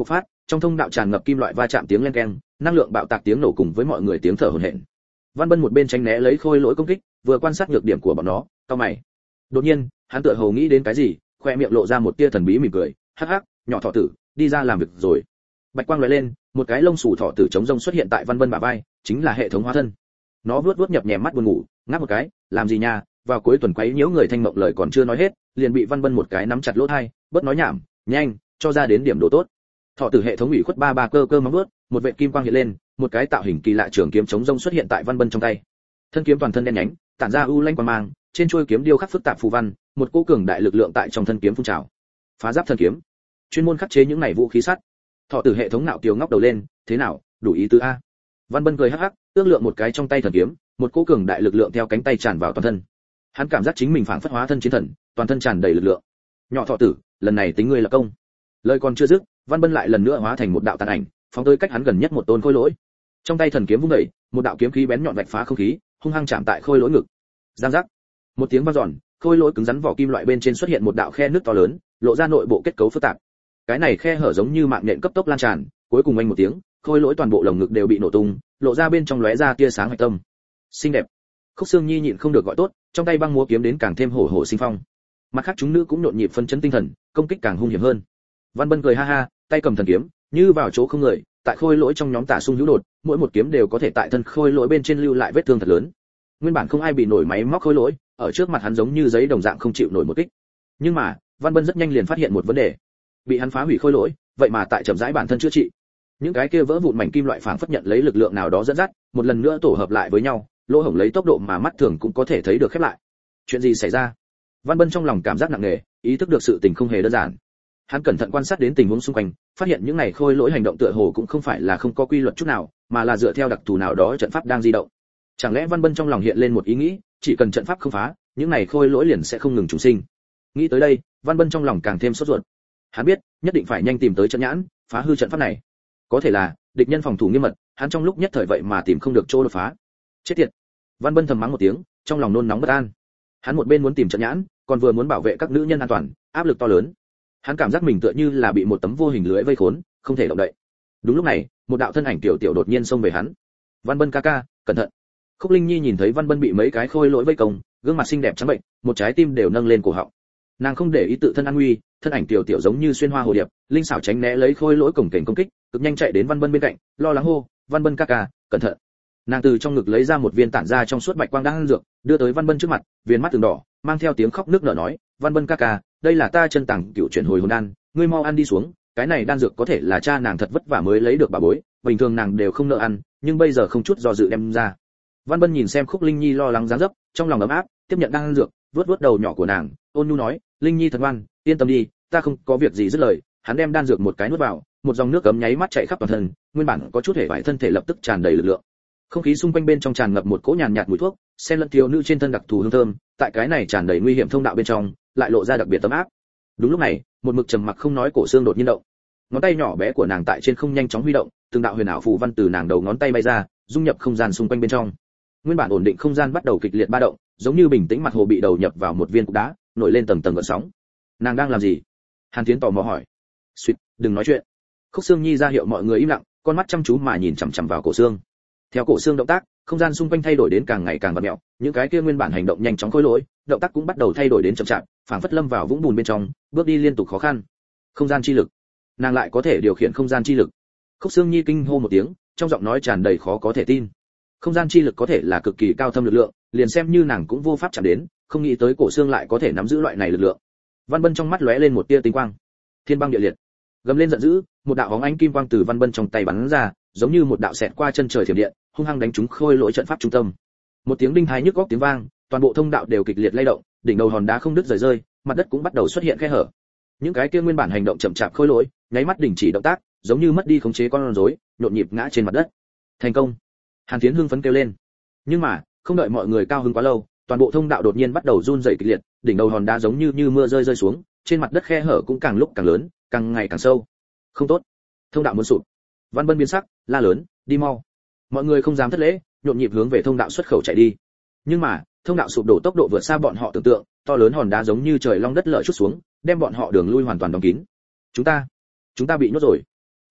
Speaker 1: Trong thông đạo tràn ngập kim loại va chạm tiếng len keng, năng lượng bạo tạc tiếng nổ cùng với mọi người tiếng thở hổn hển. Văn Bân một bên tránh né lấy khôi lỗi công kích, vừa quan sát nhược điểm của bọn nó, cau mày. Đột nhiên, hắn tựa hồ nghĩ đến cái gì, khoe miệng lộ ra một tia thần bí mỉm cười, hắc hắc, nhỏ thỏ tử, đi ra làm việc rồi. Bạch quang lóe lên, một cái lông xù thỏ tử chống rông xuất hiện tại Văn Bân bả vai, chính là hệ thống hóa thân. Nó vuốt vuốt nhập nhèm mắt buồn ngủ, ngáp một cái, làm gì nha, vào cuối tuần quấy nhiễu người thanh mộng lời còn chưa nói hết, liền bị Văn Bân một cái nắm chặt lỗ tai, bớt nói nhảm, nhanh, cho ra đến điểm độ tốt. Thọ tử hệ thống ủy khuất ba ba cơ cơ móng vuốt, một vệt kim quang hiện lên, một cái tạo hình kỳ lạ trường kiếm chống rông xuất hiện tại Văn Bân trong tay. Thân kiếm toàn thân đen nhánh, tản ra u lanh quang mang, trên chuôi kiếm điêu khắc phức tạp phù văn, một cỗ cường đại lực lượng tại trong thân kiếm phun trào. Phá giáp thân kiếm, chuyên môn khắc chế những này vũ khí sắt. Thọ tử hệ thống nạo kiều ngóc đầu lên, thế nào, đủ ý tứ a? Văn Bân cười hắc hắc, ước lượng một cái trong tay thần kiếm, một cỗ cường đại lực lượng theo cánh tay tràn vào toàn thân. Hắn cảm giác chính mình phảng phất hóa thân chiến thần, toàn thân tràn đầy lực lượng. Nhỏ thọ tử, lần này tính ngươi là công. Lời còn chưa dứt, Văn Bân lại lần nữa hóa thành một đạo tàn ảnh, phóng tới cách hắn gần nhất một tôn khôi lỗi. Trong tay thần kiếm vung dậy, một đạo kiếm khí bén nhọn vạch phá không khí, hung hăng chạm tại khôi lỗi ngực. Giang giác. Một tiếng vang dọn, khôi lỗi cứng rắn vỏ kim loại bên trên xuất hiện một đạo khe nứt to lớn, lộ ra nội bộ kết cấu phức tạp. Cái này khe hở giống như mạng nhện cấp tốc lan tràn, cuối cùng anh một tiếng, khôi lỗi toàn bộ lồng ngực đều bị nổ tung, lộ ra bên trong lóe ra tia sáng hạch tâm. Xinh đẹp. Khúc Xương Nhi nhịn không được gọi tốt, trong tay băng múa kiếm đến càng thêm hổ hổ sinh phong. Mặt khác chúng nữ cũng nhộn nhịp phân chấn tinh thần, công kích càng hung hiểm hơn. Văn Bân cười ha ha, tay cầm thần kiếm, như vào chỗ không người, tại khôi lỗi trong nhóm tả xung hữu đột, mỗi một kiếm đều có thể tại thân khôi lỗi bên trên lưu lại vết thương thật lớn. Nguyên bản không ai bị nổi máy móc khôi lỗi, ở trước mặt hắn giống như giấy đồng dạng không chịu nổi một kích. Nhưng mà, Văn Bân rất nhanh liền phát hiện một vấn đề. Bị hắn phá hủy khôi lỗi, vậy mà tại chậm rãi bản thân chữa trị. Những cái kia vỡ vụn mảnh kim loại phảng phất nhận lấy lực lượng nào đó dẫn dắt, một lần nữa tổ hợp lại với nhau, lỗ hổng lấy tốc độ mà mắt thường cũng có thể thấy được khép lại. Chuyện gì xảy ra? Văn Bân trong lòng cảm giác nặng nề, ý thức được sự tình không hề đơn giản. Hắn cẩn thận quan sát đến tình huống xung quanh, phát hiện những này khôi lỗi hành động tựa hồ cũng không phải là không có quy luật chút nào, mà là dựa theo đặc thù nào đó trận pháp đang di động. Chẳng lẽ Văn Bân trong lòng hiện lên một ý nghĩ, chỉ cần trận pháp không phá, những này khôi lỗi liền sẽ không ngừng trùng sinh. Nghĩ tới đây, Văn Bân trong lòng càng thêm sốt ruột. Hắn biết, nhất định phải nhanh tìm tới trận nhãn, phá hư trận pháp này. Có thể là, địch nhân phòng thủ nghiêm mật, hắn trong lúc nhất thời vậy mà tìm không được chỗ đột phá. Chết tiệt. Văn Bân thầm mắng một tiếng, trong lòng nôn nóng bất an. Hắn một bên muốn tìm trận nhãn, còn vừa muốn bảo vệ các nữ nhân an toàn, áp lực to lớn. Hắn cảm giác mình tựa như là bị một tấm vô hình lưới vây khốn, không thể động đậy. Đúng lúc này, một đạo thân ảnh tiểu tiểu đột nhiên xông về hắn. Văn Bân ca ca, cẩn thận. Khúc Linh Nhi nhìn thấy Văn Bân bị mấy cái khôi lỗi vây công, gương mặt xinh đẹp trắng bệnh, một trái tim đều nâng lên cổ họng. Nàng không để ý tự thân an nguy, thân ảnh tiểu tiểu giống như xuyên hoa hồ điệp, linh xảo tránh né lấy khôi lỗi cổng kềnh công kích, cực nhanh chạy đến Văn Bân bên cạnh, lo lắng hô, "Văn Bân ca ca, cẩn thận." Nàng từ trong ngực lấy ra một viên tản ra trong suốt bạch quang đang dược, đưa tới Văn Bân trước mặt, viên mắt từng đỏ, mang theo tiếng khóc nức nở nói, "Văn Bân ca ca, đây là ta chân tàng cựu chuyển hồi hồn đan, ngươi mau ăn đi xuống, cái này đan dược có thể là cha nàng thật vất vả mới lấy được bà bối, bình thường nàng đều không nỡ ăn, nhưng bây giờ không chút do dự đem ra." Văn Bân nhìn xem Khúc Linh Nhi lo lắng dáng dấp, trong lòng ấm áp, tiếp nhận đan dược, vuốt vuốt đầu nhỏ của nàng, ôn nhu nói, "Linh Nhi thật ngoan, yên tâm đi, ta không có việc gì." Dứt lời, hắn đem đan dược một cái nuốt vào, một dòng nước ấm nháy mắt chảy khắp toàn thân, nguyên bản có chút hề vải thân thể lập tức tràn đầy lực lượng. Không khí xung quanh bên trong tràn ngập một cỗ nhàn nhạt mùi thuốc, xen lẫn thiếu nữ trên thân đặc thù hương thơm, tại cái này tràn đầy nguy hiểm thông đạo bên trong, lại lộ ra đặc biệt ấm áp. Đúng lúc này, một mực trầm mặc không nói cổ xương đột nhiên động. Ngón tay nhỏ bé của nàng tại trên không nhanh chóng huy động, từng đạo huyền ảo phù văn từ nàng đầu ngón tay bay ra, dung nhập không gian xung quanh bên trong. Nguyên bản ổn định không gian bắt đầu kịch liệt ba động, giống như bình tĩnh mặt hồ bị đầu nhập vào một viên cục đá, nổi lên tầng tầng gợn sóng. Nàng đang làm gì? Hàn Thiến tò mò hỏi. Xuyệt, đừng nói chuyện. Khúc Xương Nhi ra hiệu mọi người im lặng, con mắt chăm chú mà nhìn chằm chằm vào cổ xương. Theo cổ xương động tác, không gian xung quanh thay đổi đến càng ngày càng vặn mèo, những cái kia nguyên bản hành động nhanh chóng khôi lỗi, động tác cũng bắt đầu thay đổi đến chậm chạp, phảng phất lâm vào vũng bùn bên trong, bước đi liên tục khó khăn. Không gian chi lực, nàng lại có thể điều khiển không gian chi lực. Khúc Xương Nhi kinh hô một tiếng, trong giọng nói tràn đầy khó có thể tin. Không gian chi lực có thể là cực kỳ cao thâm lực lượng, liền xem như nàng cũng vô pháp chạm đến, không nghĩ tới cổ xương lại có thể nắm giữ loại này lực lượng. Văn Bân trong mắt lóe lên một tia tinh quang. Thiên băng địa liệt, gầm lên giận dữ, một đạo bóng ánh kim quang từ Văn Bân trong tay bắn ra, giống như một đạo xẹt qua chân trời thiểm điện, hung hăng đánh trúng khôi lỗi trận pháp trung tâm. Một tiếng đinh tai nhức óc tiếng vang, toàn bộ thông đạo đều kịch liệt lay động, đỉnh đầu hòn đá không đứt rời rơi, mặt đất cũng bắt đầu xuất hiện khe hở. Những cái kia nguyên bản hành động chậm chạp khôi lỗi, nháy mắt đình chỉ động tác, giống như mất đi khống chế con rối, nhộn nhịp ngã trên mặt đất. Thành công! Hàn Thiến hưng phấn kêu lên. Nhưng mà, không đợi mọi người cao hứng quá lâu, toàn bộ thông đạo đột nhiên bắt đầu run rẩy kịch liệt, đỉnh đầu hòn đá giống như như mưa rơi rơi xuống, trên mặt đất khe hở cũng càng lúc càng lớn, càng ngày càng sâu. Không tốt, thông đạo muốn sụp. Văn Bân biến sắc, la lớn, đi mau. Mọi người không dám thất lễ, nhộn nhịp hướng về thông đạo xuất khẩu chạy đi. Nhưng mà, thông đạo sụp đổ tốc độ vượt xa bọn họ tưởng tượng, to lớn hòn đá giống như trời long đất lở trút xuống, đem bọn họ đường lui hoàn toàn đóng kín. Chúng ta, chúng ta bị nhốt rồi.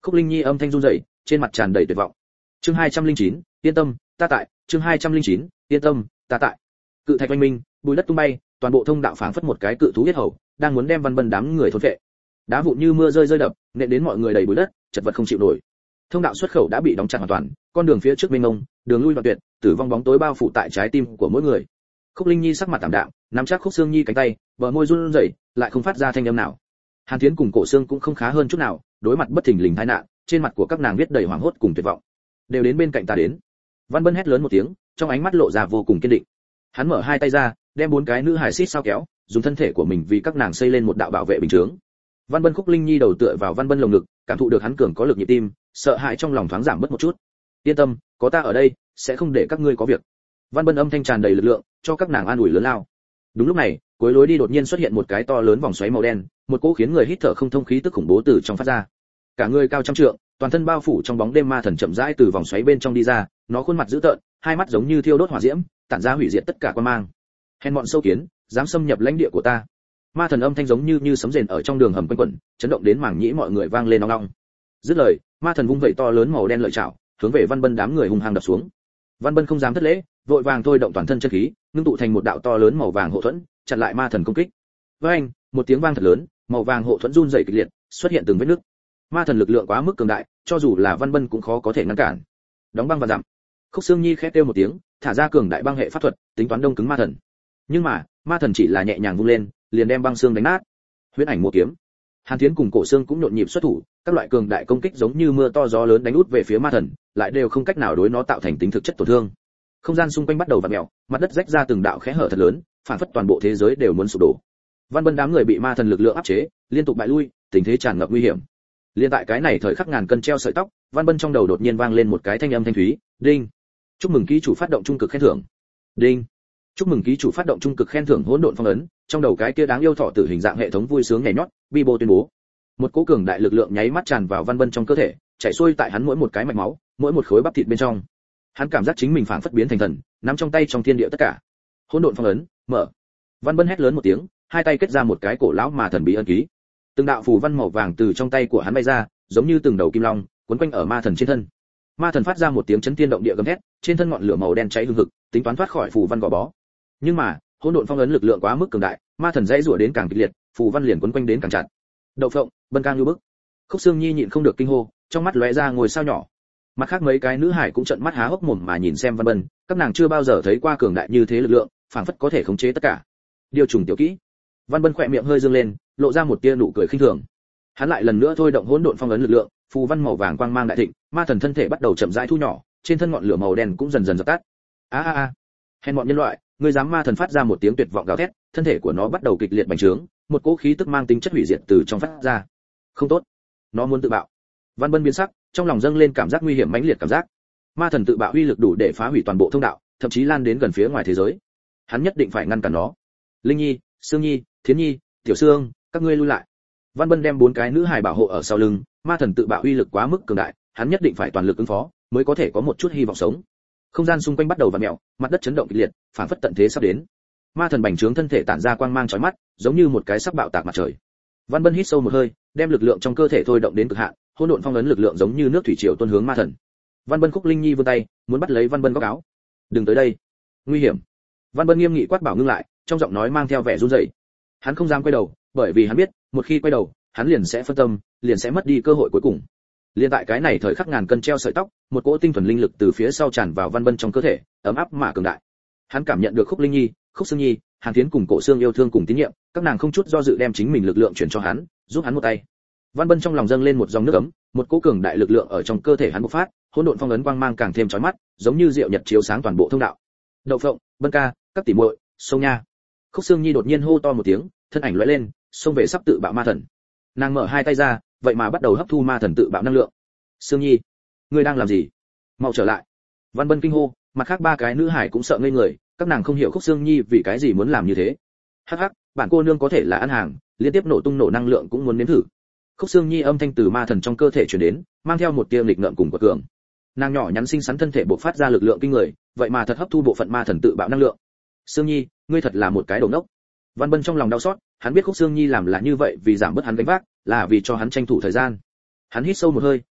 Speaker 1: Khúc Linh Nhi âm thanh run rẩy, trên mặt tràn đầy tuyệt vọng. Chương hai trăm lẻ chín, yên tâm, ta tại. Chương hai trăm lẻ chín, yên tâm, ta tại. Cự thạch oanh minh, bùi đất tung bay, toàn bộ thông đạo phảng phất một cái cự thú huyết hầu, đang muốn đem Văn Bân đám người thôn phệ. Đá vụn như mưa rơi rơi đập, nện đến mọi người đầy bụi đất, chật vật không chịu nổi. Thông đạo xuất khẩu đã bị đóng chặt hoàn toàn, con đường phía trước mênh mông, đường lui đoạn tuyệt, tử vong bóng tối bao phủ tại trái tim của mỗi người. Khúc Linh Nhi sắc mặt tạm đạm, nắm chắc Khúc Xương Nhi cánh tay, bờ môi run rẩy, lại không phát ra thanh âm nào. Hàn Thiến cùng Cổ Xương cũng không khá hơn chút nào, đối mặt bất thình lình tai nạn, trên mặt của các nàng viết đầy hoảng hốt cùng tuyệt vọng. Đều đến bên cạnh ta đến. Văn Bân hét lớn một tiếng, trong ánh mắt lộ ra vô cùng kiên định. Hắn mở hai tay ra, đem bốn cái nữ hài xít sao kéo, dùng thân thể của mình vì các nàng xây lên một đạo bảo vệ bình chướng. Văn Bân Khúc Linh Nhi đầu tựa vào Văn Bân lồng ngực, cảm thụ được hắn cường có lực nhịp tim, sợ hãi trong lòng thoáng giảm bớt một chút. Yên tâm, có ta ở đây, sẽ không để các ngươi có việc. Văn Bân âm thanh tràn đầy lực lượng, cho các nàng an ủi lớn lao. Đúng lúc này, cuối lối đi đột nhiên xuất hiện một cái to lớn vòng xoáy màu đen, một cỗ khiến người hít thở không thông khí tức khủng bố từ trong phát ra. Cả người cao trăm trượng, toàn thân bao phủ trong bóng đêm ma thần chậm rãi từ vòng xoáy bên trong đi ra, nó khuôn mặt dữ tợn, hai mắt giống như thiêu đốt hỏa diễm, tản ra hủy diệt tất cả quan mang. Hèn bọn sâu kiến, dám xâm nhập lãnh địa của ta. Ma thần âm thanh giống như như sấm rền ở trong đường hầm quanh quẩn, chấn động đến mảng nhĩ mọi người vang lên ong ong. Dứt lời, ma thần vung vẩy to lớn màu đen lợi chảo, hướng về Văn Bân đám người hung hăng đập xuống. Văn Bân không dám thất lễ, vội vàng thôi động toàn thân chân khí, ngưng tụ thành một đạo to lớn màu vàng hộ thuẫn, chặn lại ma thần công kích. Với anh, một tiếng vang thật lớn, màu vàng hộ thuẫn run rẩy kịch liệt, xuất hiện từng vết nứt. Ma thần lực lượng quá mức cường đại, cho dù là Văn Bân cũng khó có thể ngăn cản. Đóng băng và dặm. Khúc Xương Nhi khẽ kêu một tiếng, thả ra cường đại băng hệ pháp thuật, tính toán đông cứng ma thần. Nhưng mà, ma thần chỉ là nhẹ nhàng vung lên, liền đem băng xương đánh nát. Huyễn ảnh mua kiếm. Hàn Thiến cùng Cổ Xương cũng nhộn nhịp xuất thủ, các loại cường đại công kích giống như mưa to gió lớn đánh út về phía ma thần, lại đều không cách nào đối nó tạo thành tính thực chất tổn thương. Không gian xung quanh bắt đầu vặn mèo, mặt đất rách ra từng đạo khẽ hở thật lớn, phản phất toàn bộ thế giới đều muốn sụp đổ. Văn Bân đám người bị ma thần lực lượng áp chế, liên tục bại lui, tình thế tràn ngập nguy hiểm. Liên tại cái này thời khắc ngàn cân treo sợi tóc, Văn Bân trong đầu đột nhiên vang lên một cái thanh âm thanh thúy, đinh. Chúc mừng ký chủ phát động trung cực khen thưởng. Đinh. Chúc mừng ký chủ phát động trung cực khen thưởng hỗn độn phong ấn, trong đầu cái kia đáng yêu thọ tử hình dạng hệ thống vui sướng nhảy nhót, Bibo tuyên bố. Một cỗ cường đại lực lượng nháy mắt tràn vào Văn Bân trong cơ thể, chảy xuôi tại hắn mỗi một cái mạch máu, mỗi một khối bắp thịt bên trong. Hắn cảm giác chính mình phảng phất biến thành thần, nắm trong tay trong thiên địa tất cả. Hỗn độn phong ấn, mở. Văn Bân hét lớn một tiếng, hai tay kết ra một cái cổ lão mà thần bí ân ký. Từng đạo phù văn màu vàng từ trong tay của hắn bay ra, giống như từng đầu kim long, quấn quanh ở ma thần trên thân. Ma thần phát ra một tiếng chấn thiên động địa gầm thét, trên thân ngọn lửa màu đen cháy hừng hực, tính toán thoát khỏi phù văn gò bó. Nhưng mà, hỗn độn phong ấn lực lượng quá mức cường đại, ma thần dãy rủa đến càng kịch liệt, phù văn liền quấn quanh đến càng chặt. Đậu phộng, Bân Cang như bức. Khúc Xương Nhi nhịn không được kinh hô, trong mắt lóe ra ngôi sao nhỏ. Mặt khác mấy cái nữ hải cũng trợn mắt há hốc mồm mà nhìn xem Văn Bân, các nàng chưa bao giờ thấy qua cường đại như thế lực lượng, phảng phất có thể khống chế tất cả. Điều trùng tiểu kỹ. Văn Bân khỏe miệng hơi dương lên, lộ ra một tia nụ cười khinh thường. Hắn lại lần nữa thôi động hỗn độn phong ấn lực lượng, phù văn màu vàng quang mang đại thịnh, ma thần thân thể bắt đầu chậm rãi thu nhỏ, trên thân ngọn lửa màu đen cũng dần dần dập tắt. A a a. Hèn bọn nhân loại, ngươi dám! Ma thần phát ra một tiếng tuyệt vọng gào thét, thân thể của nó bắt đầu kịch liệt bành trướng, một cỗ khí tức mang tính chất hủy diệt từ trong phát ra. Không tốt, nó muốn tự bạo. Văn Bân biến sắc, trong lòng dâng lên cảm giác nguy hiểm mãnh liệt cảm giác. Ma thần tự bạo uy lực đủ để phá hủy toàn bộ thông đạo, thậm chí lan đến gần phía ngoài thế giới. Hắn nhất định phải ngăn cản nó. Linh Nhi, Sương Nhi, Thiến Nhi, Tiểu Sương, các ngươi lui lại. Văn Bân đem bốn cái nữ hài bảo hộ ở sau lưng, ma thần tự bạo uy lực quá mức cường đại, hắn nhất định phải toàn lực ứng phó, mới có thể có một chút hy vọng sống. Không gian xung quanh bắt đầu vặn mèo, mặt đất chấn động kịch liệt, phản phất tận thế sắp đến. Ma thần bành trướng thân thể tản ra quang mang chói mắt, giống như một cái sắp bạo tạc mặt trời. Văn Bân hít sâu một hơi, đem lực lượng trong cơ thể thôi động đến cực hạn, hỗn độn phong ấn lực lượng giống như nước thủy triều tuôn hướng ma thần. Văn Bân Khúc Linh Nhi vươn tay, muốn bắt lấy Văn Bân góc áo. "Đừng tới đây, nguy hiểm." Văn Bân nghiêm nghị quát bảo ngưng lại, trong giọng nói mang theo vẻ run rẩy. Hắn không dám quay đầu, bởi vì hắn biết, một khi quay đầu, hắn liền sẽ phân tâm, liền sẽ mất đi cơ hội cuối cùng. Liên tại cái này thời khắc ngàn cân treo sợi tóc, một cỗ tinh thuần linh lực từ phía sau tràn vào Văn Bân trong cơ thể, ấm áp mà cường đại. Hắn cảm nhận được Khúc Linh Nhi, Khúc Xương Nhi, Hàn Thiến cùng Cổ Xương yêu thương cùng tín nhiệm, các nàng không chút do dự đem chính mình lực lượng chuyển cho hắn, giúp hắn một tay. Văn Bân trong lòng dâng lên một dòng nước ấm, một cỗ cường đại lực lượng ở trong cơ thể hắn bộc phát, hỗn độn phong ấn quang mang càng thêm chói mắt, giống như diệu nhật chiếu sáng toàn bộ thông đạo. "Đậu phộng, Bân ca, các tỷ muội, xông nha!" Khúc Xương Nhi đột nhiên hô to một tiếng, thân ảnh lóe lên, xông về sắp tự bạo ma thần. Nàng mở hai tay ra, vậy mà bắt đầu hấp thu ma thần tự bạo năng lượng. "Xương Nhi, ngươi đang làm gì? Mau trở lại!" Văn Bân kinh hô, mặt khác ba cái nữ hải cũng sợ ngây người, các nàng không hiểu Khúc Xương Nhi vì cái gì muốn làm như thế. "Hắc hắc, bản cô nương có thể là ăn hàng, liên tiếp nổ tung nổ năng lượng cũng muốn nếm thử." Khúc Xương Nhi âm thanh từ ma thần trong cơ thể truyền đến, mang theo một tia nghịch ngợm cùng quật cường. Nàng nhỏ nhắn xinh xắn thân thể bộc phát ra lực lượng kinh người, vậy mà thật hấp thu bộ phận ma thần tự bạo năng lượng. "Xương Nhi, ngươi thật là một cái đồ ngốc." Văn Bân trong lòng đau xót, hắn biết Khúc Xương Nhi làm là như vậy vì giảm bớt hắn gánh vác, là vì cho hắn tranh thủ thời gian. Hắn hít sâu một hơi,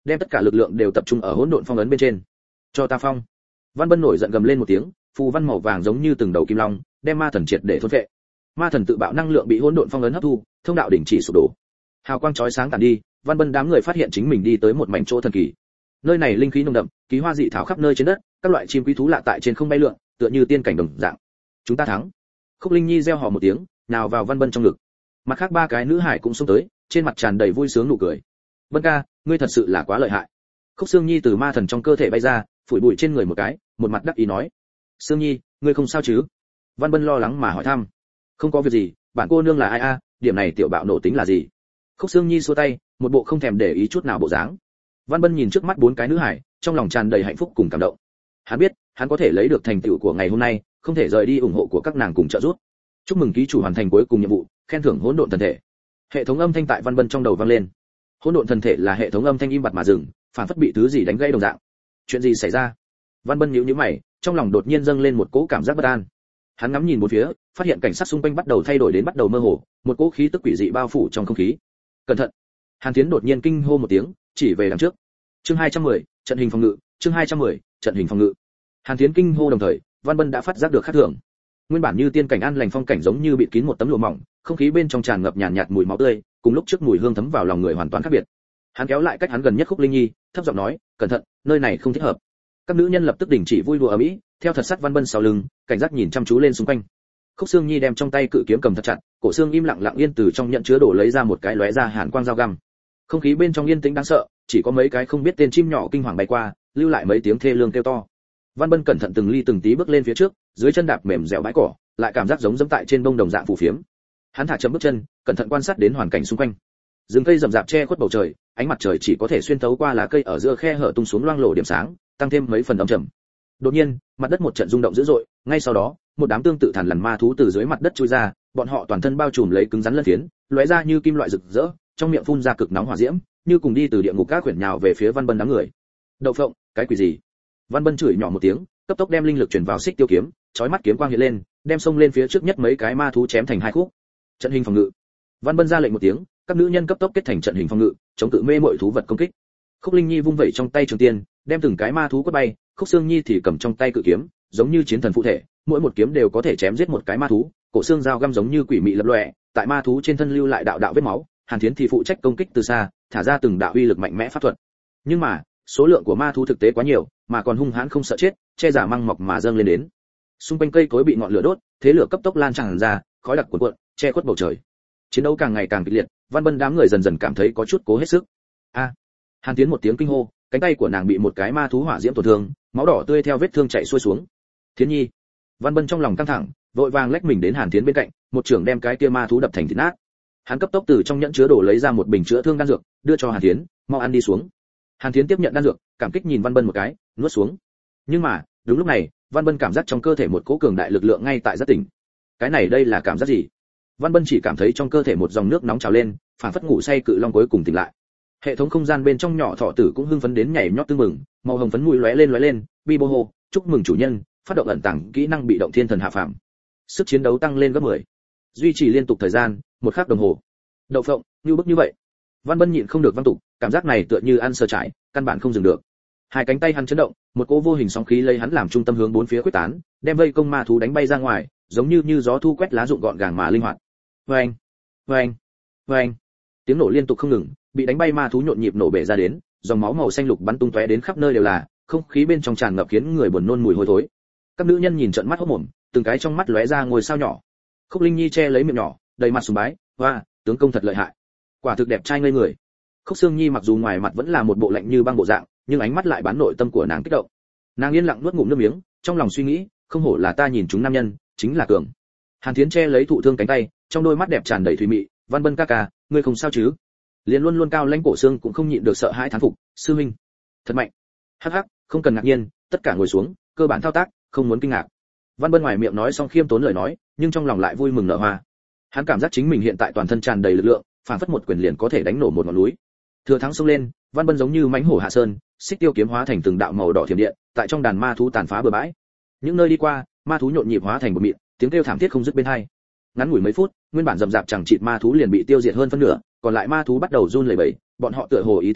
Speaker 1: đem tất cả lực lượng đều tập trung ở hỗn độn phong ấn bên trên. Cho ta phong! Văn Bân nổi giận gầm lên một tiếng, phù văn màu vàng giống như từng đầu kim long, đem ma thần triệt để thôn phệ. Ma thần tự bạo năng lượng bị hỗn độn phong ấn hấp thu, thông đạo đỉnh chỉ sụp đổ. Hào quang chói sáng tàn đi, Văn Bân đám người phát hiện chính mình đi tới một mảnh chỗ thần kỳ. Nơi này linh khí nồng đậm, ký hoa dị thảo khắp nơi trên đất, các loại chim quý thú lạ tại trên không bay lượn, tựa như tiên cảnh đồng dạng. Chúng ta thắng! Khúc Linh Nhi reo hò một tiếng, nào vào Văn Bân trong ngực. Mặt khác ba cái nữ hải cũng xông tới, trên mặt tràn đầy vui sướng nụ cười. Bân ca, ngươi thật sự là quá lợi hại. Khúc Sương Nhi từ ma thần trong cơ thể bay ra, phủi bụi trên người một cái, một mặt đắc ý nói: Sương Nhi, ngươi không sao chứ? Văn Bân lo lắng mà hỏi thăm. Không có việc gì, bản cô nương là ai a, điểm này tiểu bạo nổ tính là gì? Khúc Sương Nhi xua tay, một bộ không thèm để ý chút nào bộ dáng. Văn Bân nhìn trước mắt bốn cái nữ hải, trong lòng tràn đầy hạnh phúc cùng cảm động. Hắn biết, hắn có thể lấy được thành tựu của ngày hôm nay, không thể rời đi ủng hộ của các nàng cùng trợ giúp. Chúc mừng ký chủ hoàn thành cuối cùng nhiệm vụ, khen thưởng hỗn độn thần thể. Hệ thống âm thanh tại Văn Bân trong đầu vang lên. Hỗn độn thần thể là hệ thống âm thanh im bặt mà dừng, phản phất bị thứ gì đánh gãy đồng dạng. Chuyện gì xảy ra? Văn Bân nhíu nhíu mày, trong lòng đột nhiên dâng lên một cỗ cảm giác bất an. Hắn ngắm nhìn một phía, phát hiện cảnh sát xung quanh bắt đầu thay đổi đến bắt đầu mơ hồ, một cỗ khí tức quỷ dị bao phủ trong không khí. Cẩn thận! Hàn Thiến đột nhiên kinh hô một tiếng, chỉ về đằng trước. Chương hai trăm mười, trận hình phòng ngự, chương hai trăm mười, trận hình phòng ngự. Hàn Thiến kinh hô đồng thời, Văn Bân đã phát giác được khác thường. Nguyên bản như tiên cảnh an lành phong cảnh giống như bị kín một tấm lụa mỏng, không khí bên trong tràn ngập nhàn nhạt, nhạt mùi máu tươi, cùng lúc trước mùi hương thấm vào lòng người hoàn toàn khác biệt. Hắn kéo lại cách hắn gần nhất Khúc Linh Nhi, thấp giọng nói: "Cẩn thận, nơi này không thích hợp." Các nữ nhân lập tức đình chỉ vui đùa ở mỹ, theo thật sát Văn Bân sau lưng, cảnh giác nhìn chăm chú lên xung quanh. Khúc Sương Nhi đem trong tay cự kiếm cầm thật chặt, cổ xương im lặng lặng yên từ trong nhận chứa đổ lấy ra một cái lóe ra hàn quang dao găm. Không khí bên trong yên tĩnh đáng sợ, chỉ có mấy cái không biết tên chim nhỏ kinh hoàng bay qua, lưu lại mấy tiếng thê lương kêu to. Văn Bân cẩn thận từng ly từng tí bước lên phía trước, dưới chân đạp mềm dẻo bãi cỏ, lại cảm giác giống dẫm tại trên bông đồng dạng phù phiếm. Hắn thả chậm bước chân, cẩn thận quan sát đến hoàn cảnh xung quanh. Rừng cây rậm rạp che khuất bầu trời, ánh mặt trời chỉ có thể xuyên thấu qua lá cây ở giữa khe hở tung xuống loang lổ điểm sáng, tăng thêm mấy phần ấm trầm. Đột nhiên, mặt đất một trận rung động dữ dội, ngay sau đó, một đám tương tự thằn lằn ma thú từ dưới mặt đất chui ra, bọn họ toàn thân bao trùm lấy cứng rắn lân phiến, lóe ra như kim loại rực rỡ, trong miệng phun ra cực nóng hỏa diễm, như cùng đi từ địa ngục các quyển nhào về phía Văn Bân đám người. Đậu phộng, cái quỷ gì? Văn Bân chửi nhỏ một tiếng, cấp tốc đem linh lực truyền vào xích tiêu kiếm, chói mắt kiếm quang hiện lên, đem xông lên phía trước nhất mấy cái ma thú chém thành hai khúc. Trận hình phòng ngự. Văn Bân ra lệnh một tiếng, các nữ nhân cấp tốc kết thành trận hình phòng ngự, chống cự mê muội thú vật công kích. Khúc Linh Nhi vung vẩy trong tay trường tiên, đem từng cái ma thú quất bay, Khúc Sương Nhi thì cầm trong tay cự kiếm, giống như chiến thần phụ thể, mỗi một kiếm đều có thể chém giết một cái ma thú, cổ xương dao găm giống như quỷ mị lập lòe, tại ma thú trên thân lưu lại đạo đạo vết máu. Hàn Thiến thì phụ trách công kích từ xa, thả ra từng đạo uy lực mạnh mẽ pháp thuật. Nhưng mà, số lượng của ma thú thực tế quá nhiều, mà còn hung hãn không sợ chết, che giả măng mọc mà dâng lên đến. Xung quanh cây cối bị ngọn lửa đốt, thế lửa cấp tốc lan tràn ra, khói đặc cuồn cuộn, che khuất bầu trời. Chiến đấu càng ngày càng kịch liệt, Văn Bân đám người dần dần cảm thấy có chút cố hết sức. A! Hàn Thiến một tiếng kinh hô, cánh tay của nàng bị một cái ma thú hỏa diễm tổn thương, máu đỏ tươi theo vết thương chảy xuôi xuống. Thiến Nhi! Văn Bân trong lòng căng thẳng, vội vàng lách mình đến Hàn Thiến bên cạnh, một chưởng đem cái kia ma thú đập thành thịt nát. Hắn cấp tốc từ trong nhẫn chứa đồ lấy ra một bình chữa thương đan dược, đưa cho Hàn Thiến, mau ăn đi xuống. Hàn Thiến tiếp nhận đan dược, cảm kích nhìn Văn Bân một cái, nuốt xuống. Nhưng mà, đúng lúc này, Văn Bân cảm giác trong cơ thể một cỗ cường đại lực lượng ngay tại giác tỉnh. Cái này đây là cảm giác gì? Văn Bân chỉ cảm thấy trong cơ thể một dòng nước nóng trào lên, phản phất ngủ say cự long cuối cùng tỉnh lại. Hệ thống không gian bên trong nhỏ thọ tử cũng hưng phấn đến nhảy nhót tưng mừng, màu hồng phấn mũi lóe lên lóe lên, bi bô hô, chúc mừng chủ nhân, phát động ẩn tàng kỹ năng bị động thiên thần hạ phàm. Sức chiến đấu tăng lên gấp mười. Duy trì liên tục thời gian, một khắc đồng hồ. Đậu phộng, như bức như vậy. Văn Bân nhịn không được văn tục, cảm giác này tựa như ăn sờ trải, căn bản không dừng được. Hai cánh tay hắn chấn động, một cỗ vô hình sóng khí lấy hắn làm trung tâm hướng bốn phía quyết tán, đem vây công ma thú đánh bay ra ngoài, giống như như gió thu quét lá rụng gọn gàng mà linh hoạt. Oeng, oeng, oeng. Tiếng nổ liên tục không ngừng, bị đánh bay ma thú nhộn nhịp nổ bể ra đến, dòng máu màu xanh lục bắn tung tóe đến khắp nơi đều là, không khí bên trong tràn ngập khiến người buồn nôn mùi hôi thối. Các nữ nhân nhìn trợn mắt hốt mồm, từng cái trong mắt lóe ra ngôi sao nhỏ. Khúc Linh Nhi che lấy miệng nhỏ, đầy mặt sùng bái, "Oa, tướng công thật lợi hại." Quả thực đẹp trai ngây người. Khúc Sương Nhi mặc dù ngoài mặt vẫn là một bộ lạnh như băng bộ dạng, nhưng ánh mắt lại bán nội tâm của nàng kích động. Nàng yên lặng nuốt ngụm nước miếng, trong lòng suy nghĩ, không hổ là ta nhìn chúng nam nhân, chính là cường. Hàn Thiến che lấy thụ thương cánh tay, trong đôi mắt đẹp tràn đầy thùy mị, "Văn Bân ca ca, ngươi không sao chứ?" Liên luôn luôn cao lãnh cổ xương cũng không nhịn được sợ hãi thán phục, "Sư huynh, thật mạnh." Hắc hắc, không cần ngạc nhiên, tất cả ngồi xuống, cơ bản thao tác, không muốn kinh ngạc. Văn Bân ngoài miệng nói xong khiêm tốn lời nói, nhưng trong lòng lại vui mừng nở hoa. Hắn cảm giác chính mình hiện tại toàn thân tràn đầy lực lượng, phản phất một quyền liền có thể đánh nổ một ngọn núi. Thừa thắng xông lên, Văn Bân giống như mãnh hổ hạ sơn, xích tiêu kiếm hóa thành từng đạo màu đỏ thiểm điện, tại trong đàn ma thú tàn phá bừa bãi. Những nơi đi qua, ma thú nhộn nhịp hóa thành một mịn, tiếng kêu thảm thiết không dứt bên tai. Ngắn ngủi mấy phút, nguyên bản rậm rạp chẳng chịt ma thú liền bị tiêu diệt hơn phân nửa, còn lại ma thú bắt đầu run lẩy bẩy, bọn họ tựa hồ ý thức được,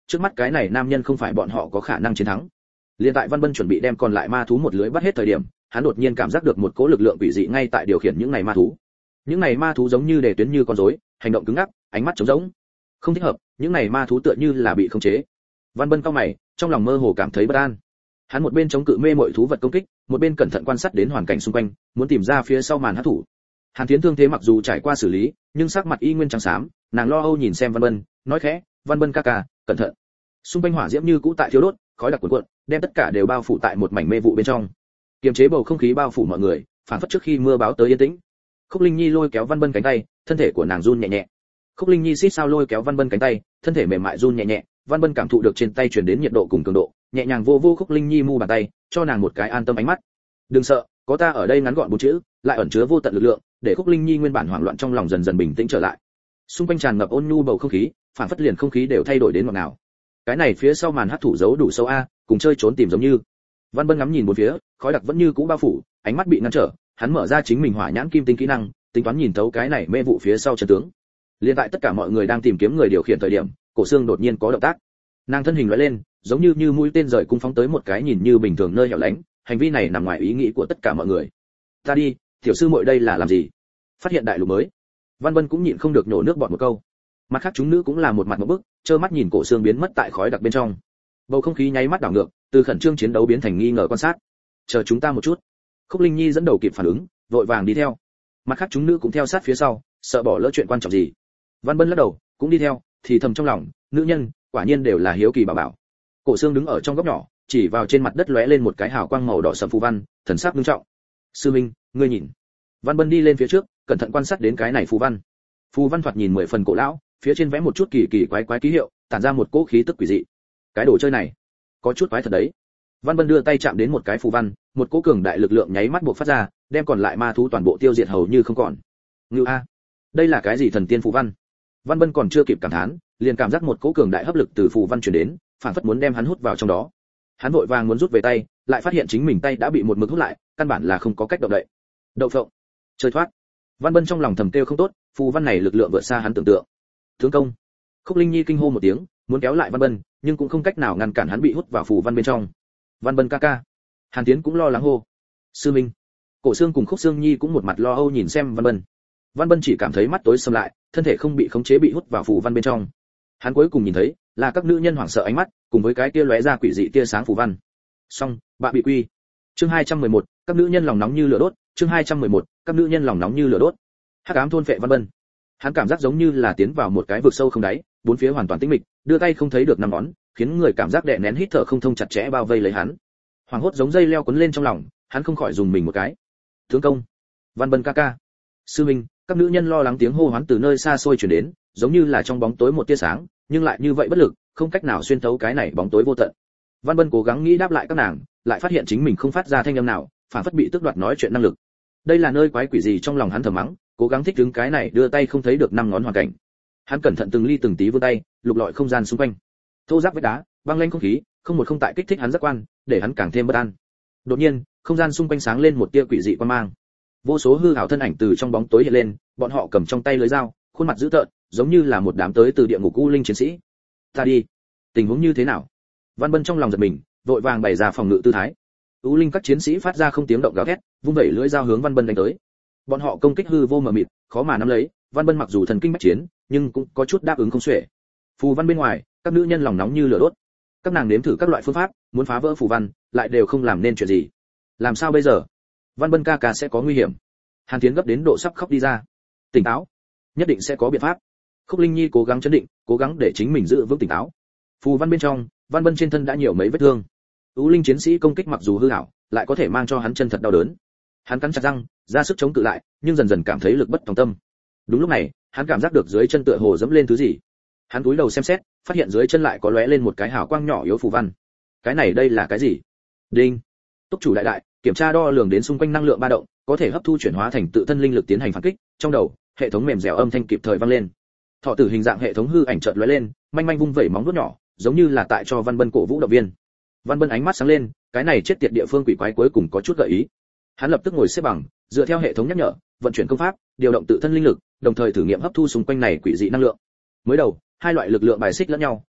Speaker 1: trước mắt cái này nam nhân không phải bọn họ có khả năng chiến thắng. Liên tại Văn Bân chuẩn bị đem còn lại ma thú một lưới bắt hết thời điểm, hắn đột nhiên cảm giác được một cỗ lực lượng quỷ dị ngay tại điều khiển những này ma thú. Những này ma thú giống như đề tuyến như con rối, hành động cứng ngắc, ánh mắt trống rỗng. Không thích hợp, những này ma thú tựa như là bị khống chế. Văn Bân cau mày, trong lòng mơ hồ cảm thấy bất an. Hắn một bên chống cự mê muội thú vật công kích, một bên cẩn thận quan sát đến hoàn cảnh xung quanh, muốn tìm ra phía sau màn hắc thủ. Hàn Thiến thương thế mặc dù trải qua xử lý, nhưng sắc mặt y nguyên trắng xám, nàng lo âu nhìn xem Văn Bân, nói khẽ, "Văn Bân ca ca, cẩn thận." Xung quanh hỏa diễm như cũ tại thiêu đốt, khói đặc cuồn cuộn, đem tất cả đều bao phủ tại một mảnh mê vụ bên trong. Kiềm chế bầu không khí bao phủ mọi người, phản phất trước khi mưa báo tới yên tĩnh. Khúc Linh Nhi lôi kéo Văn Bân cánh tay, thân thể của nàng run nhẹ nhẹ. Khúc Linh Nhi xít sao lôi kéo Văn Bân cánh tay, thân thể mềm mại run nhẹ nhẹ, Văn Bân cảm thụ được trên tay truyền đến nhiệt độ cùng cường độ, nhẹ nhàng vô vô Khúc Linh Nhi mu bàn tay, cho nàng một cái an tâm ánh mắt. "Đừng sợ, có ta ở đây." Ngắn gọn bốn chữ, lại ẩn chứa vô tận lực lượng, để Khúc Linh Nhi nguyên bản hoảng loạn trong lòng dần dần bình tĩnh trở lại. Xung quanh tràn ngập ôn nhu bầu không khí, phản phất liền không khí đều thay đổi đến ngọt ngào. Cái này phía sau màn hắc thủ giấu đủ sâu a, cùng chơi trốn tìm giống như. Văn Bân ngắm nhìn bốn phía, khói đặc vẫn như cũ bao phủ, ánh mắt bị ngăn trở, hắn mở ra chính mình hỏa nhãn kim tinh kỹ năng, tính toán nhìn thấu cái này mê vụ phía sau chân tướng. Liên tại tất cả mọi người đang tìm kiếm người điều khiển thời điểm, Cổ Xương đột nhiên có động tác. Nàng thân hình lóe lên, giống như như mũi tên rời cung phóng tới một cái nhìn như bình thường nơi hẻo lánh, hành vi này nằm ngoài ý nghĩ của tất cả mọi người. "Ta đi, tiểu sư muội đây là làm gì?" Phát hiện đại lục mới, Văn Bân cũng nhịn không được nhổ nước bọt một câu. Mặt khác chúng nữ cũng là một mặt ngộp bức, trơ mắt nhìn Cổ Xương biến mất tại khói đặc bên trong. Bầu không khí nháy mắt đảo ngược, từ khẩn trương chiến đấu biến thành nghi ngờ quan sát. "Chờ chúng ta một chút." Khúc Linh Nhi dẫn đầu kịp phản ứng, vội vàng đi theo. Mặt khác chúng nữ cũng theo sát phía sau, sợ bỏ lỡ chuyện quan trọng gì. Văn Bân lắc đầu, cũng đi theo, thì thầm trong lòng, nữ nhân, quả nhiên đều là hiếu kỳ bảo bảo. Cổ Xương đứng ở trong góc nhỏ, chỉ vào trên mặt đất lóe lên một cái hào quang màu đỏ sẫm phù văn, thần sắc nghiêm trọng. "Sư Minh, ngươi nhìn." Văn Bân đi lên phía trước, cẩn thận quan sát đến cái này phù văn. Phù văn thoạt nhìn mười phần cổ lão, phía trên vẽ một chút kỳ kỳ quái quái ký hiệu, tản ra một cỗ khí tức quỷ dị. Cái đồ chơi này, có chút quái thật đấy. Văn Bân đưa tay chạm đến một cái phù văn, một cỗ cường đại lực lượng nháy mắt bộc phát ra, đem còn lại ma thú toàn bộ tiêu diệt hầu như không còn. Ngưu a, đây là cái gì thần tiên phù văn? Văn Bân còn chưa kịp cảm thán, liền cảm giác một cỗ cường đại hấp lực từ phù văn truyền đến, phản phất muốn đem hắn hút vào trong đó. Hắn vội vàng muốn rút về tay, lại phát hiện chính mình tay đã bị một mực hút lại, căn bản là không có cách động đậy. Đậu phộng, chơi thoát. Văn Bân trong lòng thầm kêu không tốt, phù văn này lực lượng vượt xa hắn tưởng tượng. Tướng công. Khúc Linh Nhi kinh hô một tiếng, muốn kéo lại Văn Bân, nhưng cũng không cách nào ngăn cản hắn bị hút vào phù văn bên trong. Văn Bân ca ca. Hàn Tiến cũng lo lắng hô. Sư Minh. Cổ Xương cùng Khúc Xương Nhi cũng một mặt lo âu nhìn xem Văn Bân. Văn Bân chỉ cảm thấy mắt tối sầm lại, thân thể không bị khống chế bị hút vào phù văn bên trong. Hắn cuối cùng nhìn thấy là các nữ nhân hoảng sợ ánh mắt, cùng với cái tia lóe ra quỷ dị tia sáng phù văn. Xong, bạ bị quy. Chương hai trăm mười một, các nữ nhân lòng nóng như lửa đốt. Chương hai trăm mười một, các nữ nhân lòng nóng như lửa đốt. Hắc ám thôn phệ Văn Bân. Hắn cảm giác giống như là tiến vào một cái vực sâu không đáy, bốn phía hoàn toàn tĩnh mịch, đưa tay không thấy được năm ngón, khiến người cảm giác đè nén hít thở không thông chặt chẽ bao vây lấy hắn. Hoàng hốt giống dây leo cuốn lên trong lòng, hắn không khỏi dùng mình một cái. Tướng công, Văn Bân ca ca, sư minh, các nữ nhân lo lắng tiếng hô hoán từ nơi xa xôi truyền đến, giống như là trong bóng tối một tia sáng, nhưng lại như vậy bất lực, không cách nào xuyên thấu cái này bóng tối vô tận. Văn Bân cố gắng nghĩ đáp lại các nàng, lại phát hiện chính mình không phát ra thanh âm nào, phản phất bị tước đoạt nói chuyện năng lực. Đây là nơi quái quỷ gì trong lòng hắn thầm mắng, cố gắng thích ứng cái này đưa tay không thấy được năm ngón hoàn cảnh. Hắn cẩn thận từng ly từng tí vươn tay, lục lọi không gian xung quanh. Thô ráp vách đá, băng lanh không khí, không một không tại kích thích hắn giác quan, để hắn càng thêm bất an. Đột nhiên, không gian xung quanh sáng lên một tia quỷ dị quan mang. Vô số hư ảo thân ảnh từ trong bóng tối hiện lên, bọn họ cầm trong tay lưới dao, khuôn mặt dữ tợn, giống như là một đám tới từ địa ngục u linh chiến sĩ. Ta đi, tình huống như thế nào? Văn Bân trong lòng giật mình, vội vàng bày ra phòng ngự tư thái. U linh các chiến sĩ phát ra không tiếng động gào thét, vung vẩy lưỡi dao hướng Văn Bân đánh tới. Bọn họ công kích hư vô mờ mịt, khó mà nắm lấy. Văn Bân mặc dù thần kinh bách chiến, nhưng cũng có chút đáp ứng không xuể. Phù văn bên ngoài, các nữ nhân lòng nóng như lửa đốt. Các nàng nếm thử các loại phương pháp, muốn phá vỡ phù văn, lại đều không làm nên chuyện gì. Làm sao bây giờ? Văn Bân ca ca sẽ có nguy hiểm. Hàn Tiến gấp đến độ sắp khóc đi ra. Tỉnh táo, nhất định sẽ có biện pháp. Khúc Linh Nhi cố gắng chấn định, cố gắng để chính mình giữ vững tỉnh táo. Phù văn bên trong, Văn Bân trên thân đã nhiều mấy vết thương. U linh chiến sĩ công kích mặc dù hư ảo, lại có thể mang cho hắn chân thật đau đớn. Hắn cắn chặt răng, ra sức chống cự lại, nhưng dần dần cảm thấy lực bất tòng tâm. Đúng lúc này, hắn cảm giác được dưới chân tựa hồ dẫm lên thứ gì. Hắn cúi đầu xem xét, phát hiện dưới chân lại có lóe lên một cái hào quang nhỏ yếu phù văn. Cái này đây là cái gì? Đinh. Túc chủ đại đại, kiểm tra đo lường đến xung quanh năng lượng ba động, có thể hấp thu chuyển hóa thành tự thân linh lực tiến hành phản kích. Trong đầu, hệ thống mềm dẻo âm thanh kịp thời vang lên. Thọ tử hình dạng hệ thống hư ảnh chợt lóe lên, manh manh vung vẩy móng vuốt nhỏ, giống như là tại cho Văn Bân cổ vũ động viên. Văn Bân ánh mắt sáng lên, cái này chết tiệt địa phương quỷ quái cuối cùng có chút gợi ý. Hắn lập tức ngồi xếp bằng, dựa theo hệ thống nhắc nhở, vận chuyển công pháp, điều động tự thân linh lực, đồng thời thử nghiệm hấp thu xung quanh này quỷ dị năng lượng. Mới đầu, hai loại lực lượng bài xích lẫn nhau,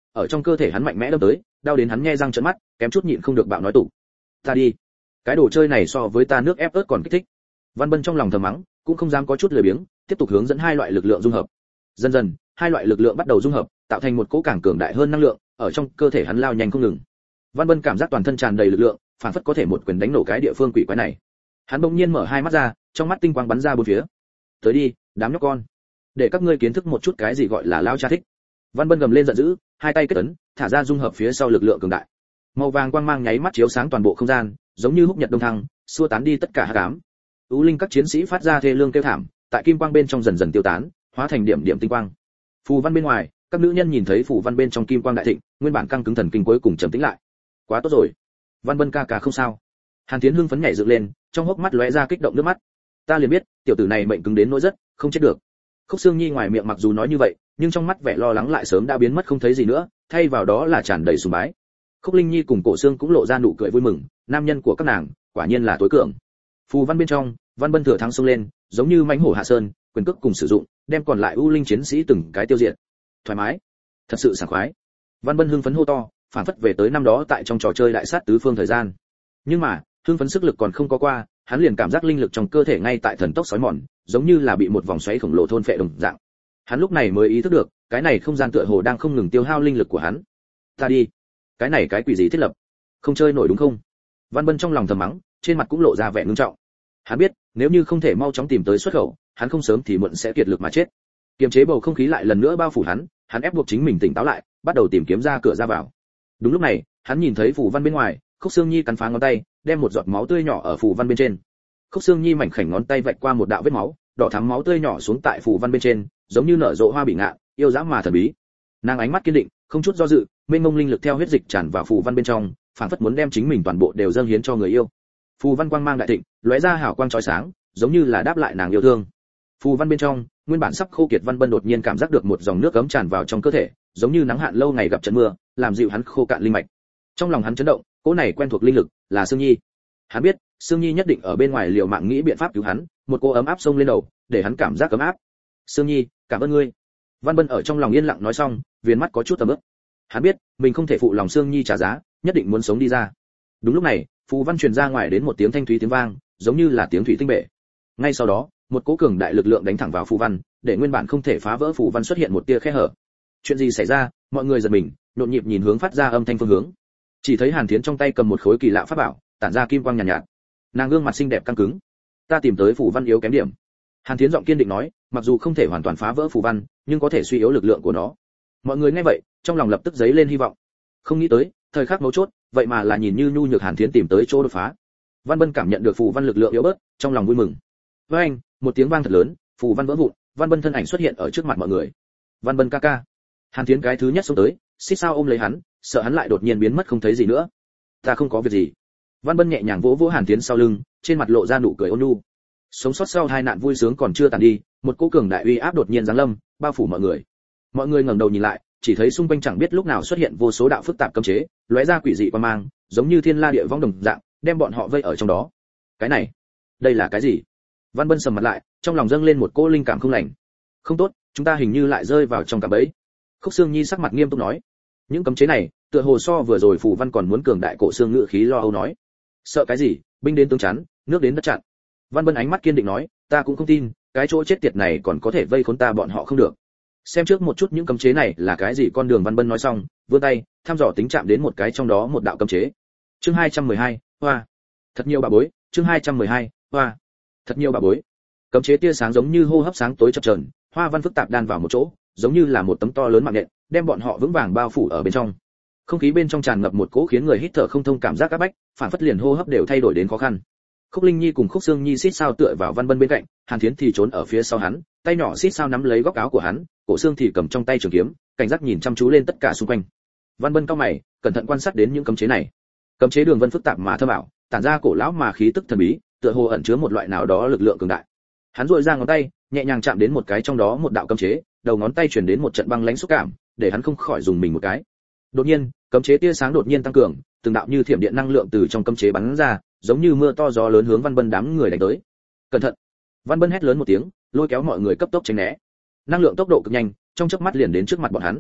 Speaker 1: ở trong cơ thể hắn mạnh mẽ đâm tới, đau đến hắn nhe răng trợn mắt, kém chút nhịn không được bạo nói tủ. Ta đi, cái đồ chơi này so với ta nước ép ớt còn kích thích. Văn Bân trong lòng thầm mắng, cũng không dám có chút lười biếng, tiếp tục hướng dẫn hai loại lực lượng dung hợp. Dần dần, hai loại lực lượng bắt đầu dung hợp, tạo thành một cỗ càng cường đại hơn năng lượng, ở trong cơ thể hắn lao nhanh không ngừng. Văn Bân cảm giác toàn thân tràn đầy lực lượng, phản phất có thể một quyền đánh nổ cái địa phương quỷ quái này. Hắn bỗng nhiên mở hai mắt ra, trong mắt tinh quang bắn ra bốn phía. Tới đi, đám nhóc con, để các ngươi kiến thức một chút cái gì gọi là lao cha thích. Văn Bân gầm lên giận dữ, hai tay kết ấn, thả ra dung hợp phía sau lực lượng cường đại. Màu vàng quang mang nháy mắt chiếu sáng toàn bộ không gian, giống như húc nhật đông thăng, xua tán đi tất cả hắc ám. U linh các chiến sĩ phát ra thê lương kêu thảm, tại kim quang bên trong dần dần tiêu tán, hóa thành điểm điểm tinh quang. Phù văn bên ngoài, các nữ nhân nhìn thấy phù văn bên trong kim quang đại thịnh, nguyên bản căng cứng thần kinh cuối cùng trầm tĩnh lại. Quá tốt rồi, Văn Bân ca ca không sao. Hàn Thiến hưng phấn nhảy dựng lên, trong hốc mắt lóe ra kích động nước mắt. Ta liền biết, tiểu tử này mệnh cứng đến nỗi rất, không chết được. Khúc Sương Nhi ngoài miệng mặc dù nói như vậy, nhưng trong mắt vẻ lo lắng lại sớm đã biến mất không thấy gì nữa, thay vào đó là tràn đầy sùng bái. Khúc Linh Nhi cùng Cổ Sương cũng lộ ra nụ cười vui mừng, nam nhân của các nàng, quả nhiên là tối cường. Phù văn bên trong, Văn Bân thừa thắng xông lên, giống như mãnh hổ hạ sơn, quyền cước cùng sử dụng, đem còn lại U linh chiến sĩ từng cái tiêu diệt. Thoải mái, thật sự sảng khoái. Văn Bân hưng phấn hô to, phản phất về tới năm đó tại trong trò chơi đại sát tứ phương thời gian. Nhưng mà, hưng phấn sức lực còn không có qua, hắn liền cảm giác linh lực trong cơ thể ngay tại thần tốc sói mòn, giống như là bị một vòng xoáy khổng lồ thôn phệ đồng dạng. Hắn lúc này mới ý thức được, cái này không gian tựa hồ đang không ngừng tiêu hao linh lực của hắn. Ta đi, cái này cái quỷ gì thiết lập? Không chơi nổi đúng không? Văn Bân trong lòng thầm mắng, trên mặt cũng lộ ra vẻ ngưng trọng. Hắn biết, nếu như không thể mau chóng tìm tới xuất khẩu, hắn không sớm thì muộn sẽ kiệt lực mà chết. Kiềm chế bầu không khí lại lần nữa bao phủ hắn, hắn ép buộc chính mình tỉnh táo lại, bắt đầu tìm kiếm ra cửa ra vào. Đúng lúc này, hắn nhìn thấy phù văn bên ngoài, Khúc Sương Nhi cắn phá ngón tay, đem một giọt máu tươi nhỏ ở phù văn bên trên. Khúc Sương Nhi mảnh khảnh ngón tay vạch qua một đạo vết máu, đỏ thắm máu tươi nhỏ xuống tại phù văn bên trên, giống như nở rộ hoa bị ngạn, yêu dã mà thần bí. Nàng ánh mắt kiên định, không chút do dự, mênh mông linh lực theo huyết dịch tràn vào phù văn bên trong, phảng phất muốn đem chính mình toàn bộ đều dâng hiến cho người yêu. Phù văn quang mang đại thịnh, lóe ra hào quang chói sáng, giống như là đáp lại nàng yêu thương. Phù văn bên trong, nguyên bản sắp khô kiệt Văn Bân đột nhiên cảm giác được một dòng nước ấm tràn vào trong cơ thể, giống như nắng hạn lâu ngày gặp trận mưa, làm dịu hắn khô cạn linh mạch. Trong lòng hắn chấn động, cỗ này quen thuộc linh lực, là Sương Nhi. Hắn biết, Sương Nhi nhất định ở bên ngoài liều mạng nghĩ biện pháp cứu hắn, một cô ấm áp xông lên đầu, để hắn cảm giác ấm áp. Sương Nhi, cảm ơn ngươi. Văn Bân ở trong lòng yên lặng nói xong, viền mắt có chút tầm ướp. Hắn biết, mình không thể phụ lòng Sương Nhi trả giá, nhất định muốn sống đi ra. Đúng lúc này, phù văn truyền ra ngoài đến một tiếng thanh thúy tiếng vang, giống như là tiếng thủy tinh bể. Ngay sau đó, một cỗ cường đại lực lượng đánh thẳng vào phù văn, để nguyên bản không thể phá vỡ phù văn xuất hiện một tia khe hở. Chuyện gì xảy ra? Mọi người giật mình, nhộn nhịp nhìn hướng phát ra âm thanh phương hướng. Chỉ thấy Hàn Thiến trong tay cầm một khối kỳ lạ pháp bảo, tản ra kim quang nhàn nhạt, nhạt. Nàng gương mặt xinh đẹp căng cứng. Ta tìm tới phù văn yếu kém điểm. Hàn Thiến giọng kiên định nói, mặc dù không thể hoàn toàn phá vỡ phù văn, nhưng có thể suy yếu lực lượng của nó. Mọi người nghe vậy, trong lòng lập tức dấy lên hy vọng. Không nghĩ tới, thời khắc mấu chốt, vậy mà là nhìn như nhu nhược Hàn Thiến tìm tới chỗ đột phá. Văn Bân cảm nhận được phù văn lực lượng yếu bớt, trong lòng vui mừng. Với anh, một tiếng vang thật lớn, phù văn vỡ vụn, Văn Bân thân ảnh xuất hiện ở trước mặt mọi người. Văn Bân ca ca. Hàn Thiến cái thứ nhất xông tới, xích sao ôm lấy hắn, sợ hắn lại đột nhiên biến mất không thấy gì nữa. Ta không có việc gì. Văn Bân nhẹ nhàng vỗ vỗ Hàn Thiến sau lưng, trên mặt lộ ra nụ cười ôn nhu. Sống sót sau hai nạn vui sướng còn chưa tàn đi, một cỗ cường đại uy áp đột nhiên giáng lâm, bao phủ mọi người. Mọi người ngẩng đầu nhìn lại, chỉ thấy xung quanh chẳng biết lúc nào xuất hiện vô số đạo phức tạp cấm chế, lóe ra quỷ dị quang mang, giống như thiên la địa võng đồng dạng, đem bọn họ vây ở trong đó. Cái này, đây là cái gì? Văn Bân sầm mặt lại, trong lòng dâng lên một cỗ linh cảm không lành. Không tốt, chúng ta hình như lại rơi vào trong cạm bẫy. Khúc Sương Nhi sắc mặt nghiêm túc nói, những cấm chế này, tựa hồ so vừa rồi phù văn còn muốn cường đại. Cổ Xương ngự khí lo âu nói, sợ cái gì, binh đến tướng chắn, nước đến đất chặn. Văn Bân ánh mắt kiên định nói, ta cũng không tin, cái chỗ chết tiệt này còn có thể vây khốn ta bọn họ không được. Xem trước một chút những cấm chế này là cái gì. Con Đường Văn Bân nói xong, vươn tay, thăm dò tính chạm đến một cái trong đó một đạo cấm chế. Chương hai trăm mười hai, hoa. Thật nhiều bà bối. Chương hai trăm mười hai, hoa. Thật nhiều bà bối. Cấm chế tia sáng giống như hô hấp sáng tối chập chờn, hoa văn phức tạp đan vào một chỗ, giống như là một tấm to lớn mạng nhện, đem bọn họ vững vàng bao phủ ở bên trong. Không khí bên trong tràn ngập một cỗ khiến người hít thở không thông cảm giác áp bách, phản phất liền hô hấp đều thay đổi đến khó khăn. Khúc Linh Nhi cùng Khúc Sương Nhi xít sao tựa vào Văn Bân bên cạnh, Hàn Thiến thì trốn ở phía sau hắn, tay nhỏ xít sao nắm lấy góc áo của hắn, Cổ Sương thì cầm trong tay trường kiếm, cảnh giác nhìn chăm chú lên tất cả xung quanh. Văn Bân cau mày, cẩn thận quan sát đến những cấm chế này. Cấm chế đường vân phức tạp mà thâm ảo, tản ra cổ lão mà khí tức thần bí, tựa hồ ẩn chứa một loại nào đó lực lượng cường đại. Hắn duỗi ra ngón tay, nhẹ nhàng chạm đến một cái trong đó một đạo cấm chế, đầu ngón tay truyền đến một trận băng lãnh xúc cảm, để hắn không khỏi dùng mình một cái. Đột nhiên, cấm chế tia sáng đột nhiên tăng cường, từng đạo như thiểm điện năng lượng từ trong cấm chế bắn ra, giống như mưa to gió lớn hướng Văn Bân đám người đánh tới. Cẩn thận! Văn Bân hét lớn một tiếng, lôi kéo mọi người cấp tốc tránh né. Năng lượng tốc độ cực nhanh, trong chớp mắt liền đến trước mặt bọn hắn.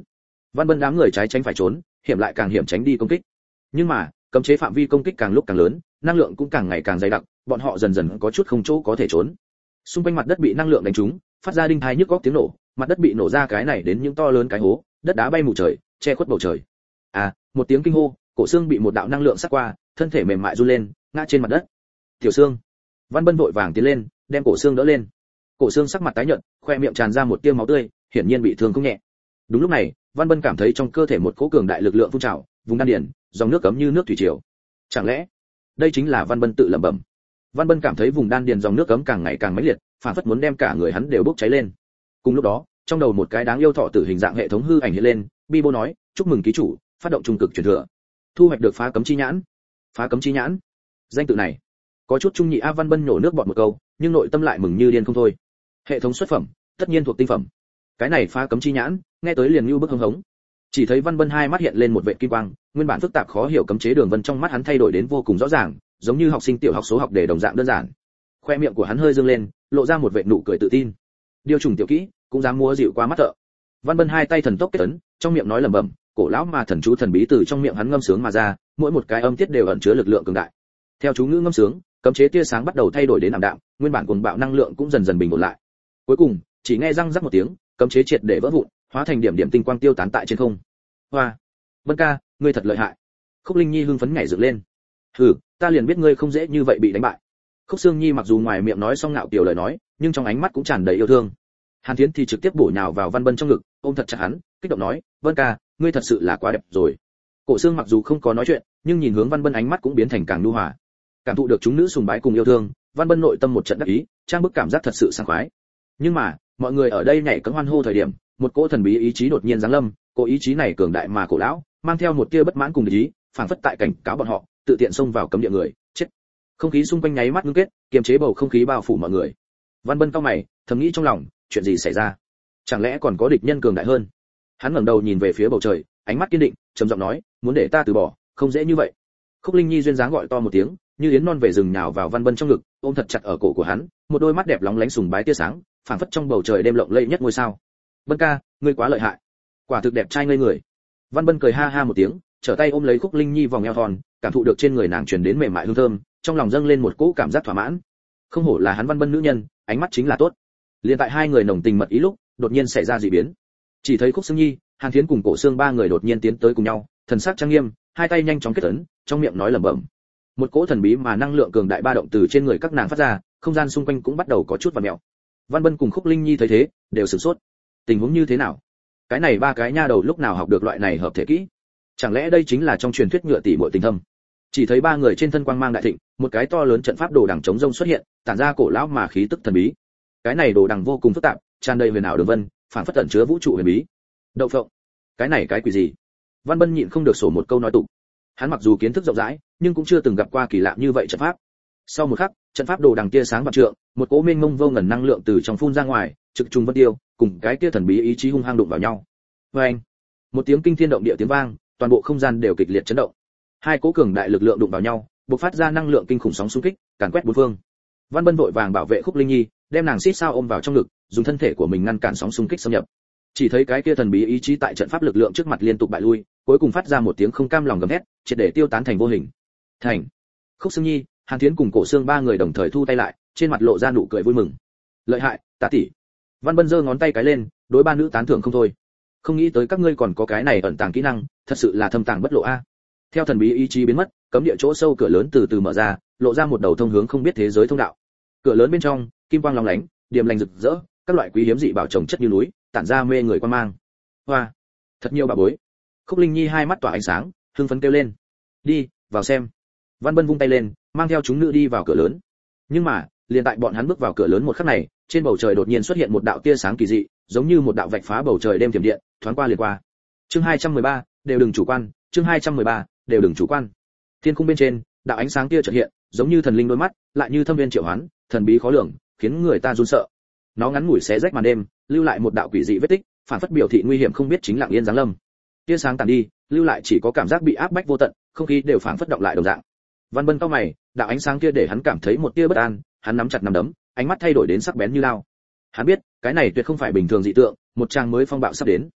Speaker 1: Văn Bân đám người trái tránh phải trốn, hiểm lại càng hiểm tránh đi công kích. Nhưng mà, cấm chế phạm vi công kích càng lúc càng lớn, năng lượng cũng càng ngày càng dày đặc, bọn họ dần dần có chút không chỗ có thể trốn. Xung quanh mặt đất bị năng lượng đánh trúng, phát ra đinh tai nhức óc tiếng nổ, mặt đất bị nổ ra cái này đến những to lớn cái hố, đất đá bay mù trời, che khuất bầu trời. À, một tiếng kinh hô, Cổ Xương bị một đạo năng lượng sát qua, thân thể mềm mại run lên, ngã trên mặt đất. Tiểu Xương. Văn Bân vội vàng tiến lên, đem Cổ Xương đỡ lên. Cổ Xương sắc mặt tái nhợt, khoe miệng tràn ra một tia máu tươi, hiển nhiên bị thương không nhẹ. Đúng lúc này, Văn Bân cảm thấy trong cơ thể một cỗ cường đại lực lượng phun trào, vùng đan điền, dòng nước cấm như nước thủy triều. Chẳng lẽ, đây chính là Văn Bân tự lẩm bẩm. Văn Bân cảm thấy vùng đan điền dòng nước cấm càng ngày càng mãnh liệt, phản phất muốn đem cả người hắn đều bốc cháy lên. Cùng lúc đó, trong đầu một cái đáng yêu thọ tử hình dạng hệ thống hư ảnh hiện lên, Bibo nói, chúc mừng ký chủ, phát động trung cực truyền thừa, thu hoạch được phá cấm chi nhãn. Phá cấm chi nhãn, danh tự này có chút trung nhị. A Văn Bân nhổ nước bọt một câu, nhưng nội tâm lại mừng như điên không thôi. Hệ thống xuất phẩm, tất nhiên thuộc tinh phẩm. Cái này phá cấm chi nhãn, nghe tới liền như bức hưng hống. Chỉ thấy Văn Bân hai mắt hiện lên một vệt kim quang, nguyên bản phức tạp khó hiểu cấm chế đường vân trong mắt hắn thay đổi đến vô cùng rõ ràng, giống như học sinh tiểu học số học đề đồng dạng đơn giản. Khoe miệng của hắn hơi dương lên, lộ ra một vệt nụ cười tự tin. Điều trùng tiểu kỹ, cũng dám múa dịu qua mắt thợ. Văn Bân hai tay thần tốc kết ấn, trong miệng nói lẩm bẩm, cổ lão mà thần chú thần bí từ trong miệng hắn ngâm sướng mà ra, mỗi một cái âm tiết đều ẩn chứa lực lượng cường đại. Theo chú ngữ ngâm sướng, cấm chế tia sáng bắt đầu thay đổi đến ảm đạm, nguyên bản cuồng bạo năng lượng cũng dần dần bình ổn lại. Cuối cùng, chỉ nghe răng rắc một tiếng, cấm chế triệt để vỡ vụn, hóa thành điểm điểm tinh quang tiêu tán tại trên không. Hoa, Vân ca, ngươi thật lợi hại. Khúc Linh Nhi hưng phấn nhảy dựng lên. Hừ, ta liền biết ngươi không dễ như vậy bị đánh bại. Khúc Sương Nhi mặc dù ngoài miệng nói xong ngạo kiều lời nói, nhưng trong ánh mắt cũng tràn đầy yêu thương. Hàn Thiến thì trực tiếp bổ nhào vào Văn Bân trong ngực, ôm thật chặt hắn, kích động nói, Vân ca, ngươi thật sự là quá đẹp rồi. Cổ Sương mặc dù không có nói chuyện, nhưng nhìn hướng Văn Bân ánh mắt cũng biến thành càng nhu hòa. Cảm thụ được chúng nữ sùng bái cùng yêu thương, Văn Bân nội tâm một trận đắc ý, trang bức cảm giác thật sự sảng khoái. Nhưng mà, mọi người ở đây nhảy cẫng hoan hô thời điểm, một cỗ thần bí ý chí đột nhiên giáng lâm, cỗ ý chí này cường đại mà cổ lão, mang theo một tia bất mãn cùng ý, phảng phất tại cảnh cáo bọn họ, tự tiện xông vào cấm địa người, chết. Không khí xung quanh nháy mắt ngưng kết, kiềm chế bầu không khí bao phủ mọi người. Văn Bân cau mày, thầm nghĩ trong lòng, chuyện gì xảy ra? Chẳng lẽ còn có địch nhân cường đại hơn? Hắn ngẩng đầu nhìn về phía bầu trời, ánh mắt kiên định, trầm giọng nói, muốn để ta từ bỏ, không dễ như vậy. Khúc Linh Nhi duyên dáng gọi to một tiếng, như yến non về rừng nhào vào Văn Bân trong ngực, ôm thật chặt ở cổ của hắn, một đôi mắt đẹp lóng lánh sùng bái tia sáng, phảng phất trong bầu trời đêm lộng lẫy nhất ngôi sao. Bân ca, ngươi quá lợi hại, quả thực đẹp trai ngây người. Văn Bân cười ha ha một tiếng, trở tay ôm lấy Khúc Linh Nhi vòng eo thon, cảm thụ được trên người nàng truyền đến mềm mại hương thơm, trong lòng dâng lên một cỗ cảm giác thỏa mãn. Không hổ là hắn Văn Bân nữ nhân, ánh mắt chính là tốt. Liên tại hai người nồng tình mật ý lúc, đột nhiên xảy ra dị biến. Chỉ thấy Khúc Sương Nhi, Hàn Thiến cùng Cổ Sương ba người đột nhiên tiến tới cùng nhau, thần sắc trang nghiêm, hai tay nhanh chóng kết ấn, trong miệng nói lẩm bẩm. Một cỗ thần bí mà năng lượng cường đại ba động từ trên người các nàng phát ra, không gian xung quanh cũng bắt đầu có chút vặn mèo. Văn Bân cùng Khúc Linh Nhi thấy thế, đều sửng sốt. Tình huống như thế nào? Cái này ba cái nha đầu lúc nào học được loại này hợp thể kỹ? Chẳng lẽ đây chính là trong truyền thuyết ngựa tỷ muội tình thâm? Chỉ thấy ba người trên thân quang mang đại thịnh, một cái to lớn trận pháp đồ đằng chống rông xuất hiện, tản ra cổ lão mà khí tức thần bí. Cái này đồ đằng vô cùng phức tạp, tràn đầy huyền ảo đường vân, phản phất tẩn chứa vũ trụ huyền bí. Đậu phộng, cái này cái quỷ gì? Văn Bân nhịn không được sổ một câu nói tục. Hắn mặc dù kiến thức rộng rãi, nhưng cũng chưa từng gặp qua kỳ lạ như vậy trận pháp. Sau một khắc, trận pháp đồ đằng tia sáng vạn trượng, một cỗ mênh mông vô ngần năng lượng từ trong phun ra ngoài, trực trùng vân tiêu, cùng cái kia thần bí ý chí hung hăng đụng vào nhau. Oeng! Một tiếng kinh thiên động địa tiếng vang, toàn bộ không gian đều kịch liệt chấn động. Hai cỗ cường đại lực lượng đụng vào nhau, bộc phát ra năng lượng kinh khủng sóng xung kích, càn quét bốn phương. Văn Bân vội vàng bảo vệ Khúc Linh Nhi, đem nàng xít sao ôm vào trong ngực, dùng thân thể của mình ngăn cản sóng xung kích xâm nhập. Chỉ thấy cái kia thần bí ý chí tại trận pháp lực lượng trước mặt liên tục bại lui, cuối cùng phát ra một tiếng không cam lòng gầm hét, triệt để tiêu tán thành vô hình. Thành. Khúc Sương Nhi, Hàn Thiến cùng Cổ Sương ba người đồng thời thu tay lại, trên mặt lộ ra nụ cười vui mừng. Lợi hại, Tạ tỷ. Văn Bân giơ ngón tay cái lên, đối ba nữ tán thưởng không thôi. Không nghĩ tới các ngươi còn có cái này ẩn tàng kỹ năng, thật sự là thâm tàng bất lộ a. Theo thần bí ý chí biến mất, cấm địa chỗ sâu cửa lớn từ từ mở ra, lộ ra một đầu thông hướng không biết thế giới thông đạo. Cửa lớn bên trong, kim quang long lánh, điểm lành rực rỡ, các loại quý hiếm dị bảo trồng chất như núi, tản ra mê người quan mang. Hoa, thật nhiều bà bối. Khúc Linh Nhi hai mắt tỏa ánh sáng, hưng phấn kêu lên. Đi, vào xem. Văn Bân vung tay lên, mang theo chúng nữ đi vào cửa lớn. Nhưng mà, liền tại bọn hắn bước vào cửa lớn một khắc này, trên bầu trời đột nhiên xuất hiện một đạo tia sáng kỳ dị, giống như một đạo vạch phá bầu trời đêm tiềm điện, thoáng qua liền qua. Chương hai trăm mười ba, đều đừng chủ quan, chương hai trăm mười ba, đều đừng chủ quan. Thiên khung bên trên, đạo ánh sáng kia chợt hiện, giống như thần linh đôi mắt, lại như thâm viên triệu hoán, thần bí khó lường, khiến người ta run sợ. Nó ngắn ngủi xé rách màn đêm, lưu lại một đạo quỷ dị vết tích, phản phất biểu thị nguy hiểm không biết chính lặng yên giáng lâm. Tia sáng tàn đi, lưu lại chỉ có cảm giác bị áp bách vô tận, không khí đều phản phất động lại đồng dạng. Văn Bân cau mày, đạo ánh sáng kia để hắn cảm thấy một tia bất an, hắn nắm chặt nắm đấm, ánh mắt thay đổi đến sắc bén như lao. Hắn biết, cái này tuyệt không phải bình thường dị tượng, một trang mới phong bạo sắp đến.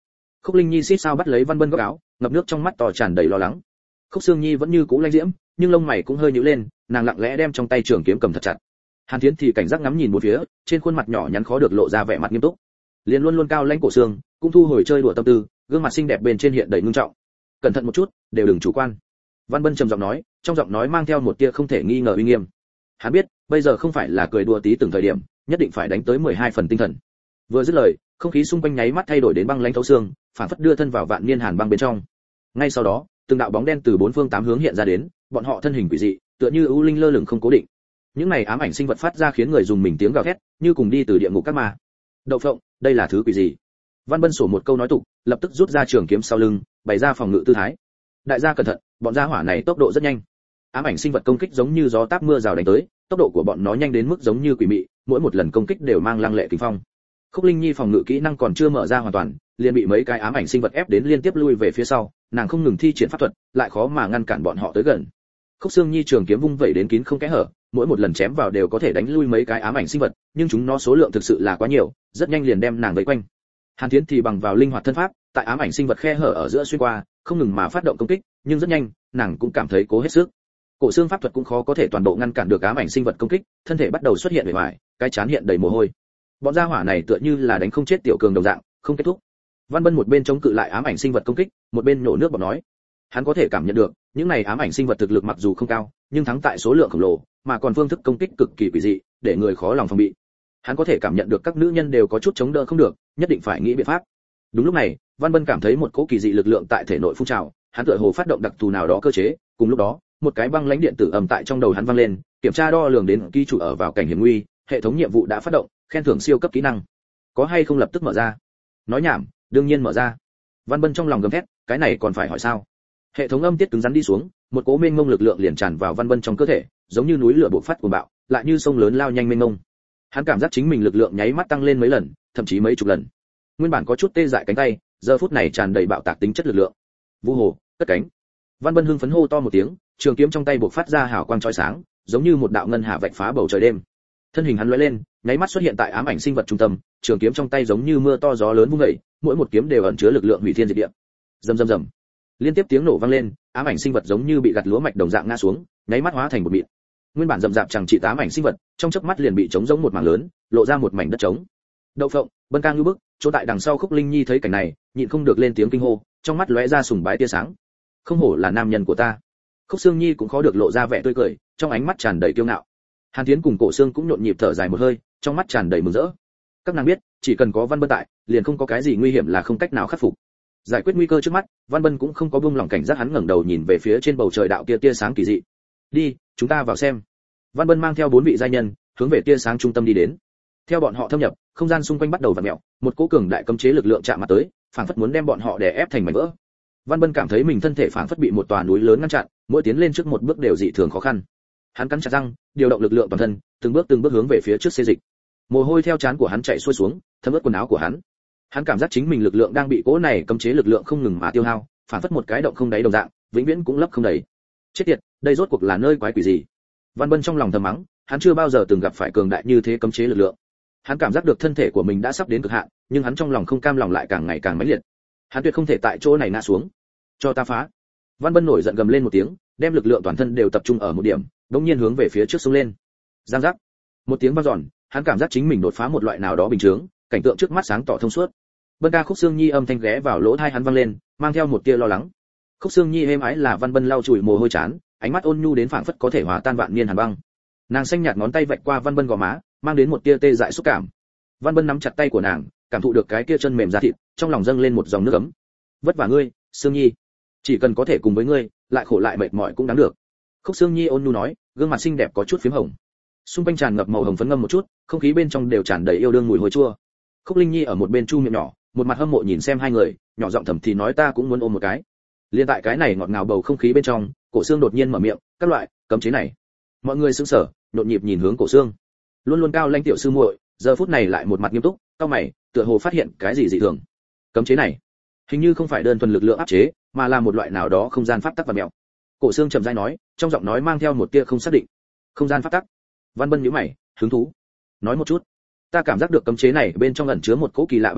Speaker 1: Khúc Linh Nhi xít sao bắt lấy Văn Bân góc áo, ngập nước trong mắt to tràn đầy lo lắng. Khúc Sương Nhi vẫn như cũ lãnh diễm, nhưng lông mày cũng hơi nhíu lên, nàng lặng lẽ đem trong tay trường kiếm cầm thật chặt. Hàn Thiến thì cảnh giác ngắm nhìn bốn phía, trên khuôn mặt nhỏ nhắn khó được lộ ra vẻ mặt nghiêm túc. Liền luôn luôn cao lãnh Cổ Sương, cũng thu hồi chơi đùa tâm tư, gương mặt xinh đẹp bên trên hiện đầy ngưng trọng. Cẩn thận một chút, đều đừng chủ quan. Văn Bân trầm giọng nói, trong giọng nói mang theo một tia không thể nghi ngờ uy nghiêm. Hắn biết, bây giờ không phải là cười đùa tí từng thời điểm, nhất định phải đánh tới mười hai phần tinh thần. Vừa dứt lời, không khí xung quanh nháy mắt thay đổi đến băng lãnh thấu xương, phản phất đưa thân vào vạn niên hàn băng bên trong. Ngay sau đó, từng đạo bóng đen từ bốn phương tám hướng hiện ra đến, bọn họ thân hình quỷ dị, tựa như ưu linh lơ lửng không cố định. Những này ám ảnh sinh vật phát ra khiến người dùng mình tiếng gào thét, như cùng đi từ địa ngục các ma. Đậu phộng, đây là thứ quỷ gì? Văn Bân sổ một câu nói tục, lập tức rút ra trường kiếm sau lưng, bày ra phòng ngự tư thái. Đại gia cẩn thận, bọn gia hỏa này tốc độ rất nhanh. Ám ảnh sinh vật công kích giống như gió táp mưa rào đánh tới, tốc độ của bọn nó nhanh đến mức giống như quỷ mị, mỗi một lần công kích đều mang lăng lệ kình phong. Khúc Linh Nhi phòng ngự kỹ năng còn chưa mở ra hoàn toàn, liền bị mấy cái ám ảnh sinh vật ép đến liên tiếp lui về phía sau, nàng không ngừng thi triển pháp thuật, lại khó mà ngăn cản bọn họ tới gần. Khúc Sương Nhi trường kiếm vung vẩy đến kín không kẽ hở, mỗi một lần chém vào đều có thể đánh lui mấy cái ám ảnh sinh vật, nhưng chúng nó số lượng thực sự là quá nhiều, rất nhanh liền đem nàng vây quanh. Hàn Thiến thì bằng vào linh hoạt thân pháp, tại ám ảnh sinh vật khe hở ở giữa xuyên qua, không ngừng mà phát động công kích, nhưng rất nhanh, nàng cũng cảm thấy cố hết sức. Cổ xương pháp thuật cũng khó có thể toàn bộ ngăn cản được ám ảnh sinh vật công kích, thân thể bắt đầu xuất hiện bề ngoài, cái chán hiện đầy mồ hôi. Bọn gia hỏa này tựa như là đánh không chết tiểu cường đồng dạng, không kết thúc. Văn Bân một bên chống cự lại ám ảnh sinh vật công kích, một bên nổ nước bọt nói, hắn có thể cảm nhận được, những này ám ảnh sinh vật thực lực mặc dù không cao, nhưng thắng tại số lượng khổng lồ, mà còn phương thức công kích cực kỳ quỷ dị, để người khó lòng phòng bị. Hắn có thể cảm nhận được các nữ nhân đều có chút chống đỡ không được, nhất định phải nghĩ biện pháp. Đúng lúc này, Văn Bân cảm thấy một cỗ kỳ dị lực lượng tại thể nội phun trào, hắn tựa hồ phát động đặc thù nào đó cơ chế, cùng lúc đó, một cái băng lãnh điện tử ầm tại trong đầu hắn vang lên, kiểm tra đo lường đến ký chủ ở vào cảnh hiểm nguy, hệ thống nhiệm vụ đã phát động, khen thưởng siêu cấp kỹ năng. Có hay không lập tức mở ra? Nói nhảm, đương nhiên mở ra. Văn Bân trong lòng gầm thét, cái này còn phải hỏi sao? Hệ thống âm tiết cứng rắn đi xuống, một cỗ mênh mông lực lượng liền tràn vào Văn Bân trong cơ thể, giống như núi lửa bộc phát cuồng bạo, lại như sông lớn lao nhanh mênh mông. Hắn cảm giác chính mình lực lượng nháy mắt tăng lên mấy lần, thậm chí mấy chục lần. Nguyên bản có chút tê dại cánh tay, giờ phút này tràn đầy bạo tạc tính chất lực lượng. Vu hồ, cất cánh. Văn Bân hưng phấn hô to một tiếng, trường kiếm trong tay bộc phát ra hào quang chói sáng, giống như một đạo ngân hà vạch phá bầu trời đêm. Thân hình hắn lóe lên, nháy mắt xuất hiện tại ám ảnh sinh vật trung tâm, trường kiếm trong tay giống như mưa to gió lớn vung dậy, mỗi một kiếm đều ẩn chứa lực lượng hủy thiên diệt địa. Rầm rầm rầm. Liên tiếp tiếng nổ vang lên, ám ảnh sinh vật giống như bị gặt lúa mạch đồng dạng ngã xuống, nháy mắt hóa thành một mịn. Nguyên bản rậm rạp chẳng trị ám ảnh sinh vật, trong chớp mắt liền bị trống rỗng một mảng lớn, lộ ra một mảnh đất trống. Đậu phộng, Bân ca ngưu bức, chỗ tại đằng sau Khúc Linh Nhi thấy cảnh này, nhịn không được lên tiếng kinh hô, trong mắt lóe ra sùng bái tia sáng. Không hổ là nam nhân của ta. Khúc Sương Nhi cũng khó được lộ ra vẻ tươi cười, trong ánh mắt tràn đầy kiêu ngạo. Hàn Thiến cùng Cổ Sương cũng nhộn nhịp thở dài một hơi, trong mắt tràn đầy mừng rỡ. Các nàng biết, chỉ cần có Văn Bân tại, liền không có cái gì nguy hiểm là không cách nào khắc phục. Giải quyết nguy cơ trước mắt, Văn Bân cũng không có buông lỏng cảnh giác, hắn ngẩng đầu nhìn về phía trên bầu trời đạo kia tia sáng kỳ dị. Đi, chúng ta vào xem. Văn Bân mang theo bốn vị giai nhân, hướng về tia sáng trung tâm đi đến. Theo bọn họ thâm nhập, không gian xung quanh bắt đầu vặn mèo, một cỗ cường đại cấm chế lực lượng chạm mặt tới, phảng phất muốn đem bọn họ đè ép thành mảnh vỡ. Văn Bân cảm thấy mình thân thể phảng phất bị một tòa núi lớn ngăn chặn, mỗi tiến lên trước một bước đều dị thường khó khăn. Hắn cắn chặt răng, điều động lực lượng toàn thân, từng bước từng bước hướng về phía trước xê dịch. Mồ hôi theo trán của hắn chảy xuôi xuống, thấm ướt quần áo của hắn. Hắn cảm giác chính mình lực lượng đang bị cỗ này cấm chế lực lượng không ngừng mà tiêu hao, phảng phất một cái động không đáy đồng dạng, vĩnh viễn cũng lấp không đầy. Chết tiệt, đây rốt cuộc là nơi quái quỷ gì? Văn Bân trong lòng thầm mắng, hắn chưa bao giờ từng gặp phải cường đại như thế cấm chế lực lượng. Hắn cảm giác được thân thể của mình đã sắp đến cực hạn, nhưng hắn trong lòng không cam lòng lại càng ngày càng mãnh liệt. Hắn tuyệt không thể tại chỗ này ngã xuống. Cho ta phá! Văn Bân nổi giận gầm lên một tiếng, đem lực lượng toàn thân đều tập trung ở một điểm, đống nhiên hướng về phía trước xông lên. Giang giác! Một tiếng vang dọn, hắn cảm giác chính mình đột phá một loại nào đó bình thường, cảnh tượng trước mắt sáng tỏ thông suốt. Bân ca Khúc Sương Nhi âm thanh ghé vào lỗ tai hắn vang lên, mang theo một tia lo lắng. Khúc Sương Nhi êm ái là Văn Bân lau chùi mồ hôi chán, ánh mắt ôn nhu đến phảng phất có thể hòa tan vạn niên hàn băng. Nàng xanh nhạt ngón tay vạch qua Văn Bân gò má, mang đến một tia tê dại xúc cảm. Văn Bân nắm chặt tay của nàng, cảm thụ được cái kia chân mềm da thịt, trong lòng dâng lên một dòng nước ấm. Vất vả ngươi, Sương Nhi, chỉ cần có thể cùng với ngươi, lại khổ lại mệt mỏi cũng đáng được. Khúc Sương Nhi ôn nhu nói, gương mặt xinh đẹp có chút phím hồng. Xung quanh tràn ngập màu hồng phấn ngâm một chút, không khí bên trong đều tràn đầy yêu đương mùi hôi chua. Khúc Linh Nhi ở một bên chu miệng nhỏ, một mặt hâm mộ nhìn xem hai người, nhỏ giọng thầm thì nói ta cũng muốn ôm một cái. Liên tại cái này ngọt ngào bầu không khí bên trong, Cổ Sương đột nhiên mở miệng, các loại cấm chế này. Mọi người sững sờ, nhộn nhịp nhìn hướng Cổ Sương. Luôn luôn cao lãnh tiểu sư muội, giờ phút này lại một mặt nghiêm túc, cau mày, tựa hồ phát hiện cái gì dị thường. Cấm chế này, hình như không phải đơn thuần lực lượng áp chế, mà là một loại nào đó không gian pháp tắc và mèo. Cổ Sương trầm rãi nói, trong giọng nói mang theo một tia không xác định. Không gian pháp tắc? Văn Bân nhíu mày, hứng thú. Nói một chút. Ta cảm giác được cấm chế này bên trong ẩn chứa một cỗ kỳ lạ ba động,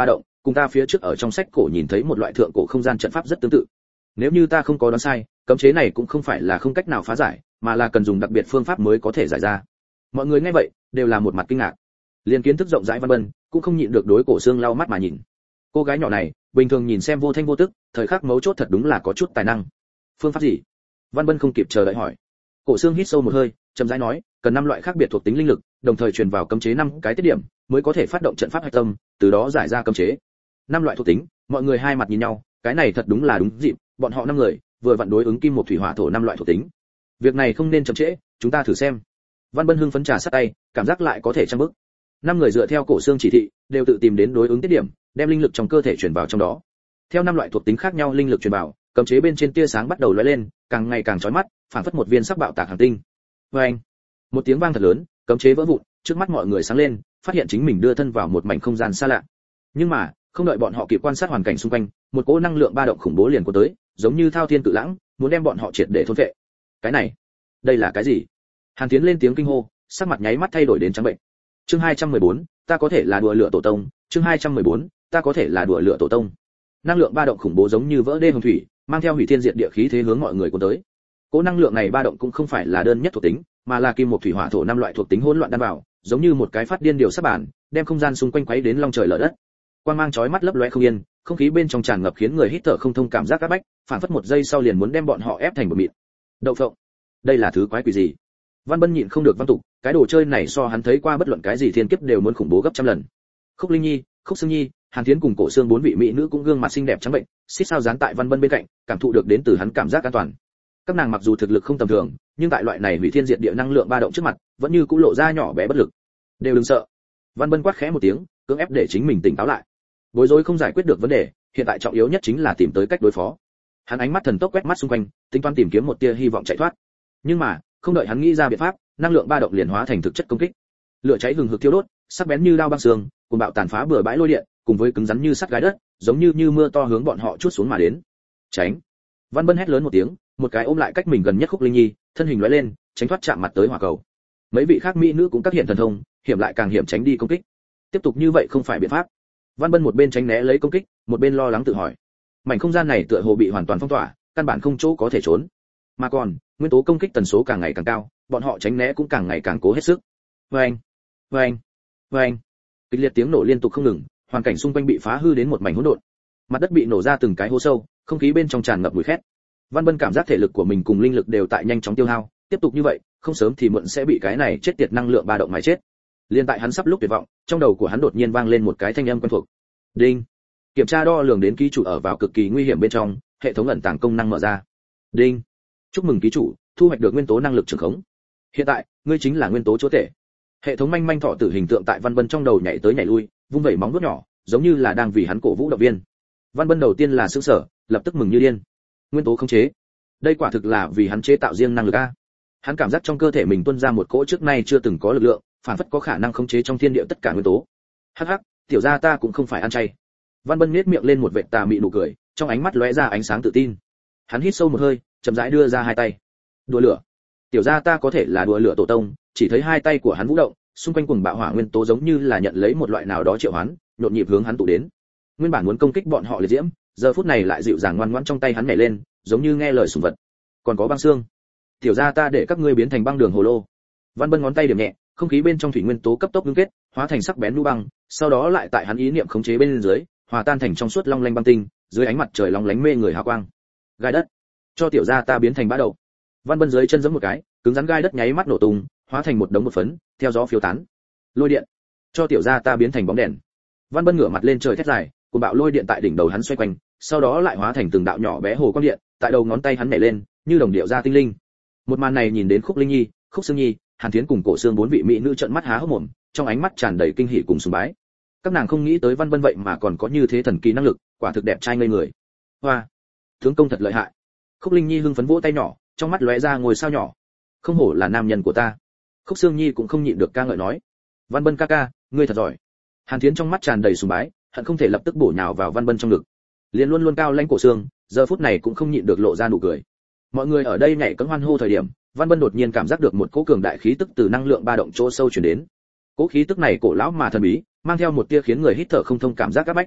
Speaker 1: cùng ta phía trước ở trong sách cổ nhìn thấy một loại thượng cổ không gian trận pháp rất tương tự. Nếu như ta không có đoán sai, cấm chế này cũng không phải là không cách nào phá giải, mà là cần dùng đặc biệt phương pháp mới có thể giải ra. Mọi người nghe vậy đều là một mặt kinh ngạc. Liên kiến thức rộng rãi Văn Bân cũng không nhịn được đối Cổ Xương lau mắt mà nhìn. Cô gái nhỏ này bình thường nhìn xem vô thanh vô tức, thời khắc mấu chốt thật đúng là có chút tài năng. Phương pháp gì? Văn Bân không kịp chờ đợi hỏi. Cổ Xương hít sâu một hơi, chậm rãi nói, cần năm loại khác biệt thuộc tính linh lực, đồng thời truyền vào cấm chế năm cái tiết điểm, mới có thể phát động trận pháp hạch tâm, từ đó giải ra cấm chế. Năm loại thuộc tính, mọi người hai mặt nhìn nhau, cái này thật đúng là đúng dịp, bọn họ năm người vừa vặn đối ứng kim một thủy hỏa thổ năm loại thuộc tính. Việc này không nên chậm trễ, chúng ta thử xem. Văn Bân hưng phấn trà sát tay, cảm giác lại có thể trăm bước. Năm người dựa theo Cổ Xương chỉ thị, đều tự tìm đến đối ứng tiết điểm, đem linh lực trong cơ thể truyền vào trong đó. Theo năm loại thuộc tính khác nhau linh lực truyền vào, cấm chế bên trên tia sáng bắt đầu lóe lên, càng ngày càng chói mắt, phản phất một viên sắc bạo tạc hành tinh. Oeng! Một tiếng vang thật lớn, cấm chế vỡ vụn, trước mắt mọi người sáng lên, phát hiện chính mình đưa thân vào một mảnh không gian xa lạ. Nhưng mà, không đợi bọn họ kịp quan sát hoàn cảnh xung quanh, một cỗ năng lượng ba động khủng bố liền cuốn tới, giống như thao thiên cự lãng, muốn đem bọn họ triệt để thôn phệ. Cái này, đây là cái gì? Hàn Tiến lên tiếng kinh hô, sắc mặt nháy mắt thay đổi đến trắng bệnh. Chương hai trăm mười bốn, ta có thể là đùa lửa tổ tông, chương hai trăm mười bốn, ta có thể là đùa lửa tổ tông. Năng lượng ba động khủng bố giống như vỡ đê hồng thủy, mang theo hủy thiên diệt địa khí thế hướng mọi người cuốn tới. Cỗ năng lượng này ba động cũng không phải là đơn nhất thuộc tính, mà là kim một thủy hỏa thổ năm loại thuộc tính hỗn loạn đan vào, giống như một cái phát điên điều sắp bản, đem không gian xung quanh quấy đến long trời lở đất. Quang mang chói mắt lấp lóe không yên, không khí bên trong tràn ngập khiến người hít thở không thông cảm giác áp bách, phản phất một giây sau liền muốn đem bọn họ ép thành bột mịn. Đậu phộng, đây là thứ quái quỷ gì? Văn Bân nhịn không được văn tục, cái đồ chơi này so hắn thấy qua bất luận cái gì thiên kiếp đều muốn khủng bố gấp trăm lần. Khúc Linh Nhi, Khúc Sương Nhi, Hàn Thiến cùng Cổ Xương bốn vị mỹ nữ cũng gương mặt xinh đẹp trắng bệnh, xít sao dán tại Văn Bân bên cạnh, cảm thụ được đến từ hắn cảm giác an toàn. Các nàng mặc dù thực lực không tầm thường, nhưng tại loại này hủy thiên diệt địa năng lượng ba động trước mặt, vẫn như cũ lộ ra nhỏ bé bất lực. Đều đừng sợ. Văn Bân quát khẽ một tiếng, cưỡng ép để chính mình tỉnh táo lại. Bối rối không giải quyết được vấn đề, hiện tại trọng yếu nhất chính là tìm tới cách đối phó. Hắn ánh mắt thần tốc quét mắt xung quanh, tính toán tìm kiếm một tia hy vọng chạy thoát. Nhưng mà, không đợi hắn nghĩ ra biện pháp, năng lượng ba động liền hóa thành thực chất công kích. Lửa cháy hừng hực thiêu đốt, sắc bén như dao băng xương, cùng bạo tàn phá bừa bãi lôi điện, cùng với cứng rắn như sắt gai đất, giống như như mưa to hướng bọn họ chuốt xuống mà đến. Tránh! Văn Bân hét lớn một tiếng, một cái ôm lại cách mình gần nhất Khúc Linh Nhi, thân hình lóe lên, tránh thoát chạm mặt tới hỏa cầu. Mấy vị khác mỹ nữ cũng tác hiện thần thông, hiểm lại càng hiểm tránh đi công kích. Tiếp tục như vậy không phải biện pháp. Văn Bân một bên tránh né lấy công kích, một bên lo lắng tự hỏi. Mảnh không gian này tựa hồ bị hoàn toàn phong tỏa, căn bản không chỗ có thể trốn. Mà còn, nguyên tố công kích tần số càng ngày càng cao, bọn họ tránh né cũng càng ngày càng cố hết sức. Oeng, oeng, oeng. Kịch liệt tiếng nổ liên tục không ngừng, hoàn cảnh xung quanh bị phá hư đến một mảnh hỗn độn. Mặt đất bị nổ ra từng cái hố sâu, không khí bên trong tràn ngập mùi khét. Văn Bân cảm giác thể lực của mình cùng linh lực đều tại nhanh chóng tiêu hao, tiếp tục như vậy, không sớm thì muộn sẽ bị cái này chết tiệt năng lượng ba động mà chết. Liên tại hắn sắp lúc tuyệt vọng, trong đầu của hắn đột nhiên vang lên một cái thanh âm quen thuộc. Đinh. Kiểm tra đo lường đến ký chủ ở vào cực kỳ nguy hiểm bên trong, hệ thống ẩn tàng công năng mở ra. Đinh. Chúc mừng ký chủ, thu hoạch được nguyên tố năng lực trường khống. Hiện tại, ngươi chính là nguyên tố chúa tể. Hệ thống manh manh thọ tử hình tượng tại Văn Bân trong đầu nhảy tới nhảy lui, vung vẩy móng vuốt nhỏ, giống như là đang vì hắn cổ vũ động viên. Văn Bân đầu tiên là sửng sở, lập tức mừng như điên. Nguyên tố khống chế. Đây quả thực là vì hắn chế tạo riêng năng lực a. Hắn cảm giác trong cơ thể mình tuôn ra một cỗ trước nay chưa từng có lực lượng, phản phất có khả năng khống chế trong thiên địa tất cả nguyên tố. Hắc hắc, tiểu gia ta cũng không phải ăn chay. Văn Bân nhếch miệng lên một vệt tà mị nụ cười, trong ánh mắt lóe ra ánh sáng tự tin. Hắn hít sâu một hơi, chậm rãi đưa ra hai tay. Đùa lửa. Tiểu gia ta có thể là đùa lửa tổ tông, chỉ thấy hai tay của hắn vũ động, xung quanh cuồng bạo hỏa nguyên tố giống như là nhận lấy một loại nào đó triệu hoán, nhộn nhịp hướng hắn tụ đến. Nguyên bản muốn công kích bọn họ liệt diễm, giờ phút này lại dịu dàng ngoan ngoãn trong tay hắn nhảy lên, giống như nghe lời sủng vật. Còn có băng xương. Tiểu gia ta để các ngươi biến thành băng đường hồ lô. Văn Bân ngón tay điểm nhẹ, không khí bên trong thủy nguyên tố cấp tốc ngưng kết, hóa thành sắc bén nu băng, sau đó lại tại hắn ý niệm khống chế bên dưới, hòa tan thành trong suốt long lanh băng tinh, dưới ánh mặt trời long lánh mê người hào quang. Gai đất, cho tiểu gia ta biến thành bã đậu. Văn Bân dưới chân giẫm một cái, cứng rắn gai đất nháy mắt nổ tung, hóa thành một đống bột phấn, theo gió phiêu tán. Lôi điện, cho tiểu gia ta biến thành bóng đèn. Văn Bân ngửa mặt lên trời thét dài, cuồng bạo lôi điện tại đỉnh đầu hắn xoay quanh, sau đó lại hóa thành từng đạo nhỏ bé hồ quang điện, tại đầu ngón tay hắn nhảy lên, như đồng điệu ra tinh linh. Một màn này nhìn đến Khúc Linh Nhi, Khúc Sương Nhi, Hàn Thiến cùng Cổ Xương bốn vị mỹ nữ trợn mắt há hốc mồm, trong ánh mắt tràn đầy kinh hỉ cùng sùng bái. Các nàng không nghĩ tới Văn Bân vậy mà còn có như thế thần kỳ năng lực, quả thực đẹp trai ngây người. Hoa, tướng công thật lợi hại. Khúc Linh Nhi hưng phấn vỗ tay nhỏ, trong mắt lóe ra ngôi sao nhỏ. Không hổ là nam nhân của ta. Khúc Sương Nhi cũng không nhịn được ca ngợi nói. Văn Bân ca ca, ngươi thật giỏi. Hàn Thiến trong mắt tràn đầy sùng bái, hận không thể lập tức bổ nhào vào Văn Bân trong ngực. Liền luôn luôn cao lãnh Cổ Xương, giờ phút này cũng không nhịn được lộ ra nụ cười. Mọi người ở đây nhảy cẫng hoan hô thời điểm, Văn Bân đột nhiên cảm giác được một cỗ cường đại khí tức từ năng lượng ba động chỗ sâu truyền đến. Cỗ khí tức này cổ lão mà thần bí, mang theo một tia khiến người hít thở không thông cảm giác áp bách.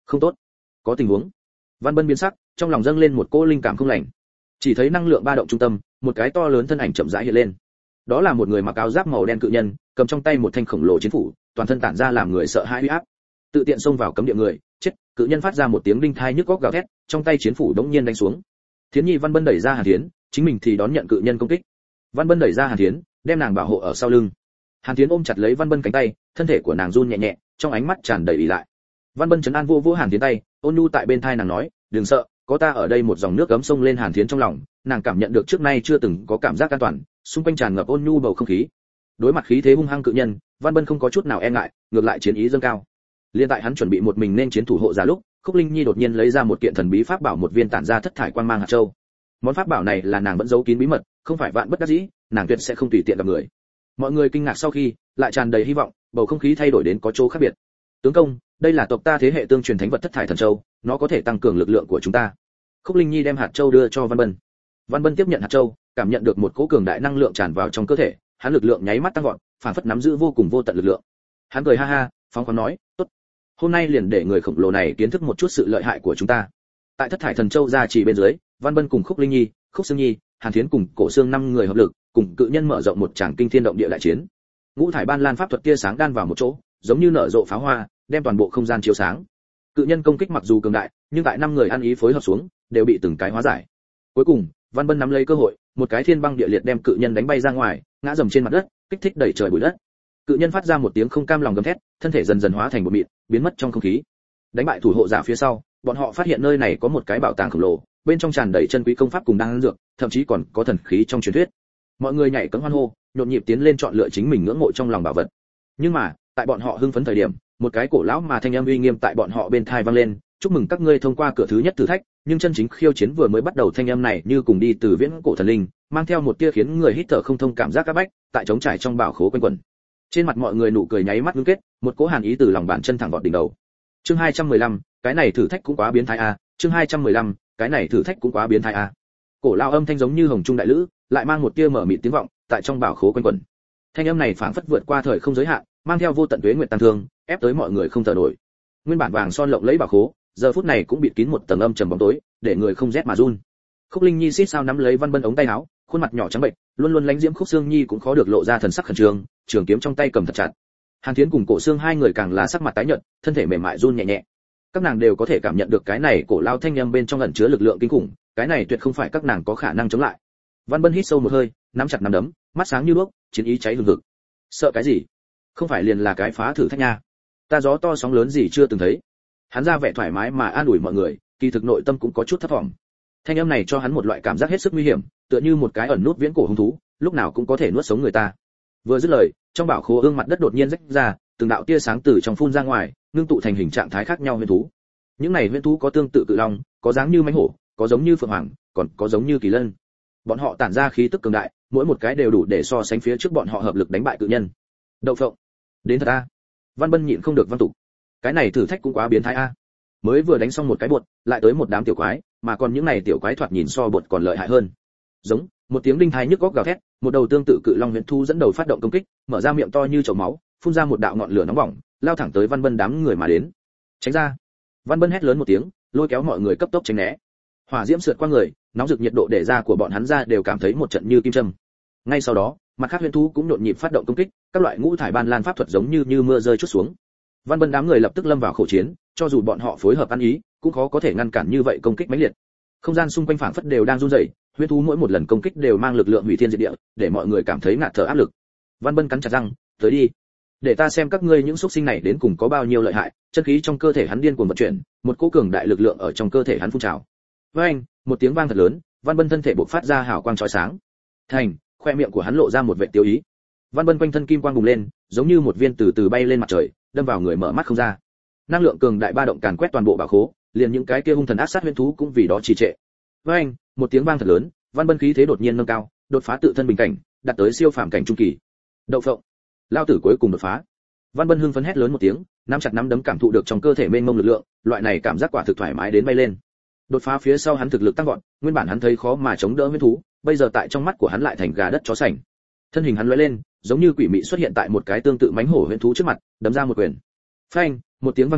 Speaker 1: Không tốt, có tình huống. Văn Bân biến sắc, trong lòng dâng lên một cỗ linh cảm không lành. Chỉ thấy năng lượng ba động trung tâm, một cái to lớn thân ảnh chậm rãi hiện lên. Đó là một người mặc áo giáp màu đen cự nhân, cầm trong tay một thanh khổng lồ chiến phủ, toàn thân tản ra làm người sợ hãi uy áp. Tự tiện xông vào cấm địa người, chết. Cự nhân phát ra một tiếng đinh thai nhức óc gào thét, trong tay chiến phủ đống nhiên đánh xuống. Thiến Nhi Văn Bân đẩy ra Hàn Thiến, chính mình thì đón nhận cự nhân công kích. Văn Bân đẩy ra Hàn Thiến, đem nàng bảo hộ ở sau lưng. Hàn Thiến ôm chặt lấy Văn Bân cánh tay, thân thể của nàng run nhẹ nhẹ, trong ánh mắt tràn đầy ỷ lại. Văn Bân trấn an vô vô Hàn Thiến tay, ôn nhu tại bên tai nàng nói, đừng sợ, có ta ở đây. Một dòng nước ấm xông lên Hàn Thiến trong lòng, nàng cảm nhận được trước nay chưa từng có cảm giác an toàn, xung quanh tràn ngập ôn nhu bầu không khí. Đối mặt khí thế hung hăng cự nhân, Văn Bân không có chút nào e ngại, ngược lại chiến ý dâng cao. Liên tại hắn chuẩn bị một mình nên chiến thủ hộ giả lúc, Khúc Linh Nhi đột nhiên lấy ra một kiện thần bí pháp bảo, một viên tản ra thất thải quang mang hạt châu. Món pháp bảo này là nàng vẫn giấu kín bí mật, không phải vạn bất đắc dĩ, nàng tuyệt sẽ không tùy tiện gặp người. Mọi người kinh ngạc sau khi, lại tràn đầy hy vọng, bầu không khí thay đổi đến có chỗ khác biệt. Tướng công, đây là tộc ta thế hệ tương truyền thánh vật thất thải thần châu, nó có thể tăng cường lực lượng của chúng ta. Khúc Linh Nhi đem hạt châu đưa cho Văn Bân. Văn Bân tiếp nhận hạt châu, cảm nhận được một cỗ cường đại năng lượng tràn vào trong cơ thể, hắn lực lượng nháy mắt tăng vọt, phản phất nắm giữ vô cùng vô tận lực lượng. Hắn cười ha ha, phóng khoáng nói, tốt, hôm nay liền để người khổng lồ này kiến thức một chút sự lợi hại của chúng ta. Tại thất thải thần châu gia trì bên dưới, Văn Bân cùng Khúc Linh Nhi, Khúc Sương Nhi, Hàn Thiến cùng Cổ Sương năm người hợp lực, cùng cự nhân mở rộng một tràng kinh thiên động địa đại chiến. Ngũ thải ban lan pháp thuật tia sáng đan vào một chỗ, giống như nở rộ pháo hoa, đem toàn bộ không gian chiếu sáng. Cự nhân công kích mặc dù cường đại, nhưng tại năm người ăn ý phối hợp xuống, đều bị từng cái hóa giải. Cuối cùng, Văn Bân nắm lấy cơ hội, một cái thiên băng địa liệt đem cự nhân đánh bay ra ngoài, ngã dầm trên mặt đất, kích thích đẩy trời bụi đất. Cự nhân phát ra một tiếng không cam lòng gầm thét, thân thể dần dần hóa thành bột mịn, biến mất trong không khí. Đánh bại thủ hộ giả phía sau, bọn họ phát hiện nơi này có một cái bảo tàng khổng lồ, bên trong tràn đầy chân quý công pháp cùng đan dược, thậm chí còn có thần khí trong truyền thuyết. Mọi người nhảy cẫng hoan hô, nhộn nhịp tiến lên chọn lựa chính mình ngưỡng mộ trong lòng bảo vật. Nhưng mà, tại bọn họ hưng phấn thời điểm, một cái cổ lão mà thanh âm uy nghiêm tại bọn họ bên tai vang lên, chúc mừng các ngươi thông qua cửa thứ nhất thử thách, nhưng chân chính khiêu chiến vừa mới bắt đầu. Thanh âm này như cùng đi từ viễn cổ thần linh, mang theo một tia khiến người hít thở không thông cảm giác áp bách, tại trống trải trong bảo khố quanh quẩn. Trên mặt mọi người nụ cười nháy mắt ngưng kết, một cỗ hàn ý từ lòng bàn chân thẳng vọt đỉnh đầu. Chương hai trăm mười lăm, cái này thử thách cũng quá biến thái a. Chương hai trăm mười lăm, cái này thử thách cũng quá biến thái a. Cổ lão âm thanh giống như hồng trung đại lữ, lại mang một tia mở mịt tiếng vọng, tại trong bảo khố quanh quẩn. Thanh âm này phảng phất vượt qua thời không giới hạn, mang theo vô tận tuế nguyệt tăng thương, ép tới mọi người không thở nổi. Nguyên bản vàng son lộng lẫy bảo khố, giờ phút này cũng bịt kín một tầng âm trầm bóng tối, để người không rét mà run. Khúc Linh Nhi xít sao nắm lấy Văn Bân ống tay áo, khuôn mặt nhỏ trắng bệnh, luôn luôn lánh diễm. Khúc Sương Nhi cũng khó được lộ ra thần sắc khẩn trương, trường kiếm trong tay cầm thật chặt. Hàn Thiến cùng Cổ Sương hai người càng là sắc mặt tái nhợt, thân thể mềm mại run nhẹ nhẹ. Các nàng đều có thể cảm nhận được cái này cổ lao thanh âm bên trong ẩn chứa lực lượng kinh khủng, cái này tuyệt không phải các nàng có khả năng chống lại. Văn Bân hít sâu một hơi, nắm chặt nắm đấm, mắt sáng như đuốc, chiến ý cháy hừng hực. Sợ cái gì? Không phải liền là cái phá thử thách nha. Ta gió to sóng lớn gì chưa từng thấy. Hắn ra vẻ thoải mái mà an ủi mọi người, kỳ thực nội tâm cũng có chút thấp vọng. Thanh âm này cho hắn một loại cảm giác hết sức nguy hiểm, tựa như một cái ẩn nút viễn cổ hung thú, lúc nào cũng có thể nuốt sống người ta. Vừa dứt lời, trong bảo khố ương mặt đất đột nhiên rách ra, từng đạo tia sáng từ trong phun ra ngoài, ngưng tụ thành hình trạng thái khác nhau huyền thú. Những này huyền thú có tương tự cự long, có dáng như mãnh hổ, có giống như phượng hoàng, còn có giống như kỳ lân. Bọn họ tản ra khí tức cường đại, mỗi một cái đều đủ để so sánh phía trước bọn họ hợp lực đánh bại cự nhân. Đậu phộng, đến thật a. Văn Bân nhịn không được văn tục. Cái này thử thách cũng quá biến thái a. Mới vừa đánh xong một cái bột, lại tới một đám tiểu quái, mà còn những này tiểu quái thoạt nhìn so bột còn lợi hại hơn. Giống, một tiếng đinh thái nhức óc gào thét, một đầu tương tự cự long huyền thú dẫn đầu phát động công kích, mở ra miệng to như chậu máu, phun ra một đạo ngọn lửa nóng bỏng, lao thẳng tới Văn Bân đám người mà đến. Tránh ra! Văn Bân hét lớn một tiếng, lôi kéo mọi người cấp tốc tránh né. Hỏa diễm sượt qua người, nóng rực nhiệt độ để da của bọn hắn ra đều cảm thấy một trận như kim châm. Ngay sau đó, mặt khác huyền thú cũng nhộn nhịp phát động công kích, các loại ngũ thải ban lan pháp thuật giống như như mưa rơi chút xuống. Văn Bân đám người lập tức lâm vào khẩu chiến, cho dù bọn họ phối hợp ăn ý, cũng khó có thể ngăn cản như vậy công kích mãnh liệt. Không gian xung quanh phảng phất đều đang run rẩy, huyền thú mỗi một lần công kích đều mang lực lượng hủy thiên diệt địa, để mọi người cảm thấy ngạt thở áp lực. Văn Bân cắn chặt răng, tới đi, để ta xem các ngươi những xúc sinh này đến cùng có bao nhiêu lợi hại. Chân khí trong cơ thể hắn điên cuồng vận chuyển, một cỗ cường đại lực lượng ở trong cơ thể hắn phun trào. Với anh, một tiếng vang thật lớn, Văn Bân thân thể bộc phát ra hào quang chói sáng. Thành, khoe miệng của hắn lộ ra một vẻ tiêu ý. Văn Bân quanh thân kim quang bùng lên, giống như một viên từ từ bay lên mặt trời, đâm vào người mở mắt không ra. Năng lượng cường đại ba động càn quét toàn bộ bảo khố, liền những cái kia hung thần ác sát huyền thú cũng vì đó trì trệ. Với anh, một tiếng vang thật lớn, Văn Bân khí thế đột nhiên nâng cao, đột phá tự thân bình cảnh, đạt tới siêu phàm cảnh trung kỳ. Đậu phộng, lao tử cuối cùng đột phá. Văn Bân hưng phấn hét lớn một tiếng, nắm chặt nắm đấm cảm thụ được trong cơ thể mênh mông lực lượng, loại này cảm giác quả thực thoải mái đến bay lên. Đột phá phía sau hắn thực lực tăng vọt, nguyên bản hắn thấy khó mà chống đỡ huyền thú, bây giờ tại trong mắt của hắn lại thành gà đất chó sành. Thân hình hắn lóe lên, giống như quỷ mị xuất hiện tại một cái tương tự mãnh hổ huyền thú trước mặt, đấm ra một quyền. Phanh, một tiếng vang trầm,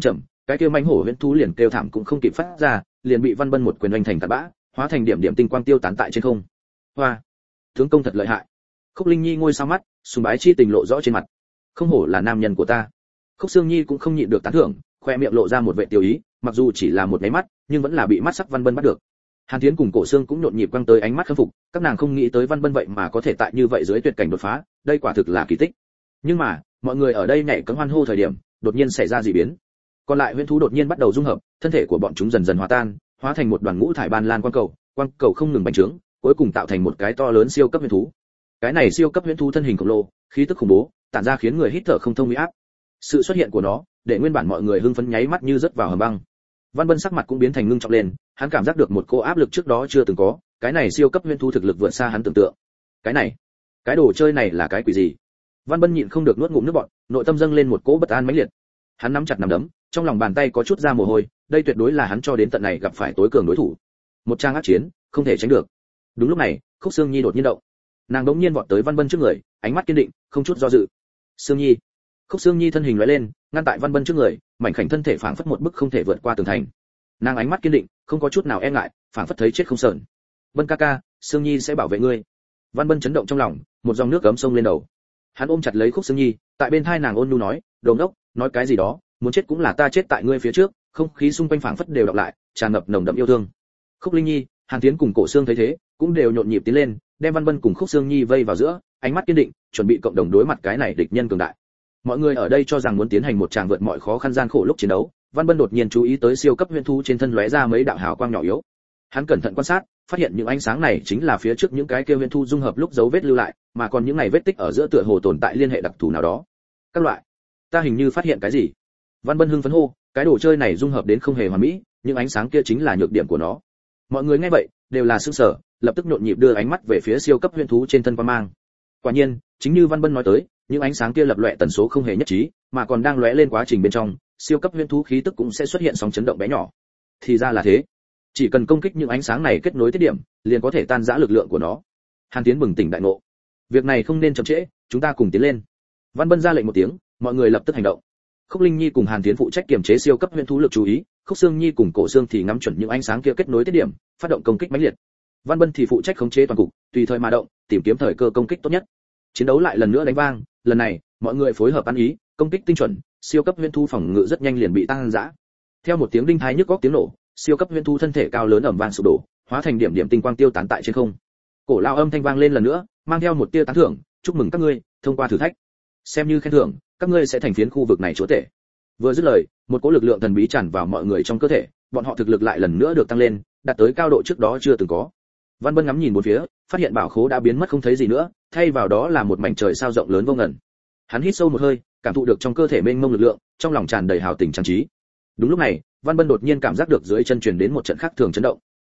Speaker 1: cái kia mãnh hổ huyễn thú liền kêu thảm cũng không kịp phát ra, liền bị Văn Bân một quyền oanh thành tạt bã, hóa thành điểm điểm tinh quang tiêu tán tại trên không. Hoa, tướng công thật lợi hại. Khúc Linh Nhi ngôi sao mắt, sùng bái chi tình lộ rõ trên mặt. Không hổ là nam nhân của ta. Khúc Sương Nhi cũng không nhịn được tán thưởng, khoe miệng lộ ra một vẻ tiêu ý, mặc dù chỉ là một cái mắt, nhưng vẫn là bị mắt sắc Văn Bân bắt được. Hàn Thiến cùng Cổ Xương cũng nhộn nhịp quăng tới ánh mắt khâm phục, các nàng không nghĩ tới Văn Bân vậy mà có thể tại như vậy dưới tuyệt cảnh đột phá, đây quả thực là kỳ tích. Nhưng mà, mọi người ở đây nhảy cẫng hoan hô thời điểm, đột nhiên xảy ra dị biến. Còn lại huyễn thú đột nhiên bắt đầu dung hợp, thân thể của bọn chúng dần dần hòa tan, hóa thành một đoàn ngũ thải ban lan quang cầu, quang cầu không ngừng bành trướng, cuối cùng tạo thành một cái to lớn siêu cấp huyễn thú. Cái này siêu cấp huyễn thú thân hình khổng lồ, khí tức khủng bố, tản ra khiến người hít thở không thông uy áp. Sự xuất hiện của nó, để nguyên bản mọi người hưng phấn nháy mắt như rớt vào hầm băng. Văn Bân sắc mặt cũng biến thành ngưng trọng lên, hắn cảm giác được một cô áp lực trước đó chưa từng có, cái này siêu cấp huyễn thú thực lực vượt xa hắn tưởng tượng. Cái này, cái đồ chơi này là cái quỷ gì? Văn Bân nhịn không được nuốt ngụm nước bọt, nội tâm dâng lên một cỗ bất an mãnh liệt. Hắn nắm chặt nắm đấm, trong lòng bàn tay có chút ra mồ hôi, đây tuyệt đối là hắn cho đến tận này gặp phải tối cường đối thủ. Một trang ác chiến, không thể tránh được. Đúng lúc này, Khúc Sương Nhi đột nhiên động. Nàng đống nhiên vọt tới Văn Bân trước người, ánh mắt kiên định, không chút do dự. Sương Nhi. Khúc Sương Nhi thân hình lóe lên, ngăn tại Văn Bân trước người, mảnh khảnh thân thể phảng phất một bức không thể vượt qua tường thành. Nàng ánh mắt kiên định, không có chút nào e ngại, phảng phất thấy chết không sờn. Bân ca ca, Sương Nhi sẽ bảo vệ ngươi. Văn Bân chấn động trong lòng, một dòng nước gấm sông lên đầu. Hắn ôm chặt lấy Khúc Sương Nhi, tại bên tai nàng ôn nhu nói, "Đồ ngốc, nói cái gì đó, muốn chết cũng là ta chết tại ngươi phía trước." Không khí xung quanh phảng phất đều đọc lại, tràn ngập nồng đậm yêu thương. Khúc Linh Nhi, Hàn Tiến cùng Cổ Xương thấy thế, cũng đều nhộn nhịp tiến lên, đem Văn Bân cùng Khúc Sương Nhi vây vào giữa, ánh mắt kiên định, chuẩn bị cộng đồng đối mặt cái này địch nhân cường đại. Mọi người ở đây cho rằng muốn tiến hành một tràng vượt mọi khó khăn gian khổ lúc chiến đấu, Văn Bân đột nhiên chú ý tới siêu cấp huyền thú trên thân lóe ra mấy đạo hào quang nhỏ yếu. Hắn cẩn thận quan sát, phát hiện những ánh sáng này chính là phía trước những cái kia huyền thú dung hợp lúc dấu vết lưu lại, mà còn những này vết tích ở giữa tựa hồ tồn tại liên hệ đặc thù nào đó. Các loại, ta hình như phát hiện cái gì. Văn Bân hưng phấn hô, cái đồ chơi này dung hợp đến không hề hoàn mỹ, những ánh sáng kia chính là nhược điểm của nó. Mọi người nghe vậy, đều là sửng sở, lập tức nhộn nhịp đưa ánh mắt về phía siêu cấp huyền thú trên thân quang mang. Quả nhiên, chính như Văn Bân nói tới, những ánh sáng kia lập lòe tần số không hề nhất trí, mà còn đang lóe lên quá trình bên trong, siêu cấp huyền thú khí tức cũng sẽ xuất hiện sóng chấn động bé nhỏ. Thì ra là thế, chỉ cần công kích những ánh sáng này kết nối tiết điểm, liền có thể tan rã lực lượng của nó. Hàn Tiến bừng tỉnh đại ngộ, việc này không nên chậm trễ, chúng ta cùng tiến lên. Văn Bân ra lệnh một tiếng, mọi người lập tức hành động. Khúc Linh Nhi cùng Hàn Tiến phụ trách kiểm chế siêu cấp huyền thú lực chú ý, Khúc Sương Nhi cùng Cổ Xương thì ngắm chuẩn những ánh sáng kia kết nối tiết điểm, phát động công kích mãnh liệt. Văn Bân thì phụ trách khống chế toàn cục, tùy thời mà động, tìm kiếm thời cơ công kích tốt nhất. Chiến đấu lại lần nữa đánh vang, lần này, mọi người phối hợp ăn ý, công kích tinh chuẩn, siêu cấp huyền thú phòng ngự rất nhanh liền bị tăng dã. Theo một tiếng đinh thái nhức óc tiếng nổ, siêu cấp huyền thú thân thể cao lớn ầm vang sụp đổ, hóa thành điểm điểm tinh quang tiêu tán tại trên không. Cổ lao âm thanh vang lên lần nữa, mang theo một tia tán thưởng, chúc mừng các ngươi, thông qua thử thách. Xem như khen thưởng, các ngươi sẽ thành phiến khu vực này chúa tể. Vừa dứt lời, một cỗ lực lượng thần bí tràn vào mọi người trong cơ thể, bọn họ thực lực lại lần nữa được tăng lên, đạt tới cao độ trước đó chưa từng có. Văn Bân ngắm nhìn bốn phía, phát hiện bảo khố đã biến mất không thấy gì nữa, thay vào đó là một mảnh trời sao rộng lớn vô ngần. Hắn hít sâu một hơi, cảm thụ được trong cơ thể mênh mông lực lượng, trong lòng tràn đầy hào tình trang trí. Đúng lúc này, Văn Bân đột nhiên cảm giác được dưới chân truyền đến một trận khác thường chấn động.